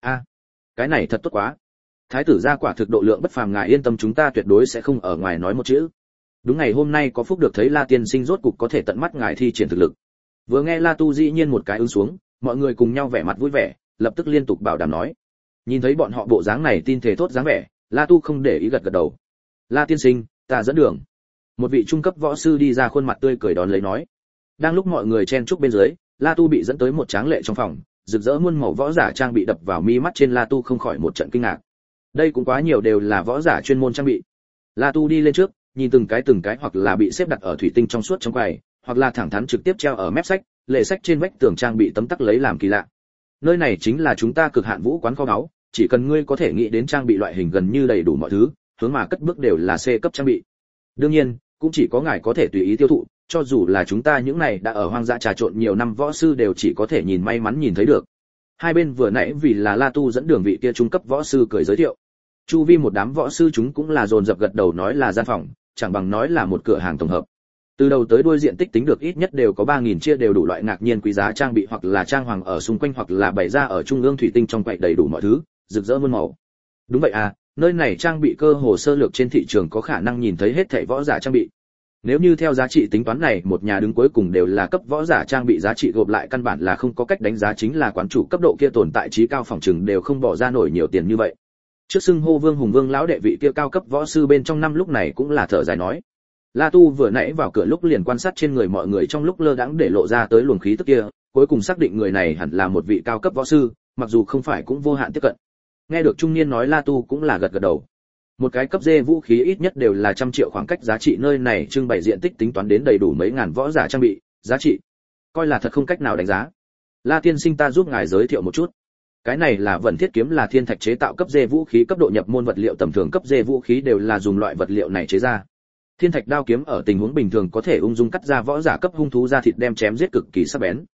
Cái này thật tốt quá. Thái tử gia quả thực độ lượng bất phàm, ngài yên tâm, chúng ta tuyệt đối sẽ không ở ngoài nói một chữ. Đúng ngày hôm nay có phúc được thấy La tiên sinh rốt cục có thể tận mắt ngài thi triển thực lực. Vừa nghe La Tu dĩ nhiên một cái ứng xuống, mọi người cùng nhau vẻ mặt vui vẻ, lập tức liên tục bảo đảm nói. Nhìn thấy bọn họ bộ dáng này tin thể thốt dáng vẻ, La Tu không để ý gật gật đầu. La tiên sinh, ta dẫn đường. Một vị trung cấp võ sư đi ra, khuôn mặt tươi cười đón lấy nói. Đang lúc mọi người chen chúc bên dưới, La Tu bị dẫn tới một tráng lệ trong phòng, rực rỡ muôn màu võ giả trang bị đập vào mi mắt, trên La Tu không khỏi một trận kinh ngạc. Đây cũng quá nhiều, đều là võ giả chuyên môn trang bị. La Tu đi lên trước, nhìn từng cái hoặc là bị xếp đặt ở thủy tinh trong suốt trong quầy, hoặc là thẳng thắn trực tiếp treo ở mép sách, lệ sách trên vách tường trang bị tấm tắc lấy làm kỳ lạ. Nơi này chính là chúng ta cực hạn vũ quán kho báu, chỉ cần ngươi có thể nghĩ đến trang bị loại hình gần như đầy đủ mọi thứ, hướng mà cất bước đều là C cấp trang bị. Đương nhiên, cũng chỉ có ngài có thể tùy ý tiêu thụ, cho dù là chúng ta những này đã ở hoang dã trà trộn nhiều năm võ sư đều chỉ có thể nhìn may mắn nhìn thấy được. Hai bên vừa nãy vì là La Tu dẫn đường vị kia trung cấp võ sư cười giới thiệu. Chu vi một đám võ sư chúng cũng là dồn dập gật đầu, nói là gian phòng, chẳng bằng nói là một cửa hàng tổng hợp. Từ đầu tới đuôi diện tích tính được ít nhất đều có 3000 chia, đều đủ loại ngạc nhiên quý giá trang bị, hoặc là trang hoàng ở xung quanh, hoặc là bày ra ở trung ương thủy tinh trong quầy, đầy đủ mọi thứ, rực rỡ muôn màu. Đúng vậy à, nơi này trang bị cơ hồ sơ lược trên thị trường có khả năng nhìn thấy hết thảy võ giả trang bị. Nếu như theo giá trị tính toán này, một nhà đứng cuối cùng đều là cấp võ giả trang bị, giá trị gộp lại căn bản là không có cách đánh giá, chính là quán chủ cấp độ kia tồn tại trí cao phòng trừng đều không bỏ ra nổi nhiều tiền như vậy. Trước xưng hô Vương Hùng Vương lão đệ vị kia cao cấp võ sư bên trong năm lúc này cũng là thở dài nói. La Tu vừa nãy vào cửa lúc liền quan sát trên người mọi người, trong lúc lơ đãng để lộ ra tới luồng khí tức kia, cuối cùng xác định người này hẳn là một vị cao cấp võ sư, mặc dù không phải cũng vô hạn tiếp cận. Nghe được trung niên nói, La Tu cũng là gật gật đầu. Một cái cấp D vũ khí ít nhất đều là 100 triệu khoảng cách, giá trị nơi này trưng bày diện tích tính toán đến đầy đủ mấy ngàn võ giả trang bị, giá trị coi là thật không cách nào đánh giá. La tiên sinh, ta giúp ngài giới thiệu một chút. Cái này là Vận Thiết kiếm, là thiên thạch chế tạo cấp D vũ khí, cấp độ nhập môn vật liệu tầm thường cấp D vũ khí đều là dùng loại vật liệu này chế ra. Thiên thạch đao kiếm ở tình huống bình thường có thể ung dung cắt ra võ giả cấp hung thú da thịt, đem chém giết cực kỳ sắc bén.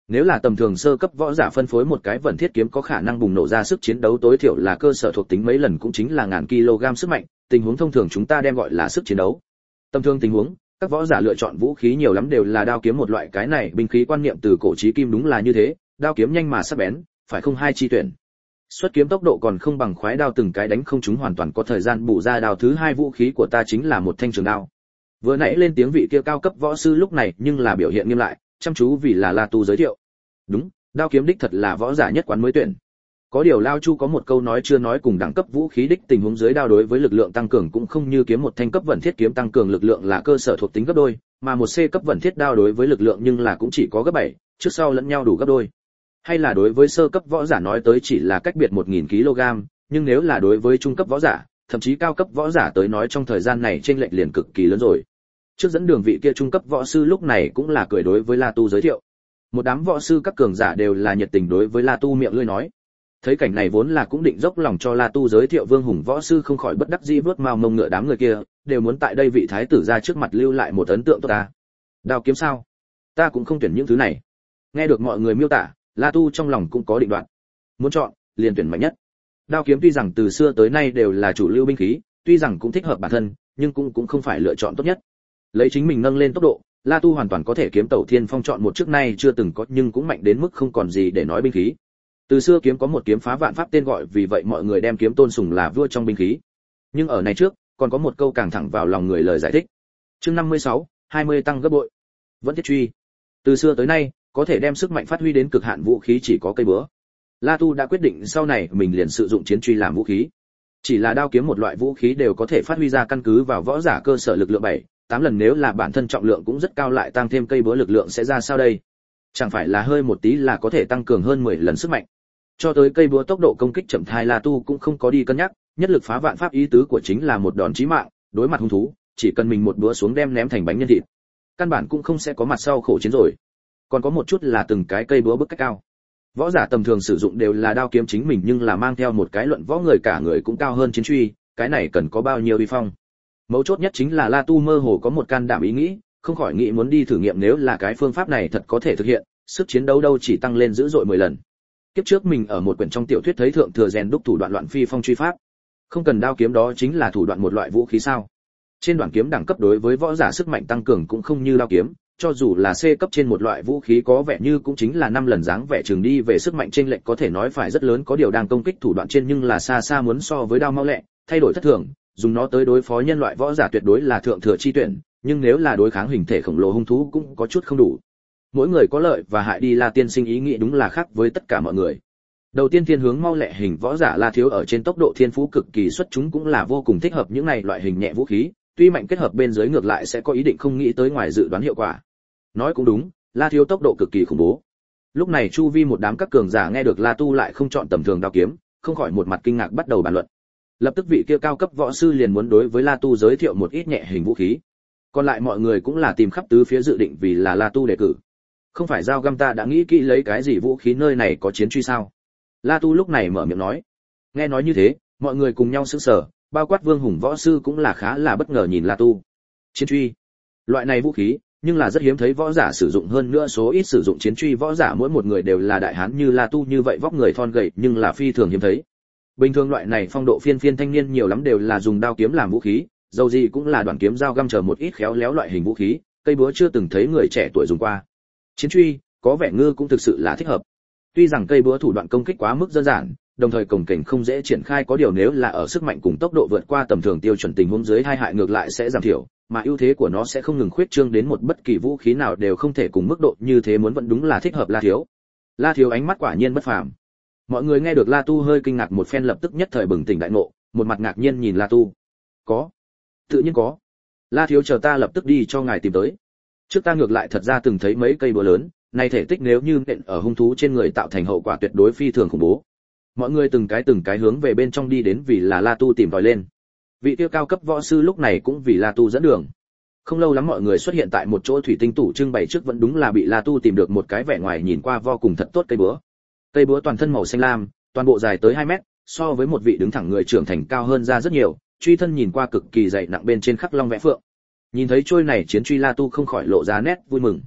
Nếu là tầm thường sơ cấp võ giả phân phối một cái vận thiết kiếm có khả năng bùng nổ ra sức chiến đấu tối thiểu là cơ sở thuộc tính mấy lần cũng chính là ngàn kg sức mạnh, tình huống thông thường chúng ta đem gọi là sức chiến đấu. Tầm thường tình huống, các võ giả lựa chọn vũ khí nhiều lắm đều là đao kiếm một loại, cái này binh khí quan niệm từ cổ chí kim đúng là như thế, đao kiếm nhanh mà sắc bén, phải không hai chi tuyển. Xuất kiếm tốc độ còn không bằng khoái đao, từng cái đánh không trúng hoàn toàn có thời gian bù ra. Đao thứ hai vũ khí của ta chính là một thanh trường đao. Vừa nãy lên tiếng vị kia cao cấp võ sư lúc này nhưng là biểu hiện nghiêm lại, chăm chú vì là La Tu giới thiệu. Đúng, đao kiếm đích thật là võ giả nhất quán mới tuyển. Có điều Lao Chu có một câu nói chưa nói, cùng đẳng cấp vũ khí đích tình huống dưới đao đối với lực lượng tăng cường cũng không như kiếm một thanh cấp vận thiết kiếm tăng cường lực lượng là cơ sở thuộc tính gấp đôi, mà một C cấp vận thiết đao đối với lực lượng nhưng là cũng chỉ có gấp 7, trước sau lẫn nhau đủ gấp đôi. Hay là đối với sơ cấp võ giả nói tới chỉ là cách biệt 1000 kg, nhưng nếu là đối với trung cấp võ giả, thậm chí cao cấp võ giả tới nói trong thời gian này chênh lệch liền cực kỳ lớn rồi. Trước dẫn đường vị kia trung cấp võ sư lúc này cũng là cười đối với La Tu giới thiệu. Một đám võ sư các cường giả đều là nhiệt tình đối với La Tu miệng lưỡi nói. Thấy cảnh này vốn là cũng định dốc lòng cho La Tu giới thiệu Vương Hùng võ sư không khỏi bất đắc dĩ vuốt mao mông ngựa, đám người kia đều muốn tại đây vị thái tử ra trước mặt lưu lại một ấn tượng tốt ta. Đao kiếm sao? Ta cũng không tuyển những thứ này. Nghe được mọi người miêu tả, La Tu trong lòng cũng có định đoạt. Muốn chọn, liền tuyển mạnh nhất. Đao kiếm tuy rằng từ xưa tới nay đều là chủ lưu binh khí, tuy rằng cũng thích hợp bản thân, nhưng cũng không phải lựa chọn tốt nhất. Lấy chính mình nâng lên tốc độ, La Tu hoàn toàn có thể kiếm tẩu thiên phong chọn một trước nay chưa từng có nhưng cũng mạnh đến mức không còn gì để nói binh khí. Từ xưa kiếm có một kiếm phá vạn pháp tên gọi, vì vậy mọi người đem kiếm tôn sùng là vua trong binh khí. Nhưng ở này trước, còn có một câu càng thẳng vào lòng người lời giải thích. Chương 56, 20 tăng gấp bội. Vẫn thiết truy. Từ xưa tới nay, có thể đem sức mạnh phát huy đến cực hạn vũ khí chỉ có cây búa. La Tu đã quyết định sau này mình liền sử dụng chiến truy làm vũ khí. Chỉ là đao kiếm một loại vũ khí đều có thể phát huy ra căn cứ vào võ giả cơ sở lực lượng 7, 8 lần, nếu là bản thân trọng lượng cũng rất cao lại tăng thêm cây búa lực lượng sẽ ra sao đây? Chẳng phải là hơi một tí là có thể tăng cường hơn 10 lần sức mạnh. Cho tới cây búa tốc độ công kích chậm thai, La Tu cũng không có đi cân nhắc, nhất lực phá vạn pháp ý tứ của chính là một đòn chí mạng, đối mặt hung thú, chỉ cần mình một búa xuống đem ném thành bánh nhân thịt. Căn bản cũng không sẽ có mặt sau khổ chiến rồi. Còn có một chút là từng cái cây búa bức cách cao. Võ giả tầm thường sử dụng đều là đao kiếm chính mình, nhưng là mang theo một cái luận võ người cả người cũng cao hơn chiến truy, cái này cần có bao nhiêu uy phong. Mấu chốt nhất chính là La Tu mơ hồ có một can đảm ý nghĩ, không khỏi nghĩ muốn đi thử nghiệm nếu là cái phương pháp này thật có thể thực hiện, sức chiến đấu đâu chỉ tăng lên dữ dội 10 lần. Kiếp trước mình ở một quyển trong tiểu thuyết thấy thượng thừa rèn đúc thủ đoạn loạn phi phong truy pháp. Không cần đao kiếm đó chính là thủ đoạn một loại vũ khí sao? Trên đoạn kiếm đẳng cấp đối với võ giả sức mạnh tăng cường cũng không như đao kiếm, cho dù là C cấp trên một loại vũ khí có vẻ như cũng chính là 5 lần dáng vẻ trường đi về sức mạnh chênh lệch có thể nói phải rất lớn, có điều đang công kích thủ đoạn trên nhưng là xa xa muốn so với đao mau lẹ, thay đổi thất thường, dùng nó tới đối phó nhân loại võ giả tuyệt đối là thượng thừa chi tuyển, nhưng nếu là đối kháng hình thể khổng lồ hung thú cũng có chút không đủ. Mỗi người có lợi và hại đi, La tiên sinh ý nghĩ đúng là khác với tất cả mọi người. Đầu tiên thiên hướng mau lẹ hình võ giả La Thiếu ở trên tốc độ thiên phú cực kỳ xuất chúng, cũng là vô cùng thích hợp những này loại hình nhẹ vũ khí, tuy mạnh kết hợp bên dưới ngược lại sẽ có ý định không nghĩ tới ngoài dự đoán hiệu quả. Nói cũng đúng, La Thiếu tốc độ cực kỳ khủng bố. Lúc này chu vi một đám các cường giả nghe được La Tu lại không chọn tầm thường đao kiếm, không khỏi một mặt kinh ngạc bắt đầu bàn luận. Lập tức vị kia cao cấp võ sư liền muốn đối với La Tu giới thiệu một ít nhẹ hình vũ khí. Còn lại mọi người cũng là tìm khắp tứ phía dự định vì là La Tu đề cử. Không phải dao găm ta đã nghĩ kỹ lấy cái gì vũ khí, nơi này có chiến truy sao? La Tu lúc này mở miệng nói. Nghe nói như thế, mọi người cùng nhau sững sờ, bao quát Vương Hùng võ sư cũng là khá là bất ngờ nhìn La Tu. Chiến truy, loại này vũ khí, nhưng là rất hiếm thấy võ giả sử dụng, hơn nữa số ít sử dụng chiến truy võ giả mỗi một người đều là đại hán như La Tu như vậy, vóc người thon gầy nhưng là phi thường hiếm thấy. Bình thường loại này phong độ phiên phiên thanh niên nhiều lắm đều là dùng đao kiếm làm vũ khí, dầu gì cũng là đoạn kiếm dao găm chờ một ít khéo léo loại hình vũ khí, cây búa chưa từng thấy người trẻ tuổi dùng qua. Chiến truy, có vẻ ngư cũng thực sự là thích hợp. Tuy rằng cây búa thủ đoạn công kích quá mức đơn giản, đồng thời cồng kềnh không dễ triển khai, có điều nếu là ở sức mạnh cùng tốc độ vượt qua tầm thường tiêu chuẩn tình huống dưới, hai hại ngược lại sẽ giảm thiểu, mà ưu thế của nó sẽ không ngừng khuyết trương đến một bất kỳ vũ khí nào đều không thể cùng mức độ như thế, muốn vẫn đúng là thích hợp La Thiếu. La Thiếu ánh mắt quả nhiên bất phàm. Mọi người nghe được La Tu hơi kinh ngạc một phen, lập tức nhất thời bừng tỉnh đại ngộ, một mặt ngạc nhiên nhìn La Tu. Có, tự nhiên có. La Thiếu chờ ta lập tức đi cho ngài tìm tới. Trước ta ngược lại thật ra từng thấy mấy cây búa lớn, này thể tích nếu như nện ở hung thú trên người tạo thành hậu quả tuyệt đối phi thường khủng bố. Mọi người từng cái hướng về bên trong đi đến vì là La Tu tìm tòi lên. Vị tiêu cao cấp võ sư lúc này cũng vì La Tu dẫn đường. Không lâu lắm mọi người xuất hiện tại một chỗ thủy tinh tủ trưng bày trước, vẫn đúng là bị La Tu tìm được một cái vẻ ngoài nhìn qua vô cùng thật tốt cây búa. Cây búa toàn thân màu xanh lam, toàn bộ dài tới 2 mét, so với một vị đứng thẳng người trưởng thành cao hơn ra rất nhiều, truy thân nhìn qua cực kỳ dày nặng, bên trên khắc long vẽ phượng. Nhìn thấy trôi này chiến truy, La Tu không khỏi lộ ra nét vui mừng.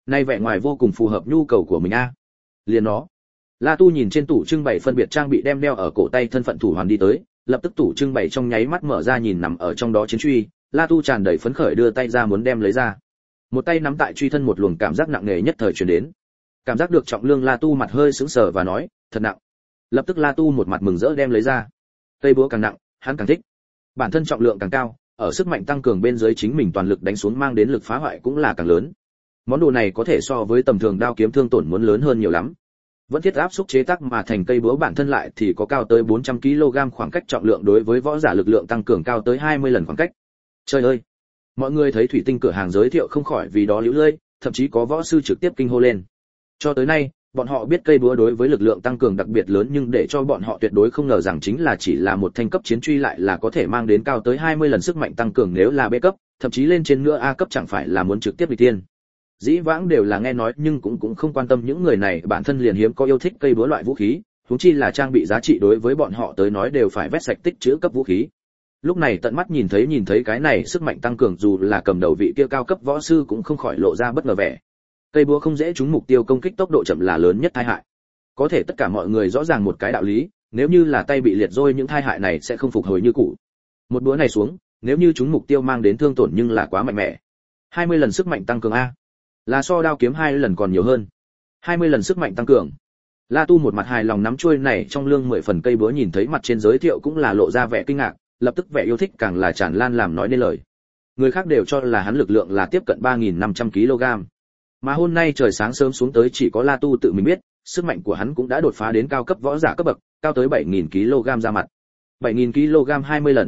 Nay vẻ ngoài vô cùng phù hợp nhu cầu của mình a. Liền nó. La Tu nhìn trên tủ trưng bày phân biệt trang bị đem đeo ở cổ tay thân phận thủ hoàn đi tới, lập tức tủ trưng bày trong nháy mắt mở ra nhìn nằm ở trong đó chiến truy, La Tu tràn đầy phấn khởi đưa tay ra muốn đem lấy ra. Một tay nắm tại truy thân một luồng cảm giác nặng nề nhất thời truyền đến. Cảm giác được trọng lượng La Tu mặt hơi sững sờ và nói, thật nặng. Lập tức La Tu một mặt mừng rỡ đem lấy ra. Cây búa càng nặng, hắn càng thích. Bản thân trọng lượng càng cao, ở sức mạnh tăng cường bên dưới chính mình toàn lực đánh xuống mang đến lực phá hoại cũng là càng lớn. Món đồ này có thể so với tầm thường đao kiếm thương tổn muốn lớn hơn nhiều lắm. Vẫn thiết áp xúc chế tác mà thành cây búa bản thân lại thì có cao tới 400 kg khoảng cách trọng lượng đối với võ giả lực lượng tăng cường cao tới 20 lần khoảng cách. Trời ơi! Mọi người thấy thủy tinh cửa hàng giới thiệu không khỏi vì đó liễu lơi, thậm chí có võ sư trực tiếp kinh hô lên. Cho tới nay, bọn họ biết cây búa đối với lực lượng tăng cường đặc biệt lớn nhưng để cho bọn họ tuyệt đối không ngờ rằng chính là chỉ là một thanh cấp chiến truy lại là có thể mang đến cao tới 20 lần sức mạnh tăng cường nếu là B cấp, thậm chí lên trên nữa A cấp chẳng phải là muốn trực tiếp đi tiên. Dĩ vãng đều là nghe nói nhưng cũng không quan tâm những người này bản thân liền hiếm có yêu thích cây búa loại vũ khí, huống chi là trang bị giá trị đối với bọn họ tới nói đều phải vét sạch tích trữ cấp vũ khí. Lúc này tận mắt nhìn thấy cái này sức mạnh tăng cường dù là cầm đầu vị kia cao cấp võ sư cũng không khỏi lộ ra bất ngờ vẻ. Cây búa không dễ trúng mục tiêu công kích tốc độ chậm là lớn nhất tai hại. Có thể tất cả mọi người rõ ràng một cái đạo lý, nếu như là tay bị liệt rồi những tai hại này sẽ không phục hồi như cũ. Một búa này xuống, nếu như trúng mục tiêu mang đến thương tổn nhưng là quá mạnh mẽ. 20 lần sức mạnh tăng cường a. Là so đao kiếm 2 lần còn nhiều hơn. 20 lần sức mạnh tăng cường. La Tu một mặt hài lòng nắm chuôi này trong lương 10 phần cây búa nhìn thấy mặt trên giới thiệu cũng là lộ ra vẻ kinh ngạc, lập tức vẻ yêu thích càng là tràn lan làm nói nên lời. Người khác đều cho là hắn lực lượng là tiếp cận 3500 kg. Mà hôm nay trời sáng sớm xuống tới chỉ có La Tu tự mình biết, sức mạnh của hắn cũng đã đột phá đến cao cấp võ giả cấp bậc, cao tới 7000 kg ra mặt. 7000 kg 20 lần.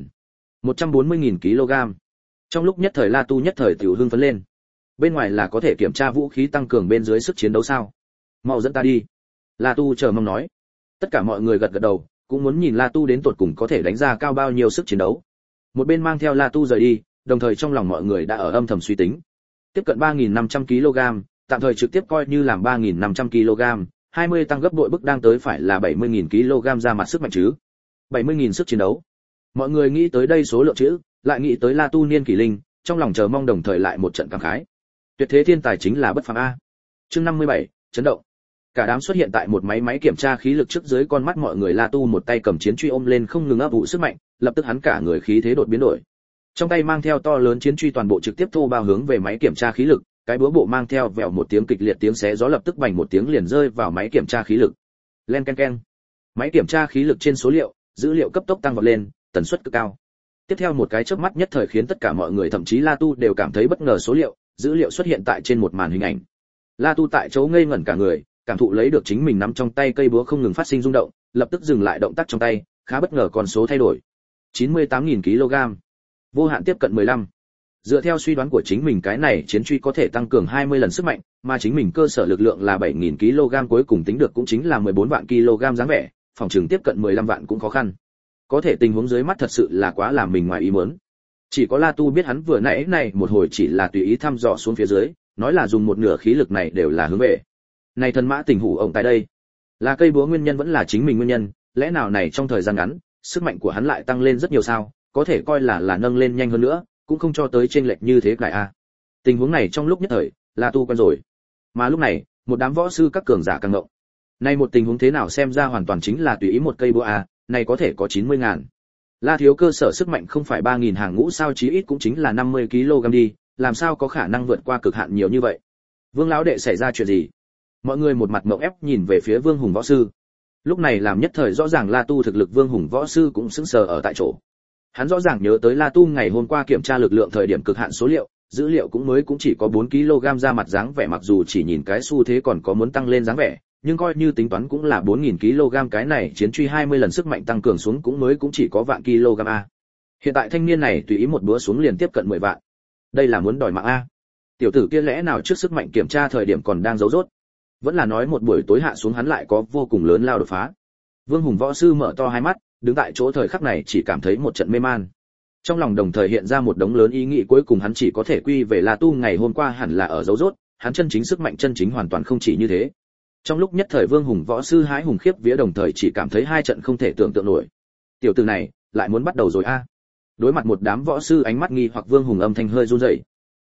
140.000 kg. Trong lúc nhất thời La Tu nhất thời tiểu hưng phấn lên. Bên ngoài là có thể kiểm tra vũ khí tăng cường bên dưới sức chiến đấu sao? Mau dẫn ta đi. La Tu chờ mong nói. Tất cả mọi người gật gật đầu, cũng muốn nhìn La Tu đến tột cùng có thể đánh ra cao bao nhiêu sức chiến đấu. Một bên mang theo La Tu rời đi, đồng thời trong lòng mọi người đã ở âm thầm suy tính. Tiếp cận 3500 kg, tạm thời trực tiếp coi như làm 3500 kg, 20 tăng gấp bội bức đang tới phải là 70.000 kg ra mặt sức mạnh chứ. 70.000 sức chiến đấu. Mọi người nghĩ tới đây số lượng chữ, lại nghĩ tới La Tu niên kỷ linh, trong lòng chờ mong đồng thời lại một trận cảm khái. Tuyệt thế thiên tài chính là bất phàm a. Chương 57, chấn động. Cả đám xuất hiện tại một máy kiểm tra khí lực trước dưới con mắt mọi người. La Tu một tay cầm chiến truy ôm lên không ngừng ấp ủ sức mạnh, lập tức hắn cả người khí thế đột biến đổi. Trong tay mang theo to lớn chiến truy toàn bộ trực tiếp thô bao hướng về máy kiểm tra khí lực, cái búa bộ mang theo vèo một tiếng kịch liệt tiếng xé gió lập tức bành một tiếng liền rơi vào máy kiểm tra khí lực. Len ken ken. Máy kiểm tra khí lực trên số liệu, dữ liệu cấp tốc tăng vọt lên, tần suất cực cao. Tiếp theo một cái chớp mắt nhất thời khiến tất cả mọi người thậm chí La Tu đều cảm thấy bất ngờ số liệu, dữ liệu xuất hiện tại trên một màn hình ảnh. La Tu tại chỗ ngây ngẩn cả người, cảm thụ lấy được chính mình nắm trong tay cây búa không ngừng phát sinh rung động, lập tức dừng lại động tác trong tay, khá bất ngờ con số thay đổi. 98.000 kg. Vô hạn tiếp cận 15. Dựa theo suy đoán của chính mình cái này chiến truy có thể tăng cường 20 lần sức mạnh, mà chính mình cơ sở lực lượng là 7.000 kg cuối cùng tính được cũng chính là 14 vạn kg dáng vẻ, phòng trường tiếp cận 15 vạn cũng khó khăn. Có thể tình huống dưới mắt thật sự là quá làm mình ngoài ý muốn. Chỉ có La Tu biết hắn vừa nãy này một hồi chỉ là tùy ý thăm dò xuống phía dưới, nói là dùng một nửa khí lực này đều là hướng về. Này thần mã tình hủ ổng tại đây, là cây búa nguyên nhân vẫn là chính mình nguyên nhân, lẽ nào này trong thời gian ngắn, sức mạnh của hắn lại tăng lên rất nhiều sao, có thể coi là nâng lên nhanh hơn nữa, cũng không cho tới chênh lệch như thế lại a. Tình huống này trong lúc nhất thời, La Tu quen rồi. Mà lúc này, một đám võ sư các cường giả càng ngộng. Này một tình huống thế nào xem ra hoàn toàn chính là tùy ý một cây búa a, này có thể có 90.000. La thiếu cơ sở sức mạnh không phải 3.000 hàng ngũ sao chí ít cũng chính là 50 kg đi, làm sao có khả năng vượt qua cực hạn nhiều như vậy. Vương lão đệ xảy ra chuyện gì? Mọi người một mặt ngộp ép nhìn về phía Vương Hùng võ sư. Lúc này làm nhất thời rõ ràng La Tu thực lực Vương Hùng võ sư cũng sững sờ ở tại chỗ. Hắn rõ ràng nhớ tới La Tu ngày hôm qua kiểm tra lực lượng thời điểm cực hạn số liệu, dữ liệu cũng chỉ có 4 kg ra mặt dáng vẻ mặc dù chỉ nhìn cái xu thế còn có muốn tăng lên dáng vẻ, nhưng coi như tính toán cũng là 4.000 kg cái này chiến truy 20 lần sức mạnh tăng cường xuống cũng chỉ có vạn kg a. Hiện tại thanh niên này tùy ý một búa xuống liền tiếp cận 10 vạn. Đây là muốn đòi mạng a. Tiểu tử kia lẽ nào trước sức mạnh kiểm tra thời điểm còn đang giấu rốt? Vẫn là nói một buổi tối hạ xuống hắn lại có vô cùng lớn lao đột phá. Vương Hùng võ sư mở to hai mắt, đứng tại chỗ thời khắc này chỉ cảm thấy một trận mê man. Trong lòng đồng thời hiện ra một đống lớn ý nghĩ cuối cùng hắn chỉ có thể quy về La Tu ngày hôm qua hẳn là ở giấu rốt, hắn chân chính sức mạnh chân chính hoàn toàn không chỉ như thế. Trong lúc nhất thời Vương Hùng võ sư hãi hùng khiếp vía đồng thời chỉ cảm thấy hai trận không thể tưởng tượng nổi. Tiểu tử này lại muốn bắt đầu rồi a. Đối mặt một đám võ sư ánh mắt nghi hoặc Vương Hùng âm thanh hơi run rẩy.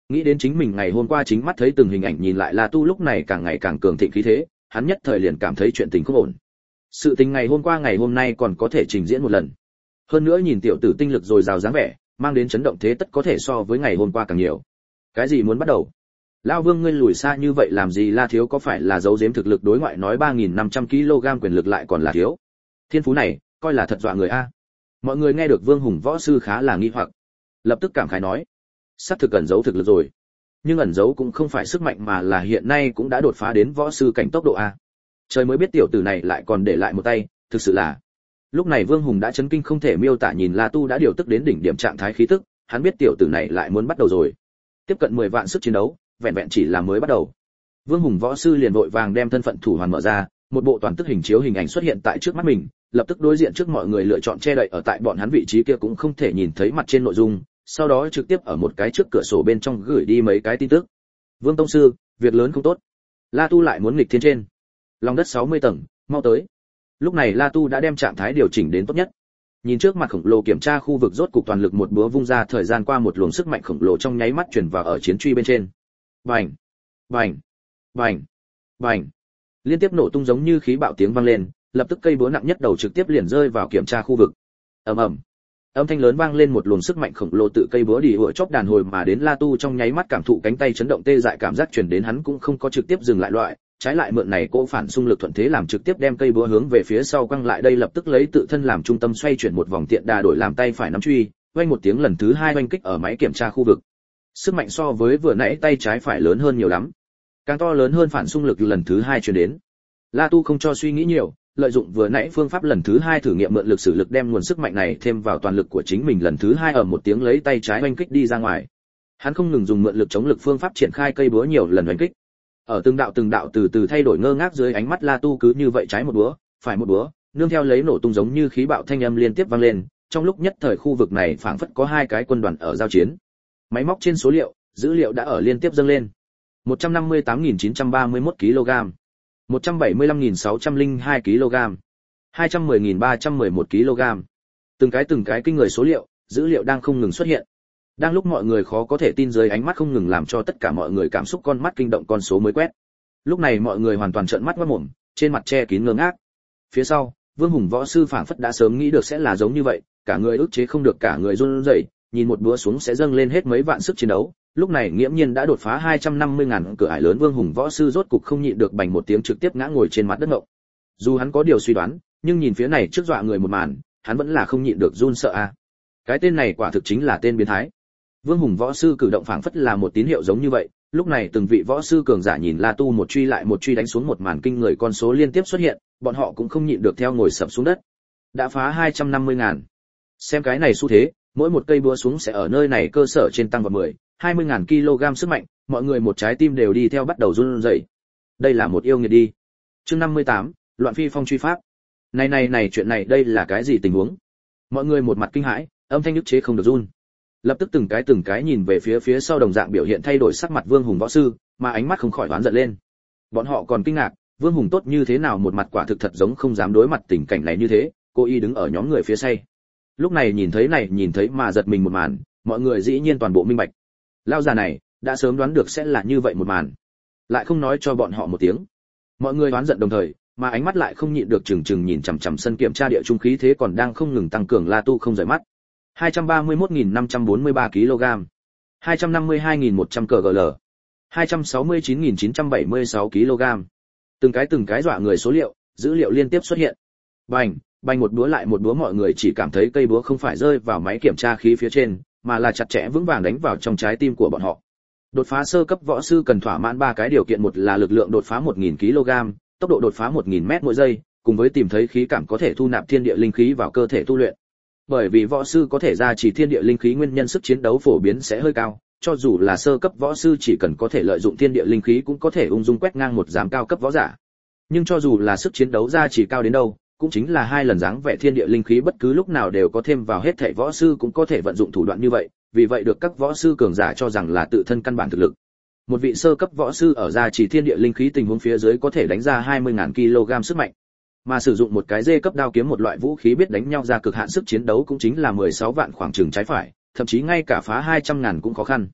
Nghĩ đến chính mình ngày hôm qua chính mắt thấy từng hình ảnh, nhìn lại La Tu lúc này càng ngày càng cường thịnh khí thế, hắn nhất thời liền cảm thấy chuyện tình không ổn. Sự tình ngày hôm qua ngày hôm nay còn có thể trình diễn một lần. Hơn nữa nhìn tiểu tử tinh lực dồi dào dáng vẻ, mang đến chấn động thế tất có thể so với ngày hôm qua càng nhiều. Cái gì muốn bắt đầu? Lão Vương ngươi lùi xa như vậy làm gì? La thiếu có phải là giấu giếm thực lực đối ngoại nói 3.500 kg quyền lực lại còn là thiếu? Thiên phú này, coi là thật dọa người a. Mọi người nghe được Vương Hùng võ sư khá là nghi hoặc, lập tức cảm khái nói, sắp thực ẩn giấu thực lực rồi. Nhưng ẩn giấu cũng không phải sức mạnh mà là hiện nay cũng đã đột phá đến võ sư cảnh tốc độ a. Trời mới biết tiểu tử này lại còn để lại một tay, thực sự là. Lúc này Vương Hùng đã chấn kinh không thể miêu tả, nhìn La Tu đã điều tức đến đỉnh điểm trạng thái khí tức, hắn biết tiểu tử này lại muốn bắt đầu rồi. Tiếp cận 10 vạn sức chiến đấu, vẹn vẹn chỉ là mới bắt đầu. Vương Hùng võ sư liền vội vàng đem thân phận thủ hoàn mở ra, một bộ toàn tức hình chiếu hình ảnh xuất hiện tại trước mắt mình, lập tức đối diện trước mọi người lựa chọn che đậy ở tại bọn hắn vị trí kia cũng không thể nhìn thấy mặt trên nội dung, sau đó trực tiếp ở một cái trước cửa sổ bên trong gửi đi mấy cái tin tức. Vương tông sư, việc lớn không tốt. La Tu lại muốn nghịch thiên trên. Lòng đất 60 tầng, mau tới. Lúc này La Tu đã đem trạng thái điều chỉnh đến tốt nhất. Nhìn trước mặt khổng lồ kiểm tra khu vực, rốt cục toàn lực một búa vung ra, thời gian qua một luồng sức mạnh khổng lồ trong nháy mắt truyền vào ở chiến truy bên trên. Bành, bành, bành, bành. Liên tiếp nổ tung giống như khí bạo tiếng vang lên, lập tức cây búa nặng nhất đầu trực tiếp liền rơi vào kiểm tra khu vực. Ầm ầm. Âm thanh lớn vang lên, một luồng sức mạnh khổng lồ tự cây búa đi ùa chóp đàn hồi mà đến. La Tu trong nháy mắt cảm thụ cánh tay chấn động tê dại, cảm giác truyền đến, hắn cũng không có trực tiếp dừng lại loại, trái lại mượn này cỗ phản xung lực thuận thế làm trực tiếp đem cây búa hướng về phía sau quăng lại, đây lập tức lấy tự thân làm trung tâm xoay chuyển một vòng, tiện đà đổi làm tay phải nắm truy, vang một tiếng lần thứ hai oanh kích ở máy kiểm tra khu vực. Sức mạnh so với vừa nãy tay trái phải lớn hơn nhiều lắm, càng to lớn hơn phản xung lực lần thứ hai truyền đến. La Tu không cho suy nghĩ nhiều, lợi dụng vừa nãy phương pháp lần thứ hai thử nghiệm mượn lực sử lực đem nguồn sức mạnh này thêm vào toàn lực của chính mình, lần thứ hai ở một tiếng lấy tay trái oanh kích đi ra ngoài. Hắn không ngừng dùng mượn lực chống lực phương pháp triển khai cây búa nhiều lần oanh kích. Ở từng đạo từ từ thay đổi ngơ ngác dưới ánh mắt La Tu, cứ như vậy trái một búa, phải một búa, nương theo lấy nổ tung giống như khí bạo thanh âm liên tiếp vang lên, trong lúc nhất thời khu vực này phảng phất có hai cái quân đoàn ở giao chiến. Máy móc trên số liệu, dữ liệu đã ở liên tiếp dâng lên. 158.931 kg, 175.602 kg, 210.311 kg. Từng cái kinh người số liệu, dữ liệu đang không ngừng xuất hiện. Đang lúc mọi người khó có thể tin dưới ánh mắt không ngừng làm cho tất cả mọi người cảm xúc con mắt kinh động, con số mới quét. Lúc này mọi người hoàn toàn trợn mắt ngoác mồm, trên mặt che kín ngơ ngác. Phía sau, Vương Hùng võ sư phảng phất đã sớm nghĩ được sẽ là giống như vậy, cả người ức chế không được, cả người run rẩy, nhìn một búa xuống sẽ dâng lên hết mấy vạn sức chiến đấu. Lúc này nghiễm nhiên đã đột phá 250.000 cửa ải lớn, Vương Hùng võ sư rốt cục không nhịn được bành một tiếng trực tiếp ngã ngồi trên mặt đất ngộng. Dù hắn có điều suy đoán, nhưng nhìn phía này trước dọa người một màn, hắn vẫn là không nhịn được run sợ a. Cái tên này quả thực chính là tên biến thái. Vương Hùng võ sư cử động phảng phất là một tín hiệu giống như vậy, lúc này từng vị võ sư cường giả nhìn La Tu một truy lại một truy đánh xuống, một màn kinh người con số liên tiếp xuất hiện, bọn họ cũng không nhịn được theo ngồi sập xuống đất. Đã phá 250.000. Xem cái này xu thế, mỗi một cây búa xuống sẽ ở nơi này cơ sở trên tăng vào 20.000 kg sức mạnh, mọi người một trái tim đều đi theo bắt đầu run rẩy. Đây là một yêu nghiệt đi. Chương 58, loạn phi phong truy pháp. Này chuyện này đây là cái gì tình huống? Mọi người một mặt kinh hãi, âm thanh nhức chế không được run. Lập tức từng cái nhìn về phía sau đồng dạng biểu hiện thay đổi sắc mặt Vương Hùng võ sư, mà ánh mắt không khỏi oán giận lên. Bọn họ còn kinh ngạc, Vương Hùng tốt như thế nào một mặt quả thực thật giống không dám đối mặt tình cảnh này như thế, cô y đứng ở nhóm người phía sau. Lúc này nhìn thấy mà giật mình một màn, mọi người dĩ nhiên toàn bộ minh bạch. Lão già này đã sớm đoán được sẽ là như vậy một màn, lại không nói cho bọn họ một tiếng. Mọi người oán giận đồng thời, mà ánh mắt lại không nhịn được trừng nhìn chằm chằm sân kiểm tra địa trung khí thế còn đang không ngừng tăng cường. La Tu không rời mắt. 231.543 kg, 252.100 kgl, 269.976 kg. Từng cái dọa người số liệu, dữ liệu liên tiếp xuất hiện. Bành một búa lại một búa, mọi người chỉ cảm thấy cây búa không phải rơi vào máy kiểm tra khí phía trên, mà là chặt chẽ vững vàng đánh vào trong trái tim của bọn họ. Đột phá sơ cấp võ sư cần thỏa mãn 3 cái điều kiện, một là lực lượng đột phá 1.000 kg, tốc độ đột phá 1.000 m mỗi giây, cùng với tìm thấy khí cảm có thể thu nạp thiên địa linh khí vào cơ thể tu luyện. Bởi vì võ sư có thể ra chỉ thiên địa linh khí nguyên nhân sức chiến đấu phổ biến sẽ hơi cao, cho dù là sơ cấp võ sư chỉ cần có thể lợi dụng thiên địa linh khí cũng có thể ung dung quét ngang một giám cao cấp võ giả. Nhưng cho dù là sức chiến đấu ra chỉ cao đến đâu, cũng chính là 2 lần dáng vẻ thiên địa linh khí bất cứ lúc nào đều có thêm vào, hết thảy võ sư cũng có thể vận dụng thủ đoạn như vậy, vì vậy được các võ sư cường giả cho rằng là tự thân căn bản thực lực. Một vị sơ cấp võ sư ở ra chỉ thiên địa linh khí tình huống phía dưới có thể đánh ra 20.000 kg sức mạnh, mà sử dụng một cái dê cấp đao kiếm, một loại vũ khí biết đánh nhau ra cực hạn sức chiến đấu cũng chính là 16 vạn khoảng chừng trái phải, thậm chí ngay cả phá 200.000 cũng khó khăn.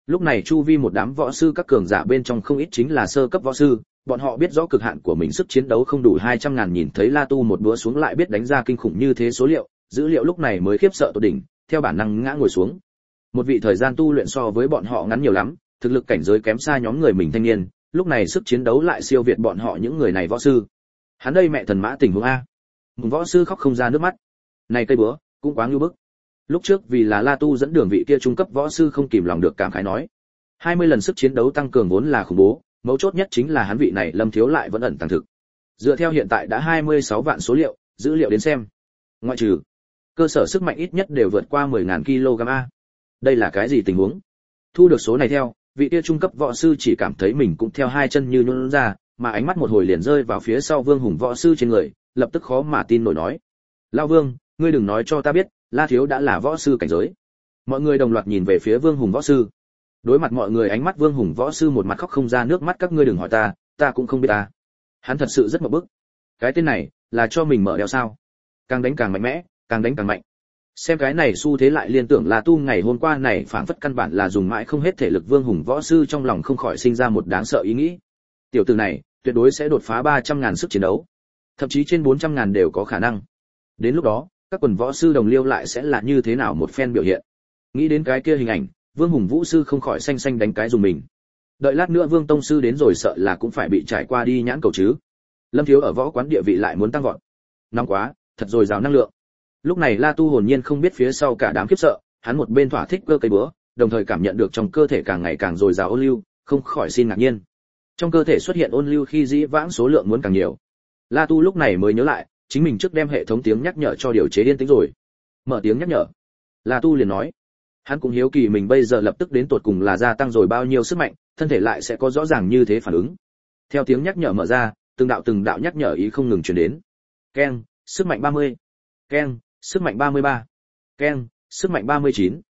Lúc này chu vi một đám võ sư các cường giả bên trong không ít chính là sơ cấp võ sư, bọn họ biết rõ cực hạn của mình sức chiến đấu không đủ 200.000, nhìn thấy La Tu một búa xuống lại biết đánh ra kinh khủng như thế số liệu, dữ liệu lúc này mới khiếp sợ tột đỉnh, theo bản năng ngã ngồi xuống. Một vị thời gian tu luyện so với bọn họ ngắn nhiều lắm, thực lực cảnh giới kém xa nhóm người mình thanh niên, lúc này sức chiến đấu lại siêu việt bọn họ những người này võ sư. Hắn đây mẹ thần mã tình huống a. Một võ sư khóc không ra nước mắt. Này cây búa, cũng quá nhu bức. Lúc trước vì là La Tu dẫn đường vị kia trung cấp võ sư không kìm lòng được cảm khái nói. 20 lần sức chiến đấu tăng cường vốn là khủng bố, mấu chốt nhất chính là hắn vị này Lâm Thiếu lại vẫn ẩn tàng thực. Dựa theo hiện tại đã 26 vạn số liệu, dữ liệu đến xem. Ngoại trừ cơ sở sức mạnh ít nhất đều vượt qua 10.000 kg a. Đây là cái gì tình huống? Thu được số này theo, vị kia trung cấp võ sư chỉ cảm thấy mình cũng theo hai chân như nhũn ra, mà ánh mắt một hồi liền rơi vào phía sau Vương Hùng võ sư trên người, lập tức khó mà tin nổi nói: "Lão Vương, ngươi đừng nói cho ta biết, La Thiếu đã là võ sư cảnh giới." Mọi người đồng loạt nhìn về phía Vương Hùng võ sư. Đối mặt mọi người ánh mắt Vương Hùng võ sư một mặt khóc không ra nước mắt: "Các ngươi đừng hỏi ta, ta cũng không biết ta." Hắn thật sự rất ngộp bức. Cái tên này là cho mình mở đeo sao? Càng đánh càng mạnh mẽ, càng đánh càng mạnh. Xem cái này xu thế lại liên tưởng là tu ngày hôm qua này phảng phất căn bản là dùng mãi không hết thể lực. Vương Hùng võ sư trong lòng không khỏi sinh ra một đáng sợ ý nghĩ. Tiểu tử này tuyệt đối sẽ đột phá 300.000 sức chiến đấu, thậm chí trên 400.000 đều có khả năng. Đến lúc đó, các quần võ sư đồng liêu lại sẽ là như thế nào một phen biểu hiện. Nghĩ đến cái kia hình ảnh, Vương Hùng vũ sư không khỏi xanh xanh đánh cái dùng mình. Đợi lát nữa Vương tông sư đến rồi sợ là cũng phải bị trải qua đi nhãn cầu chứ. Lâm Thiếu ở võ quán địa vị lại muốn tăng vọt. Nóng quá, thật dồi dào năng lượng. Lúc này La Tu hồn nhiên không biết phía sau cả đám khiếp sợ, hắn một bên thỏa thích cơ cây búa, đồng thời cảm nhận được trong cơ thể càng ngày càng dồi dào ôn lưu, không khỏi xin ngạc nhiên. Trong cơ thể xuất hiện ôn lưu khi dĩ vãng số lượng muốn càng nhiều. La Tu lúc này mới nhớ lại, chính mình trước đem hệ thống tiếng nhắc nhở cho điều chế yên tĩnh rồi. Mở tiếng nhắc nhở. La Tu liền nói, hắn cũng hiếu kỳ mình bây giờ lập tức đến tột cùng là gia tăng rồi bao nhiêu sức mạnh, thân thể lại sẽ có rõ ràng như thế phản ứng. Theo tiếng nhắc nhở mở ra, từng đạo nhắc nhở ý không ngừng truyền đến. Keng, sức mạnh 30. Keng, sức mạnh 33. Keng, sức mạnh 39.